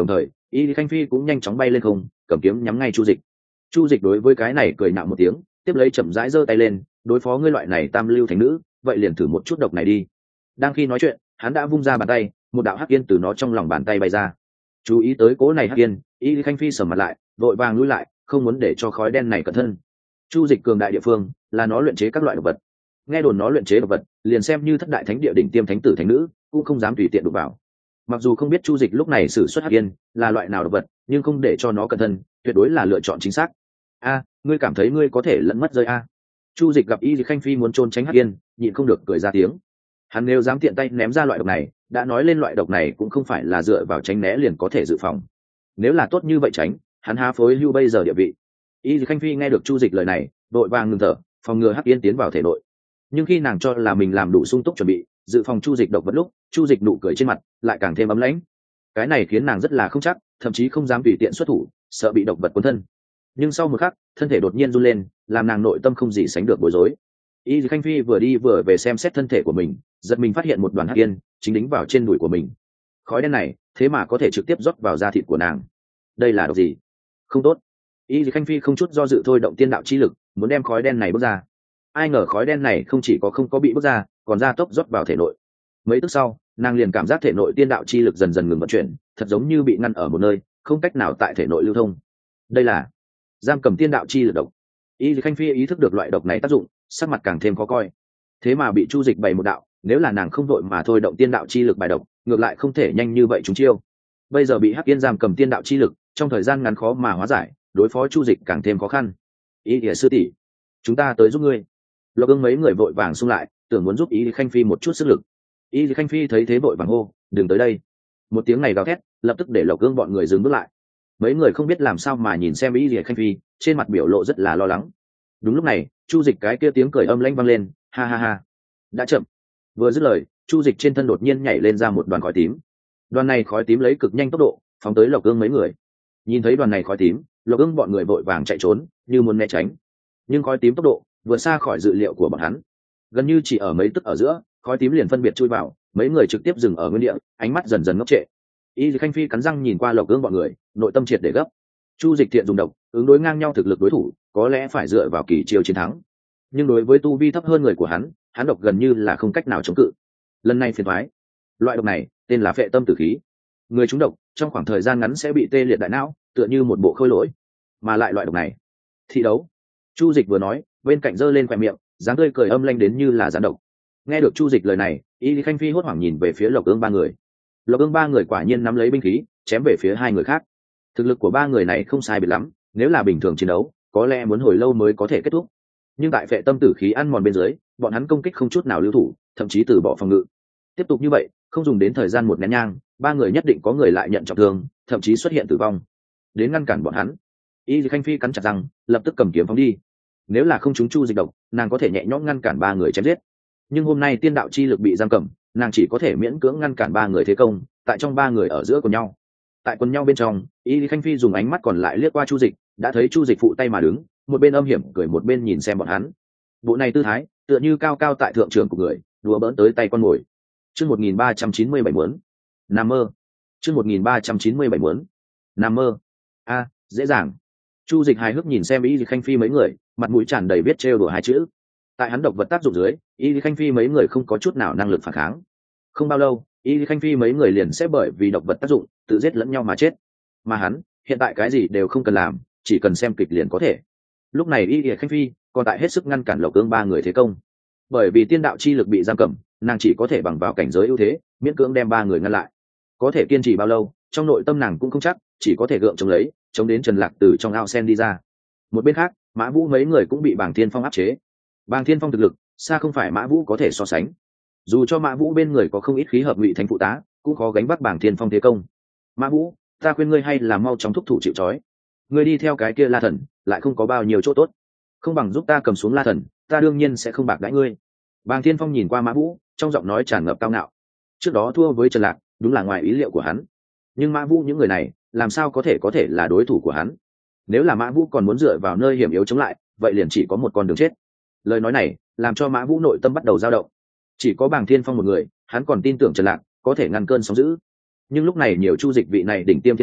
Y Khanh Phi cũng nhanh chóng bay lên không, cầm kiếm nhắm ngay Chu Dịch. Chu Dịch đối với cái này cười nạo một tiếng, tiếp lấy chậm rãi giơ tay lên, đối phó ngươi loại này tam lưu thánh nữ, vậy liền thử một chút độc này đi. Đang khi nói chuyện, hắn đã vung ra bàn tay, một đạo hắc yên từ nó trong lòng bàn tay bay ra. Chú ý tới cố này hắc yên, Y Khanh Phi sầm mặt lại, vội vàng lùi lại, không muốn để cho khói đen này cẩn thân. Chu Dịch cường đại địa phương, là nó luyện chế các loại độc vật. Nghe đồn nó luyện chế độc vật, liền xem như thất đại thánh địa đỉnh tiêm thánh tử thánh nữ, cũng không dám tùy tiện đụng vào. Mặc dù không biết Chu Dịch lúc này sử xuất hắc yên là loại nào độc vật, nhưng không để cho nó cẩn thân, tuyệt đối là lựa chọn chính xác. A, ngươi cảm thấy ngươi có thể lẫn mất rơi a? Chu Dịch gặp Y Khanh Phi muốn trốn tránh hắc yên, nhịn không được cười ra tiếng. Hắn nếu dám tiện tay ném ra loại độc này, đã nói lên loại độc này cũng không phải là dựa vào tránh né liền có thể dự phòng. Nếu là tốt như vậy tránh, hắn há phối hưu bây giờ địa vị. Y Khanh Phi nghe được Chu Dịch lời này, đội vàng ngừng thở, phòng ngừa hắc yên tiến vào thể nội. Nhưng khi nàng cho là mình làm đủ sung túc chuẩn bị, dự phòng Chu Dịch độc vật lúc, Chu Dịch nụ cười trên mặt lại càng thêm ấm lãnh. Cái này khiến nàng rất là không chắc, thậm chí không dám tùy tiện xuất thủ, sợ bị độc vật cuốn thân. Nhưng sau một khắc, thân thể đột nhiên run lên, làm nàng nội tâm không gì sánh được bối rối. Y Khanh Phi vừa đi vừa về xem xét thân thể của mình, giật mình phát hiện một đoàn hắc yên chính đính vào trên đùi của mình. Khói đen này, thế mà có thể trực tiếp rót vào da thịt của nàng. Đây là độc gì? Không tốt. Y Khanh Phi không chút do dự thôi động tiên đạo chi lực, muốn đem khói đen này bước ra. Ai ngờ khói đen này không chỉ có không có bị bước ra, còn ra tốc rót vào thể nội. Mấy tức sau, nàng liền cảm giác thể nội tiên đạo chi lực dần dần ngừng vận chuyển, thật giống như bị ngăn ở một nơi, không cách nào tại thể nội lưu thông. Đây là giam cầm tiên đạo chi lực độc. Y Khanh Phi ý thức được loại độc này tác dụng, sắc mặt càng thêm khó coi. Thế mà bị Chu Dịch bày một đạo, nếu là nàng không vội mà thôi động tiên đạo chi lực bài độc, ngược lại không thể nhanh như vậy chúng chiêu. Bây giờ bị Hắc Yên giam cầm tiên đạo chi lực, trong thời gian ngắn khó mà hóa giải, đối phó Chu Dịch càng thêm khó khăn. Y Lìa sư tỷ, chúng ta tới giúp ngươi. Lộc Ưng mấy người vội vàng xung lại, tưởng muốn giúp Y Khanh Phi một chút sức lực. Y Khanh Phi thấy thế vội vàng hô, đừng tới đây. Một tiếng này gào thét, lập tức để Lộc Ưng bọn người dừng bước lại. Mấy người không biết làm sao mà nhìn xem Y Lìa Khanh Phi, trên mặt biểu lộ rất là lo lắng. Đúng lúc này, Chu Dịch cái kia tiếng cười âm lãnh vang lên, ha ha ha. Đã chậm. Vừa dứt lời, Chu Dịch trên thân đột nhiên nhảy lên ra một đoàn khói tím. Đoàn này khói tím lấy cực nhanh tốc độ, phóng tới Lộc Ưng mấy người. Nhìn thấy đoàn này khói tím, Lộc Ưng bọn người vội vàng chạy trốn, như muốn né tránh. Nhưng khói tím tốc độ vượt xa khỏi dự liệu của bọn hắn. Gần như chỉ ở mấy tức ở giữa, khói tím liền phân biệt chui vào, mấy người trực tiếp dừng ở nguyên địa, ánh mắt dần dần ngốc trệ. Y Khanh Phi cắn răng nhìn qua Lộc Ưng bọn người, nội tâm triệt để gấp. Chu Dịch thiện dùng độc, ứng đối ngang nhau thực lực đối thủ, có lẽ phải dựa vào kỳ chiêu chiến thắng. Nhưng đối với tu vi thấp hơn người của hắn, hắn độc gần như là không cách nào chống cự. Lần này phiền toái. Loại độc này tên là phệ tâm tử khí. Người trúng độc trong khoảng thời gian ngắn sẽ bị tê liệt đại não, tựa như một bộ khôi lỗi. Mà lại loại độc này, thi đấu. Chu Dịch vừa nói, bên cạnh giơ lên khóe miệng, dáng tươi cười âm lanh đến như là gián độc. Nghe được Chu Dịch lời này, Y Khanh Phi hốt hoảng nhìn về phía Lộc Ưng ba người. Lộc Ưng ba người quả nhiên nắm lấy binh khí, chém về phía hai người khác. Thực lực của ba người này không sai biệt lắm, nếu là bình thường chiến đấu, có lẽ muốn hồi lâu mới có thể kết thúc. Nhưng tại phệ tâm tử khí ăn mòn bên dưới, bọn hắn công kích không chút nào lưu thủ, thậm chí từ bỏ phòng ngự. Tiếp tục như vậy, không dùng đến thời gian một nén nhang, ba người nhất định có người lại nhận trọng thương, thậm chí xuất hiện tử vong. Đến ngăn cản bọn hắn, Y Khanh Phi cắn chặt răng, lập tức cầm kiếm phóng đi. Nếu là không trúng Chu Dịch độc, nàng có thể nhẹ nhõm ngăn cản ba người chém giết. Nhưng hôm nay tiên đạo chi lực bị giam cầm, nàng chỉ có thể miễn cưỡng ngăn cản ba người thế công, tại trong ba người ở giữa của nhau. Tại quần nhau bên trong, Y Khanh Phi dùng ánh mắt còn lại liếc qua Chu Dịch, đã thấy Chu Dịch phụ tay mà đứng, một bên âm hiểm cười một bên nhìn xem bọn hắn. Bộ này tư thái, tựa như cao cao tại thượng trường của người, đùa bỡn tới tay con mồi. Chương một nghìn ba trăm chín mươi bảy muốn nằm mơ. Chương một nghìn ba trăm chín mươi bảy muốn nằm mơ. A, dễ dàng. Chu Dịch hài hước nhìn xem Y Khanh Phi mấy người, mặt mũi tràn đầy biết trêu đùa hai chữ. Tại hắn độc vật tác dụng dưới, Y Khanh Phi mấy người không có chút nào năng lực phản kháng. Không bao lâu, Y Khanh Phi mấy người liền sẽ bởi vì độc vật tác dụng, tự giết lẫn nhau mà chết. Mà hắn, hiện tại cái gì đều không cần làm, chỉ cần xem kịch liền có thể. Lúc này Y Khanh Phi còn tại hết sức ngăn cản Lộc Ưng ba người thế công. Bởi vì tiên đạo chi lực bị giam cầm, nàng chỉ có thể bằng vào cảnh giới ưu thế, miễn cưỡng đem ba người ngăn lại. Có thể kiên trì bao lâu, trong nội tâm nàng cũng không chắc, chỉ có thể gượng chống lấy, chống đến Trần Lạc từ trong ao sen đi ra. Một bên khác, Mã Vũ mấy người cũng bị Bàng Thiên Phong áp chế. Bàng Thiên Phong thực lực xa không phải Mã Vũ có thể so sánh. Dù cho Mã Vũ bên người có không ít khí hợp ngụy thánh phụ tá, cũng khó gánh vác Bàng Thiên Phong thế công. Mã Vũ, ta khuyên ngươi hay là mau chóng thúc thủ chịu trói. Ngươi đi theo cái kia La Thần, lại không có bao nhiêu chỗ tốt. Không bằng giúp ta cầm xuống La Thần, ta đương nhiên sẽ không bạc đãi ngươi. Bàng Thiên Phong nhìn qua Mã Vũ, trong giọng nói tràn ngập cao ngạo. Trước đó thua với Trần Lạc, đúng là ngoài ý liệu của hắn. Nhưng Mã Vũ những người này, làm sao có thể có thể là đối thủ của hắn? Nếu là Mã Vũ còn muốn dựa vào nơi hiểm yếu chống lại, vậy liền chỉ có một con đường chết. Lời nói này làm cho Mã Vũ nội tâm bắt đầu dao động. Chỉ có Bàng Thiên Phong một người, hắn còn tin tưởng Trần Lạc có thể ngăn cơn sóng dữ. Nhưng lúc này nhiều Chu Dịch vị này đỉnh tiêm thiên tiêu,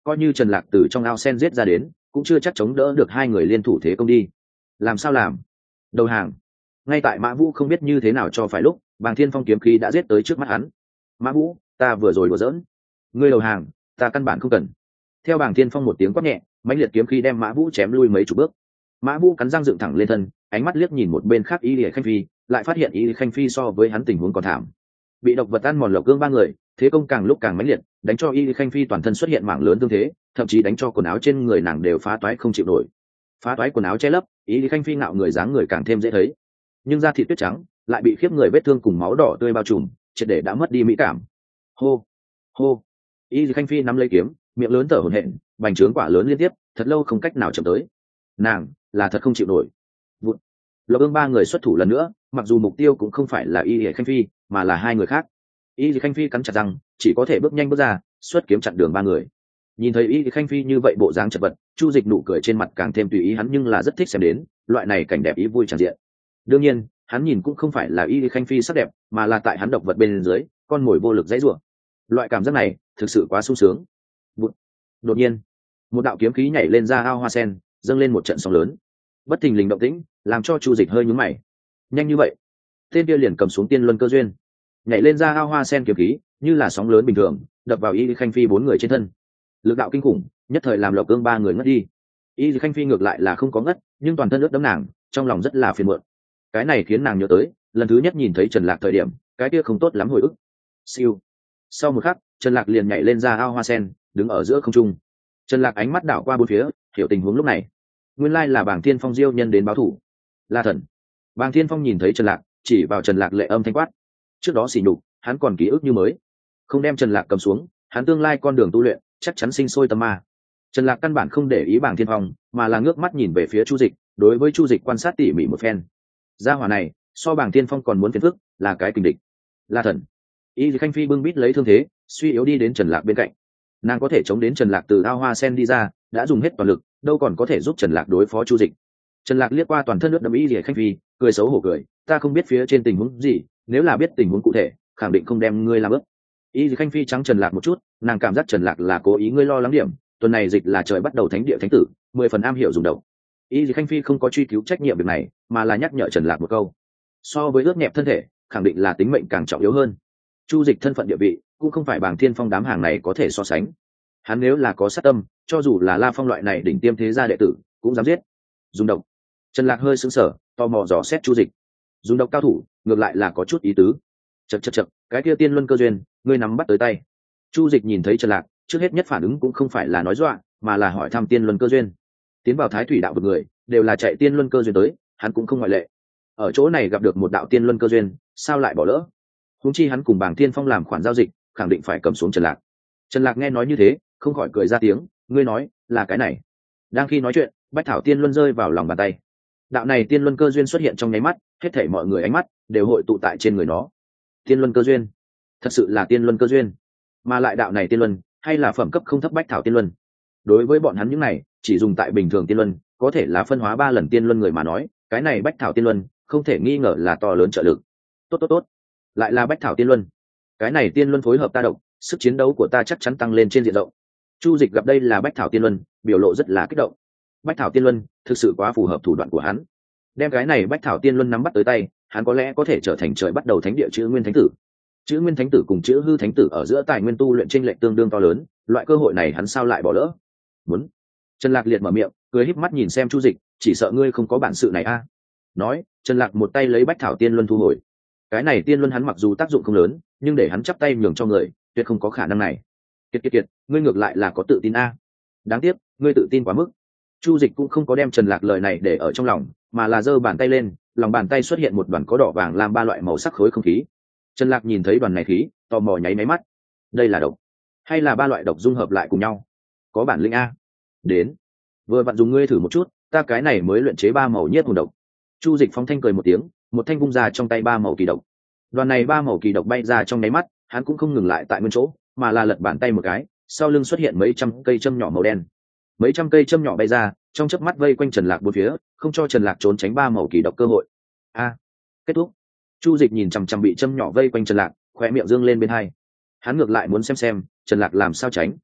coi như Trần Lạc từ trong ao sen giết ra đến cũng chưa chắc chống đỡ được hai người liên thủ thế công đi. Làm sao làm? Đầu hàng. Ngay tại Mã Vũ không biết như thế nào cho phải lúc, Bàng Thiên Phong kiếm khí đã giết tới trước mắt hắn. Mã Vũ, ta vừa rồi đùa giỡn, ngươi đầu hàng, ta căn bản không cần. Theo Bàng Thiên Phong một tiếng quát nhẹ, mãnh liệt kiếm khí đem Mã Vũ chém lui mấy chục bước. Mã Vũ cắn răng dựng thẳng lên thân, ánh mắt liếc nhìn một bên khác Y Lệ Khanh Phi, lại phát hiện Y Lệ Khanh Phi so với hắn tình huống còn thảm. Bị độc vật ăn mòn lộc gương ba người, thế công càng lúc càng mãnh liệt, đánh cho Y Lệ Khanh Phi toàn thân xuất hiện mảng lớn thương thế, thậm chí đánh cho quần áo trên người nàng đều phá toái không chịu nổi. Phá toái quần áo che lấp, Y Lệ Khanh Phi ngạo người dáng người càng thêm dễ thấy, nhưng da thịt tuyết trắng lại bị khiếp người vết thương cùng máu đỏ tươi bao trùm, triệt để đã mất đi mỹ cảm. Hô, hô. Y Lệ Khanh Phi nắm lấy kiếm, miệng lớn thở hổn hển, bành trướng quả lớn liên tiếp, thật lâu không cách nào chậm tới. Nàng là thật không chịu nổi. Vụt. Lộc Ương ba người xuất thủ lần nữa, mặc dù mục tiêu cũng không phải là Y Lệ Khanh Phi, mà là hai người khác. Y Lệ Khanh Phi cắn chặt răng, chỉ có thể bước nhanh bước ra, xuất kiếm chặn đường ba người. Nhìn thấy Y Lệ Khanh Phi như vậy bộ dáng chật vật, Chu Dịch nụ cười trên mặt càng thêm tùy ý hắn, nhưng là rất thích xem đến loại này cảnh đẹp ý vui tràn diện. Đương nhiên, hắn nhìn cũng không phải là Y Lệ Khanh Phi sắc đẹp, mà là tại hắn độc vật bên dưới, con mồi vô lực dãy rủa. Loại cảm giác này thực sự quá sung sướng. Bụt. Đột nhiên, một đạo kiếm khí nhảy lên ra ao hoa sen, dâng lên một trận sóng lớn. Bất thình lình động tĩnh, làm cho Chu Dịch hơi nhướng mày. Nhanh như vậy, tên kia liền cầm xuống tiên luân cơ duyên, nhảy lên ra ao hoa sen kiếm khí, như là sóng lớn bình thường, đập vào Y Khanh Phi bốn người trên thân. Lực đạo kinh khủng, nhất thời làm Lộc Ương ba người ngất đi. Y Khanh Phi ngược lại là không có ngất, nhưng toàn thân ướt đẫm nàng, trong lòng rất là phiền muộn. Cái này khiến nàng nhớ tới, lần thứ nhất nhìn thấy Trần Lạc thời điểm, cái kia không tốt lắm hồi ức. Siêu. Sau một khắc, Trần Lạc liền nhảy lên ra ao hoa sen, đứng ở giữa không trung. Trần Lạc ánh mắt đảo qua bốn phía, hiểu tình huống lúc này. Nguyên lai là Bàng Thiên Phong diêu nhân đến báo thủ. La Thần. Bàng Thiên Phong nhìn thấy Trần Lạc, chỉ vào Trần Lạc lệ âm thanh quát. Trước đó xỉ nhục, hắn còn ký ức như mới. Không đem Trần Lạc cầm xuống, hắn tương lai con đường tu luyện chắc chắn sinh sôi tâm ma. Trần Lạc căn bản không để ý Bàng Thiên Phong, mà là ngước mắt nhìn về phía Chu Dịch, đối với Chu Dịch quan sát tỉ mỉ một phen. Gia hỏa này, so Bàng Thiên Phong còn muốn phiền phức, là cái kình địch. La Thần. Y Khanh Phi bưng bít lấy thương thế, suy yếu đi đến Trần Lạc bên cạnh. Nàng có thể chống đến Trần Lạc từ ao hoa sen đi ra, đã dùng hết toàn lực, đâu còn có thể giúp Trần Lạc đối phó Chu Dịch. Trần Lạc liếc qua toàn thân nước đẫm Y Khanh Phi, cười xấu hổ cười, ta không biết phía trên tình huống gì, nếu là biết tình huống cụ thể, khẳng định không đem ngươi làm ức. Y Khanh Phi trắng Trần Lạc một chút, nàng cảm giác Trần Lạc là cố ý ngươi lo lắng điểm, tuần này dịch là trời bắt đầu thánh địa thánh tử, mười phần am hiểu dùng độc. Y Khanh Phi không có truy cứu trách nhiệm việc này, mà là nhắc nhở Trần Lạc một câu. So với ướt nhẹp thân thể, khẳng định là tính mệnh càng trọng yếu hơn. Chu Dịch thân phận địa vị, cũng không phải Bàng Thiên Phong đám hàng này có thể so sánh. Hắn nếu là có sát tâm, cho dù là La Phong loại này đỉnh tiêm thế gia đệ tử, cũng dám giết. Dùng độc. Trần Lạc hơi sững sờ, tò mò dò xét Chu Dịch. Dùng độc cao thủ, ngược lại là có chút ý tứ. Chậc chậc chậc, cái kia tiên luân cơ duyên, ngươi nắm bắt tới tay. Chu Dịch nhìn thấy Trần Lạc, trước hết nhất phản ứng cũng không phải là nói dọa, mà là hỏi thăm tiên luân cơ duyên. Tiến vào Thái Thủy đạo vực người, đều là chạy tiên luân cơ duyên tới, hắn cũng không ngoại lệ. Ở chỗ này gặp được một đạo tiên luân cơ duyên, sao lại bỏ lỡ? Huống chi hắn cùng Bàng Thiên Phong làm khoản giao dịch, khẳng định phải cầm xuống Trần Lạc. Trần Lạc nghe nói như thế, không khỏi cười ra tiếng, ngươi nói, là cái này. Đang khi nói chuyện, Bách Thảo Tiên Luân rơi vào lòng bàn tay. Đạo này tiên luân cơ duyên xuất hiện trong nháy mắt, hết thảy mọi người ánh mắt đều hội tụ tại trên người nó. Tiên luân cơ duyên, thật sự là tiên luân cơ duyên, mà lại đạo này tiên luân, hay là phẩm cấp không thấp Bách Thảo Tiên Luân. Đối với bọn hắn những này, chỉ dùng tại bình thường tiên luân, có thể là phân hóa ba lần tiên luân người mà nói, cái này Bách Thảo Tiên Luân, không thể nghi ngờ là to lớn trợ lực. Tốt tốt tốt, lại là Bách Thảo Tiên Luân. Cái này tiên luân phối hợp ta độc, sức chiến đấu của ta chắc chắn tăng lên trên diện rộng. Chu Dịch gặp đây là Bách Thảo Tiên Luân, biểu lộ rất là kích động. Bách Thảo Tiên Luân thực sự quá phù hợp thủ đoạn của hắn. Đem cái này Bách Thảo Tiên Luân nắm bắt tới tay, hắn có lẽ có thể trở thành trời bắt đầu thánh địa chữ Nguyên Thánh tử. Chữ Nguyên Thánh tử cùng chữ Hư Thánh tử ở giữa tài nguyên tu luyện chênh lệch tương đương to lớn, loại cơ hội này hắn sao lại bỏ lỡ? Muốn. Trần Lạc liệt mở miệng, cười híp mắt nhìn xem Chu Dịch, chỉ sợ ngươi không có bản sự này a. Nói, Trần Lạc một tay lấy Bách Thảo Tiên Luân thu hồi. Cái này tiên luân hắn mặc dù tác dụng không lớn, nhưng để hắn chắp tay nhường cho người, tuyệt không có khả năng này. Kiệt kiệt kiệt, ngươi ngược lại là có tự tin a. Đáng tiếc, ngươi tự tin quá mức. Chu Dịch cũng không có đem Trần Lạc lời này để ở trong lòng, mà là giơ bàn tay lên, lòng bàn tay xuất hiện một đoàn có đỏ vàng lam ba loại màu sắc khối không khí. Trần Lạc nhìn thấy đoàn này khí, tò mò nháy máy mắt. Đây là độc, hay là ba loại độc dung hợp lại cùng nhau? Có bản lĩnh a. Đến, vừa vặn dùng ngươi thử một chút, ta cái này mới luyện chế ba màu nhiếp hồn độc. Chu Dịch phóng thanh cười một tiếng, một thanh vung ra trong tay ba màu kỳ độc. Đoàn này ba màu kỳ độc bay ra trong nháy mắt, hắn cũng không ngừng lại tại nguyên chỗ, mà là lật bàn tay một cái, sau lưng xuất hiện mấy trăm cây châm nhỏ màu đen. Mấy trăm cây châm nhỏ bay ra, trong chớp mắt vây quanh Trần Lạc bốn phía, không cho Trần Lạc trốn tránh ba màu kỳ độc cơ hội. A, kết thúc. Chu Dịch nhìn chằm chằm bị châm nhỏ vây quanh Trần Lạc, khóe miệng dương lên bên hai. Hắn ngược lại muốn xem xem Trần Lạc làm sao tránh.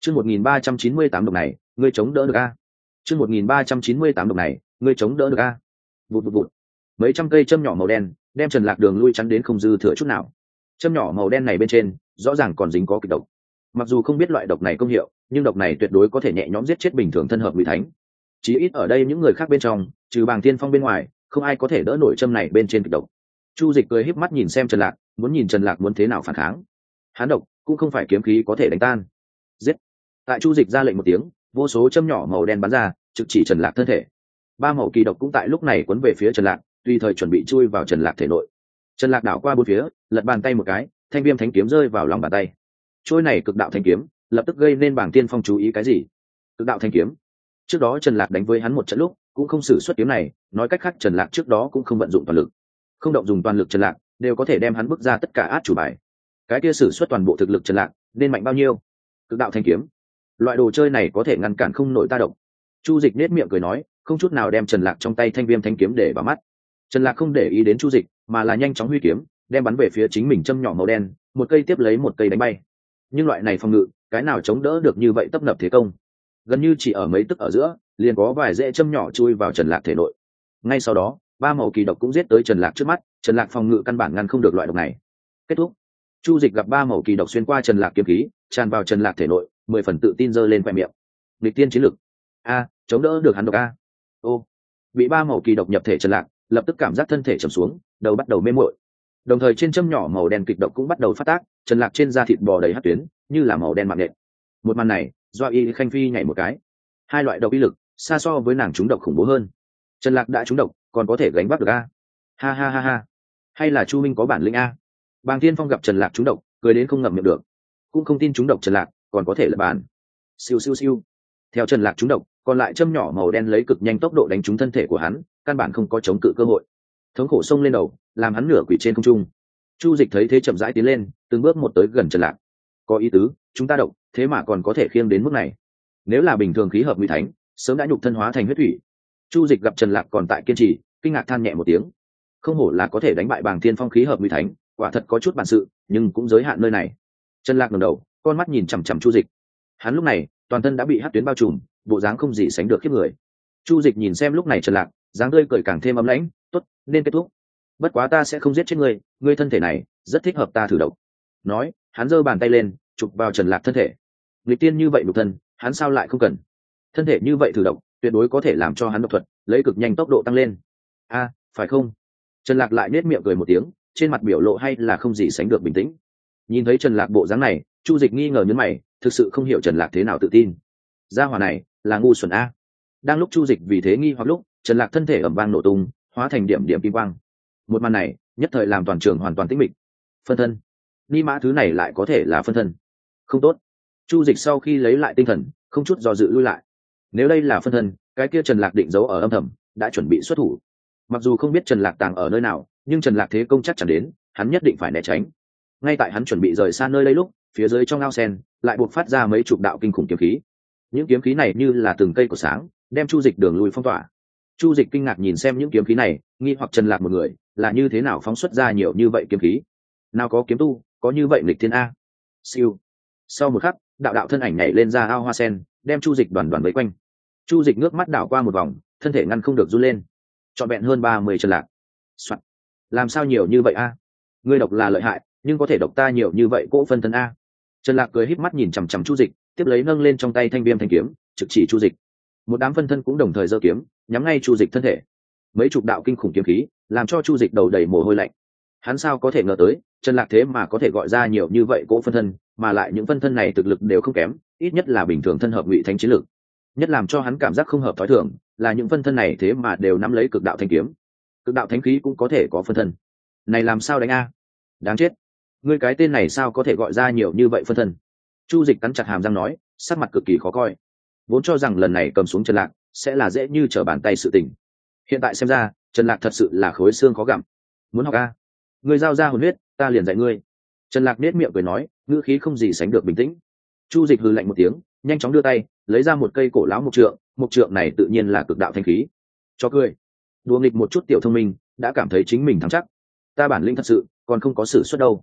chương một nghìn ba trăm chín mươi tám độc này ngươi chống đỡ được a? chương một nghìn ba trăm chín mươi tám độc này ngươi chống đỡ được a? Vụt vụt vụt, mấy trăm cây châm nhỏ màu đen đem Trần Lạc đường lui chắn đến không dư thừa chút nào. Châm nhỏ màu đen này bên trên rõ ràng còn dính có kịch độc, mặc dù không biết loại độc này công hiệu, nhưng độc này tuyệt đối có thể nhẹ nhõm giết chết bình thường thân hợp ngụy thánh. Chí ít ở đây những người khác bên trong, trừ Bàng Tiên Phong bên ngoài, không ai có thể đỡ nổi châm này bên trên kịch độc. Chu Dịch cười híp mắt nhìn xem Trần Lạc, muốn nhìn Trần Lạc muốn thế nào phản kháng. Hán độc cũng không phải kiếm khí có thể đánh tan. Giết! Tại Chu Dịch ra lệnh một tiếng, vô số châm nhỏ màu đen bắn ra, trực chỉ Trần Lạc thân thể. Ba màu kỳ độc cũng tại lúc này cuốn về phía Trần Lạc, tùy thời chuẩn bị chui vào Trần Lạc thể nội. Trần Lạc đảo qua bốn phía, lật bàn tay một cái, thanh viêm thánh kiếm rơi vào lòng bàn tay. Trôi này cực đạo thanh kiếm, lập tức gây nên Bàng Tiên Phong chú ý cái gì? Cực đạo thanh kiếm. Trước đó Trần Lạc đánh với hắn một trận lúc, cũng không sử xuất kiếm này, nói cách khác Trần Lạc trước đó cũng không vận dụng toàn lực. Không động dùng toàn lực Trần Lạc, đều có thể đem hắn bước ra tất cả át chủ bài. Cái kia sử xuất toàn bộ thực lực Trần Lạc, nên mạnh bao nhiêu? Cực đạo thanh kiếm. Loại đồ chơi này có thể ngăn cản không nổi ta động. Chu Dịch nhếch miệng cười nói, không chút nào đem Trần Lạc trong tay thanh viêm thanh kiếm để vào mắt. Trần Lạc không để ý đến Chu Dịch, mà là nhanh chóng huy kiếm, đem bắn về phía chính mình châm nhỏ màu đen, một cây tiếp lấy một cây đánh bay. Nhưng loại này phòng ngự, cái nào chống đỡ được như vậy tấp nập thế công? Gần như chỉ ở mấy tức ở giữa, liền có vài rễ châm nhỏ chui vào Trần Lạc thể nội. Ngay sau đó, ba màu kỳ độc cũng giết tới Trần Lạc trước mắt, Trần Lạc phòng ngự căn bản ngăn không được loại độc này. Kết thúc. Chu Dịch gặp ba màu kỳ độc xuyên qua Trần Lạc kiếm khí, tràn vào Trần Lạc thể nội, mười phần tự tin giơ lên khóe miệng. Nghịch tiên chiến lực. A, chống đỡ được hắn độc a. Ô. Bị ba màu kỳ độc nhập thể Trần Lạc, lập tức cảm giác thân thể trầm xuống, đầu bắt đầu mê muội. Đồng thời trên châm nhỏ màu đen kịch độc cũng bắt đầu phát tác, Trần Lạc trên da thịt bò đầy hắc tuyến, như là màu đen mạng nhện. Một màn này, do Y Khanh Phi nhảy một cái. Hai loại độc uy lực, xa so với nàng trúng độc khủng bố hơn. Trần Lạc đã trúng độc, còn có thể gánh vác được a? Ha ha ha ha. Hay là Chu Minh có bản lĩnh a? Bàng Thiên Phong gặp Trần Lạc trúng độc, cười đến không ngậm miệng được. Cũng không tin trúng độc Trần Lạc, còn có thể là bàn. Siêu siêu siêu. Theo Trần Lạc trúng độc, còn lại châm nhỏ màu đen lấy cực nhanh tốc độ đánh trúng thân thể của hắn, căn bản không có chống cự cơ hội. Thống khổ xông lên đầu, làm hắn nửa quỳ trên không trung. Chu Dịch thấy thế chậm rãi tiến lên, từng bước một tới gần Trần Lạc. Có ý tứ, chúng ta độc, thế mà còn có thể khiêng đến mức này. Nếu là bình thường khí hợp nguy thánh, sớm đã nhục thân hóa thành huyết thủy. Chu Dịch gặp Trần Lạc còn tại kiên trì, kinh ngạc than nhẹ một tiếng. Không hổ là có thể đánh bại Bàng Thiên Phong khí hợp nguy thánh, quả thật có chút bản sự, nhưng cũng giới hạn nơi này. Trần Lạc ngẩng đầu, con mắt nhìn chằm chằm Chu Dịch. Hắn lúc này, toàn thân đã bị hắc tuyến bao trùm, bộ dáng không gì sánh được khiếp người. Chu Dịch nhìn xem lúc này Trần Lạc, dáng tươi cười càng thêm ấm lãnh, "Tốt, nên kết thúc. Bất quá ta sẽ không giết chết ngươi, ngươi thân thể này rất thích hợp ta thử độc." Nói, hắn giơ bàn tay lên, chụp vào Trần Lạc thân thể. Nghịch tiên như vậy độc thân, hắn sao lại không cần? Thân thể như vậy thử độc, tuyệt đối có thể làm cho hắn độc thuật lấy cực nhanh tốc độ tăng lên. A, phải không? Trần Lạc lại nhếch miệng cười một tiếng, trên mặt biểu lộ hay là không gì sánh được bình tĩnh. Nhìn thấy Trần Lạc bộ dáng này, Chu Dịch nghi ngờ nhướng mày, thực sự không hiểu Trần Lạc thế nào tự tin. Gia hỏa này là ngu xuẩn a. Đang lúc Chu Dịch vì thế nghi hoặc lúc, Trần Lạc thân thể ầm vang nổ tung, hóa thành điểm điểm kim quang. Một màn này, nhất thời làm toàn trường hoàn toàn tĩnh mịch. Phân thân? Ni mã thứ này lại có thể là phân thân? Không tốt. Chu Dịch sau khi lấy lại tinh thần, không chút do dự lui lại. Nếu đây là phân thân, cái kia Trần Lạc định giấu ở âm thầm, đã chuẩn bị xuất thủ. Mặc dù không biết Trần Lạc tàng ở nơi nào, nhưng Trần Lạc thế công chắc chắn đến, hắn nhất định phải né tránh. Ngay tại hắn chuẩn bị rời xa nơi đây lúc, phía dưới trong ao sen lại buộc phát ra mấy chục đạo kinh khủng kiếm khí. Những kiếm khí này như là từng cây của sáng, đem Chu Dịch đường lui phong tỏa. Chu Dịch kinh ngạc nhìn xem những kiếm khí này, nghi hoặc Trần Lạc một người là như thế nào phóng xuất ra nhiều như vậy kiếm khí. Nào có kiếm tu có như vậy nghịch thiên a. Siêu. Sau một khắc, đạo đạo thân ảnh nhảy lên ra ao hoa sen, đem Chu Dịch đoàn đoàn vây quanh. Chu Dịch ngước mắt đảo qua một vòng, thân thể ngăn không được run lên. Trọn vẹn hơn ba mươi Trần Lạc. Soạn. Làm sao nhiều như vậy a? Ngươi độc là lợi hại, nhưng có thể độc ta nhiều như vậy cỗ phân thân a. Trần Lạc cười híp mắt nhìn chằm chằm Chu Dịch, tiếp lấy nâng lên trong tay thanh viêm thanh kiếm, trực chỉ Chu Dịch. Một đám phân thân cũng đồng thời giơ kiếm, nhắm ngay Chu Dịch thân thể. Mấy chục đạo kinh khủng kiếm khí, làm cho Chu Dịch đầu đầy mồ hôi lạnh. Hắn sao có thể ngờ tới, Trần Lạc thế mà có thể gọi ra nhiều như vậy cỗ phân thân, mà lại những phân thân này thực lực đều không kém, ít nhất là bình thường thân hợp ngụy thánh chiến lực. Nhất làm cho hắn cảm giác không hợp thói thường, là những phân thân này thế mà đều nắm lấy cực đạo thanh kiếm. Cực đạo thánh khí cũng có thể có phân thân. Này làm sao đánh a? Đáng chết. Ngươi cái tên này sao có thể gọi ra nhiều như vậy phân thân? Chu Dịch cắn chặt hàm răng nói, sắc mặt cực kỳ khó coi. Vốn cho rằng lần này cầm xuống Trần Lạc sẽ là dễ như trở bàn tay sự tình. Hiện tại xem ra, Trần Lạc thật sự là khối xương khó gặm. Muốn học a? Ngươi giao ra hồn huyết, ta liền dạy ngươi. Trần Lạc nét miệng cười nói, ngữ khí không gì sánh được bình tĩnh. Chu Dịch hừ lạnh một tiếng, nhanh chóng đưa tay, lấy ra một cây cổ lão mục trượng, mục trượng này tự nhiên là cực đạo thanh khí. Cho cười. Đùa nghịch một chút tiểu thông minh, đã cảm thấy chính mình thắng chắc. Ta bản lĩnh thật sự, còn không có sử xuất đâu.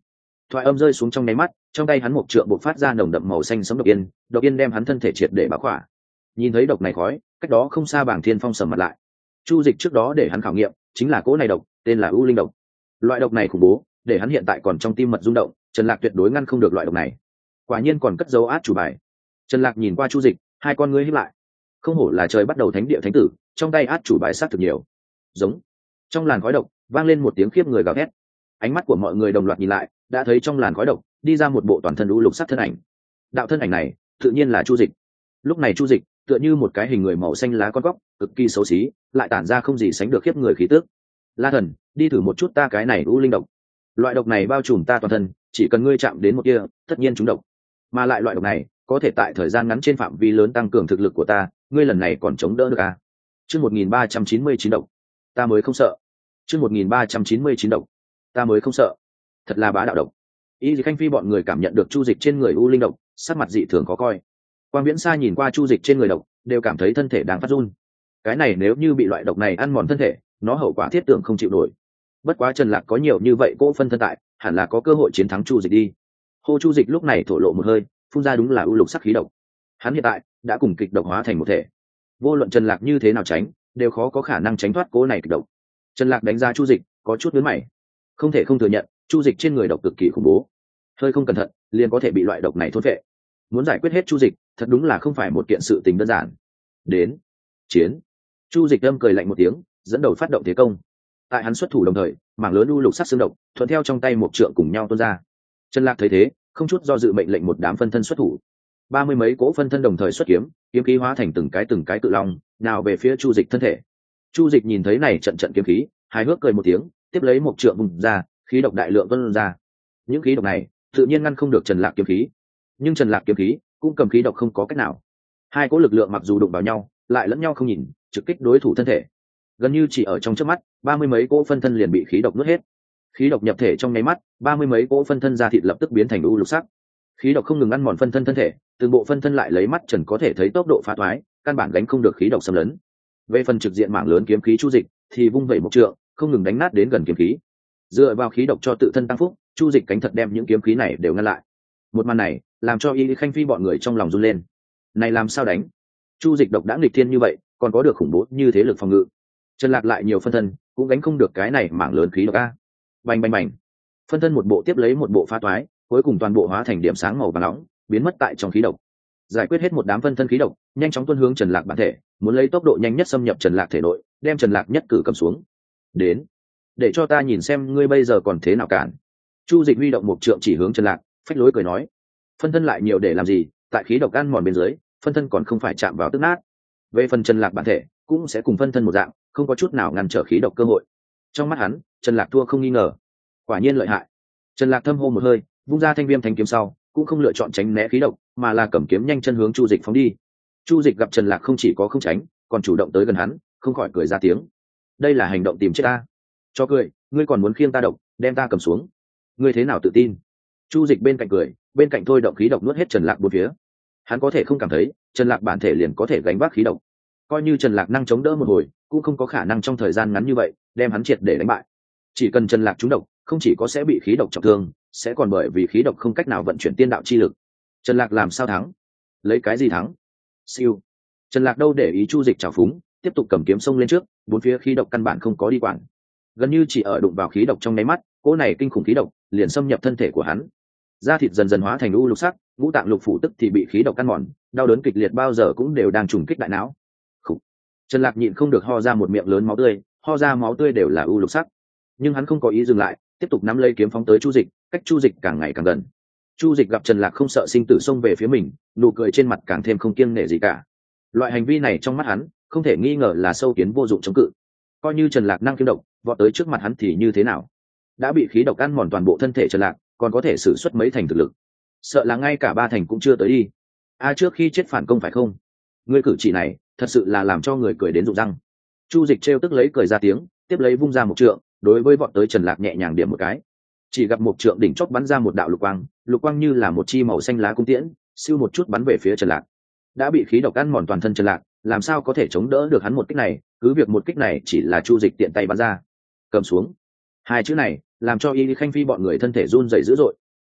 thoại âm rơi xuống trong nháy mắt, trong tay hắn một trượng bộc phát ra nồng đậm màu xanh sẫm độc yên, độc yên đem hắn thân thể triệt để bão khỏa. Nhìn thấy độc này khói, cách đó không xa Bàng Thiên Phong sầm mặt lại. Chu Dịch trước đó để hắn khảo nghiệm, chính là cỗ này độc, tên là U Linh độc. Loại độc này khủng bố, để hắn hiện tại còn trong tim mật rung động, Trần Lạc tuyệt đối ngăn không được loại độc này. Quả nhiên còn cất dấu át chủ bài. Trần Lạc nhìn qua Chu Dịch, hai con ngươi híp lại. Không hổ là trời bắt đầu thánh địa thánh tử, trong tay át chủ bài sát thực nhiều. Giống. Trong làn khói độc, vang lên một tiếng khiếp người gào thét. Ánh mắt của mọi người đồng loạt nhìn lại, đã thấy trong làn khói độc đi ra một bộ toàn thân u lục sắc thân ảnh. Đạo thân ảnh này, tự nhiên là Chu Dịch. Lúc này Chu Dịch tựa như một cái hình người màu xanh lá con góc, cực kỳ xấu xí, lại tản ra không gì sánh được khiếp người khí tức. La Thần, đi thử một chút ta cái này u linh độc. Loại độc này bao trùm ta toàn thân, chỉ cần ngươi chạm đến một kia, tất nhiên trúng độc. Mà lại loại độc này, có thể tại thời gian ngắn trên phạm vi lớn tăng cường thực lực của ta, ngươi lần này còn chống đỡ được à? Chương một nghìn ba trăm chín mươi chín độc, ta mới không sợ. Chương một nghìn ba trăm chín mươi chín độc, ta mới không sợ. Thật là bá đạo độc. Y Khanh Phi bọn người cảm nhận được Chu Dịch trên người u linh độc, sắc mặt dị thường khó coi. Quang Viễn Sa nhìn qua Chu Dịch trên người độc, đều cảm thấy thân thể đang phát run. Cái này nếu như bị loại độc này ăn mòn thân thể, nó hậu quả thiết tưởng không chịu nổi. Bất quá Trần Lạc có nhiều như vậy cỗ phân thân tại, hẳn là có cơ hội chiến thắng Chu Dịch đi. Hô Chu Dịch lúc này thổ lộ một hơi, phun ra đúng là u lục sắc khí độc. Hắn hiện tại đã cùng kịch độc hóa thành một thể. Vô luận Trần Lạc như thế nào tránh, đều khó có khả năng tránh thoát cỗ này kịch độc. Trần Lạc đánh giá Chu Dịch, có chút nhướng mày. Không thể không thừa nhận, Chu Dịch trên người độc cực kỳ khủng bố. Hơi không cẩn thận, liền có thể bị loại độc này thôn phệ. Muốn giải quyết hết Chu Dịch, thật đúng là không phải một kiện sự tình đơn giản. Đến, chiến. Chu Dịch âm cười lạnh một tiếng, dẫn đầu phát động thế công. Tại hắn xuất thủ đồng thời, mảng lớn u lục sắc xương độc thuận theo trong tay một trượng cùng nhau tuôn ra. Trần Lạc thấy thế, không chút do dự mệnh lệnh một đám phân thân xuất thủ. Ba mươi mấy cỗ phân thân đồng thời xuất kiếm, kiếm khí hóa thành từng cái từng cái cự long, nào về phía Chu Dịch thân thể. Chu Dịch nhìn thấy này trận trận kiếm khí, hài hước cười một tiếng, tiếp lấy một trượng vùng ra, khí độc đại lượng tuôn ra. Những khí độc này tự nhiên ngăn không được Trần Lạc kiếm khí, nhưng Trần Lạc kiếm khí cũng cầm khí độc không có cách nào. Hai cỗ lực lượng mặc dù đụng vào nhau, lại lẫn nhau không nhìn, trực kích đối thủ thân thể. Gần như chỉ ở trong chớp mắt, ba mươi mấy cỗ phân thân liền bị khí độc nuốt hết. Khí độc nhập thể trong nháy mắt, ba mươi mấy cỗ phân thân da thịt lập tức biến thành u lục sắc. Khí độc không ngừng ăn mòn phân thân thân thể, từng bộ phân thân lại lấy mắt trần có thể thấy tốc độ phá toái, căn bản gánh không được khí độc xâm lấn. Về phần trực diện mảng lớn kiếm khí Chu Dịch, thì vung vẩy một trượng, không ngừng đánh nát đến gần kiếm khí. Dựa vào khí độc cho tự thân tăng phúc, Chu Dịch cánh thật đem những kiếm khí này đều ngăn lại. Một màn này, làm cho Y Khanh Phi bọn người trong lòng run lên. Này làm sao đánh? Chu Dịch độc đã nghịch thiên như vậy, còn có được khủng bố như thế lực phòng ngự. Trần Lạc lại nhiều phân thân, cũng gánh không được cái này mảng lớn khí độc a. Bành bành bành. Phân thân một bộ tiếp lấy một bộ phá toái, cuối cùng toàn bộ hóa thành điểm sáng màu vàng nóng, biến mất tại trong khí độc. Giải quyết hết một đám phân thân khí độc, nhanh chóng tuôn hướng Trần Lạc bản thể, muốn lấy tốc độ nhanh nhất xâm nhập Trần Lạc thể nội, đem Trần Lạc nhất cử cầm xuống. Đến, để cho ta nhìn xem ngươi bây giờ còn thế nào cản. Chu Dịch huy động một trượng chỉ hướng Trần Lạc, phách lối cười nói: phân thân lại nhiều để làm gì, tại khí độc ăn mòn bên dưới, phân thân còn không phải chạm vào tức nát. Về phần Trần Lạc bản thể, cũng sẽ cùng phân thân một dạng, không có chút nào ngăn trở khí độc cơ hội. Trong mắt hắn, Trần Lạc thua không nghi ngờ. Quả nhiên lợi hại. Trần Lạc thâm hô một hơi, vung ra thanh viêm thanh kiếm sau, cũng không lựa chọn tránh né khí độc, mà là cầm kiếm nhanh chân hướng Chu Dịch phóng đi. Chu Dịch gặp Trần Lạc không chỉ có không tránh, còn chủ động tới gần hắn, không khỏi cười ra tiếng. Đây là hành động tìm chết ta. Cho cười, ngươi còn muốn khiêng ta độc, đem ta cầm xuống. Ngươi thế nào tự tin? Chu Dịch bên cạnh cười, bên cạnh thôi động khí độc nuốt hết Trần Lạc bốn phía. Hắn có thể không cảm thấy, Trần Lạc bản thể liền có thể gánh vác khí độc. Coi như Trần Lạc năng chống đỡ một hồi, cũng không có khả năng trong thời gian ngắn như vậy đem hắn triệt để đánh bại. Chỉ cần Trần Lạc trúng độc, không chỉ có sẽ bị khí độc trọng thương, sẽ còn bởi vì khí độc không cách nào vận chuyển tiên đạo chi lực. Trần Lạc làm sao thắng? Lấy cái gì thắng? Siêu. Trần Lạc đâu để ý Chu Dịch trào phúng, tiếp tục cầm kiếm xông lên trước, bốn phía khí độc căn bản không có đi quản. Gần như chỉ ở đụng vào khí độc trong nháy mắt, cỗ này kinh khủng khí độc liền xâm nhập thân thể của hắn. Da thịt dần dần hóa thành u lục sắc, ngũ tạng lục phủ tức thì bị khí độc căn mòn, đau đớn kịch liệt bao giờ cũng đều đang trùng kích đại não. Khủ. Trần Lạc nhịn không được ho ra một miệng lớn máu tươi, ho ra máu tươi đều là u lục sắc. Nhưng hắn không có ý dừng lại, tiếp tục nắm lấy kiếm phóng tới Chu Dịch, cách Chu Dịch càng ngày càng gần. Chu Dịch gặp Trần Lạc không sợ sinh tử xông về phía mình, nụ cười trên mặt càng thêm không kiêng nể gì cả. Loại hành vi này trong mắt hắn, không thể nghi ngờ là sâu kiến vô dụng chống cự. Coi như Trần Lạc năng kiếm độc, vọt tới trước mặt hắn thì như thế nào? Đã bị khí độc ăn mòn toàn bộ thân thể Trần Lạc, còn có thể sử xuất mấy thành thực lực? Sợ là ngay cả ba thành cũng chưa tới đi. A trước khi chết phản công phải không? Ngươi cử chỉ này, thật sự là làm cho người cười đến rụng răng. Chu Dịch trêu tức lấy cười ra tiếng, tiếp lấy vung ra một trượng, đối với vọt tới Trần Lạc nhẹ nhàng điểm một cái. Chỉ gặp một trượng đỉnh chót bắn ra một đạo lục quang, lục quang như là một chi màu xanh lá cung tiễn, siêu một chút bắn về phía Trần Lạc. Đã bị khí độc ăn mòn toàn thân Trần Lạc, làm sao có thể chống đỡ được hắn một kích này, cứ việc một kích này chỉ là Chu Dịch tiện tay bắn ra. Cầm xuống. Hai chữ này, làm cho Y Khanh Phi bọn người thân thể run rẩy dữ dội.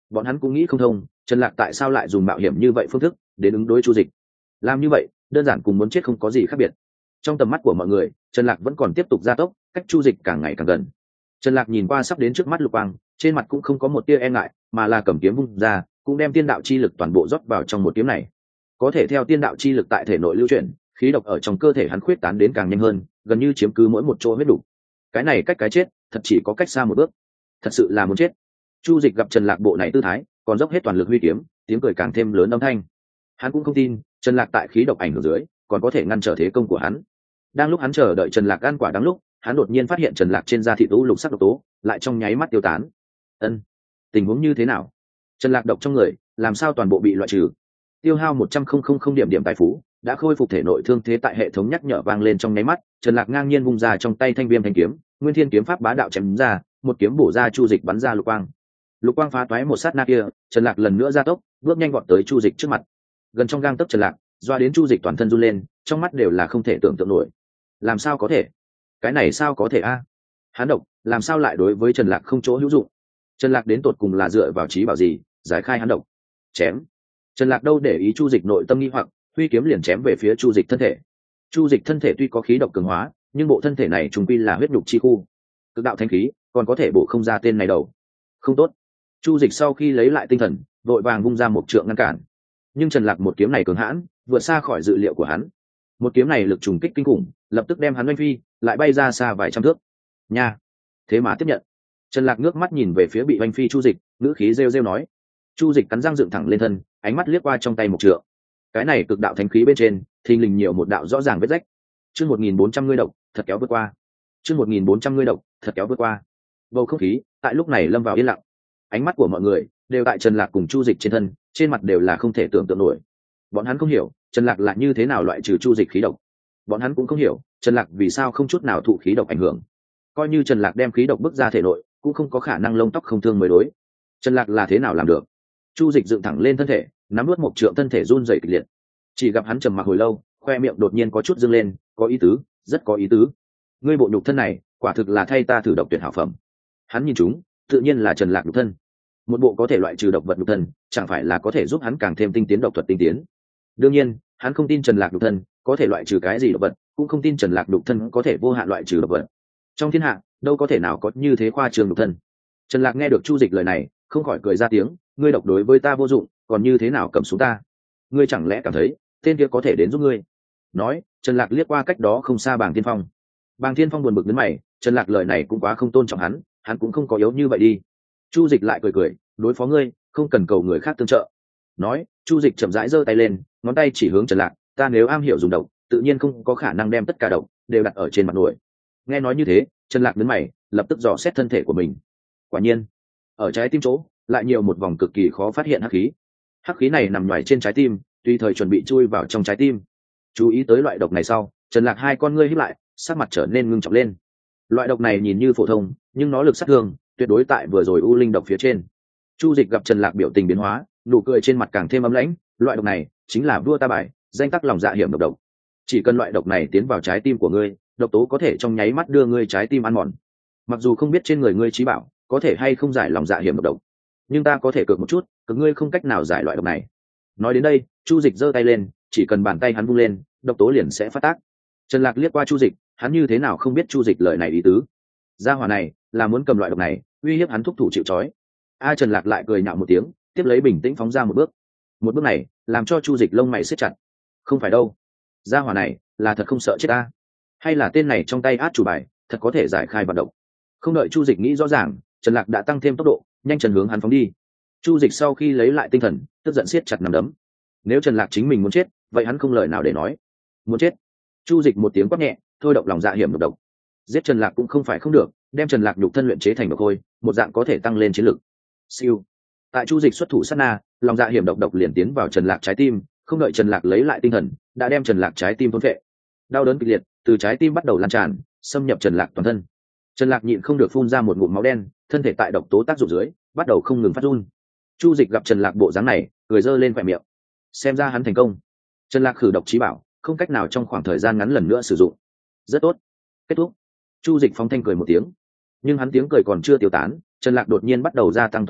bọn hắn cũng nghĩ không thông trần lạc tại sao lại dùng mạo hiểm như vậy phương thức đến ứng đối chu dịch. Làm như vậy đơn giản cùng muốn chết không có gì khác biệt. Trong tầm mắt của mọi người, trần lạc vẫn còn tiếp tục gia tốc, cách chu dịch càng ngày càng gần. Trần lạc nhìn qua sắp đến trước mắt lục quang, trên mặt cũng không có một tia e ngại, mà là cầm kiếm vung ra, cũng đem tiên đạo chi lực toàn bộ rót vào trong một kiếm này. Có thể theo tiên đạo chi lực tại thể nội lưu chuyển, khí độc ở trong cơ thể hắn khuyết tán đến càng nhanh hơn, gần như chiếm cứ mỗi một chỗ huyết đủ. Cái này cách cái chết thật chỉ có cách xa một bước, thật sự là muốn chết. Chu dịch gặp trần lạc bộ này tư thái, còn dốc hết toàn lực huy kiếm, tiếng cười càng thêm lớn âm thanh. Hắn cũng không tin trần lạc tại khí độc ảnh hưởng dưới còn có thể ngăn trở thế công của hắn. Đang lúc hắn chờ đợi trần lạc ăn quả đắng lúc, hắn đột nhiên phát hiện trần lạc trên da thịt u lục sắc độc tố lại trong nháy mắt tiêu tán. Ân, tình huống như thế nào? Trần lạc độc trong người làm sao toàn bộ bị loại trừ? Tiêu hao một trăm nghìn điểm điểm tài phú, đã khôi phục thể nội thương thế. Tại hệ thống nhắc nhở vang lên trong nháy mắt, trần lạc ngang nhiên vung ra trong tay thanh viêm thanh kiếm, nguyên thiên kiếm pháp bá đạo chém ra, một kiếm bổ ra chu dịch bắn ra lục quang. Lục quang phá toái một sát na kia, trần lạc lần nữa gia tốc, bước nhanh vọt tới chu dịch trước mặt. Gần trong gang tấc trần lạc, doa đến chu dịch toàn thân run lên, trong mắt đều là không thể tưởng tượng nổi. Làm sao có thể? Cái này sao có thể a? À? Hắn độc làm sao lại đối với trần lạc không chỗ hữu dụng? Trần lạc đến tột cùng là dựa vào trí bảo gì giải khai hắn độc? Chém. Trần lạc đâu để ý chu dịch nội tâm nghi hoặc, huy kiếm liền chém về phía chu dịch thân thể. Chu dịch thân thể tuy có khí độc cường hóa, nhưng bộ thân thể này trùng quy là huyết nhục chi khu, cực đạo thanh khí còn có thể bổ không ra tên này đầu. Không tốt. Chu dịch sau khi lấy lại tinh thần, vội vàng vung ra một trượng ngăn cản. Nhưng trần lạc một kiếm này cường hãn, vượt xa khỏi dự liệu của hắn. Một kiếm này lực trùng kích kinh khủng, lập tức đem hắn oanh phi, lại bay ra xa vài trăm thước. Nha, thế mà tiếp nhận. Trần lạc ngước mắt nhìn về phía bị oanh phi chu dịch, ngữ khí rêu rêu nói. Chu dịch cắn răng dựng thẳng lên thân, ánh mắt liếc qua trong tay một trượng. Cái này cực đạo thánh khí bên trên thình lình nhiều một đạo rõ ràng vết rách. Chương một nghìn bốn trăm ngươi độc thật kéo vượt qua. Chương một nghìn bốn trăm ngươi độc thật kéo vượt qua. Bầu không khí tại lúc này lâm vào yên lặng. Ánh mắt của mọi người đều tại trần lạc cùng chu dịch trên thân, trên mặt đều là không thể tưởng tượng nổi. Bọn hắn không hiểu trần lạc là như thế nào loại trừ chu dịch khí độc. Bọn hắn cũng không hiểu trần lạc vì sao không chút nào thụ khí độc ảnh hưởng. Coi như trần lạc đem khí độc bước ra thể nội, cũng không có khả năng lông tóc không thương mới đối. Trần lạc là thế nào làm được? Chu dịch dựng thẳng lên thân thể, nắm nuốt một trượng, thân thể run rẩy kịch liệt. Chỉ gặp hắn trầm mặc hồi lâu, khoe miệng đột nhiên có chút dâng lên, có ý tứ, rất có ý tứ. Ngươi bộ nhục thân này quả thực là thay ta thử độc tuyệt hảo phẩm. Hắn nhìn chúng tự nhiên là trần lạc nhục thân. Một bộ có thể loại trừ độc vật nhục thân, chẳng phải là có thể giúp hắn càng thêm tinh tiến độc thuật tinh tiến. Đương nhiên hắn không tin trần lạc nhục thân có thể loại trừ cái gì độc vật, cũng không tin trần lạc nhục thân có thể vô hạn loại trừ độc vật. Trong thiên hạ đâu có thể nào có như thế khoa trương nhục thân. Trần lạc nghe được chu dịch lời này, không khỏi cười ra tiếng. Ngươi độc đối với ta vô dụng, còn như thế nào cầm xuống ta? Ngươi chẳng lẽ cảm thấy tên kia có thể đến giúp ngươi? Nói, trần lạc liếc qua cách đó không xa Bàng Thiên Phong. Bàng Thiên Phong buồn bực nhướng mày, trần lạc lời này cũng quá không tôn trọng hắn, hắn cũng không có yếu như vậy đi. Chu dịch lại cười cười, đối phó ngươi không cần cầu người khác tương trợ. Nói, chu dịch chậm rãi giơ tay lên, ngón tay chỉ hướng trần lạc. Ta nếu am hiểu dùng độc, tự nhiên không có khả năng đem tất cả độc đều đặt ở trên mặt nổi. Nghe nói như thế, trần lạc nhướng mày, lập tức dò xét thân thể của mình. Quả nhiên, ở trái tim chỗ lại nhiều một vòng cực kỳ khó phát hiện hắc khí. Hắc khí này nằm ngoài trên trái tim, tùy thời chuẩn bị chui vào trong trái tim. Chú ý tới loại độc này sau, trần lạc hai con ngươi híp lại, sắc mặt trở nên ngưng trọng lên. Loại độc này nhìn như phổ thông, nhưng nó lực sát thương tuyệt đối tại vừa rồi u linh độc phía trên. Chu dịch gặp trần lạc biểu tình biến hóa, nụ cười trên mặt càng thêm ấm lãnh. Loại độc này chính là vua ta bài, danh tắc lòng dạ hiểm độc độc. Chỉ cần loại độc này tiến vào trái tim của ngươi, độc tố có thể trong nháy mắt đưa ngươi trái tim ăn mòn. Mặc dù không biết trên người ngươi trí bảo có thể hay không giải lòng dạ hiểm độc độc, nhưng ta có thể cược một chút, cực ngươi không cách nào giải loại độc này. Nói đến đây, chu dịch giơ tay lên, chỉ cần bàn tay hắn vung lên, độc tố liền sẽ phát tác. Trần lạc liếc qua chu dịch, hắn như thế nào không biết chu dịch lời này ý tứ. Gia hỏa này là muốn cầm loại độc này uy hiếp hắn thúc thủ chịu trói. A Trần lạc lại cười nhạo một tiếng, tiếp lấy bình tĩnh phóng ra một bước. Một bước này làm cho chu dịch lông mày siết chặt. Không phải đâu, gia hỏa này là thật không sợ chết ta, hay là tên này trong tay át chủ bài thật có thể giải khai vận động. Không đợi chu dịch nghĩ rõ ràng, trần lạc đã tăng thêm tốc độ, nhanh chân hướng hắn phóng đi. Chu dịch sau khi lấy lại tinh thần, tức giận siết chặt nắm đấm. Nếu trần lạc chính mình muốn chết, vậy hắn không lời nào để nói. Muốn chết. Chu dịch một tiếng quát nhẹ, thôi động lòng dạ hiểm độc độc. Giết trần lạc cũng không phải không được, đem trần lạc nhục thân luyện chế thành độc khôi, một dạng có thể tăng lên chiến lực. Siêu. Tại chu dịch xuất thủ sát na, lòng dạ hiểm độc độc liền tiến vào trần lạc trái tim, không đợi trần lạc lấy lại tinh thần, đã đem trần lạc trái tim thôn phệ. Đau đớn kịch liệt từ trái tim bắt đầu lan tràn, xâm nhập trần lạc toàn thân. Trần lạc nhịn không được phun ra một ngụm máu đen, thân thể tại độc tố tác dụng dưới bắt đầu không ngừng phát run. Chu dịch gặp trần lạc bộ dáng này, cười giơ lên khóe miệng. Xem ra hắn thành công. Trần lạc khử độc chí bảo không cách nào trong khoảng thời gian ngắn lần nữa sử dụng. Rất tốt. Kết thúc. Chu dịch phóng thanh cười một tiếng, nhưng hắn tiếng cười còn chưa tiêu tán, trần lạc đột nhiên bắt đầu gia tăng tốc độ,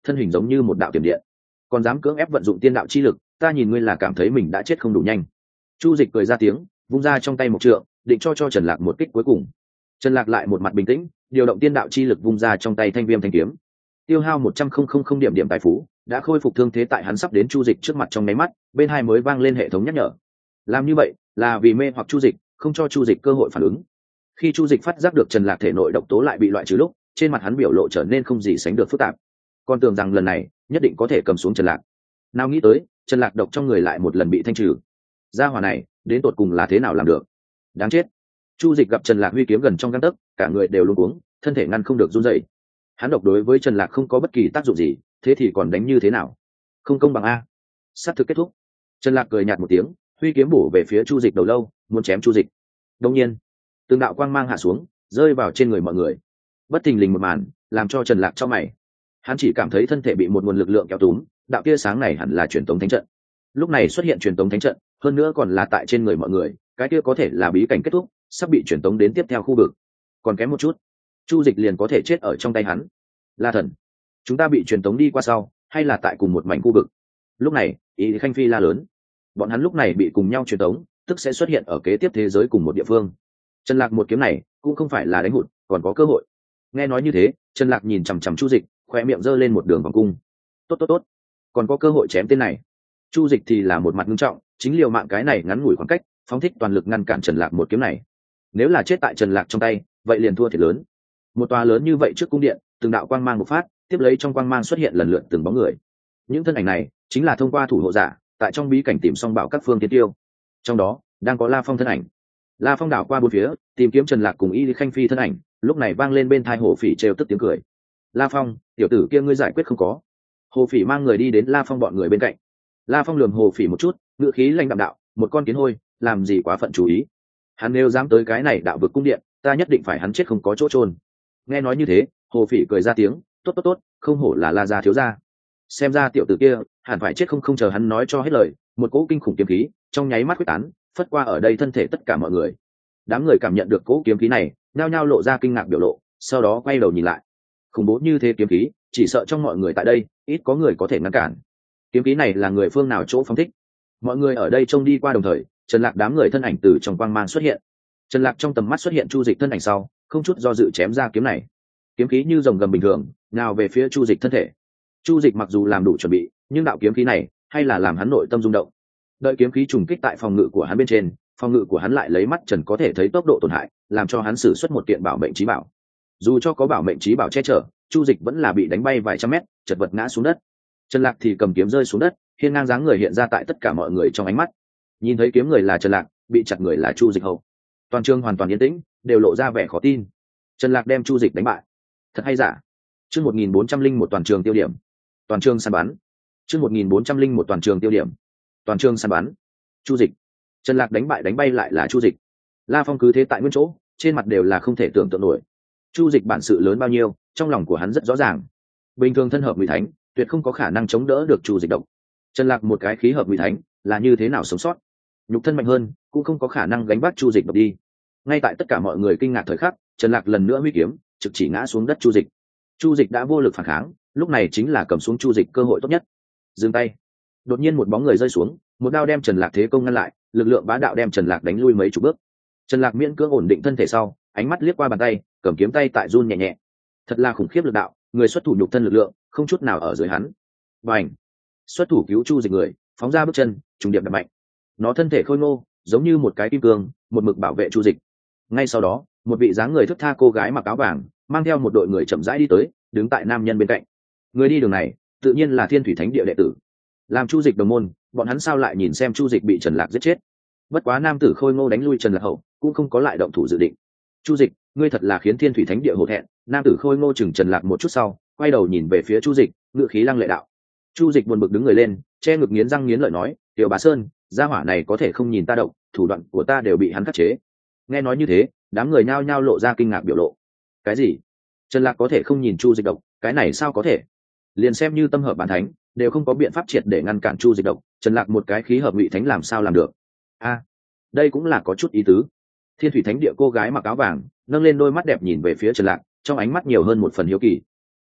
thân hình giống như một đạo tiềm điện, còn dám cưỡng ép vận dụng tiên đạo chi lực, ta nhìn ngươi là cảm thấy mình đã chết không đủ nhanh. Chu Dịch cười ra tiếng, vung ra trong tay một trượng, định cho cho Trần Lạc một kích cuối cùng. Trần Lạc lại một mặt bình tĩnh, điều động tiên đạo chi lực vung ra trong tay thanh viêm thanh kiếm, tiêu hao một trăm không điểm điểm tài phú, đã khôi phục thương thế tại hắn sắp đến Chu Dịch trước mặt trong nháy mắt, bên hai mới vang lên hệ thống nhắc nhở. Làm như vậy là vì mê hoặc Chu Dịch, không cho Chu Dịch cơ hội phản ứng. Khi Chu Dịch phát giác được Trần Lạc thể nội độc tố lại bị loại trừ lúc, trên mặt hắn biểu lộ trở nên không gì sánh được phức tạp. Còn tưởng rằng lần này nhất định có thể cầm xuống Trần Lạc, nào nghĩ tới Trần Lạc độc trong người lại một lần bị thanh trừ. Gia hỏa này đến tột cùng là thế nào làm được? Đáng chết. Chu Dịch gặp Trần Lạc huy kiếm gần trong gang tấc, cả người đều luống cuống, thân thể ngăn không được run rẩy. Hắn độc đối với Trần Lạc không có bất kỳ tác dụng gì, thế thì còn đánh như thế nào? Không công bằng a. Sát thực kết thúc. Trần Lạc cười nhạt một tiếng, huy kiếm bổ về phía Chu Dịch đầu lâu, muốn chém Chu Dịch. Đột nhiên, từng đạo quang mang hạ xuống, rơi vào trên người mọi người. Bất thình lình một màn, làm cho Trần Lạc chau mày. Hắn chỉ cảm thấy thân thể bị một nguồn lực lượng kéo túm, đạo kia sáng này hẳn là truyền tống thánh trận. Lúc này xuất hiện truyền tống thánh trận, hơn nữa còn là tại trên người mọi người, cái kia có thể là bí cảnh kết thúc, sắp bị truyền tống đến tiếp theo khu vực. Còn kém một chút, Chu Dịch liền có thể chết ở trong tay hắn. La Thần, chúng ta bị truyền tống đi qua sau, hay là tại cùng một mảnh khu vực? Lúc này, Ý Khanh Phi la lớn. Bọn hắn lúc này bị cùng nhau truyền tống, tức sẽ xuất hiện ở kế tiếp thế giới cùng một địa phương. Trần Lạc một kiếm này cũng không phải là đánh hụt, còn có cơ hội. Nghe nói như thế, Trần Lạc nhìn chằm chằm Chu Dịch, khóe miệng giơ lên một đường vòng cung. Tốt tốt tốt, còn có cơ hội chém tên này. Chu Dịch thì là một mặt nghiêm trọng, chính liều mạng cái này ngắn ngủi khoảng cách, phóng thích toàn lực ngăn cản Trần Lạc một kiếm này. Nếu là chết tại Trần Lạc trong tay, vậy liền thua thiệt lớn. Một tòa lớn như vậy trước cung điện, từng đạo quang mang bộc phát, tiếp lấy trong quang mang xuất hiện lần lượt từng bóng người. Những thân ảnh này chính là thông qua thủ hộ giả, tại trong bí cảnh tìm xong bảo các phương tiến tiêu. Trong đó, đang có La Phong thân ảnh. La Phong đảo qua bốn phía, tìm kiếm Trần Lạc cùng Y Khanh Phi thân ảnh, lúc này vang lên bên tai Hồ Phỉ trêu tức tiếng cười. La Phong, tiểu tử kia ngươi giải quyết không có? Hồ Phỉ mang người đi đến La Phong bọn người bên cạnh. La Phong lườm Hồ Phỉ một chút, ngữ khí lạnh đạm đạo, một con kiến hôi, làm gì quá phận chú ý. Hắn nếu dám tới cái này đạo vực cung điện, ta nhất định phải hắn chết không có chỗ trôn. Nghe nói như thế, Hồ Phỉ cười ra tiếng, tốt tốt tốt, không hổ là La gia thiếu gia. Xem ra tiểu tử kia hẳn phải chết không không chờ hắn nói cho hết lời, một cỗ kinh khủng kiếm khí trong nháy mắt quyết tán, phất qua ở đây thân thể tất cả mọi người. Đám người cảm nhận được cỗ kiếm khí này, nhao nhao lộ ra kinh ngạc biểu lộ, sau đó quay đầu nhìn lại. Khủng bố như thế kiếm khí, chỉ sợ trong mọi người tại đây ít có người có thể ngăn cản. Kiếm khí này là người phương nào chỗ phóng thích? Mọi người ở đây trông đi qua đồng thời, Trần Lạc đám người thân ảnh từ trong quang mang xuất hiện. Trần Lạc trong tầm mắt xuất hiện Chu Dịch thân ảnh sau, không chút do dự chém ra kiếm này. Kiếm khí như rồng gầm bình thường, nào về phía Chu Dịch thân thể. Chu Dịch mặc dù làm đủ chuẩn bị, nhưng đạo kiếm khí này hay là làm hắn nội tâm rung động. Đợi kiếm khí trùng kích tại phòng ngự của hắn bên trên, phòng ngự của hắn lại lấy mắt trần có thể thấy tốc độ tổn hại, làm cho hắn sử xuất một kiện bảo mệnh chí bảo. Dù cho có bảo mệnh chí bảo che chở, Chu Dịch vẫn là bị đánh bay vài trăm mét, chật vật ngã xuống đất. Trần Lạc thì cầm kiếm rơi xuống đất, hiên ngang dáng người hiện ra tại tất cả mọi người trong ánh mắt. Nhìn thấy kiếm người là Trần Lạc, bị chặt người là Chu Dịch hậu. Toàn trường hoàn toàn yên tĩnh, đều lộ ra vẻ khó tin. Trần Lạc đem Chu Dịch đánh bại, thật hay giả? Chương một nghìn bốn trăm linh một toàn trường tiêu điểm. Toàn trường săn bắn. Chương một nghìn bốn trăm linh một toàn trường tiêu điểm. Toàn trường săn bắn. Chu Dịch. Trần Lạc đánh bại đánh bay lại là Chu Dịch. La Phong cứ thế tại nguyên chỗ, trên mặt đều là không thể tưởng tượng nổi. Chu Dịch bản sự lớn bao nhiêu, trong lòng của hắn rất rõ ràng. Bình thường thân hợp Ngụy Thánh, tuyệt không có khả năng chống đỡ được Chu Dịch độc. Trần Lạc một cái khí hợp Ngụy Thánh, là như thế nào sống sót? Nhục thân mạnh hơn, cũng không có khả năng gánh vác Chu Dịch độc đi. Ngay tại tất cả mọi người kinh ngạc thời khắc, Trần Lạc lần nữa huy kiếm, trực chỉ ngã xuống đất Chu Dịch. Chu Dịch đã vô lực phản kháng, lúc này chính là cầm xuống Chu Dịch cơ hội tốt nhất. Dừng tay. Đột nhiên một bóng người rơi xuống, một đao đem Trần Lạc thế công ngăn lại, lực lượng bá đạo đem Trần Lạc đánh lui mấy chục bước. Trần Lạc miễn cưỡng ổn định thân thể sau, ánh mắt liếc qua bàn tay, cầm kiếm tay tại run nhẹ nhẹ. Thật là khủng khiếp lực đạo, người xuất thủ nhục thân lực lượng, không chút nào ở dưới hắn. Bành! Xuất thủ cứu Chu Dịch người, phóng ra bước chân, trùng điệp đập mạnh. Nó thân thể khôi ngô, giống như một cái kim cương, một mực bảo vệ Chu Dịch. Ngay sau đó, một vị dáng người thướt tha cô gái mặc áo vàng, mang theo một đội người chậm rãi đi tới, đứng tại nam nhân bên cạnh. Người đi đường này, tự nhiên là Thiên Thủy Thánh Địa đệ tử. Làm Chu Dịch đồng môn, bọn hắn sao lại nhìn xem Chu Dịch bị Trần Lạc giết chết? Bất quá nam tử khôi ngô đánh lui Trần Lạc hậu, cũng không có lại động thủ dự định. Chu Dịch, ngươi thật là khiến Thiên Thủy Thánh Địa hổ thẹn. Nam tử khôi ngô chừng Trần Lạc một chút sau, quay đầu nhìn về phía Chu Dịch, ngữ khí lăng lệ đạo. Chu Dịch buồn bực đứng người lên, che ngực nghiến răng nghiến lợi nói, tiểu Bá Sơn, gia hỏa này có thể không nhìn ta động, thủ đoạn của ta đều bị hắn khắc chế. Nghe nói như thế, đám người nhao nhao lộ ra kinh ngạc biểu lộ. Cái gì? Trần Lạc có thể không nhìn Chu Dịch độc, cái này sao có thể? Liền xem như tâm hợp bản thánh, đều không có biện pháp triệt để ngăn cản Chu Dịch độc, Trần Lạc một cái khí hợp Ngụy Thánh làm sao làm được? A, à, đây cũng là có chút ý tứ. Thiên Thủy Thánh Địa cô gái mặc áo vàng, nâng lên đôi mắt đẹp nhìn về phía Trần Lạc, trong ánh mắt nhiều hơn một phần hiếu kỳ.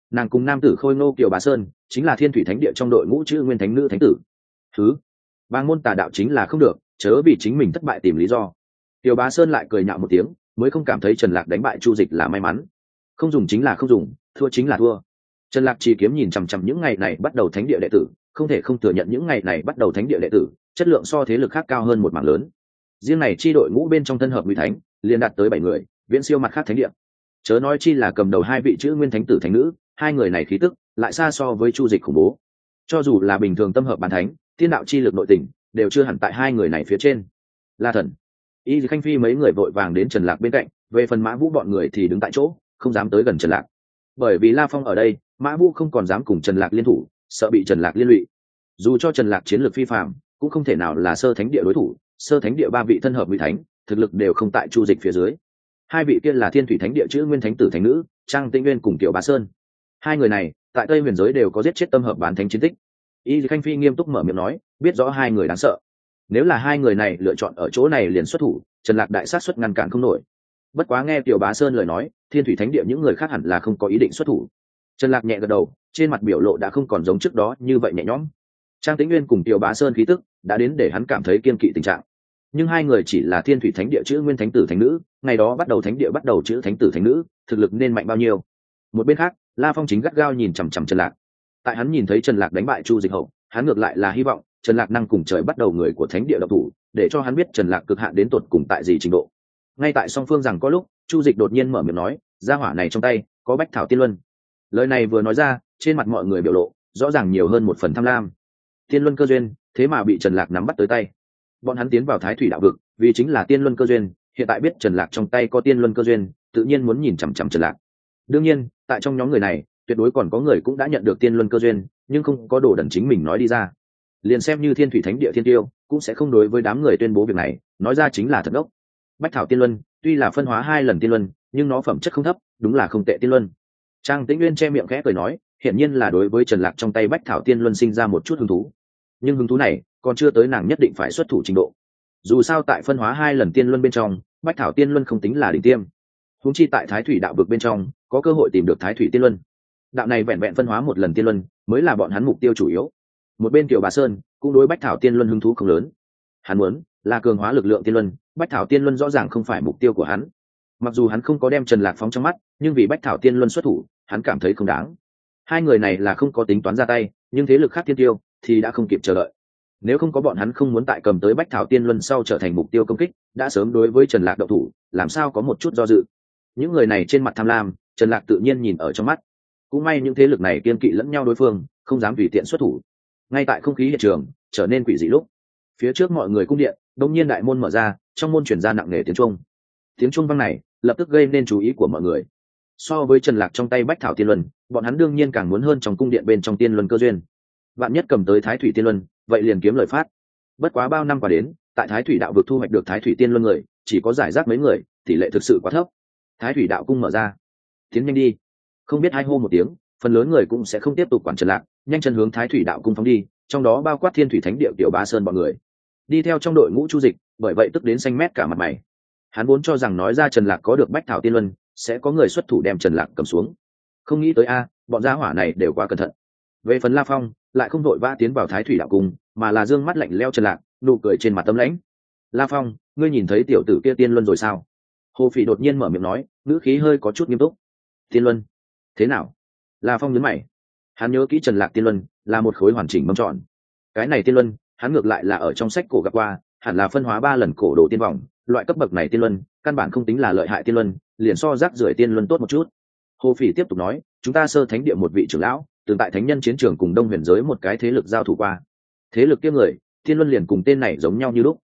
nàng cùng nam tử khôi ngô kiều bá sơn chính là thiên thủy thánh địa trong đội ngũ chữ nguyên thánh nữ thánh tử. thứ bang môn tà đạo chính là không được, chớ vì chính mình thất bại tìm lý do. Kiều bá sơn lại cười nhạo một tiếng, mới không cảm thấy Trần Lạc đánh bại Chu Dịch là may mắn. Không dùng chính là không dùng, thua chính là thua. Trần Lạc chỉ kiếm nhìn chằm chằm những ngày này bắt đầu thánh địa đệ tử, không thể không thừa nhận những ngày này bắt đầu thánh địa đệ tử chất lượng so thế lực khác cao hơn một mảng lớn. Riêng này chi đội ngũ bên trong thân hợp nguy thánh liền đạt tới bảy người, viễn siêu mặt khác thánh địa. Chớ nói chi là cầm đầu hai vị chữ nguyên thánh tử thánh nữ, hai người này khí tức lại xa so với Chu Dịch khủng bố. Cho dù là bình thường tâm hợp bán thánh, tiên đạo chi lực nội tình đều chưa hẳn tại hai người này phía trên. La Thần, Y Khanh Phi mấy người vội vàng đến Trần Lạc bên cạnh, về phần Mã Vũ bọn người thì đứng tại chỗ, không dám tới gần Trần Lạc. Bởi vì La Phong ở đây, Mã Vũ không còn dám cùng Trần Lạc liên thủ, sợ bị Trần Lạc liên lụy. Dù cho Trần Lạc chiến lược phi phàm, cũng không thể nào là sơ thánh địa đối thủ, sơ thánh địa ba vị thân hợp nguy thánh, thực lực đều không tại Chu Dịch phía dưới. Hai vị kia là thiên thủy thánh địa chữ nguyên thánh tử thánh nữ, Trang Tĩnh Nguyên cùng Kiều Bá Sơn. Hai người này tại Tây Huyền giới đều có giết chết tâm hợp bán thánh chiến tích. Y Khanh Phi nghiêm túc mở miệng nói, biết rõ hai người đáng sợ. Nếu là hai người này lựa chọn ở chỗ này liền xuất thủ, Trần Lạc đại sát suất ngăn cản không nổi. Bất quá nghe Kiều Bá Sơn lời nói, thiên thủy thánh địa những người khác hẳn là không có ý định xuất thủ. Trần Lạc nhẹ gật đầu, trên mặt biểu lộ đã không còn giống trước đó như vậy nhẹ nhõm. Trang Tĩnh Nguyên cùng Kiều Bá Sơn khí tức đã đến để hắn cảm thấy kiên kỵ tình trạng. Nhưng hai người chỉ là thiên thủy thánh địa chữ nguyên thánh tử thánh nữ, ngày đó bắt đầu thánh địa bắt đầu chữ thánh tử thánh nữ, thực lực nên mạnh bao nhiêu. Một bên khác, La Phong chính gắt gao nhìn chằm chằm Trần Lạc. Tại hắn nhìn thấy Trần Lạc đánh bại Chu Dịch hậu, hắn ngược lại là hy vọng Trần Lạc năng cùng trời bắt đầu người của thánh địa độc thủ, để cho hắn biết Trần Lạc cực hạn đến tột cùng tại gì trình độ. Ngay tại song phương rằng có lúc, Chu Dịch đột nhiên mở miệng nói, gia hỏa này trong tay có Bách Thảo Tiên Luân. Lời này vừa nói ra, trên mặt mọi người biểu lộ rõ ràng nhiều hơn một phần tham lam. Tiên Luân cơ duyên, thế mà bị Trần Lạc nắm bắt tới tay. Bọn hắn tiến vào Thái Thủy đạo vực, vì chính là Tiên Luân cơ duyên, hiện tại biết Trần Lạc trong tay có Tiên Luân cơ duyên, tự nhiên muốn nhìn chằm chằm Trần Lạc. Đương nhiên, tại trong nhóm người này, tuyệt đối còn có người cũng đã nhận được Tiên Luân cơ duyên, nhưng không có đồ đần chính mình nói đi ra. Liền xem như Thiên Thủy Thánh địa thiên tiêu, cũng sẽ không đối với đám người tuyên bố việc này, nói ra chính là thật đốc. Bách Thảo Tiên Luân, tuy là phân hóa hai lần Tiên Luân, nhưng nó phẩm chất không thấp, đúng là không tệ Tiên Luân. Trang Tĩnh Nguyên che miệng khẽ cười nói, hiển nhiên là đối với Trần Lạc trong tay Bách Thảo Tiên Luân sinh ra một chút hứng thú. Nhưng hứng thú này, còn chưa tới nàng nhất định phải xuất thủ trình độ. Dù sao tại phân hóa hai lần Tiên Luân bên trong, Bách Thảo Tiên Luân không tính là đỉnh tiêm. Huống chi tại Thái Thủy đạo vực bên trong, có cơ hội tìm được Thái Thủy Tiên Luân. Đạo này vẹn vẹn phân hóa một lần Tiên Luân, mới là bọn hắn mục tiêu chủ yếu. Một bên Kiều Bà Sơn cũng đối Bách Thảo Tiên Luân hứng thú không lớn. Hắn muốn là cường hóa lực lượng Tiên Luân, Bách Thảo Tiên Luân rõ ràng không phải mục tiêu của hắn. Mặc dù hắn không có đem Trần Lạc phóng trong mắt, nhưng vì Bách Thảo Tiên Luân xuất thủ, hắn cảm thấy không đáng. Hai người này là không có tính toán ra tay, nhưng thế lực khác thiên tiêu thì đã không kịp chờ đợi. Nếu không có bọn hắn không muốn tại cầm tới Bách Thảo Tiên Luân sau trở thành mục tiêu công kích, đã sớm đối với Trần Lạc động thủ, làm sao có một chút do dự. Những người này trên mặt tham lam, Trần Lạc tự nhiên nhìn ở trong mắt. Cũng may những thế lực này kiên kỵ lẫn nhau đối phương, không dám tùy tiện xuất thủ. Ngay tại không khí hiện trường trở nên quỷ dị lúc, phía trước mọi người cung điện, đột nhiên đại môn mở ra, trong môn truyền ra nặng nề tiếng chuông. Tiếng chuông vang này lập tức gây nên chú ý của mọi người. So với Trần Lạc trong tay Bách Thảo Tiên Luân, bọn hắn đương nhiên càng muốn hơn trong cung điện bên trong Tiên Luân cơ duyên. Vạn nhất cầm tới Thái Thủy Tiên Luân, vậy liền kiếm lời phát. Bất quá bao năm qua đến, tại Thái Thủy đạo vực thu hoạch được Thái Thủy Tiên Luân người, chỉ có giải rác mấy người, tỷ lệ thực sự quá thấp. Thái Thủy đạo cung mở ra, tiến nhanh đi. Không biết hai hô một tiếng, phần lớn người cũng sẽ không tiếp tục quản Trần Lạc, nhanh chân hướng Thái Thủy đạo cung phóng đi, trong đó bao quát Thiên Thủy Thánh địa Tiểu Bá Sơn bọn người. Đi theo trong đội ngũ Chu Dịch, bởi vậy tức đến xanh mét cả mặt mày. Hắn vốn cho rằng nói ra Trần Lạc có được Bách Thảo Tiên Luân, sẽ có người xuất thủ đem Trần Lạc cầm xuống. Không nghĩ tới a, bọn gia hỏa này đều quá cẩn thận. Về phần La Phong, lại không đội vã tiến vào Thái Thủy đạo cung, mà là dương mắt lạnh lẽo Trần Lạc, nụ cười trên mặt tâm lãnh. La Phong, ngươi nhìn thấy tiểu tử kia Tiên Luân rồi sao? Hồ Phỉ đột nhiên mở miệng nói, ngữ khí hơi có chút nghiêm túc. Tiên Luân? Thế nào? La Phong nhướng mày. Hắn nhớ kỹ Trần Lạc Tiên Luân là một khối hoàn chỉnh mâm tròn. Cái này Tiên Luân, hắn ngược lại là ở trong sách cổ gặp qua, hẳn là phân hóa ba lần cổ đồ tiên vòng, loại cấp bậc này Tiên Luân, căn bản không tính là lợi hại Tiên Luân, liền so rác rưởi Tiên Luân tốt một chút. Hồ Phỉ tiếp tục nói, chúng ta sơ thánh địa một vị trưởng lão, từng tại thánh nhân chiến trường cùng Đông Huyền giới một cái thế lực giao thủ qua. Thế lực kia người, Tiên Luân liền cùng tên này giống nhau như lúc.